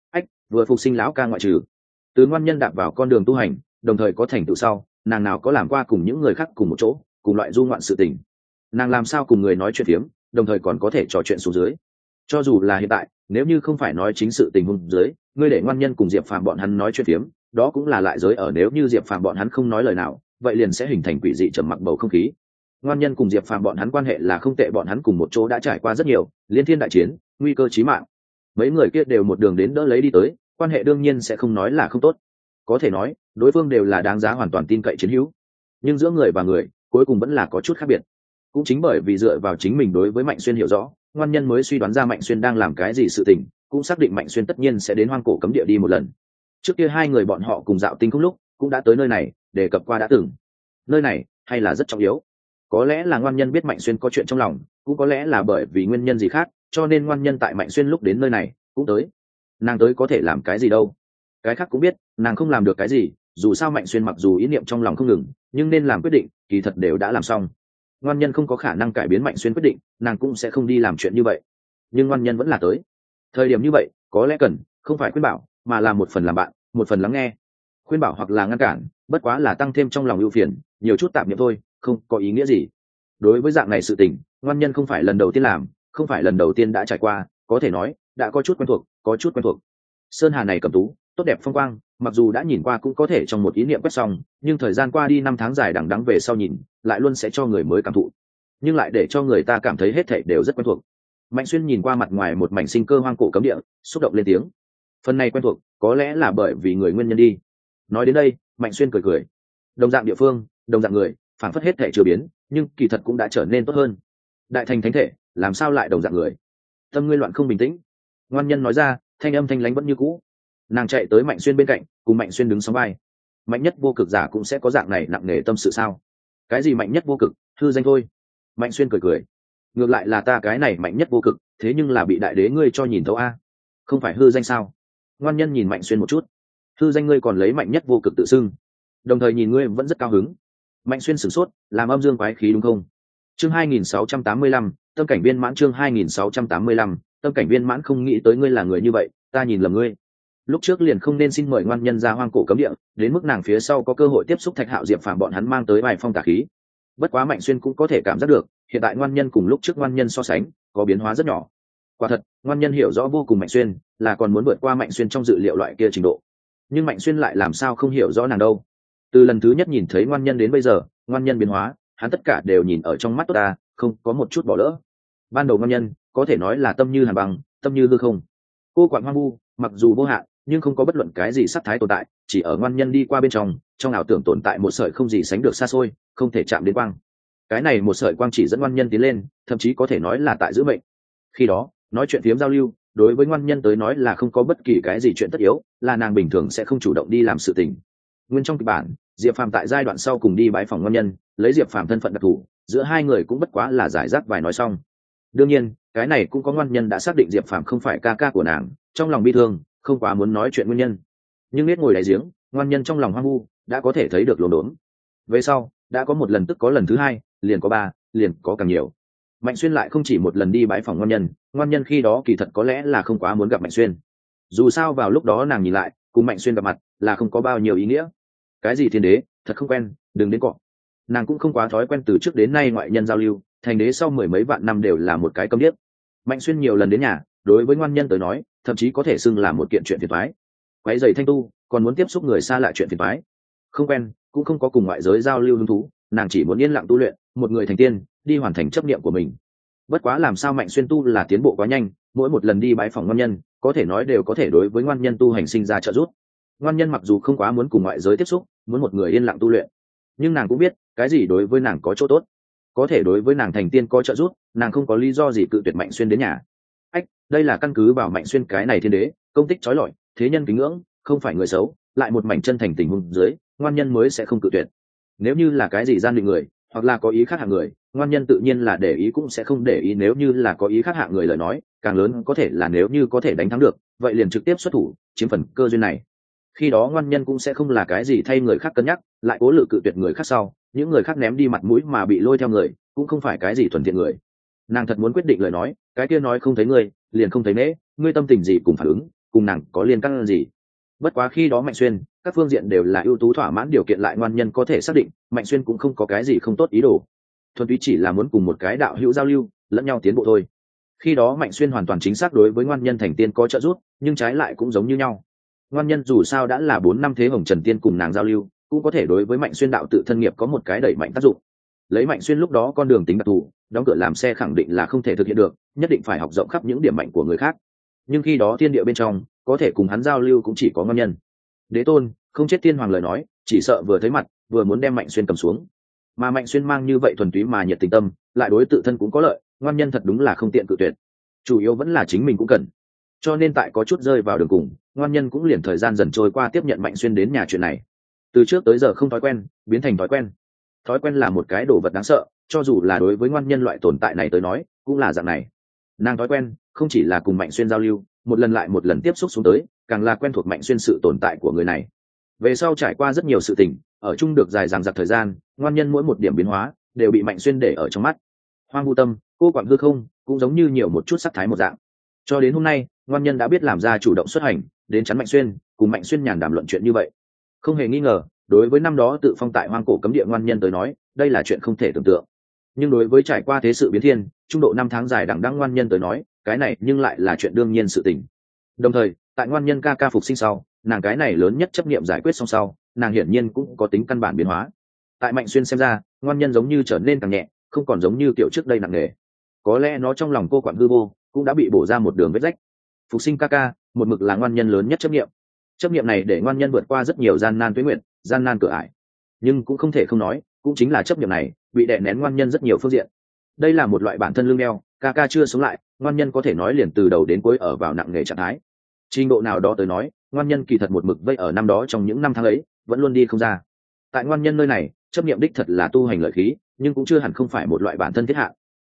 Vừa phục sinh lão ca ngoại trừ. Từ ngoan nhân đạp vào con đường tu hành, đồng thời có thành tựu sau, nàng nào có làm qua cùng những người khác cùng một chỗ, cùng loại du ngoạn sự tình. Nàng làm sao cùng người nói chuyện phiếm, đồng thời còn có thể trò chuyện xuống dưới. Cho dù là hiện tại, nếu như không phải nói chính sự tình huống dưới, ngươi để ngoan nhân cùng Diệp Phàm bọn hắn nói chuyện phiếm, đó cũng là lại giới ở, nếu như Diệp Phàm bọn hắn không nói lời nào, vậy liền sẽ hình thành quỷ dị trầm mặc bầu không khí. Ngoan nhân cùng Diệp Phàm bọn hắn quan hệ là không tệ, bọn hắn cùng một chỗ đã trải qua rất nhiều liên thiên đại chiến, nguy cơ chí mạng. Mấy người kia đều một đường đến đỡ lấy đi tới, quan hệ đương nhiên sẽ không nói là không tốt. Có thể nói, đối phương đều là đáng giá hoàn toàn tin cậy chiến hữu. Nhưng giữa người và người, cuối cùng vẫn là có chút khác biệt. Cũng chính bởi vì dựa vào chính mình đối với Mạnh Xuyên hiểu rõ, ngoan nhân mới suy đoán ra Mạnh Xuyên đang làm cái gì sự tình, cũng xác định Mạnh Xuyên tất nhiên sẽ đến hoang cổ cấm địa đi một lần. Trước kia hai người bọn họ cùng dạo tinh không lúc, cũng đã tới nơi này, đề cập qua đã từng. Nơi này, hay là rất trọng yếu. Có lẽ là ngoan nhân biết Mạnh Xuyên có chuyện trong lòng, cũng có lẽ là bởi vì nguyên nhân gì khác, cho nên ngoan nhân tại Mạnh Xuyên lúc đến nơi này, cũng tới. Nàng tới có thể làm cái gì đâu? Cái khác cũng biết, nàng không làm được cái gì, dù sao Mạnh Xuyên mặc dù ý niệm trong lòng không ngừng, nhưng nên làm quyết định, kỳ thật đều đã làm xong. Ngoan nhân không có khả năng cải biến Mạnh Xuyên quyết định, nàng cũng sẽ không đi làm chuyện như vậy. Nhưng ngoan nhân vẫn là tới. Thời điểm như vậy, có lẽ cần, không phải khuyên bảo, mà là một phần làm bạn, một phần lắng nghe. Khuyên bảo hoặc là ngăn cản, bất quá là tăng thêm trong lòng ưu phiền, nhiều chút tạp niệm thôi, không có ý nghĩa gì. Đối với dạng này sự tình, ngoan nhân không phải lần đầu tiên làm, không phải lần đầu tiên đã trải qua, có thể nói đã có chút quen thuộc, có chút quen thuộc. Sơn hà này cầm tú, tốt đẹp phong quang, mặc dù đã nhìn qua cũng có thể trong một ý niệm quét xong, nhưng thời gian qua đi năm tháng dài đằng đẵng về sau nhìn, lại luôn sẽ cho người mới cảm thụ, nhưng lại để cho người ta cảm thấy hết thảy đều rất quen thuộc. Mạnh Xuyên nhìn qua mặt ngoài một mảnh sinh cơ hoang cổ cấm địa, xúc động lên tiếng. Phần này quen thuộc, có lẽ là bởi vì người nguyên nhân đi. Nói đến đây, Mạnh Xuyên cười cười. Đồng dạng địa phương, đồng dạng người, phản phất hết thảy chưa biến, nhưng kỳ thật cũng đã trở nên tốt hơn. Đại thành thánh thể, làm sao lại đồng dạng người? Tâm ngươi loạn không bình tĩnh. Ngoan nhân nói ra, thanh âm thanh lãnh vẫn như cũ. Nàng chạy tới Mạnh Xuyên bên cạnh, cùng Mạnh Xuyên đứng sóng vai. Mạnh nhất vô cực giả cũng sẽ có dạng này nặng nề tâm sự sao? Cái gì mạnh nhất vô cực, hư danh thôi. Mạnh Xuyên cười cười. ngược lại là ta cái này mạnh nhất vô cực, thế nhưng là bị đại đế ngươi cho nhìn thấu a. Không phải hư danh sao? Ngoan nhân nhìn Mạnh Xuyên một chút. Hư danh ngươi còn lấy mạnh nhất vô cực tự xưng, đồng thời nhìn ngươi vẫn rất cao hứng. Mạnh Xuyên sửng sốt, làm âm dương quái khí đúng không? Chương 2685, tâm cảnh viên mãn. Chương 2685, tâm cảnh viên mãn. Không nghĩ tới ngươi là người như vậy, ta nhìn lầm ngươi. Lúc trước liền không nên xin mời ngoan nhân ra hoang cổ cấm địa, đến mức nàng phía sau có cơ hội tiếp xúc Thạch Hạo, Diệp Phàm bọn hắn mang tới vài phong tà khí. Bất quá Mạnh Xuyên cũng có thể cảm giác được, hiện tại ngoan nhân cùng lúc trước ngoan nhân so sánh, có biến hóa rất nhỏ. Quả thật, ngoan nhân hiểu rõ vô cùng Mạnh Xuyên, là còn muốn vượt qua Mạnh Xuyên trong dự liệu loại kia trình độ. Nhưng Mạnh Xuyên lại làm sao không hiểu rõ nàng đâu? Từ lần thứ nhất nhìn thấy ngoan nhân đến bây giờ, ngoan nhân biến hóa, hắn tất cả đều nhìn ở trong mắt tốt ta, không có một chút bỏ lỡ. Ban đầu ngoan nhân có thể nói là tâm như hàn băng, tâm như hư không. Cô quản hoang vu, mặc dù vô hạn, nhưng không có bất luận cái gì sắc thái tồn tại, chỉ ở ngoan nhân đi qua bên trong ảo tưởng tồn tại một sợi không gì sánh được xa xôi, không thể chạm đến quang. Cái này một sợi quang chỉ dẫn ngoan nhân tiến lên, thậm chí có thể nói là tại giữ mệnh. Khi đó nói chuyện phiếm giao lưu, đối với ngoan nhân tới nói là không có bất kỳ cái gì chuyện tất yếu, là nàng bình thường sẽ không chủ động đi làm sự tình. Nguyên trong kịch bản, Diệp Phàm tại giai đoạn sau cùng đi bái phòng ngoan nhân, lấy Diệp Phàm thân phận đặc thù, giữa hai người cũng bất quá là giải rác vài nói xong. Đương nhiên, cái này cũng có ngoan nhân đã xác định Diệp Phàm không phải ca ca của nàng, trong lòng bi thương, không quá muốn nói chuyện nguyên nhân. Nhưng biết ngồi đáy giếng, ngoan nhân trong lòng hoang vu, đã có thể thấy được lồn đốn. Về sau, đã có một lần tức có lần thứ hai, liền có ba, liền có càng nhiều. Mạnh Xuyên lại không chỉ một lần đi bái phòng ngoan nhân khi đó kỳ thật có lẽ là không quá muốn gặp Mạnh Xuyên. Dù sao vào lúc đó nàng nhìn lại, cùng Mạnh Xuyên gặp mặt là không có bao nhiêu ý nghĩa. Cái gì thiên đế, thật không quen, đừng đến cọ. Nàng cũng không quá thói quen từ trước đến nay ngoại nhân giao lưu, thành đế sau mười mấy vạn năm đều là một cái câm điếc. Mạnh Xuyên nhiều lần đến nhà, đối với ngoan nhân tới nói, thậm chí có thể xưng là một kiện chuyện phiền toái. Quấy rầy thanh tu, còn muốn tiếp xúc người xa lạ chuyện phiền toái. Không quen, cũng không có cùng ngoại giới giao lưu hứng thú, nàng chỉ muốn yên lặng tu luyện, một người thành tiên, đi hoàn thành chấp niệm của mình. Bất quá làm sao Mạnh Xuyên tu là tiến bộ quá nhanh, mỗi một lần đi bái phòng ngoan nhân, có thể nói đều có thể đối với ngoan nhân tu hành sinh ra trợ giúp. Ngoan nhân mặc dù không quá muốn cùng ngoại giới tiếp xúc, muốn một người yên lặng tu luyện, nhưng nàng cũng biết cái gì đối với nàng có chỗ tốt, có thể đối với nàng thành tiên có trợ giúp, nàng không có lý do gì cự tuyệt Mạnh Xuyên đến nhà. Đây là căn cứ vào Mạnh Xuyên cái này thiên đế, công tích chói lọi, thế nhân kính ngưỡng, không phải người xấu, lại một mảnh chân thành tình huống dưới, ngoan nhân mới sẽ không cự tuyệt. Nếu như là cái gì gian định người, hoặc là có ý khác hạng người, ngoan nhân tự nhiên là để ý cũng sẽ không để ý. Nếu như là có ý khác hạng người lời nói, càng lớn có thể là nếu như có thể đánh thắng được, vậy liền trực tiếp xuất thủ, chiếm phần cơ duyên này. Khi đó ngoan nhân cũng sẽ không là cái gì thay người khác cân nhắc, lại cố lự cự tuyệt người khác sau, những người khác ném đi mặt mũi mà bị lôi theo người, cũng không phải cái gì thuần thiện người. Nàng thật muốn quyết định lời nói, cái kia nói không thấy ngươi, liền không thấy nễ, ngươi tâm tình gì cùng phản ứng, cùng nàng có liên căn gì. Bất quá khi đó Mạnh Xuyên, các phương diện đều là ưu tú thỏa mãn điều kiện, lại ngoan nhân có thể xác định, Mạnh Xuyên cũng không có cái gì không tốt ý đồ, thuần túy chỉ là muốn cùng một cái đạo hữu giao lưu, lẫn nhau tiến bộ thôi. Khi đó Mạnh Xuyên hoàn toàn chính xác đối với ngoan nhân thành tiên có trợ giúp, nhưng trái lại cũng giống như nhau. Ngoan nhân dù sao đã là 4 năm thế hồng trần tiên cùng nàng giao lưu, cũng có thể đối với Mạnh Xuyên đạo tự thân nghiệp có một cái đẩy mạnh tác dụng. Lấy Mạnh Xuyên lúc đó con đường tính đặc thù, đóng cửa làm xe khẳng định là không thể thực hiện được, nhất định phải học rộng khắp những điểm mạnh của người khác. Nhưng khi đó thiên địa bên trong, có thể cùng hắn giao lưu cũng chỉ có ngoan nhân. Đế tôn không chết tiên hoàng lời nói, chỉ sợ vừa thấy mặt vừa muốn đem Mạnh Xuyên cầm xuống. Mà Mạnh Xuyên mang như vậy thuần túy mà nhiệt tình tâm, lại đối tự thân cũng có lợi, ngoan nhân thật đúng là không tiện cự tuyệt. Chủ yếu vẫn là chính mình cũng cần. Cho nên tại có chút rơi vào đường cùng, ngoan nhân cũng liền thời gian dần trôi qua tiếp nhận Mạnh Xuyên đến nhà chuyện này. Từ trước tới giờ không thói quen, biến thành thói quen. Thói quen là một cái đồ vật đáng sợ, cho dù là đối với ngoan nhân loại tồn tại này tới nói, cũng là dạng này. Nàng thói quen, không chỉ là cùng Mạnh Xuyên giao lưu, một lần lại một lần tiếp xúc xuống tới, càng là quen thuộc Mạnh Xuyên sự tồn tại của người này. Về sau trải qua rất nhiều sự tình, ở chung được dài dằng dặc thời gian, ngoan nhân mỗi một điểm biến hóa đều bị Mạnh Xuyên để ở trong mắt. Hoang vu tâm, cô quặng hư không, cũng giống như nhiều một chút sắc thái một dạng. Cho đến hôm nay, ngoan nhân đã biết làm ra chủ động xuất hành, đến chắn Mạnh Xuyên, cùng Mạnh Xuyên nhàn đàm luận chuyện như vậy. Không hề nghi ngờ, đối với năm đó tự phong tại hoang cổ cấm địa ngoan nhân tới nói, đây là chuyện không thể tưởng tượng. Nhưng đối với trải qua thế sự biến thiên, trung độ năm tháng dài đằng đẵng ngoan nhân tới nói, cái này nhưng lại là chuyện đương nhiên sự tình. Đồng thời, tại ngoan nhân ca ca phục sinh sau, nàng cái này lớn nhất chấp niệm giải quyết xong sau, nàng hiển nhiên cũng có tính căn bản biến hóa. Tại Mạnh Xuyên xem ra, ngoan nhân giống như trở nên càng nhẹ, không còn giống như kiểu trước đây nặng nề. Có lẽ nó trong lòng cô quản hư vô, cũng đã bị bổ ra một đường vết rách. Phục sinh ca ca, một mực là ngoan nhân lớn nhất chấp niệm. Chấp niệm này để ngoan nhân vượt qua rất nhiều gian nan tuế nguyện, gian nan cửa ải. Nhưng cũng không thể không nói, cũng chính là chấp niệm này bị đè nén ngoan nhân rất nhiều phương diện. Đây là một loại bản thân lương đeo, ca ca chưa sống lại, ngoan nhân có thể nói liền từ đầu đến cuối ở vào nặng nề trạng thái. Trình độ nào đó tới nói, ngoan nhân kỳ thật một mực vây ở năm đó, trong những năm tháng ấy vẫn luôn đi không ra. Tại ngoan nhân nơi này, chấp niệm đích thật là tu hành lợi khí, nhưng cũng chưa hẳn không phải một loại bản thân thiết hạ.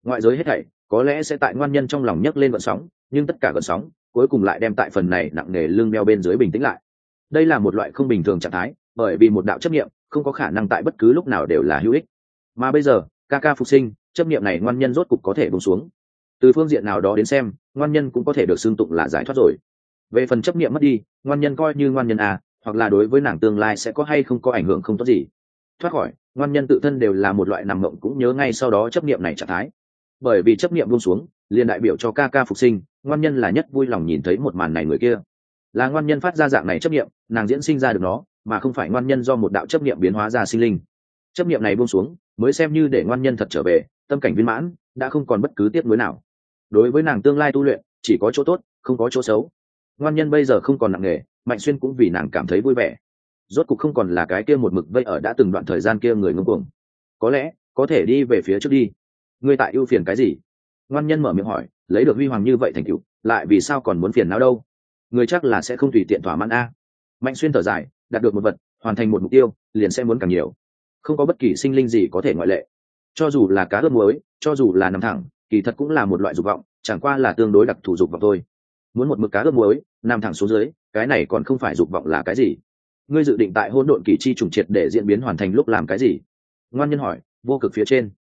ngoại giới hết thảy có lẽ sẽ tại ngoan nhân trong lòng nhấc lên gợn sóng, nhưng tất cả gợn sóng cuối cùng lại đem tại phần này nặng nề lưng đeo bên dưới bình tĩnh lại. Đây là một loại không bình thường trạng thái, bởi vì một đạo chấp niệm không có khả năng tại bất cứ lúc nào đều là hữu ích. Mà bây giờ ca ca phục sinh, chấp niệm này ngoan nhân rốt cục có thể buông xuống. Từ phương diện nào đó đến xem, ngoan nhân cũng có thể được xưng tụng là giải thoát rồi. Về phần chấp niệm mất đi, ngoan nhân coi như ngoan nhân à, hoặc là đối với nàng tương lai sẽ có hay không có ảnh hưởng không tốt gì. Thoát khỏi, ngoan nhân tự thân đều là một loại nằm mộng cũng nhớ ngay sau đó chấp niệm này trạng thái. Bởi vì chấp niệm buông xuống, liền đại biểu cho ca ca phục sinh, ngoan nhân là nhất vui lòng nhìn thấy một màn này người kia. Là ngoan nhân phát ra dạng này chấp niệm, nàng diễn sinh ra được nó, mà không phải ngoan nhân do một đạo chấp niệm biến hóa ra sinh linh. Chấp niệm này buông xuống, mới xem như để ngoan nhân thật trở về, tâm cảnh viên mãn, đã không còn bất cứ tiếc nuối nào. Đối với nàng tương lai tu luyện, chỉ có chỗ tốt, không có chỗ xấu. Ngoan nhân bây giờ không còn nặng nề, Mạnh Xuyên cũng vì nàng cảm thấy vui vẻ. Rốt cục không còn là cái kia một mực vây ở đã từng đoạn thời gian kia người ngông cuồng. Có lẽ có thể đi về phía trước đi. Ngươi tại ưu phiền cái gì? Ngoan nhân mở miệng hỏi, lấy được huy hoàng như vậy thành tựu, lại vì sao còn muốn phiền não đâu? Người chắc là sẽ không tùy tiện thỏa mãn a. Mạnh Xuyên thở dài, đạt được một vật, hoàn thành một mục tiêu, liền sẽ muốn càng nhiều. Không có bất kỳ sinh linh gì có thể ngoại lệ. Cho dù là cá ướp muối, cho dù là nằm thẳng, kỳ thật cũng là một loại dục vọng, chẳng qua là tương đối đặc thù dục vọng thôi. Muốn một mực cá ướp muối, nằm thẳng xuống dưới, cái này còn không phải dục vọng là cái gì? Ngươi dự định tại hỗn độn kỳ chi trùng triệt để diễn biến hoàn thành lúc làm cái gì? Ngoan nhân hỏi. Vô cực phía trên.